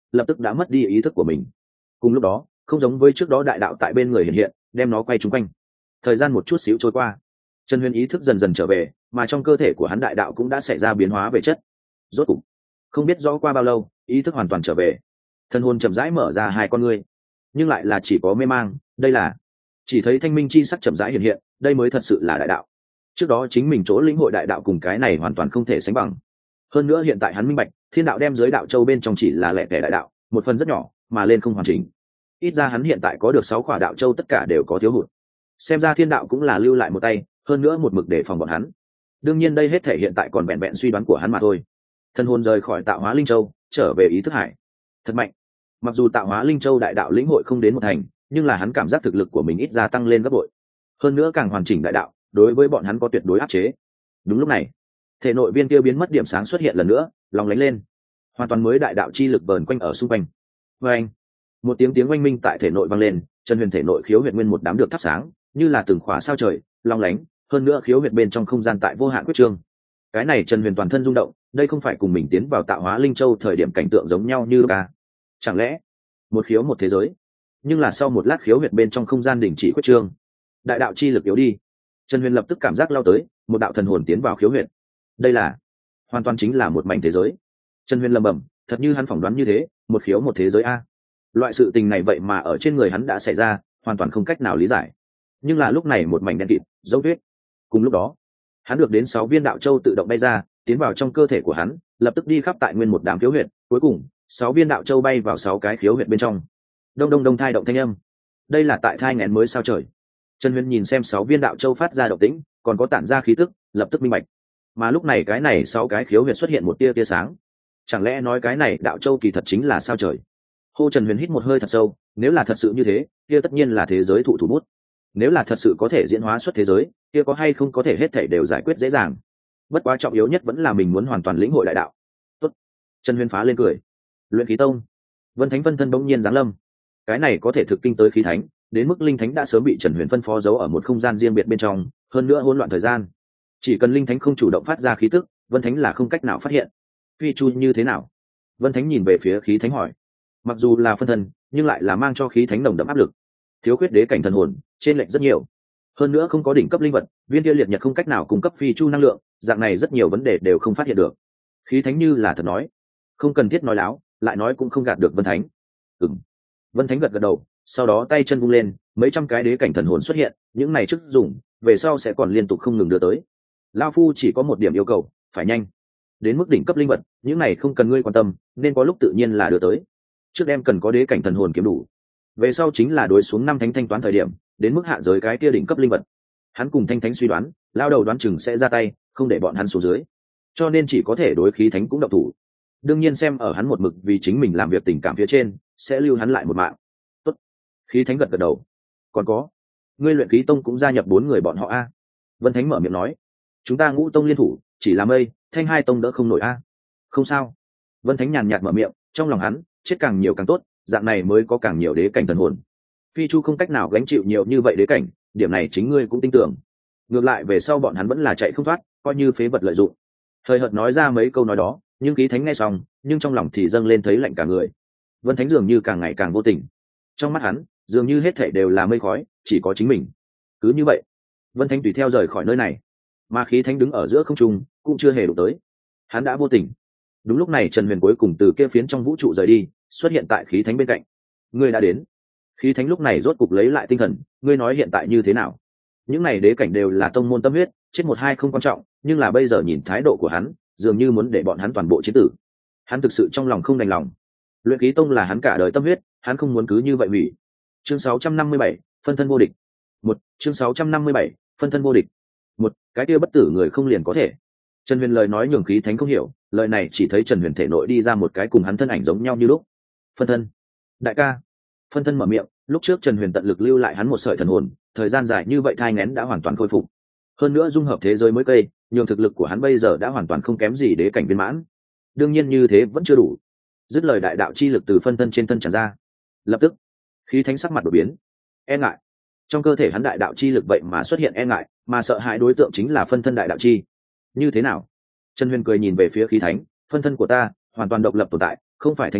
lập tức đã mất đi ý thức của mình. Cùng lúc đó, không giống với trước đó đại đạo tại bên người hiện hiện, đem nó quay trúng quanh. Thời gian một chút xíu trôi qua, Trần Huyền ý thức dần dần trở về, mà trong cơ thể của hắn đại đạo cũng đã xảy ra biến hóa về chất. Rốt cục, không biết rõ qua bao lâu, ý thức hoàn toàn trở về. Thần hồn chậm rãi mở ra hai con ngươi, nhưng lại là chỉ có mê mang. Đây là chỉ thấy thanh minh chi sắc chậm rãi hiện hiện, đây mới thật sự là đại đạo. Trước đó chính mình chỗ lĩnh hội đại đạo cùng cái này hoàn toàn không thể sánh bằng. Hơn nữa hiện tại hắn minh bạch, thiên đạo đem giới đạo châu bên trong chỉ là lẻ tẻ đại đạo, một phần rất nhỏ, mà lên không hoàn chỉnh. Ít ra hắn hiện tại có được sáu khỏa đạo châu tất cả đều có thiếu hụt. Xem ra thiên đạo cũng là lưu lại một tay, hơn nữa một mực để phòng bọn hắn. Đương nhiên đây hết thể hiện tại còn vẹn vẹn suy đoán của hắn mà thôi. Thần hồn rời khỏi tạo hóa linh châu, trở về ý thức hải. Thật mạnh. Mặc dù tạo hóa linh châu đại đạo lĩnh hội không đến một thành, nhưng là hắn cảm giác thực lực của mình ít ra tăng lên gấp bội. Hơn nữa càng hoàn chỉnh đại đạo, đối với bọn hắn có tuyệt đối áp chế. Đúng lúc này, thể nội viên kia biến mất điểm sáng xuất hiện lần nữa, lòng lánh lên. Hoàn toàn mới đại đạo chi lực vờn quanh ở xung quanh. Và anh, một tiếng tiếng oanh minh tại thể nội vang lên, Trần Huyền thể nội khiếu huyệt nguyên một đám được thắp sáng, như là từng khóa sao trời, long lánh. Hơn nữa khiếu huyệt bên trong không gian tại vô hạn quyết trương. Cái này Trần Huyền toàn thân rung động, đây không phải cùng mình tiến vào tạo hóa linh châu thời điểm cảnh tượng giống nhau như ca. Chẳng lẽ một khiếu một thế giới? Nhưng là sau một lát khiếu huyệt bên trong không gian đình chỉ quyết trương, đại đạo chi lực yếu đi. Trần Huyền lập tức cảm giác lao tới, một đạo thần hồn tiến vào khiếu huyệt. Đây là hoàn toàn chính là một mảnh thế giới. Trần Huyền lẩm bẩm, thật như hắn phỏng đoán như thế, một khiếu một thế giới a. Loại sự tình này vậy mà ở trên người hắn đã xảy ra, hoàn toàn không cách nào lý giải. Nhưng là lúc này một mảnh đen kịt, dấu vết. Cùng lúc đó, hắn được đến sáu viên đạo châu tự động bay ra, tiến vào trong cơ thể của hắn, lập tức đi khắp tại nguyên một đám khiếu huyệt. Cuối cùng, sáu viên đạo châu bay vào sáu cái khiếu huyệt bên trong. Đông đông đông thai động thanh âm. Đây là tại thai nghén mới sao trời. Trần Huyền nhìn xem sáu viên đạo châu phát ra động tĩnh, còn có tản ra khí tức, lập tức minh bạch. Mà lúc này cái này sáu cái khiếu huyệt xuất hiện một tia tia sáng. Chẳng lẽ nói cái này đạo châu kỳ thật chính là sao trời? Hô Trần Huyền hít một hơi thật sâu, nếu là thật sự như thế, kia tất nhiên là thế giới thụ thủ bút. Nếu là thật sự có thể diễn hóa xuất thế giới, kia có hay không có thể hết thảy đều giải quyết dễ dàng. Bất quá trọng yếu nhất vẫn là mình muốn hoàn toàn lĩnh hội đại đạo. Tốt. Trần Huyền phá lên cười. Luyện khí tông. Vân Thánh phân thân bỗng nhiên giáng lâm. Cái này có thể thực kinh tới khí thánh, đến mức linh thánh đã sớm bị Trần Huyền phân phó giấu ở một không gian riêng biệt bên trong, hơn nữa hỗn loạn thời gian. Chỉ cần linh thánh không chủ động phát ra khí tức, Vân Thánh là không cách nào phát hiện. Phi chu như thế nào? Vân Thánh nhìn về phía khí thánh hỏi. Mặc dù là phân thân, nhưng lại là mang cho khí thánh nồng đậm áp lực. Thiếu khuyết đế cảnh thần hồn, trên lệnh rất nhiều. Hơn nữa không có đỉnh cấp linh vật, viên kia liệt nhật không cách nào cung cấp phi chu năng lượng, dạng này rất nhiều vấn đề đều không phát hiện được. Khí thánh như là thật nói, không cần thiết nói láo, lại nói cũng không gạt được Vân Thánh. Ừm. Vân Thánh gật gật đầu, sau đó tay chân vung lên, mấy trăm cái đế cảnh thần hồn xuất hiện, những này trước dùng, về sau sẽ còn liên tục không ngừng đưa tới. Lão phu chỉ có một điểm yêu cầu, phải nhanh. Đến mức đỉnh cấp linh vật, những này không cần ngươi quan tâm, nên có lúc tự nhiên là đưa tới. Trước đem cần có đế cảnh thần hồn kiếm đủ. Về sau chính là đối xuống năm thánh thanh toán thời điểm, đến mức hạ giới cái kia đỉnh cấp linh vật. Hắn cùng thanh thánh suy đoán, lao đầu đoán chừng sẽ ra tay, không để bọn hắn xuống dưới. Cho nên chỉ có thể đối khí thánh cũng động thủ. Đương nhiên xem ở hắn một mực vì chính mình làm việc tình cảm phía trên, sẽ lưu hắn lại một mạng. Tốt. Khí thánh gật gật đầu. Còn có, ngươi luyện khí tông cũng gia nhập bốn người bọn họ a. Vân Thánh mở miệng nói, chúng ta ngũ tông liên thủ, chỉ là mây, thanh hai tông đỡ không nổi a. Không sao. Vân Thánh nhàn nhạt mở miệng, trong lòng hắn, chết càng nhiều càng tốt, dạng này mới có càng nhiều đế cảnh thần hồn. Phi chu không cách nào gánh chịu nhiều như vậy đế cảnh, điểm này chính ngươi cũng tin tưởng. Ngược lại về sau bọn hắn vẫn là chạy không thoát, coi như phế vật lợi dụng. Thời hợt nói ra mấy câu nói đó, nhưng khí thánh nghe xong, nhưng trong lòng thì dâng lên thấy lạnh cả người. Vân Thánh dường như càng ngày càng vô tình. Trong mắt hắn, dường như hết thảy đều là mây khói, chỉ có chính mình. Cứ như vậy, Vân Thánh tùy theo rời khỏi nơi này, mà khí thánh đứng ở giữa không trung, cũng chưa hề đụng tới. Hắn đã vô tình. Đúng lúc này Trần Huyền cuối cùng từ kia phiến trong vũ trụ rời đi, xuất hiện tại khí thánh bên cạnh. Ngươi đã đến. Khí thánh lúc này rốt cục lấy lại tinh thần, ngươi nói hiện tại như thế nào? Những này đế cảnh đều là tông môn tâm huyết, chết một hai không quan trọng, nhưng là bây giờ nhìn thái độ của hắn, dường như muốn để bọn hắn toàn bộ chiến tử. Hắn thực sự trong lòng không đành lòng. Luyện khí tông là hắn cả đời tâm huyết, hắn không muốn cứ như vậy hủy. Chương sáu trăm năm mươi bảy, phân thân vô địch. Một, chương sáu trăm năm mươi bảy, phân thân vô địch. Một, cái kia bất tử người không liền có thể. Trần Huyền lời nói nhường khí thánh không hiểu, lời này chỉ thấy Trần Huyền thể nội đi ra một cái cùng hắn thân ảnh giống nhau như lúc. Phân thân. Đại ca. Phân thân mở miệng, lúc trước Trần Huyền tận lực lưu lại hắn một sợi thần hồn, thời gian dài như vậy thai nghén đã hoàn toàn khôi phục. Hơn nữa dung hợp thế giới mới cây, nhường thực lực của hắn bây giờ đã hoàn toàn không kém gì đế cảnh viên mãn. Đương nhiên như thế vẫn chưa đủ. Dứt lời đại đạo chi lực từ phân thân trên thân tràn ra. Lập tức, khí thánh sắc mặt đổi biến. E ngại. Trong cơ thể hắn đại đạo chi lực vậy mà xuất hiện e ngại, mà sợ hãi đối tượng chính là phân thân đại đạo chi. Như thế nào? Trần Huyền cười nhìn về phía khí thánh, phân thân của ta hoàn toàn độc lập tồn tại, không phải thánh cảnh,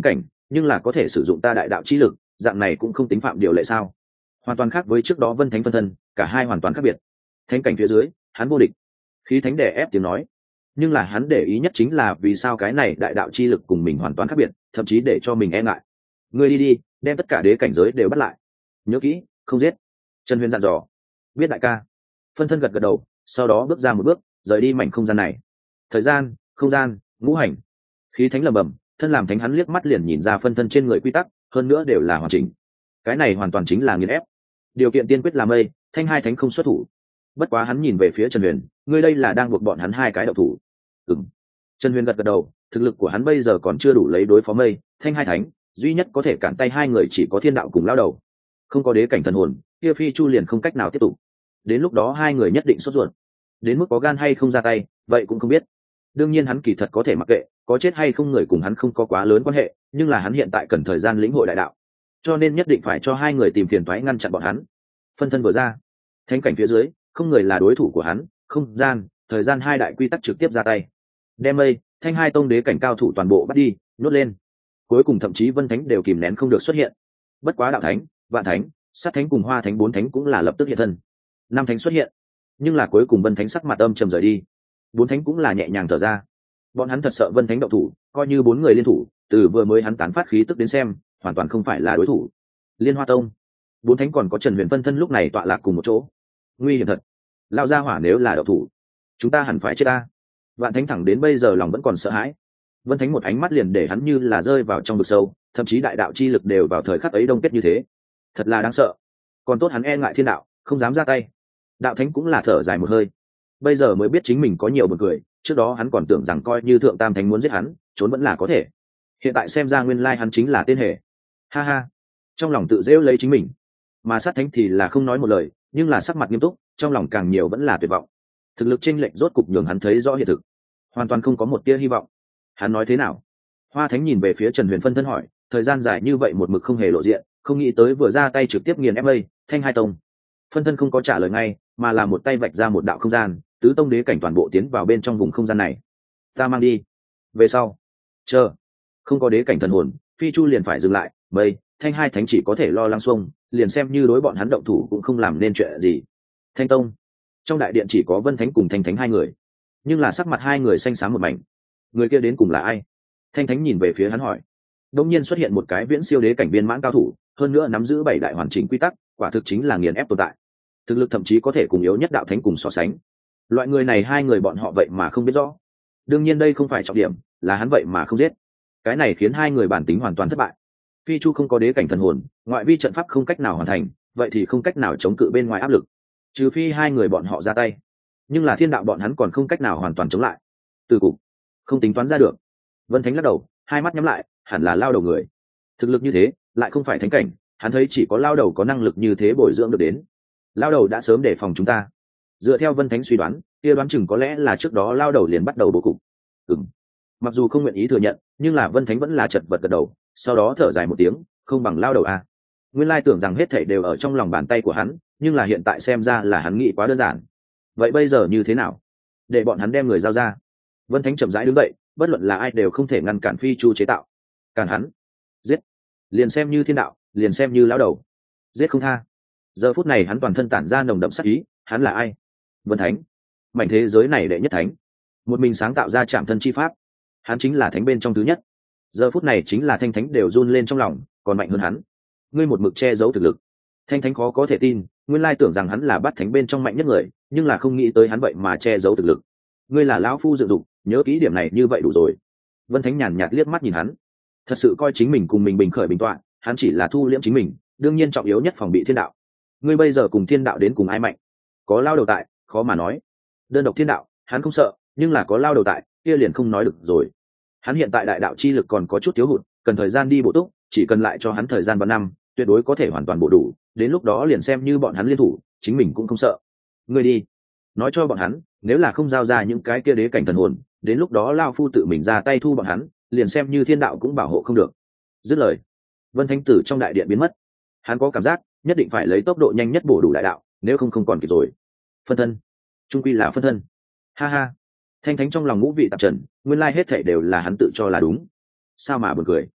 nhưng là có thể sử dụng ta đại đạo chi lực, dạng này cũng không tính phạm điều lệ sao? Hoàn toàn khác với trước đó vân thánh phân thân, cả hai hoàn toàn khác biệt. Thánh cảnh phía dưới, hắn vô địch. Khí thánh đè ép tiếng nói, nhưng là hắn để ý nhất chính là vì sao cái này đại đạo chi lực cùng mình hoàn toàn khác biệt, thậm chí để cho mình e ngại. Ngươi đi đi, đem tất cả đế cảnh giới đều bắt lại, nhớ kỹ, không giết. Trần Huyền dặn dò. Biết đại ca. Phân thân gật gật đầu, sau đó bước ra một bước, rời đi mảnh không gian này. Thời gian, không gian, ngũ hành. Khí thánh lẩm bẩm, thân làm thánh hắn liếc mắt liền nhìn ra phân thân trên người quy tắc, hơn nữa đều là hoàn chỉnh. Cái này hoàn toàn chính là nghiền ép. Điều kiện tiên quyết là mây, thanh hai thánh không xuất thủ. Bất quá hắn nhìn về phía Trần Huyền, ngươi đây là đang buộc bọn hắn hai cái đậu thủ. Ừm. Trần Huyền gật gật đầu, thực lực của hắn bây giờ còn chưa đủ lấy đối phó mây, thanh hai thánh, duy nhất có thể cản tay hai người chỉ có thiên đạo cùng lao đầu. Không có đế cảnh thần hồn, kia phi chu liền không cách nào tiếp tục. Đến lúc đó hai người nhất định sốt ruột. Đến mức có gan hay không ra tay, vậy cũng không biết. Đương nhiên hắn kỳ thật có thể mặc kệ, có chết hay không người cùng hắn không có quá lớn quan hệ, nhưng là hắn hiện tại cần thời gian lĩnh hội đại đạo, cho nên nhất định phải cho hai người tìm phiền toái ngăn chặn bọn hắn. Phân thân vừa ra, thánh cảnh phía dưới, không người là đối thủ của hắn, không gian, thời gian hai đại quy tắc trực tiếp ra tay. Đem mây, thanh hai tông đế cảnh cao thủ toàn bộ bắt đi, nhốt lên. Cuối cùng thậm chí vân thánh đều kìm nén không được xuất hiện. Bất quá đạo thánh, vạn thánh, sát thánh cùng hoa thánh bốn thánh cũng là lập tức hiện thân. Năm thánh xuất hiện, nhưng là cuối cùng vân thánh sắc mặt âm trầm rời đi. Bốn thánh cũng là nhẹ nhàng thở ra. Bọn hắn thật sợ vân thánh động thủ, coi như bốn người liên thủ, từ vừa mới hắn tán phát khí tức đến xem, hoàn toàn không phải là đối thủ. Liên Hoa tông, bốn thánh còn có Trần Huyền phân thân lúc này tọa lạc cùng một chỗ. Nguy hiểm thật. Lão gia hỏa nếu là động thủ, chúng ta hẳn phải chết ta. Vạn thánh thẳng đến bây giờ lòng vẫn còn sợ hãi. Vân thánh một ánh mắt liền để hắn như là rơi vào trong vực sâu, thậm chí đại đạo chi lực đều vào thời khắc ấy đông kết như thế. Thật là đáng sợ. Còn tốt hắn e ngại thiên đạo, không dám ra tay. Đạo thánh cũng là thở dài một hơi. Bây giờ mới biết chính mình có nhiều buồn cười, trước đó hắn còn tưởng rằng coi như thượng tam thánh muốn giết hắn, trốn vẫn là có thể. Hiện tại xem ra nguyên lai hắn chính là tên hề. Ha ha. Trong lòng tự rêu lấy chính mình. Mà sát thánh thì là không nói một lời, nhưng là sắc mặt nghiêm túc, trong lòng càng nhiều vẫn là tuyệt vọng. Thực lực chênh lệch rốt cục nhường hắn thấy rõ hiện thực, hoàn toàn không có một tia hy vọng. Hắn nói thế nào? Hoa thánh nhìn về phía Trần Huyền phân thân hỏi, thời gian dài như vậy một mực không hề lộ diện, không nghĩ tới vừa ra tay trực tiếp nghiền ép mây, thanh hai tông. Phân thân không có trả lời ngay, mà là một tay vạch ra một đạo không gian, tứ tông đế cảnh toàn bộ tiến vào bên trong vùng không gian này. Ta mang đi. Về sau, chờ, không có đế cảnh thần hồn, phi chu liền phải dừng lại, mây, thanh hai thánh chỉ có thể lo lắng xuông, liền xem như đối bọn hắn động thủ cũng không làm nên chuyện gì. Thanh tông, trong đại điện chỉ có Vân Thánh cùng Thanh Thánh hai người, nhưng là sắc mặt hai người xanh xám một mảnh. Người kia đến cùng là ai? Thanh Thánh nhìn về phía hắn hỏi. Đột nhiên xuất hiện một cái viễn siêu đế cảnh viên mãn cao thủ, hơn nữa nắm giữ bảy đại hoàn chỉnh quy tắc, quả thực chính là nghiền ép tồn tại. Thực lực thậm chí có thể cùng yếu nhất đạo thánh cùng so sánh. Loại người này hai người bọn họ vậy mà không biết rõ. Đương nhiên đây không phải trọng điểm, là hắn vậy mà không giết. Cái này khiến hai người bản tính hoàn toàn thất bại. Phi chu không có đế cảnh thần hồn, ngoại vi trận pháp không cách nào hoàn thành, vậy thì không cách nào chống cự bên ngoài áp lực, trừ phi hai người bọn họ ra tay. Nhưng là thiên đạo bọn hắn còn không cách nào hoàn toàn chống lại. Từ cục không tính toán ra được. Vân Thánh lắc đầu, hai mắt nhắm lại, hẳn là lao đầu người. Thực lực như thế, lại không phải thánh cảnh, hắn thấy chỉ có lao đầu có năng lực như thế bồi dưỡng được đến. Lao đầu đã sớm đề phòng chúng ta. Dựa theo Vân Thánh suy đoán, kia đoán chừng có lẽ là trước đó lao đầu liền bắt đầu bố cục. Ừm. Mặc dù không nguyện ý thừa nhận, nhưng là Vân Thánh vẫn là chật vật gật đầu, sau đó thở dài một tiếng, không bằng lao đầu a. Nguyên lai tưởng rằng hết thảy đều ở trong lòng bàn tay của hắn, nhưng là hiện tại xem ra là hắn nghĩ quá đơn giản. Vậy bây giờ như thế nào? Để bọn hắn đem người giao ra. Vân Thánh chậm rãi đứng dậy, bất luận là ai đều không thể ngăn cản phi chu chế tạo. Cản hắn, giết. Liền xem như thiên đạo, liền xem như lão đầu, giết không tha. Giờ phút này hắn toàn thân tản ra nồng đậm sát ý, hắn là ai? Vân Thánh, mảnh thế giới này đệ nhất thánh, một mình sáng tạo ra trạm thân chi pháp, hắn chính là thánh bên trong thứ nhất. Giờ phút này chính là Thanh Thánh đều run lên trong lòng, còn mạnh hơn hắn. Ngươi một mực che giấu thực lực. Thanh Thánh khó có thể tin, nguyên lai tưởng rằng hắn là bắt thánh bên trong mạnh nhất người, nhưng là không nghĩ tới hắn vậy mà che giấu thực lực. Ngươi là lão phu dự dụng, nhớ kỹ điểm này như vậy đủ rồi. Vân Thánh nhàn nhạt liếc mắt nhìn hắn, thật sự coi chính mình cùng mình bình khởi bình tọa, hắn chỉ là thu liễm chính mình, đương nhiên trọng yếu nhất phòng bị thiên đạo. Ngươi bây giờ cùng thiên đạo đến cùng ai mạnh? Có lao đầu tại, khó mà nói. Đơn độc thiên đạo, hắn không sợ, nhưng là có lao đầu tại, kia liền không nói được rồi. Hắn hiện tại đại đạo chi lực còn có chút thiếu hụt, cần thời gian đi bổ túc, chỉ cần lại cho hắn thời gian ba năm, tuyệt đối có thể hoàn toàn bổ đủ, đến lúc đó liền xem như bọn hắn liên thủ, chính mình cũng không sợ. Ngươi đi, nói cho bọn hắn, nếu là không giao ra những cái kia đế cảnh thần hồn, đến lúc đó lao phu tự mình ra tay thu bọn hắn, liền xem như thiên đạo cũng bảo hộ không được. Dứt lời, Vân Thánh tử trong đại điện biến mất. Hắn có cảm giác, nhất định phải lấy tốc độ nhanh nhất bổ đủ đại đạo, nếu không không còn kịp rồi. Phân thân, trung quy là phân thân. Ha ha. Thanh Thánh trong lòng ngũ vị tạp trần, nguyên lai hết thảy đều là hắn tự cho là đúng. Sao mà buồn cười.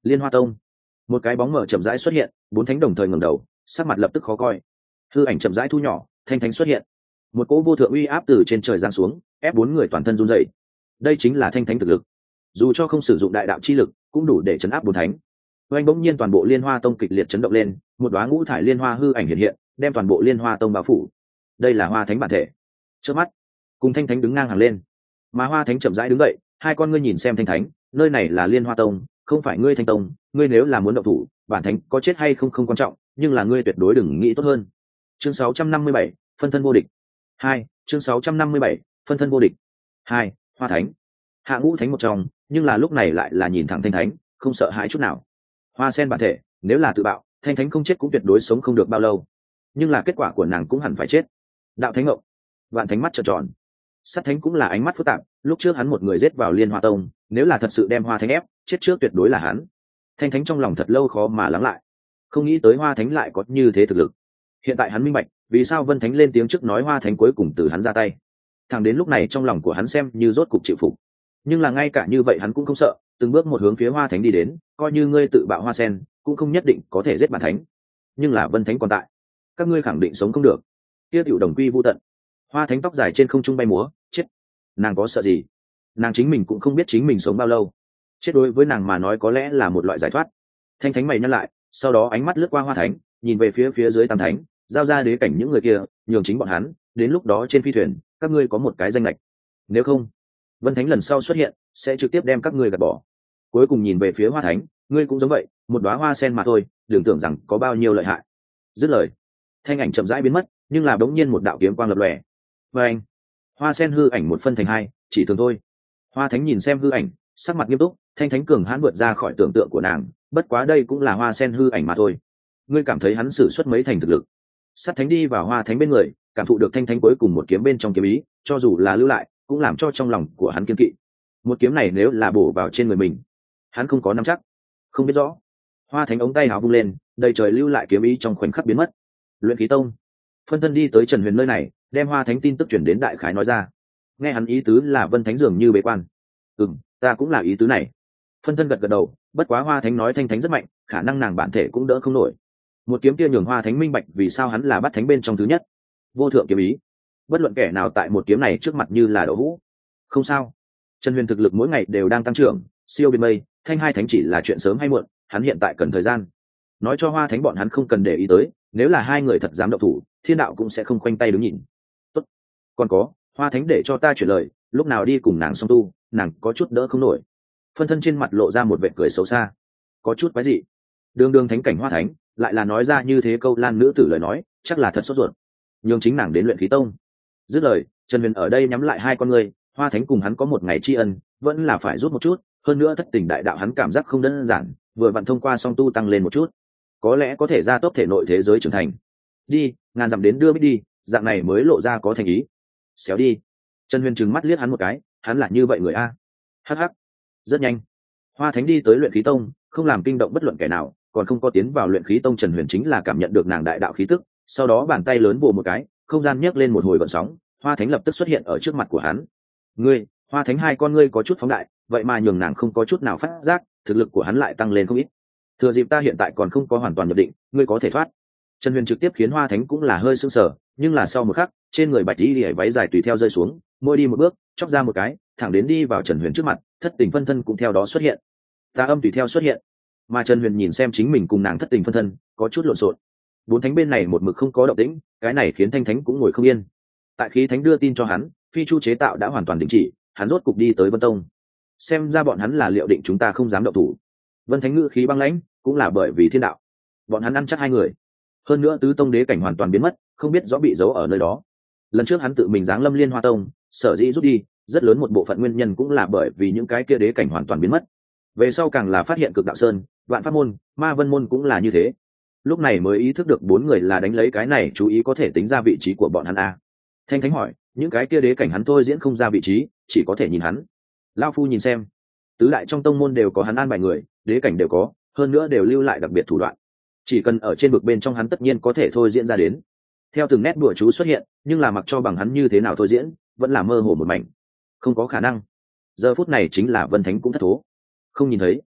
Liên Hoa Tông. Một cái bóng mờ chậm rãi xuất hiện, bốn thánh đồng thời ngẩng đầu, sắc mặt lập tức khó coi. Hư ảnh chậm rãi thu nhỏ, thanh thánh xuất hiện. Một cỗ vô thượng uy áp từ trên trời giáng xuống, ép bốn người toàn thân run rẩy. Đây chính là thanh thánh thực lực. Dù cho không sử dụng đại đạo chi lực, cũng đủ để chấn áp bốn thánh. Oanh bỗng nhiên toàn bộ Liên Hoa Tông kịch liệt chấn động lên, một đóa ngũ thải liên hoa hư ảnh hiện hiện, đem toàn bộ Liên Hoa Tông bao phủ. Đây là Hoa Thánh bản thể. Trước mắt, cùng thanh thánh đứng ngang hàng lên. Mà Hoa Thánh chậm rãi đứng dậy, hai con ngươi nhìn xem thanh thánh, nơi này là Liên Hoa Tông, không phải ngươi Thanh Tông, ngươi nếu là muốn động thủ, bản thánh có chết hay không không quan trọng, nhưng là ngươi tuyệt đối đừng nghĩ tốt hơn. Chương sáu trăm năm mươi bảy, phân thân vô địch. Hai, chương sáu trăm năm mươi bảy, phân thân vô địch. Hai, Hoa Thánh. Hạ ngũ thánh một trong, nhưng là lúc này lại là nhìn thẳng thanh thánh, không sợ hãi chút nào. Hoa sen bản thể, nếu là tự bạo, thanh thánh không chết cũng tuyệt đối sống không được bao lâu. Nhưng là kết quả của nàng cũng hẳn phải chết. Đạo thánh ngộng, vạn thánh mắt trợn tròn. Sát thánh cũng là ánh mắt phức tạp, lúc trước hắn một người giết vào Liên Hoa Tông, nếu là thật sự đem Hoa Thánh ép, chết trước tuyệt đối là hắn. Thanh thánh trong lòng thật lâu khó mà lắng lại, không nghĩ tới Hoa Thánh lại có như thế thực lực. Hiện tại hắn minh bạch, vì sao Vân Thánh lên tiếng trước nói Hoa Thánh cuối cùng từ hắn ra tay. Thẳng đến lúc này trong lòng của hắn xem như rốt cục chịu phục. Nhưng là ngay cả như vậy hắn cũng không sợ, từng bước một hướng phía Hoa Thánh đi đến, coi như ngươi tự bạo hoa sen, cũng không nhất định có thể giết bản thánh. Nhưng là Vân Thánh còn tại, các ngươi khẳng định sống không được. Kia tiểu đồng quy vu tận. Hoa Thánh tóc dài trên không trung bay múa, chết. Nàng có sợ gì? Nàng chính mình cũng không biết chính mình sống bao lâu. Chết đối với nàng mà nói có lẽ là một loại giải thoát. Thanh thánh mày nhăn lại, sau đó ánh mắt lướt qua Hoa Thánh, nhìn về phía phía dưới tam thánh, giao ra đế cảnh những người kia, nhường chính bọn hắn, đến lúc đó trên phi thuyền, các ngươi có một cái danh lệch. Nếu không, Vân Thánh lần sau xuất hiện, sẽ trực tiếp đem các ngươi gạt bỏ. Cuối cùng nhìn về phía Hoa Thánh, ngươi cũng giống vậy, một đóa hoa sen mà thôi, đừng tưởng rằng có bao nhiêu lợi hại. Dứt lời, thanh ảnh chậm rãi biến mất, nhưng là bỗng nhiên một đạo kiếm quang lập lòe. Và anh, hoa sen hư ảnh một phân thành hai, chỉ thường thôi. Hoa Thánh nhìn xem hư ảnh, sắc mặt nghiêm túc, thanh thánh cường hãn vượt ra khỏi tưởng tượng của nàng, bất quá đây cũng là hoa sen hư ảnh mà thôi. Ngươi cảm thấy hắn sử xuất mấy thành thực lực? Sát thánh đi vào Hoa Thánh bên người, cảm thụ được thanh thánh cuối cùng một kiếm bên trong kiếm ý, cho dù là lưu lại, cũng làm cho trong lòng của hắn kiên kỵ. Một kiếm này nếu là bổ vào trên người mình, hắn không có nắm chắc. Không biết rõ. Hoa Thánh ống tay áo vung lên, đầy trời lưu lại kiếm ý trong khoảnh khắc biến mất. Luyện khí tông. Phân thân đi tới Trần Huyền nơi này, đem Hoa Thánh tin tức chuyển đến đại khái nói ra. Nghe hắn ý tứ là Vân Thánh dường như bế quan. Ừm, ta cũng là ý tứ này. Phân thân gật gật đầu, bất quá Hoa Thánh nói thanh thánh rất mạnh, khả năng nàng bản thể cũng đỡ không nổi. Một kiếm kia nhường Hoa Thánh minh bạch vì sao hắn là bắt thánh bên trong thứ nhất. Vô thượng kiếm ý. Bất luận kẻ nào tại một kiếm này trước mặt như là đậu hũ. Không sao. Trần Huyền thực lực mỗi ngày đều đang tăng trưởng, siêu biến mây, thanh hai thánh chỉ là chuyện sớm hay muộn, hắn hiện tại cần thời gian. Nói cho Hoa Thánh bọn hắn không cần để ý tới, nếu là hai người thật dám động thủ, thiên đạo cũng sẽ không khoanh tay đứng nhìn. Tốt. Còn có, Hoa Thánh để cho ta chuyển lời, lúc nào đi cùng nàng song tu, nàng có chút đỡ không nổi. Phân thân trên mặt lộ ra một vẻ cười xấu xa. Có chút quái dị. Đường đường thánh cảnh Hoa Thánh, lại là nói ra như thế câu lan nữ tử lời nói, chắc là thật sốt ruột. Nhưng chính nàng đến luyện khí tông. Dứt lời, Trần Huyền ở đây nhắm lại hai con người, Hoa Thánh cùng hắn có một ngày tri ân, vẫn là phải rút một chút, hơn nữa thất tình đại đạo hắn cảm giác không đơn giản, vừa vặn thông qua song tu tăng lên một chút, có lẽ có thể gia tốc thể nội thế giới trưởng thành. Đi, ngàn dặm đến đưa biết đi, dạng này mới lộ ra có thành ý. Xéo đi. Trần Huyền trừng mắt liếc hắn một cái, hắn là như vậy người a. Hắc hắc. Rất nhanh, Hoa Thánh đi tới luyện khí tông, không làm kinh động bất luận kẻ nào, còn không có tiến vào luyện khí tông. Trần Huyền chính là cảm nhận được nàng đại đạo khí tức, sau đó bàn tay lớn vồ một cái, không gian nhấc lên một hồi gợn sóng, Hoa Thánh lập tức xuất hiện ở trước mặt của hắn. Ngươi, Hoa Thánh hai con ngươi có chút phóng đại, vậy mà nhường nàng không có chút nào phát giác, thực lực của hắn lại tăng lên không ít. Thừa dịp ta hiện tại còn không có hoàn toàn nhập định, ngươi có thể thoát. Trần Huyền trực tiếp khiến Hoa Thánh cũng là hơi sưng sờ, nhưng là sau một khắc, trên người bạch y váy dài tùy theo rơi xuống, môi đi một bước, chóc ra một cái, thẳng đến đi vào Trần Huyền trước mặt, thất tình phân thân cũng theo đó xuất hiện. Tà âm tùy theo xuất hiện, mà Trần Huyền nhìn xem chính mình cùng nàng thất tình phân thân, có chút lộn xộn. Bốn thánh bên này một mực không có động tĩnh, cái này khiến Thanh Thánh cũng ngồi không yên. Tại khí thánh đưa tin cho hắn, phi chu chế tạo đã hoàn toàn đình chỉ, hắn rốt cục đi tới Vân Tông. Xem ra bọn hắn là liệu định chúng ta không dám động thủ. Vân Thánh ngữ khí băng lãnh, cũng là bởi vì thiên đạo. Bọn hắn ăn chắc hai người. Hơn nữa tứ tông đế cảnh hoàn toàn biến mất, không biết rõ bị giấu ở nơi đó. Lần trước hắn tự mình giáng lâm Liên Hoa Tông, sở dĩ rút đi, rất lớn một bộ phận nguyên nhân cũng là bởi vì những cái kia đế cảnh hoàn toàn biến mất. Về sau càng là phát hiện Cực Đạo Sơn, Vạn Pháp môn, Ma Vân môn cũng là như thế. Lúc này mới ý thức được bốn người là đánh lấy cái này chú ý có thể tính ra vị trí của bọn hắn a. Thanh Thánh hỏi, những cái kia đế cảnh hắn thôi diễn không ra vị trí, chỉ có thể nhìn hắn. Lão phu nhìn xem, tứ đại trong tông môn đều có hắn an bài người, đế cảnh đều có, hơn nữa đều lưu lại đặc biệt thủ đoạn. Chỉ cần ở trên vực bên trong hắn tất nhiên có thể thôi diễn ra đến. Theo từng nét đùa chú xuất hiện, nhưng là mặc cho bằng hắn như thế nào thôi diễn, vẫn là mơ hồ một mảnh. Không có khả năng. Giờ phút này chính là Vân Thánh cũng thất thố. Không nhìn thấy.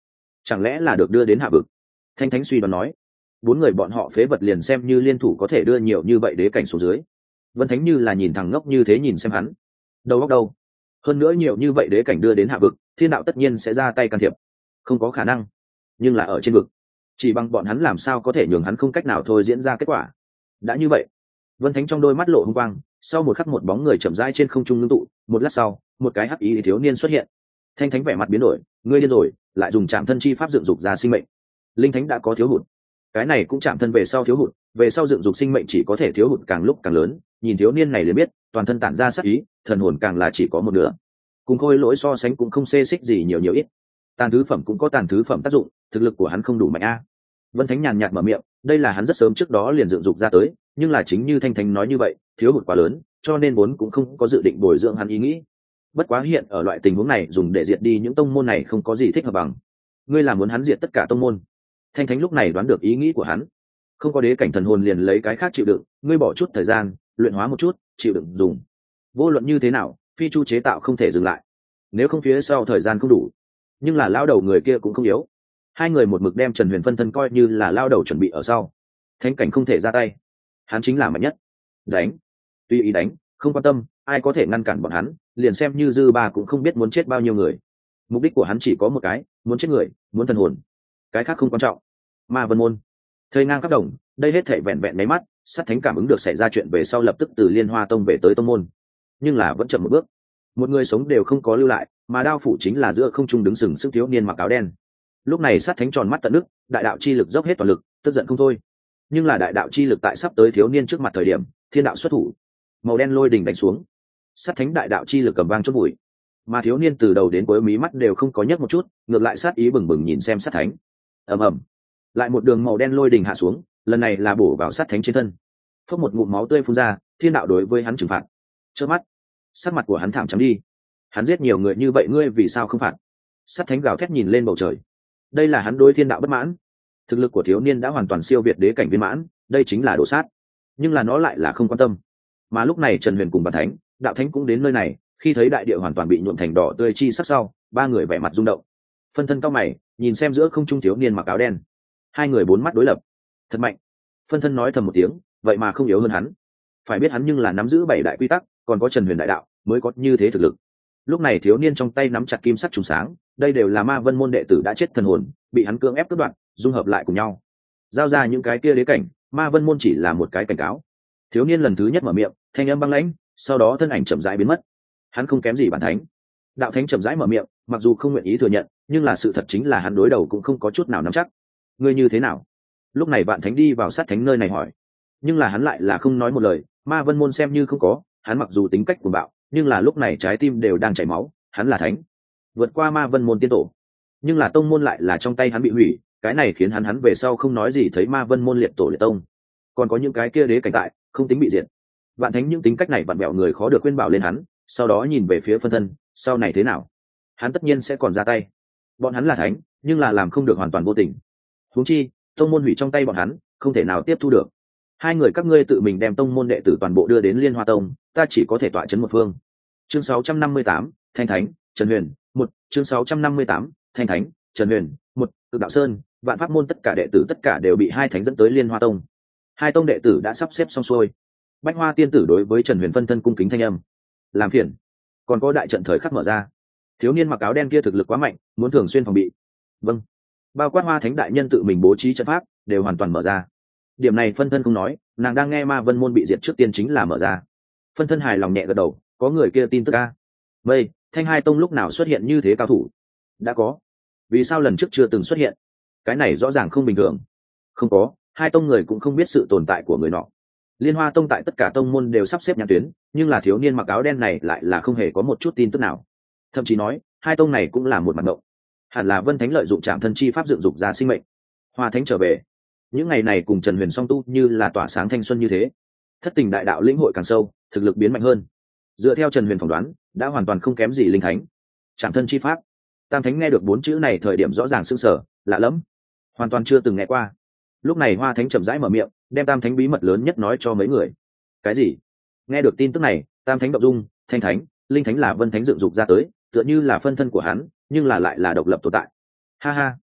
chẳng lẽ là được đưa đến hạ vực? Thanh thánh suy đoán nói. Bốn người bọn họ phế vật liền xem như liên thủ có thể đưa nhiều như vậy đế cảnh xuống dưới. Vân Thánh như là nhìn thằng ngốc như thế nhìn xem hắn. Đầu óc đâu? Hơn nữa nhiều như vậy đế cảnh đưa đến hạ vực, thiên đạo tất nhiên sẽ ra tay can thiệp. Không có khả năng. Nhưng là ở trên vực, chỉ bằng bọn hắn làm sao có thể nhường hắn không cách nào thôi diễn ra kết quả. Đã như vậy, Vân Thánh trong đôi mắt lộ hung quang, sau một khắc một bóng người chậm rãi trên không trung ngưng tụ, một lát sau, một cái hắc ý thiếu niên xuất hiện. Thanh Thánh vẻ mặt biến đổi, ngươi điên rồi, lại dùng Trảm Thân chi pháp dựng dục ra sinh mệnh. Linh Thánh đã có thiếu hụt, cái này cũng Trảm Thân về sau thiếu hụt, về sau dựng dục sinh mệnh chỉ có thể thiếu hụt càng lúc càng lớn. Nhìn thiếu niên này liền biết, toàn thân tản ra sát ý, thần hồn càng là chỉ có một nửa. Cùng Khôi Lỗi so sánh cũng không xê xích gì nhiều nhiều ít. Tàn thứ phẩm cũng có tàn thứ phẩm tác dụng, thực lực của hắn không đủ mạnh a. Vân Thánh nhàn nhạt mở miệng, đây là hắn rất sớm trước đó liền dựng dục ra tới, nhưng là chính như Thanh Thánh nói như vậy, thiếu hụt quá lớn, cho nên vốn cũng không có dự định bồi dưỡng hắn ý nghĩ. Bất quá hiện ở loại tình huống này dùng để diệt đi những tông môn này không có gì thích hợp bằng. Ngươi là muốn hắn diệt tất cả tông môn? Thanh Thánh lúc này đoán được ý nghĩ của hắn. Không có đế cảnh thần hồn liền lấy cái khác chịu đựng, ngươi bỏ chút thời gian, luyện hóa một chút, chịu đựng dùng. Vô luận như thế nào, phi chu chế tạo không thể dừng lại. Nếu không phía sau thời gian không đủ. Nhưng là lao đầu người kia cũng không yếu. Hai người một mực đem Trần Huyền phân thân coi như là lao đầu chuẩn bị ở sau. Thánh cảnh không thể ra tay, hắn chính là mạnh nhất. Đánh, tùy ý đánh, không quan tâm ai có thể ngăn cản bọn hắn, liền xem như dư ba cũng không biết muốn chết bao nhiêu người. Mục đích của hắn chỉ có một cái, muốn chết người, muốn thần hồn, cái khác không quan trọng. Ma Vân môn thời ngang khắp đồng, đây hết thể vẹn vẹn mấy mắt, sát thánh cảm ứng được xảy ra chuyện về sau lập tức từ Liên Hoa Tông về tới tông môn, nhưng là vẫn chậm một bước. Một người sống đều không có lưu lại, mà đao phủ chính là giữa không trung đứng sừng sững thiếu niên mặc áo đen. Lúc này sát thánh tròn mắt tận nước, đại đạo chi lực dốc hết toàn lực, tức giận không thôi. Nhưng là đại đạo chi lực tại sắp tới thiếu niên trước mặt thời điểm, thiên đạo xuất thủ, màu đen lôi đình đánh xuống. Sát thánh đại đạo chi lực cầm vang chốt bụi, mà thiếu niên từ đầu đến cuối mí mắt đều không có nhấc một chút, ngược lại sát ý bừng bừng nhìn xem sát thánh. Ầm ầm, lại một đường màu đen lôi đình hạ xuống, lần này là bổ vào sát thánh trên thân. Phốc một ngụm máu tươi phun ra, thiên đạo đối với hắn trừng phạt. Chớp mắt, sắc mặt của hắn thảm trắng đi. Hắn giết nhiều người như vậy, ngươi vì sao không phạt? Sát thánh gào thét nhìn lên bầu trời. Đây là hắn đối thiên đạo bất mãn. Thực lực của thiếu niên đã hoàn toàn siêu việt đế cảnh viên mãn, đây chính là đồ sát. Nhưng là nó lại là không quan tâm. Mà lúc này Trần Huyền cùng Bản Thánh, Đạo Thánh cũng đến nơi này, khi thấy đại địa hoàn toàn bị nhuộm thành đỏ tươi chi sắc sau, ba người vẻ mặt rung động. Phân thân cao mày, nhìn xem giữa không trung thiếu niên mặc áo đen. Hai người bốn mắt đối lập. Thật mạnh. Phân thân nói thầm một tiếng, vậy mà không yếu hơn hắn. Phải biết hắn nhưng là nắm giữ bảy đại quy tắc, còn có Trần Huyền đại đạo, mới có như thế thực lực. Lúc này thiếu niên trong tay nắm chặt kim sắc trùng sáng, đây đều là Ma Vân môn đệ tử đã chết thần hồn, bị hắn cưỡng ép cắt đoạn, dung hợp lại cùng nhau, giao ra những cái kia đế cảnh. Ma Vân môn chỉ là một cái cảnh cáo. Thiếu niên lần thứ nhất mở miệng, thanh âm băng lãnh, sau đó thân ảnh chậm rãi biến mất. Hắn không kém gì Bản Thánh. Đạo Thánh chậm rãi mở miệng, mặc dù không nguyện ý thừa nhận, nhưng là sự thật chính là hắn đối đầu cũng không có chút nào nắm chắc. Ngươi như thế nào? Lúc này Vạn Thánh đi vào sát thánh nơi này hỏi, nhưng là hắn lại là không nói một lời. Ma Vân môn xem như không có, hắn mặc dù tính cách cuồng bạo, nhưng là lúc này trái tim đều đang chảy máu. Hắn là thánh, vượt qua Ma Vân môn tiên tổ, nhưng là tông môn lại là trong tay hắn bị hủy, cái này khiến hắn hắn về sau không nói gì thấy Ma Vân môn liệt tổ liệt tông, còn có những cái kia đế cảnh tại, không tính bị diệt. Vạn Thánh những tính cách này vặn bẹo người khó được khuyên bảo lên hắn, sau đó nhìn về phía phân thân, sau này thế nào? Hắn tất nhiên sẽ còn ra tay. Bọn hắn là thánh, nhưng là làm không được hoàn toàn vô tình. Huống chi, tông môn hủy trong tay bọn hắn, không thể nào tiếp thu được. Hai người các ngươi tự mình đem tông môn đệ tử toàn bộ đưa đến Liên Hoa Tông, ta chỉ có thể tọa chấn một phương. Chương sáu trăm năm mươi tám, Thanh Thánh, Trần Huyền, một. Chương sáu trăm năm mươi tám, Thanh Thánh, Trần Huyền, một. Cực Đạo Sơn, Vạn Pháp môn tất cả đệ tử tất cả đều bị hai thánh dẫn tới Liên Hoa Tông. Hai tông đệ tử đã sắp xếp xong xuôi. Bách Hoa tiên tử đối với Trần Huyền phân thân cung kính thanh âm. Làm phiền. Còn có đại trận thời khắc mở ra. Thiếu niên mặc áo đen kia thực lực quá mạnh, muốn thường xuyên phòng bị. Vâng. Bao quát Hoa Thánh đại nhân tự mình bố trí trận pháp, đều hoàn toàn mở ra. Điểm này phân thân không nói, nàng đang nghe Ma Vân môn bị diệt trước tiên chính là mở ra. Phân thân hài lòng nhẹ gật đầu, có người kia tin tức a. Mây, Thanh hai tông lúc nào xuất hiện như thế cao thủ? Đã có. Vì sao lần trước chưa từng xuất hiện? Cái này rõ ràng không bình thường. Không có, hai tông người cũng không biết sự tồn tại của người nọ. Liên Hoa Tông tại tất cả tông môn đều sắp xếp nhãn tuyến, nhưng là thiếu niên mặc áo đen này lại là không hề có một chút tin tức nào. Thậm chí nói, hai tông này cũng là một mặt ngộng. Hẳn là Vân Thánh lợi dụng Trảm Thân chi pháp dựng dục ra sinh mệnh. Hoa Thánh trở về. Những ngày này cùng Trần Huyền song tu như là tỏa sáng thanh xuân như thế. Thất tình đại đạo lĩnh hội càng sâu, thực lực biến mạnh hơn. Dựa theo Trần Huyền phỏng đoán, đã hoàn toàn không kém gì linh thánh. Trảm Thân chi pháp. Tam Thánh nghe được bốn chữ này thời điểm rõ ràng sững sờ, lạ lẫm, hoàn toàn chưa từng nghe qua. Lúc này Hoa Thánh chậm rãi mở miệng, đem Tam Thánh bí mật lớn nhất nói cho mấy người. Cái gì? Nghe được tin tức này, Tam Thánh động dung, Thanh Thánh, Linh Thánh là Vân Thánh dựng dục ra tới, tựa như là phân thân của hắn, nhưng là lại là độc lập tồn tại. Ha ha,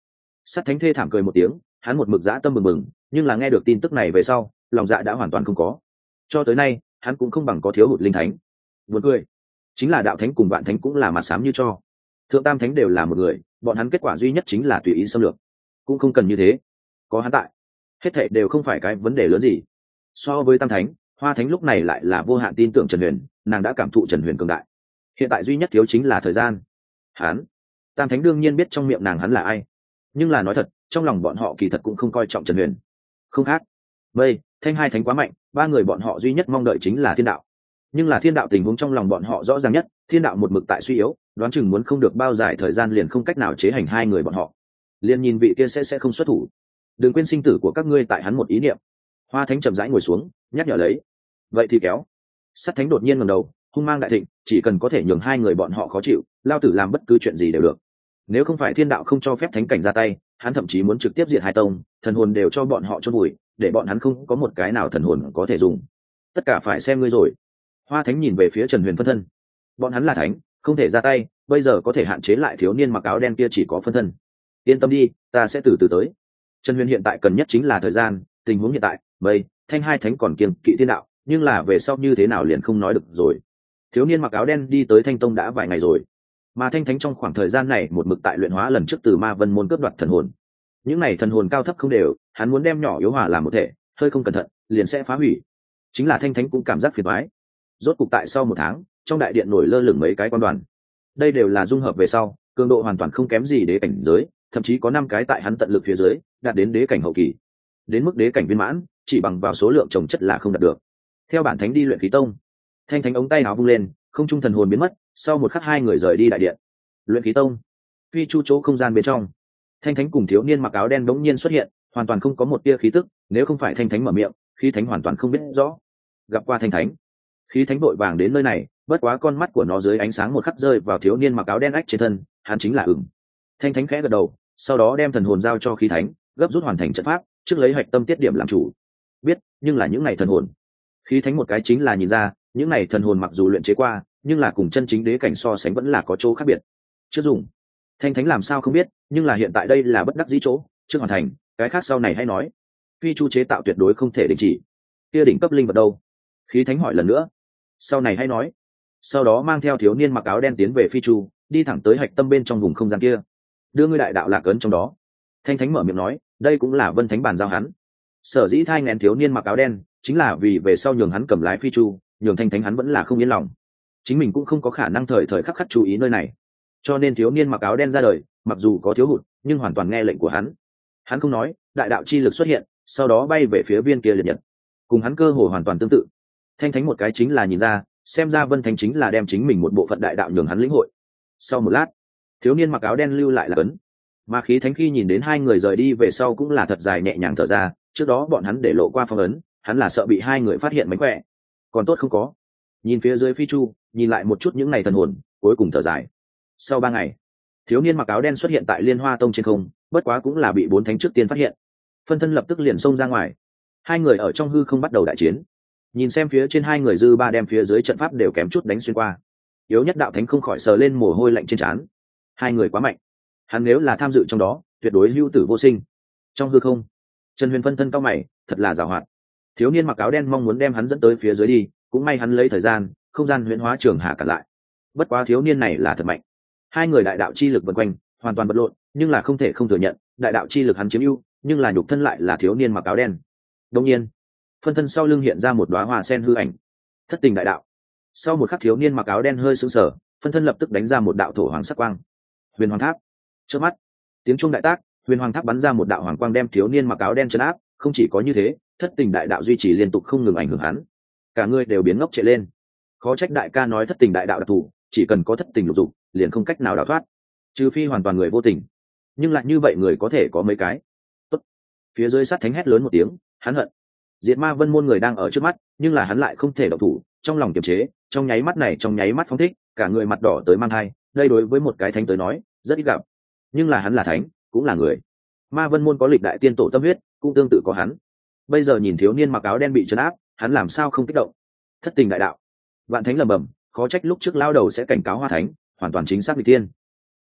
Sát thánh thê thảm cười một tiếng, hắn một mực dã tâm bừng bừng, nhưng là nghe được tin tức này về sau, lòng dạ đã hoàn toàn không có. Cho tới nay hắn cũng không bằng có thiếu hụt linh thánh. Buồn cười, chính là đạo thánh cùng vạn thánh cũng là mặt xám như cho, thượng tam thánh đều là một người, bọn hắn kết quả duy nhất chính là tùy ý xâm lược. Cũng không cần như thế, có hắn tại, hết thảy đều không phải cái vấn đề lớn gì. So với tam thánh, hoa thánh lúc này lại là vô hạn tin tưởng Trần Huyền, nàng đã cảm thụ Trần Huyền cường đại. Hiện tại duy nhất thiếu chính là thời gian. Hắn, tam thánh đương nhiên biết trong miệng nàng hắn là ai, nhưng là nói thật, trong lòng bọn họ kỳ thật cũng không coi trọng Trần Huyền. Không khác, mây thanh hai thánh quá mạnh, ba người bọn họ duy nhất mong đợi chính là thiên đạo. Nhưng là thiên đạo tình huống trong lòng bọn họ rõ ràng nhất, thiên đạo một mực tại suy yếu, đoán chừng muốn không được bao dài thời gian liền không cách nào chế hành hai người bọn họ. Liên nhìn vị kia sẽ sẽ không xuất thủ. Đừng quên sinh tử của các ngươi tại hắn một ý niệm. Hoa thánh chậm rãi ngồi xuống, nhắc nhở lấy. Vậy thì kéo. Sắt thánh đột nhiên ngẩng đầu, hung mang đại thịnh, chỉ cần có thể nhường hai người bọn họ khó chịu, lao tử làm bất cứ chuyện gì đều được. Nếu không phải thiên đạo không cho phép thánh cảnh ra tay, hắn thậm chí muốn trực tiếp diệt hai tông, thần hồn đều cho bọn họ chôn vùi, để bọn hắn không có một cái nào thần hồn có thể dùng. Tất cả phải xem ngươi rồi. Hoa thánh nhìn về phía Trần Huyền phân thân. Bọn hắn là thánh, không thể ra tay, bây giờ có thể hạn chế lại thiếu niên mặc áo đen kia chỉ có phân thân. Yên tâm đi, ta sẽ từ từ tới. Trần Huyền hiện tại cần nhất chính là thời gian, tình huống hiện tại, mây thanh hai thánh còn kiêng kỵ thiên đạo, nhưng là về sau như thế nào liền không nói được rồi. Thiếu niên mặc áo đen đi tới Thanh Tông đã vài ngày rồi, mà thanh thánh trong khoảng thời gian này một mực tại luyện hóa lần trước từ Ma Vân môn cướp đoạt thần hồn. Những này thần hồn cao thấp không đều, hắn muốn đem nhỏ yếu hòa làm một thể, hơi không cẩn thận liền sẽ phá hủy. Chính là thanh thánh cũng cảm giác phiền toái. Rốt cục tại sau một tháng, trong đại điện nổi lơ lửng mấy cái quan đoàn. Đây đều là dung hợp về sau, cường độ hoàn toàn không kém gì đế cảnh giới, thậm chí có năm cái tại hắn tận lực phía dưới, đạt đến đế cảnh hậu kỳ. Đến mức đế cảnh viên mãn, chỉ bằng vào số lượng trồng chất là không đạt được. Theo bản thánh đi luyện khí tông. Thanh thánh ống tay áo vung lên, không trung thần hồn biến mất, sau một khắc hai người rời đi đại điện. Luyện khí tông. Phi chu chỗ không gian bên trong, thanh thánh cùng thiếu niên mặc áo đen đống nhiên xuất hiện, hoàn toàn không có một tia khí tức, nếu không phải thanh thánh mở miệng, khí thánh hoàn toàn không biết rõ. Gặp qua thanh thánh, khí thánh vội vàng đến nơi này, bất quá con mắt của nó dưới ánh sáng một khắc rơi vào thiếu niên mặc áo đen ách trên thân, hắn chính là ửng. Thanh thánh khẽ gật đầu, sau đó đem thần hồn giao cho khí thánh, gấp rút hoàn thành trận pháp, trước lấy hạch tâm tiết điểm làm chủ. Biết, nhưng là những này thần hồn, khí thánh một cái chính là nhìn ra, những này thần hồn mặc dù luyện chế qua, nhưng là cùng chân chính đế cảnh so sánh vẫn là có chỗ khác biệt. Chưa dùng. Thanh thánh làm sao không biết, nhưng là hiện tại đây là bất đắc dĩ chỗ, chưa hoàn thành, cái khác sau này hay nói. Phi chu chế tạo tuyệt đối không thể đình chỉ. Kia đỉnh cấp linh vật đâu? Khí thánh hỏi lần nữa. Sau này hay nói. Sau đó mang theo thiếu niên mặc áo đen tiến về phi chu, đi thẳng tới hạch tâm bên trong vùng không gian kia, đưa ngươi đại đạo lạc ấn trong đó. Thanh thánh mở miệng nói, đây cũng là vân thánh bàn giao hắn. Sở dĩ thai nghén thiếu niên mặc áo đen, chính là vì về sau nhường hắn cầm lái phi chu, nhường thanh thánh hắn vẫn là không yên lòng. Chính mình cũng không có khả năng thời thời khắc khắc chú ý nơi này, cho nên thiếu niên mặc áo đen ra đời, mặc dù có thiếu hụt, nhưng hoàn toàn nghe lệnh của hắn. Hắn không nói, đại đạo chi lực xuất hiện, sau đó bay về phía viên kia liệt nhật, cùng hắn cơ hồ hoàn toàn tương tự. Thanh thánh một cái chính là nhìn ra, xem ra vân thánh chính là đem chính mình một bộ phận đại đạo nhường hắn lĩnh hội. Sau một lát, thiếu niên mặc áo đen lưu lại là cấn, mà khí thánh khi nhìn đến hai người rời đi về sau cũng là thật dài nhẹ nhàng thở ra. Trước đó bọn hắn để lộ qua phong ấn, hắn là sợ bị hai người phát hiện mánh khỏe, còn tốt không có. Nhìn phía dưới phi chu, nhìn lại một chút những ngày thần hồn, cuối cùng thở dài. Sau ba ngày, thiếu niên mặc áo đen xuất hiện tại Liên Hoa Tông trên không, bất quá cũng là bị bốn thánh trước tiên phát hiện. Phân thân lập tức liền xông ra ngoài, hai người ở trong hư không bắt đầu đại chiến. Nhìn xem phía trên hai người dư ba đem phía dưới trận pháp đều kém chút đánh xuyên qua. Yếu nhất đạo thánh không khỏi sờ lên mồ hôi lạnh trên trán. Hai người quá mạnh, hắn nếu là tham dự trong đó, tuyệt đối hữu tử vô sinh. Trong hư không, Trần Huyền phân thân cao mày, thật là giàu hoạt. Thiếu niên mặc áo đen mong muốn đem hắn dẫn tới phía dưới đi, cũng may hắn lấy thời gian, không gian huyễn hóa trường hạ cản lại. Bất quá thiếu niên này là thật mạnh. Hai người đại đạo chi lực vần quanh, hoàn toàn vật lộn, nhưng là không thể không thừa nhận, đại đạo chi lực hắn chiếm ưu, nhưng là nhục thân lại là thiếu niên mặc áo đen. Đương nhiên, phân thân sau lưng hiện ra một đóa hoa sen hư ảnh. Thất tình đại đạo. Sau một khắc thiếu niên mặc áo đen hơi sững sờ, phân thân lập tức đánh ra một đạo thổ hoàng sắc quang. Huyền Hoàng Tháp. Trước mắt, tiếng chuông đại tác, Huyền Hoàng Tháp bắn ra một đạo hoàng quang đem thiếu niên mặc áo đen trấn áp. Không chỉ có như thế, thất tình đại đạo duy trì liên tục không ngừng ảnh hưởng hắn. Cả người đều biến ngốc trệ lên. Khó trách đại ca nói thất tình đại đạo đặc thù, chỉ cần có thất tình lục dục, liền không cách nào đào thoát, trừ phi hoàn toàn người vô tình. Nhưng lại như vậy người có thể có mấy cái. Tốt. Phía dưới sát thánh hét lớn một tiếng, hắn hận. Diệt Ma Vân môn người đang ở trước mắt, nhưng là hắn lại không thể động thủ, trong lòng kiềm chế, trong nháy mắt này trong nháy mắt phóng thích, cả người mặt đỏ tới mang hai. Đây đối với một cái thánh tới nói, rất ít gặp. Nhưng là hắn là thánh, cũng là người. Ma Vân môn có lịch đại tiên tổ tâm huyết, cũng tương tự có hắn. Bây giờ nhìn thiếu niên mặc áo đen bị trấn áp, hắn làm sao không kích động? Thất tình đại đạo. Vạn thánh lẩm bẩm, khó trách lúc trước lao đầu sẽ cảnh cáo Hoa thánh, hoàn toàn chính xác vị tiên.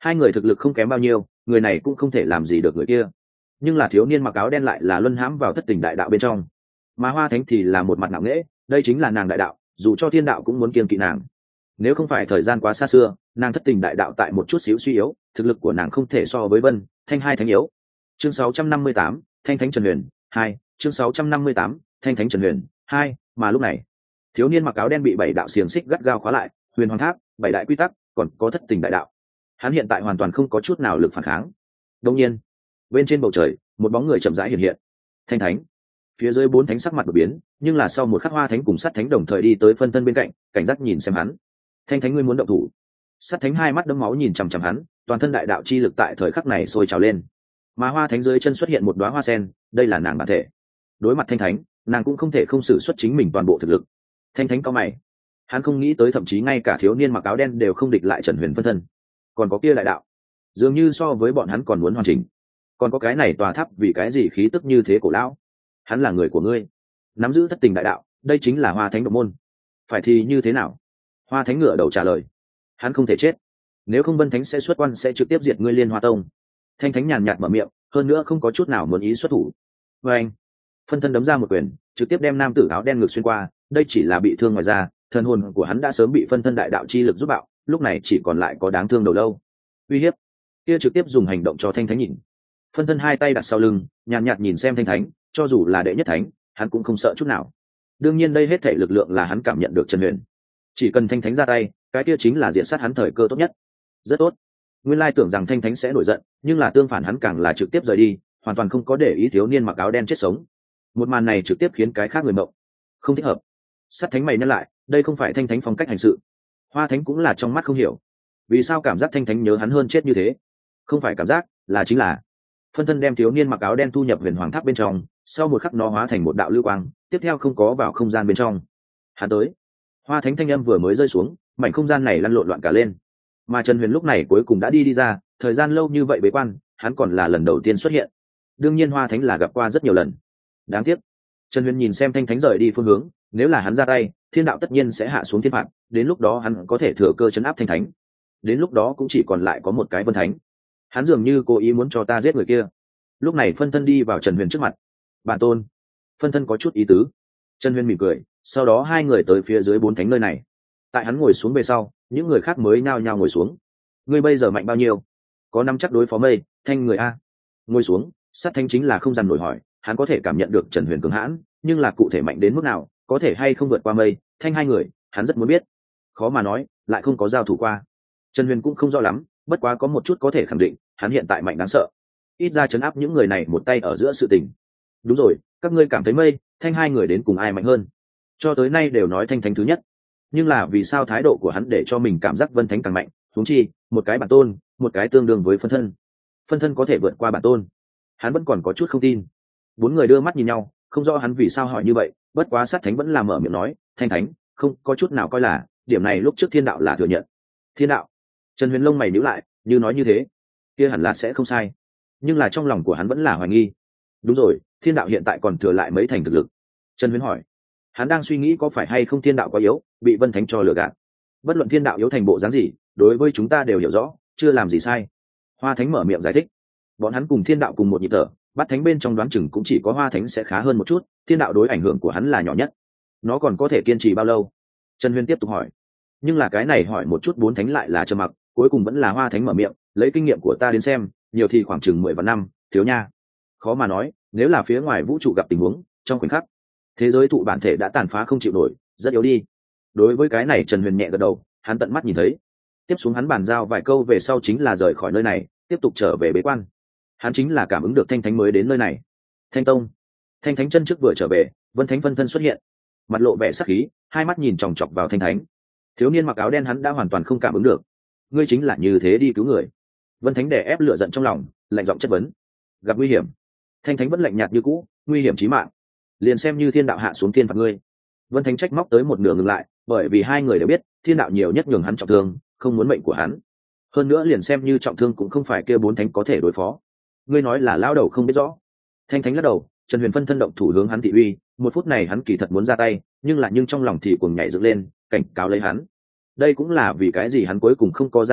hai người thực lực không kém bao nhiêu, người này cũng không thể làm gì được người kia, nhưng là thiếu niên mặc áo đen lại là luân hãm vào thất tình đại đạo bên trong, mà Hoa Thánh thì là một mặt ngạo nghễ, đây chính là nàng đại đạo, dù cho thiên đạo cũng muốn kiêng kỵ nàng. Nếu không phải thời gian quá xa xưa, nàng thất tình đại đạo tại một chút xíu suy yếu, thực lực của nàng không thể so với Vân Thanh hai thánh yếu. Chương sáu trăm năm mươi tám, Thanh Thánh Trần Huyền hai. Chương sáu trăm năm mươi tám, Thanh Thánh Trần Huyền hai. Mà lúc này, thiếu niên mặc áo đen bị bảy đạo xiềng xích gắt gao khóa lại, huyền hoàng tháp, bảy đại quy tắc, còn có thất tình đại đạo. Hắn hiện tại hoàn toàn không có chút nào lực phản kháng. Đương nhiên, bên trên bầu trời, một bóng người chậm rãi hiện hiện. Thanh Thánh. Phía dưới bốn thánh sắc mặt đột biến, nhưng là sau một khắc Hoa Thánh cùng Sắt Thánh đồng thời đi tới phân thân bên cạnh, cảnh giác nhìn xem hắn. Thanh Thánh, ngươi muốn động thủ? Sắt Thánh hai mắt đẫm máu nhìn chằm chằm hắn, toàn thân đại đạo chi lực tại thời khắc này sôi trào lên. Mà Hoa Thánh dưới chân xuất hiện một đóa hoa sen, đây là nàng bản thể. Đối mặt Thanh Thánh, nàng cũng không thể không sử xuất chính mình toàn bộ thực lực. Thanh Thánh cao mày, hắn không nghĩ tới thậm chí ngay cả thiếu niên mặc áo đen đều không địch lại Trần Huyền phân thân, còn có kia đại đạo, dường như so với bọn hắn còn muốn hoàn chỉnh. Còn có cái này tòa tháp, vì cái gì khí tức như thế cổ lão? Hắn là người của ngươi, nắm giữ thất tình đại đạo, đây chính là Hoa Thánh độc môn. Phải thì như thế nào? Hoa Thánh ngửa đầu trả lời, hắn không thể chết, nếu không Vân Thánh sẽ xuất quan, sẽ trực tiếp diệt ngươi Liên Hoa Tông. Thanh Thánh nhàn nhạt mở miệng, hơn nữa không có chút nào muốn ý xuất thủ. Và anh phân thân đấm ra một quyền, trực tiếp đem nam tử áo đen ngược xuyên qua, đây chỉ là bị thương ngoài ra, thần hồn của hắn đã sớm bị phân thân đại đạo chi lực giúp bạo, lúc này chỉ còn lại có đáng thương đầu lâu. Uy hiếp kia trực tiếp dùng hành động cho Thanh Thánh nhìn. Phân thân hai tay đặt sau lưng, nhàn nhạt nhìn xem Thanh Thánh, cho dù là đệ nhất thánh, hắn cũng không sợ chút nào. Đương nhiên đây hết thể lực lượng là hắn cảm nhận được Trần Huyền, chỉ cần Thanh Thánh ra tay, cái kia chính là diện sát hắn thời cơ tốt nhất. Rất tốt. Nguyên lai tưởng rằng Thanh Thánh sẽ nổi giận, nhưng là tương phản, hắn càng là trực tiếp rời đi, hoàn toàn không có để ý thiếu niên mặc áo đen chết sống. Một màn này trực tiếp khiến cái khác người mộng. Không thích hợp. Sắt Thánh mày nhắc lại, đây không phải Thanh Thánh phong cách hành sự. Hoa Thánh cũng là trong mắt không hiểu, vì sao cảm giác Thanh Thánh nhớ hắn hơn chết như thế. Không phải cảm giác, là chính là phân thân đem thiếu niên mặc áo đen thu nhập huyền hoàng tháp bên trong, sau một khắc nó hóa thành một đạo lưu quang, tiếp theo không có vào không gian bên trong. Hắn tới. Hoa Thánh thanh âm vừa mới rơi xuống, mảnh không gian này lăn lộn loạn cả lên. Mà Trần Huyền lúc này cuối cùng đã đi đi ra, thời gian lâu như vậy bế quan, hắn còn là lần đầu tiên xuất hiện. Đương nhiên Hoa Thánh là gặp qua rất nhiều lần. Đáng tiếc, Trần Huyền nhìn xem Thanh Thánh rời đi phương hướng, nếu là hắn ra tay, thiên đạo tất nhiên sẽ hạ xuống thiên phạt, đến lúc đó hắn có thể thừa cơ chấn áp Thanh Thánh. Đến lúc đó cũng chỉ còn lại có một cái Vân Thánh. Hắn dường như cố ý muốn cho ta giết người kia. Lúc này phân thân đi vào Trần Huyền trước mặt. Bản tôn. Phân thân có chút ý tứ. Trần Huyền mỉm cười, sau đó hai người tới phía dưới bốn thánh nơi này. Tại hắn ngồi xuống về sau, những người khác mới nhao nhao ngồi xuống. Ngươi bây giờ mạnh bao nhiêu? Có năm chắc đối phó Mây Thanh người a? Ngồi xuống. Sát Thanh chính là không dằn nổi hỏi, hắn có thể cảm nhận được Trần Huyền cường hãn, nhưng là cụ thể mạnh đến mức nào, có thể hay không vượt qua Mây Thanh hai người, hắn rất muốn biết. Khó mà nói, lại không có giao thủ qua. Trần Huyền cũng không rõ lắm, bất quá có một chút có thể khẳng định, hắn hiện tại mạnh đáng sợ, ít ra chấn áp những người này một tay ở giữa sự tình. Đúng rồi, các ngươi cảm thấy Mây Thanh hai người đến cùng ai mạnh hơn? Cho tới nay đều nói Thanh Thánh thứ nhất, nhưng là vì sao thái độ của hắn để cho mình cảm giác Vân Thánh càng mạnh? Huống chi một cái bản tôn, một cái tương đương với phân thân, phân thân có thể vượt qua bản tôn, hắn vẫn còn có chút không tin. Bốn người đưa mắt nhìn nhau, không rõ hắn vì sao hỏi như vậy, bất quá Sát Thánh vẫn là mở miệng nói, Thanh Thánh không có chút nào coi là, điểm này lúc trước thiên đạo là thừa nhận. Thiên đạo? Trần Huyền lông mày nhíu lại, như nói như thế, kia hẳn là sẽ không sai, nhưng là trong lòng của hắn vẫn là hoài nghi. Đúng rồi, thiên đạo hiện tại còn thừa lại mấy thành thực lực? Trần Huyền hỏi. Hắn đang suy nghĩ có phải hay không thiên đạo quá yếu, bị Vân Thánh cho lừa gạt. Bất luận thiên đạo yếu thành bộ dáng gì, đối với chúng ta đều hiểu rõ, chưa làm gì sai. Hoa Thánh mở miệng giải thích. Bọn hắn cùng thiên đạo cùng một nhịp thở, Bát Thánh bên trong đoán chừng cũng chỉ có Hoa Thánh sẽ khá hơn một chút, thiên đạo đối ảnh hưởng của hắn là nhỏ nhất. Nó còn có thể kiên trì bao lâu? Trần Huyền tiếp tục hỏi. Nhưng là cái này hỏi một chút bốn thánh lại là trầm mặc, cuối cùng vẫn là Hoa Thánh mở miệng, lấy kinh nghiệm của ta đến xem, nhiều thì khoảng chừng mười vạn năm, thiếu nha. Khó mà nói, nếu là phía ngoài vũ trụ gặp tình huống, trong khoảnh khắc, thế giới thụ bản thể đã tàn phá không chịu nổi, rất yếu đi. Đối với cái này Trần Huyền nhẹ gật đầu, hắn tận mắt nhìn thấy. Tiếp xuống hắn bàn giao vài câu về sau chính là rời khỏi nơi này, tiếp tục trở về bế quan. Hắn chính là cảm ứng được Thanh Thánh mới đến nơi này. Thanh Tông. Thanh Thánh chân trước vừa trở về, Vân Thánh phân thân xuất hiện, mặt lộ vẻ sắc khí, hai mắt nhìn chòng chọc vào Thanh Thánh. Thiếu niên mặc áo đen hắn đã hoàn toàn không cảm ứng được. Ngươi chính là như thế đi cứu người? Vân Thánh đè ép lửa giận trong lòng, lạnh giọng chất vấn. Gặp nguy hiểm? Thanh Thánh vẫn lạnh nhạt như cũ, nguy hiểm chí mạng, liền xem như thiên đạo hạ xuống thiên phạt ngươi. Vân Thánh trách móc tới một nửa ngừng lại, bởi vì hai người đều biết thiên đạo nhiều nhất nhường hắn trọng thương, không muốn mệnh của hắn. Hơn nữa liền xem như trọng thương cũng không phải kia bốn thánh có thể đối phó. Ngươi nói là lão đầu không biết rõ. Thanh Thánh lắc đầu, Trần Huyền phân thân động thủ hướng hắn thị uy, một phút này hắn kỳ thật muốn ra tay, nhưng là nhưng trong lòng thì cuồng nhảy dựng lên, cảnh cáo lấy hắn. Đây cũng là vì cái gì hắn cuối cùng không có ra tay,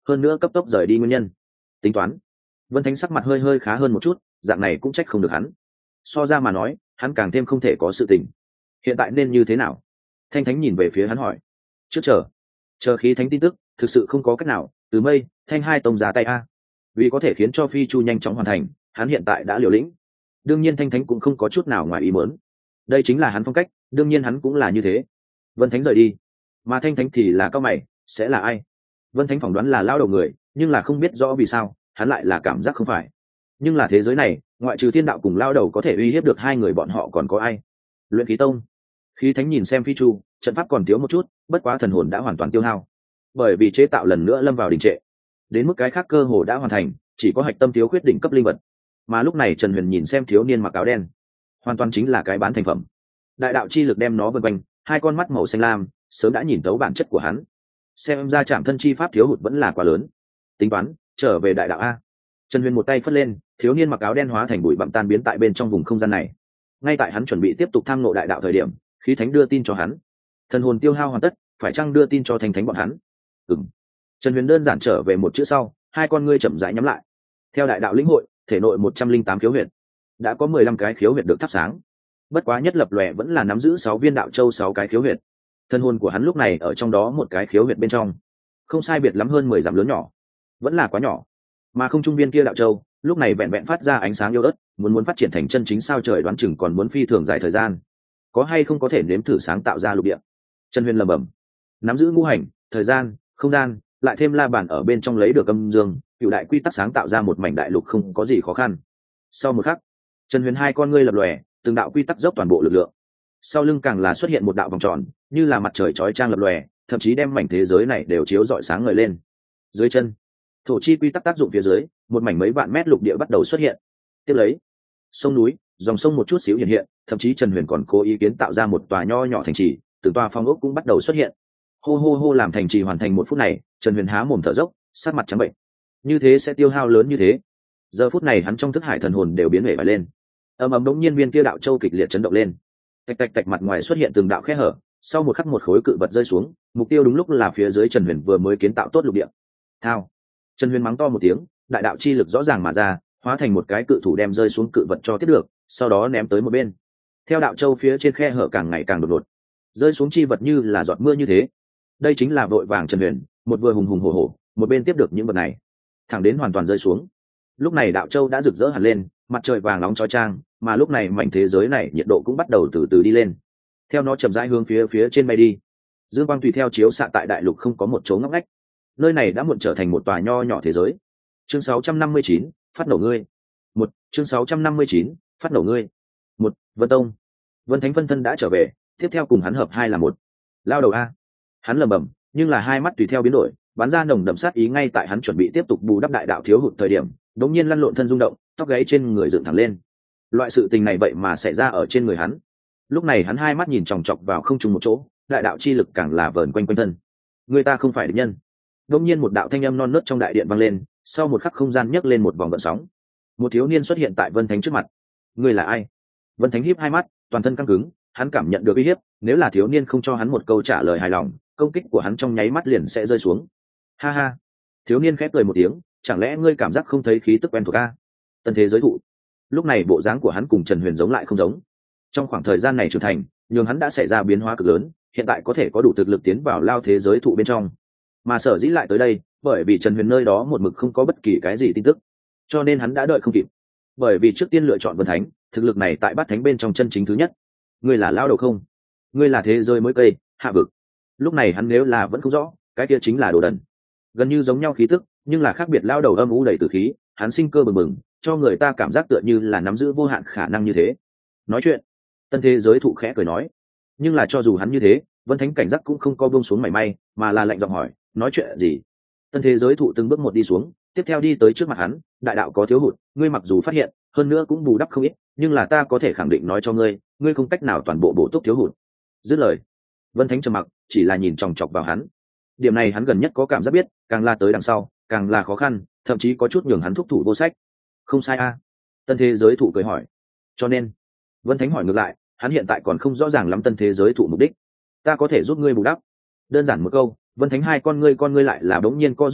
hơn nữa cấp tốc rời đi nguyên nhân. Tính toán. Vân Thánh sắc mặt hơi hơi khá hơn một chút, dạng này cũng trách không được hắn. So ra mà nói, hắn càng thêm không thể có sự tình. Hiện tại nên như thế nào? Thanh Thánh nhìn về phía hắn hỏi. Trước chờ, chờ khí thánh tin tức, thực sự không có cách nào. Từ mây, Thanh hai tông ra tay a. Vì có thể khiến cho Phi Chu nhanh chóng hoàn thành, hắn hiện tại đã liều lĩnh. Đương nhiên Thanh Thánh cũng không có chút nào ngoài ý muốn. Đây chính là hắn phong cách, đương nhiên hắn cũng là như thế. Vân Thánh rời đi, mà Thanh Thánh thì là cao mày, sẽ là ai? Vân Thánh phỏng đoán là lao đầu người, nhưng là không biết rõ vì sao, hắn lại là cảm giác không phải. Nhưng là thế giới này, ngoại trừ thiên đạo cùng lao đầu có thể uy hiếp được hai người bọn họ còn có ai? Luyện khí tông. Khí Thánh nhìn xem Phi Chu, trận pháp còn thiếu một chút, bất quá thần hồn đã hoàn toàn tiêu hao, bởi vì chế tạo lần nữa lâm vào đình trệ. Đến mức cái khác cơ hồ đã hoàn thành, chỉ có hạch tâm thiếu khuyết đỉnh cấp linh vật. Mà lúc này Trần Huyền nhìn xem thiếu niên mặc áo đen, hoàn toàn chính là cái bán thành phẩm. Đại đạo chi lực đem nó vây quanh, hai con mắt màu xanh lam sớm đã nhìn tấu bản chất của hắn. Xem ra chạm thân chi pháp thiếu hụt vẫn là quá lớn. Tính toán trở về đại đạo a. Trần Huyền một tay phất lên, thiếu niên mặc áo đen hóa thành bụi bặm tan biến tại bên trong vùng không gian này. Ngay tại hắn chuẩn bị tiếp tục tham ngộ đại đạo thời điểm, khí thánh đưa tin cho hắn, thần hồn tiêu hao hoàn tất, phải chăng đưa tin cho thanh thánh bọn hắn? Ừm. Trần Huyền đơn giản trở về một chữ sau, hai con ngươi chậm rãi nhắm lại. Theo đại đạo lĩnh hội, thể nội một trăm linh tám khiếu huyệt, đã có mười lăm cái khiếu huyệt được thắp sáng. Bất quá nhất lập lòe vẫn là nắm giữ sáu viên đạo châu sáu cái khiếu huyệt. Thân hồn của hắn lúc này ở trong đó một cái khiếu huyệt bên trong, không sai biệt lắm hơn mười dặm lớn nhỏ, vẫn là quá nhỏ. Mà không trung viên kia đạo châu, lúc này vẹn vẹn phát ra ánh sáng yếu ớt, muốn muốn phát triển thành chân chính sao trời đoán chừng còn muốn phi thường dài thời gian. Có hay không có thể nếm thử sáng tạo ra lục địa? Trần Huyền lẩm bẩm. Nắm giữ ngũ hành, thời gian, không gian, lại thêm la bàn ở bên trong lấy được âm dương, cựu đại quy tắc sáng tạo ra một mảnh đại lục không có gì khó khăn. Sau một khắc, Trần Huyền hai con ngươi lập lòe, từng đạo quy tắc dốc toàn bộ lực lượng. Sau lưng càng là xuất hiện một đạo vòng tròn, như là mặt trời chói chang lập lòe, thậm chí đem mảnh thế giới này đều chiếu rọi sáng ngời lên. Dưới chân, thổ chi quy tắc tác dụng phía dưới, một mảnh mấy vạn mét lục địa bắt đầu xuất hiện. Tiếp lấy, sông núi, dòng sông một chút xíu hiện hiện, thậm chí Trần Huyền còn cố ý kiến tạo ra một tòa nho nhỏ thành trì, từ tòa phong ốc cũng bắt đầu xuất hiện. Hô hô hô, làm thành trì hoàn thành một phút này, Trần Huyền há mồm thở dốc, sát mặt trắng bệnh. Như thế sẽ tiêu hao lớn như thế. Giờ phút này hắn trong thức hải thần hồn đều biến hể vải lên. Ầm ầm, đống nhiên viên kia đạo châu kịch liệt chấn động lên. Tạch tạch tạch, mặt ngoài xuất hiện từng đạo khe hở, sau một khắc một khối cự vật rơi xuống, mục tiêu đúng lúc là phía dưới Trần Huyền vừa mới kiến tạo tốt lục địa. Thao. Trần Huyền mắng to một tiếng, đại đạo chi lực rõ ràng mà ra, hóa thành một cái cự thủ đem rơi xuống cự vật cho tiếp được, sau đó ném tới một bên. Theo đạo châu phía trên khe hở càng ngày càng đột ngột, rơi xuống chi vật như là giọt mưa như thế. Đây chính là vội vàng Trần Huyền, một vừa hùng hùng hổ hổ, một bên tiếp được những vật này, thẳng đến hoàn toàn rơi xuống. Lúc này đạo châu đã rực rỡ hẳn lên, mặt trời vàng nóng chói chang, mà lúc này mảnh thế giới này nhiệt độ cũng bắt đầu từ từ đi lên. Theo nó chậm rãi hướng phía phía trên bay đi, dương quang tùy theo chiếu xạ tại đại lục không có một chỗ ngóc ngách. Nơi này đã muộn trở thành một tòa nho nhỏ thế giới. Chương sáu trăm năm mươi chín, phát nổ ngươi. Một, chương sáu trăm năm mươi chín, phát nổ ngươi. Một, Vân Tông. Vân Thánh phân thân đã trở về, tiếp theo cùng hắn hợp hai là một. Lao đầu a. Hắn lẩm bẩm, nhưng là hai mắt tùy theo biến đổi, bắn ra nồng đậm sát ý. Ngay tại hắn chuẩn bị tiếp tục bù đắp đại đạo thiếu hụt thời điểm, đột nhiên lăn lộn thân rung động, tóc gáy trên người dựng thẳng lên. Loại sự tình này vậy mà xảy ra ở trên người hắn. Lúc này hắn hai mắt nhìn chòng chọc vào không trùng một chỗ, đại đạo chi lực càng là vờn quanh quanh thân. Người ta không phải địch nhân. Đột nhiên một đạo thanh âm non nớt trong đại điện vang lên, sau một khắc không gian nhấc lên một vòng gợn sóng. Một thiếu niên xuất hiện tại Vân Thánh trước mặt. Ngươi là ai? Vân Thánh híp hai mắt, toàn thân căng cứng, hắn cảm nhận được uy hiếp, nếu là thiếu niên không cho hắn một câu trả lời hài lòng, công kích của hắn trong nháy mắt liền sẽ rơi xuống. Ha ha. Thiếu niên khép cười một tiếng, chẳng lẽ ngươi cảm giác không thấy khí tức quen thuộc a? Tân thế giới thụ. Lúc này bộ dáng của hắn cùng Trần Huyền giống lại không giống. Trong khoảng thời gian này trưởng thành, nhưng hắn đã xảy ra biến hóa cực lớn, hiện tại có thể có đủ thực lực tiến vào lao thế giới thụ bên trong. Mà sở dĩ lại tới đây, bởi vì Trần Huyền nơi đó một mực không có bất kỳ cái gì tin tức, cho nên hắn đã đợi không kịp. Bởi vì trước tiên lựa chọn Vân Thánh, thực lực này tại Bát Thánh bên trong chân chính thứ nhất. Ngươi là lao đầu không? Ngươi là thế giới mới cây, hạ vực. Lúc này hắn nếu là vẫn không rõ, cái kia chính là đồ đần. Gần như giống nhau khí tức, nhưng là khác biệt. Lao đầu âm u đầy tử khí, hắn sinh cơ bừng bừng, cho người ta cảm giác tựa như là nắm giữ vô hạn khả năng như thế. Nói chuyện, tân thế giới thụ khẽ cười nói. Nhưng là cho dù hắn như thế, Vân Thánh cảnh giác cũng không co buông xuống mảy may, mà là lạnh giọng hỏi, nói chuyện gì? Tân thế giới thụ từng bước một đi xuống, tiếp theo đi tới trước mặt hắn. Đại đạo có thiếu hụt, ngươi mặc dù phát hiện, hơn nữa cũng bù đắp không ít, nhưng là ta có thể khẳng định nói cho ngươi, ngươi không cách nào toàn bộ bổ túc thiếu hụt. Dứt lời, Vân Thánh trầm mặc, chỉ là nhìn chòng chọc vào hắn. Điểm này hắn gần nhất có cảm giác biết, càng la tới đằng sau, càng là khó khăn, thậm chí có chút nhường hắn thúc thủ vô sách. Không sai a. Tân thế giới thụ cười hỏi. Cho nên, Vân Thánh hỏi ngược lại, hắn hiện tại còn không rõ ràng lắm tân thế giới thụ mục đích. Ta có thể giúp ngươi bù đắp. Đơn giản một câu, Vân Thánh hai con ngươi con ngươi lại là bỗng nhiên co rút lại,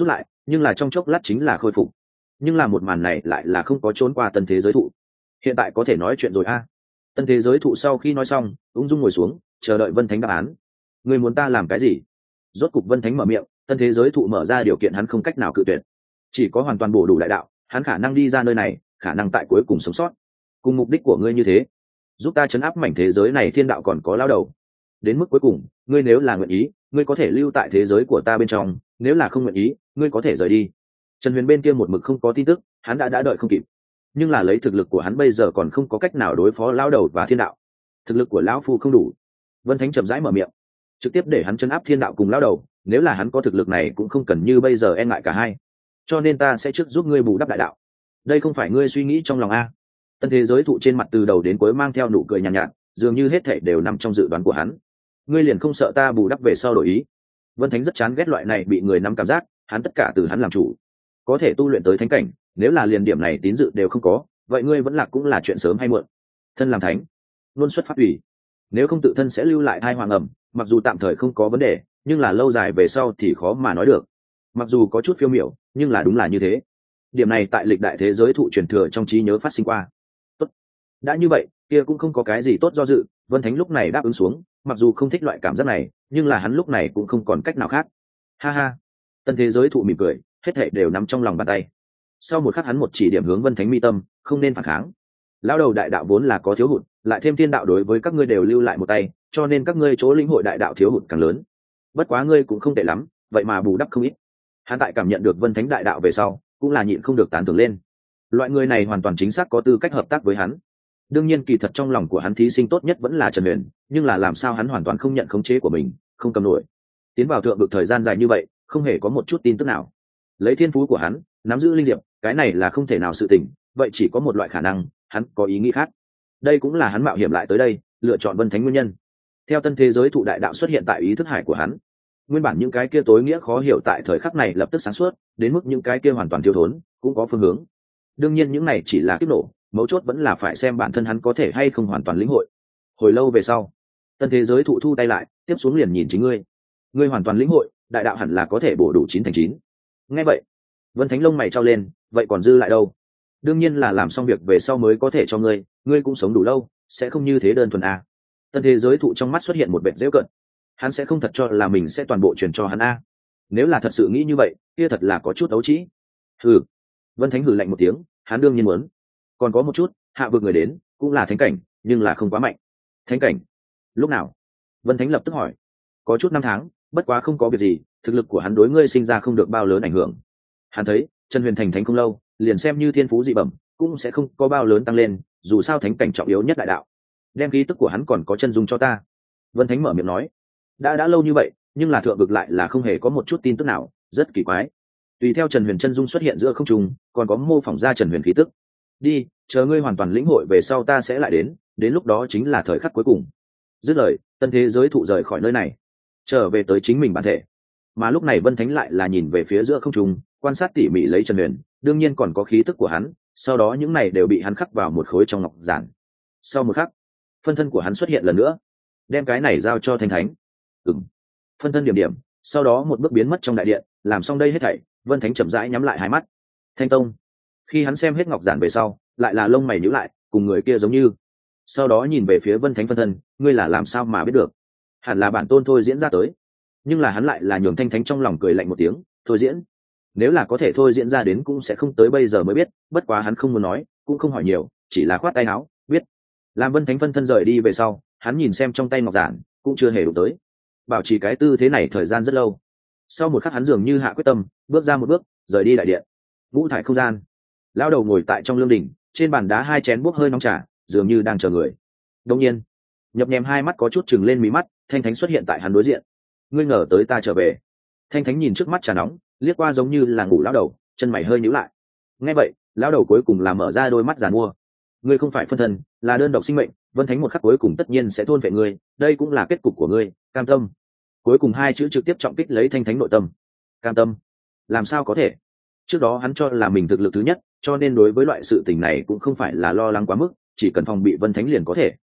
nhưng là trong chốc lát chính là khôi phục. Nhưng là một màn này lại là không có trốn qua tân thế giới thụ. Hiện tại có thể nói chuyện rồi a. Tân thế giới thụ sau khi nói xong ung dung ngồi xuống chờ đợi Vân Thánh đáp án. Người muốn ta làm cái gì? Rốt cục Vân Thánh mở miệng, tân thế giới thụ mở ra điều kiện hắn không cách nào cự tuyệt. Chỉ có hoàn toàn bổ đủ đại đạo, hắn khả năng đi ra nơi này, khả năng tại cuối cùng sống sót. Cùng mục đích của ngươi như thế, giúp ta chấn áp mảnh thế giới này thiên đạo còn có lao đầu. Đến mức cuối cùng, ngươi nếu là nguyện ý, ngươi có thể lưu tại thế giới của ta bên trong, nếu là không nguyện ý, ngươi có thể rời đi. Trần Huyền bên kia một mực không có tin tức, hắn đã đã đợi không kịp. Nhưng là lấy thực lực của hắn bây giờ còn không có cách nào đối phó lao đầu và thiên đạo. Thực lực của lão phu không đủ. Vân Thánh chậm rãi mở miệng, trực tiếp để hắn chấn áp thiên đạo cùng lao đầu, nếu là hắn có thực lực này cũng không cần như bây giờ e ngại cả hai. Cho nên ta sẽ trước giúp ngươi bù đắp đại đạo. Đây không phải ngươi suy nghĩ trong lòng a. Tân thế giới thụ trên mặt từ đầu đến cuối mang theo nụ cười nhàn nhạt, nhạt, dường như hết thảy đều nằm trong dự đoán của hắn. Ngươi liền không sợ ta bù đắp về sau đổi ý? Vân Thánh rất chán ghét loại này bị người nắm cảm giác, hắn tất cả từ hắn làm chủ. Có thể tu luyện tới thánh cảnh, nếu là liền điểm này tín dự đều không có, vậy ngươi vẫn là cũng là chuyện sớm hay muộn. Thân làm thánh, luôn xuất phát ủy. Nếu không tự thân sẽ lưu lại thai hoàng ẩm, mặc dù tạm thời không có vấn đề, nhưng là lâu dài về sau thì khó mà nói được. Mặc dù có chút phiêu miểu, nhưng là đúng là như thế. Điểm này tại lịch đại thế giới thụ truyền thừa trong trí nhớ phát sinh qua. Tốt. Đã như vậy, kia cũng không có cái gì tốt do dự, Vân Thánh lúc này đáp ứng xuống, mặc dù không thích loại cảm giác này, nhưng là hắn lúc này cũng không còn cách nào khác. Ha ha. Tân thế giới thụ mỉm cười, hết thảy đều nằm trong lòng bàn tay. Sau một khắc hắn một chỉ điểm hướng Vân Thánh mi tâm, không nên phản kháng. Lão đầu đại đạo vốn là có thiếu hụt, lại thêm thiên đạo đối với các ngươi đều lưu lại một tay, cho nên các ngươi chỗ lĩnh hội đại đạo thiếu hụt càng lớn. Bất quá ngươi cũng không tệ lắm, vậy mà bù đắp không ít. Hắn tại cảm nhận được Vân Thánh đại đạo về sau, cũng là nhịn không được tán thưởng lên. Loại người này hoàn toàn chính xác có tư cách hợp tác với hắn. Đương nhiên kỳ thật trong lòng của hắn thí sinh tốt nhất vẫn là Trần Huyền, nhưng là làm sao hắn hoàn toàn không nhận khống chế của mình, không cầm nổi. Tiến vào thượng vực thời gian dài như vậy, không hề có một chút tin tức nào. Lấy thiên phú của hắn, nắm giữ linh diệp, cái này là không thể nào sự tình, vậy chỉ có một loại khả năng, hắn có ý nghĩ khác. Đây cũng là hắn mạo hiểm lại tới đây, lựa chọn Vân Thánh nguyên nhân. Theo tân thế giới thụ đại đạo xuất hiện tại ý thức hải của hắn, nguyên bản những cái kia tối nghĩa khó hiểu tại thời khắc này lập tức sáng suốt, đến mức những cái kia hoàn toàn thiếu thốn cũng có phương hướng. Đương nhiên những này chỉ là kiếp nổ, mấu chốt vẫn là phải xem bản thân hắn có thể hay không hoàn toàn lĩnh hội. Hồi lâu về sau, tân thế giới thụ thu tay lại, tiếp xuống liền nhìn chính ngươi. Ngươi hoàn toàn lĩnh hội, đại đạo hẳn là có thể bổ đủ chín thành chín. Nghe vậy, Vân Thánh lông mày trao lên, vậy còn dư lại đâu? Đương nhiên là làm xong việc về sau mới có thể cho ngươi, ngươi cũng sống đủ lâu, sẽ không như thế đơn thuần à. Tân thế giới thụ trong mắt xuất hiện một vẻ giễu cợt. Hắn sẽ không thật cho là mình sẽ toàn bộ truyền cho hắn a. Nếu là thật sự nghĩ như vậy, kia thật là có chút ấu trĩ. Hừ. Vân Thánh hừ lạnh một tiếng, hắn đương nhiên muốn. Còn có một chút, hạ vực người đến, cũng là thánh cảnh, nhưng là không quá mạnh. Thánh cảnh? Lúc nào? Vân Thánh lập tức hỏi. Có chút năm tháng, bất quá không có việc gì, thực lực của hắn đối ngươi sinh ra không được bao lớn ảnh hưởng. Hắn thấy, Trần Huyền thành thánh không lâu, liền xem như thiên phú dị bẩm, cũng sẽ không có bao lớn tăng lên, dù sao thánh cảnh trọng yếu nhất đại đạo. Đem khí tức của hắn còn có chân dung cho ta. Vân Thánh mở miệng nói. Đã đã lâu như vậy, nhưng là thượng vực lại là không hề có một chút tin tức nào, rất kỳ quái. Tùy theo Trần Huyền chân dung xuất hiện giữa không trung, còn có mô phỏng ra Trần Huyền khí tức. Đi, chờ ngươi hoàn toàn lĩnh hội về sau ta sẽ lại đến, đến lúc đó chính là thời khắc cuối cùng. Dứt lời, tân thế giới thụ rời khỏi nơi này, trở về tới chính mình bản thể. Mà lúc này Vân Thánh lại là nhìn về phía giữa không trung, quan sát tỉ mỉ lấy Trần Huyền, đương nhiên còn có khí tức của hắn, sau đó những này đều bị hắn khắc vào một khối trong ngọc giản. Sau một khắc, phân thân của hắn xuất hiện lần nữa, đem cái này giao cho Thanh Thánh. Ừm. Phân thân điểm điểm, sau đó một bước biến mất trong đại điện, làm xong đây hết thảy, Vân Thánh chậm rãi nhắm lại hai mắt. Thanh Tông. Khi hắn xem hết ngọc giản về sau, lại là lông mày nhíu lại, cùng người kia giống như. Sau đó nhìn về phía Vân Thánh phân thân, ngươi là làm sao mà biết được? Hẳn là bản tôn thôi diễn ra tới. Nhưng là hắn lại là nhường Thanh Thánh trong lòng cười lạnh một tiếng, thôi diễn. Nếu là có thể thôi diễn ra đến cũng sẽ không tới bây giờ mới biết, bất quá hắn không muốn nói, cũng không hỏi nhiều, chỉ là khoát tay áo, biết. Làm Vân Thánh phân thân rời đi về sau, hắn nhìn xem trong tay ngọc giản, cũng chưa hề đụng tới. Bảo trì cái tư thế này thời gian rất lâu. Sau một khắc hắn dường như hạ quyết tâm, bước ra một bước, rời đi đại điện. Vũ thải không gian. Lão đầu ngồi tại trong lương đình, trên bàn đá hai chén bốc hơi nóng trà, dường như đang chờ người. Đương nhiên, nhập nhèm hai mắt có chút chừng lên mí mắt, Thanh Thánh xuất hiện tại hắn đối diện. Ngươi ngờ tới ta trở về? Thanh Thánh nhìn trước mắt trà nóng, liếc qua giống như là ngủ lão đầu, chân mày hơi nhíu lại. Nghe vậy, lão đầu cuối cùng là mở ra đôi mắt giàn mua. Ngươi không phải phân thân, là đơn độc sinh mệnh, Vân Thánh một khắc cuối cùng tất nhiên sẽ thôn vệ ngươi, đây cũng là kết cục của ngươi, cam tâm. Cuối cùng hai chữ trực tiếp trọng kích lấy Thanh Thánh nội tâm. Cam tâm? Làm sao có thể? Trước đó hắn cho là mình thực lực thứ nhất, cho nên đối với loại sự tình này cũng không phải là lo lắng quá mức, chỉ cần phòng bị Vân Thánh liền có thể.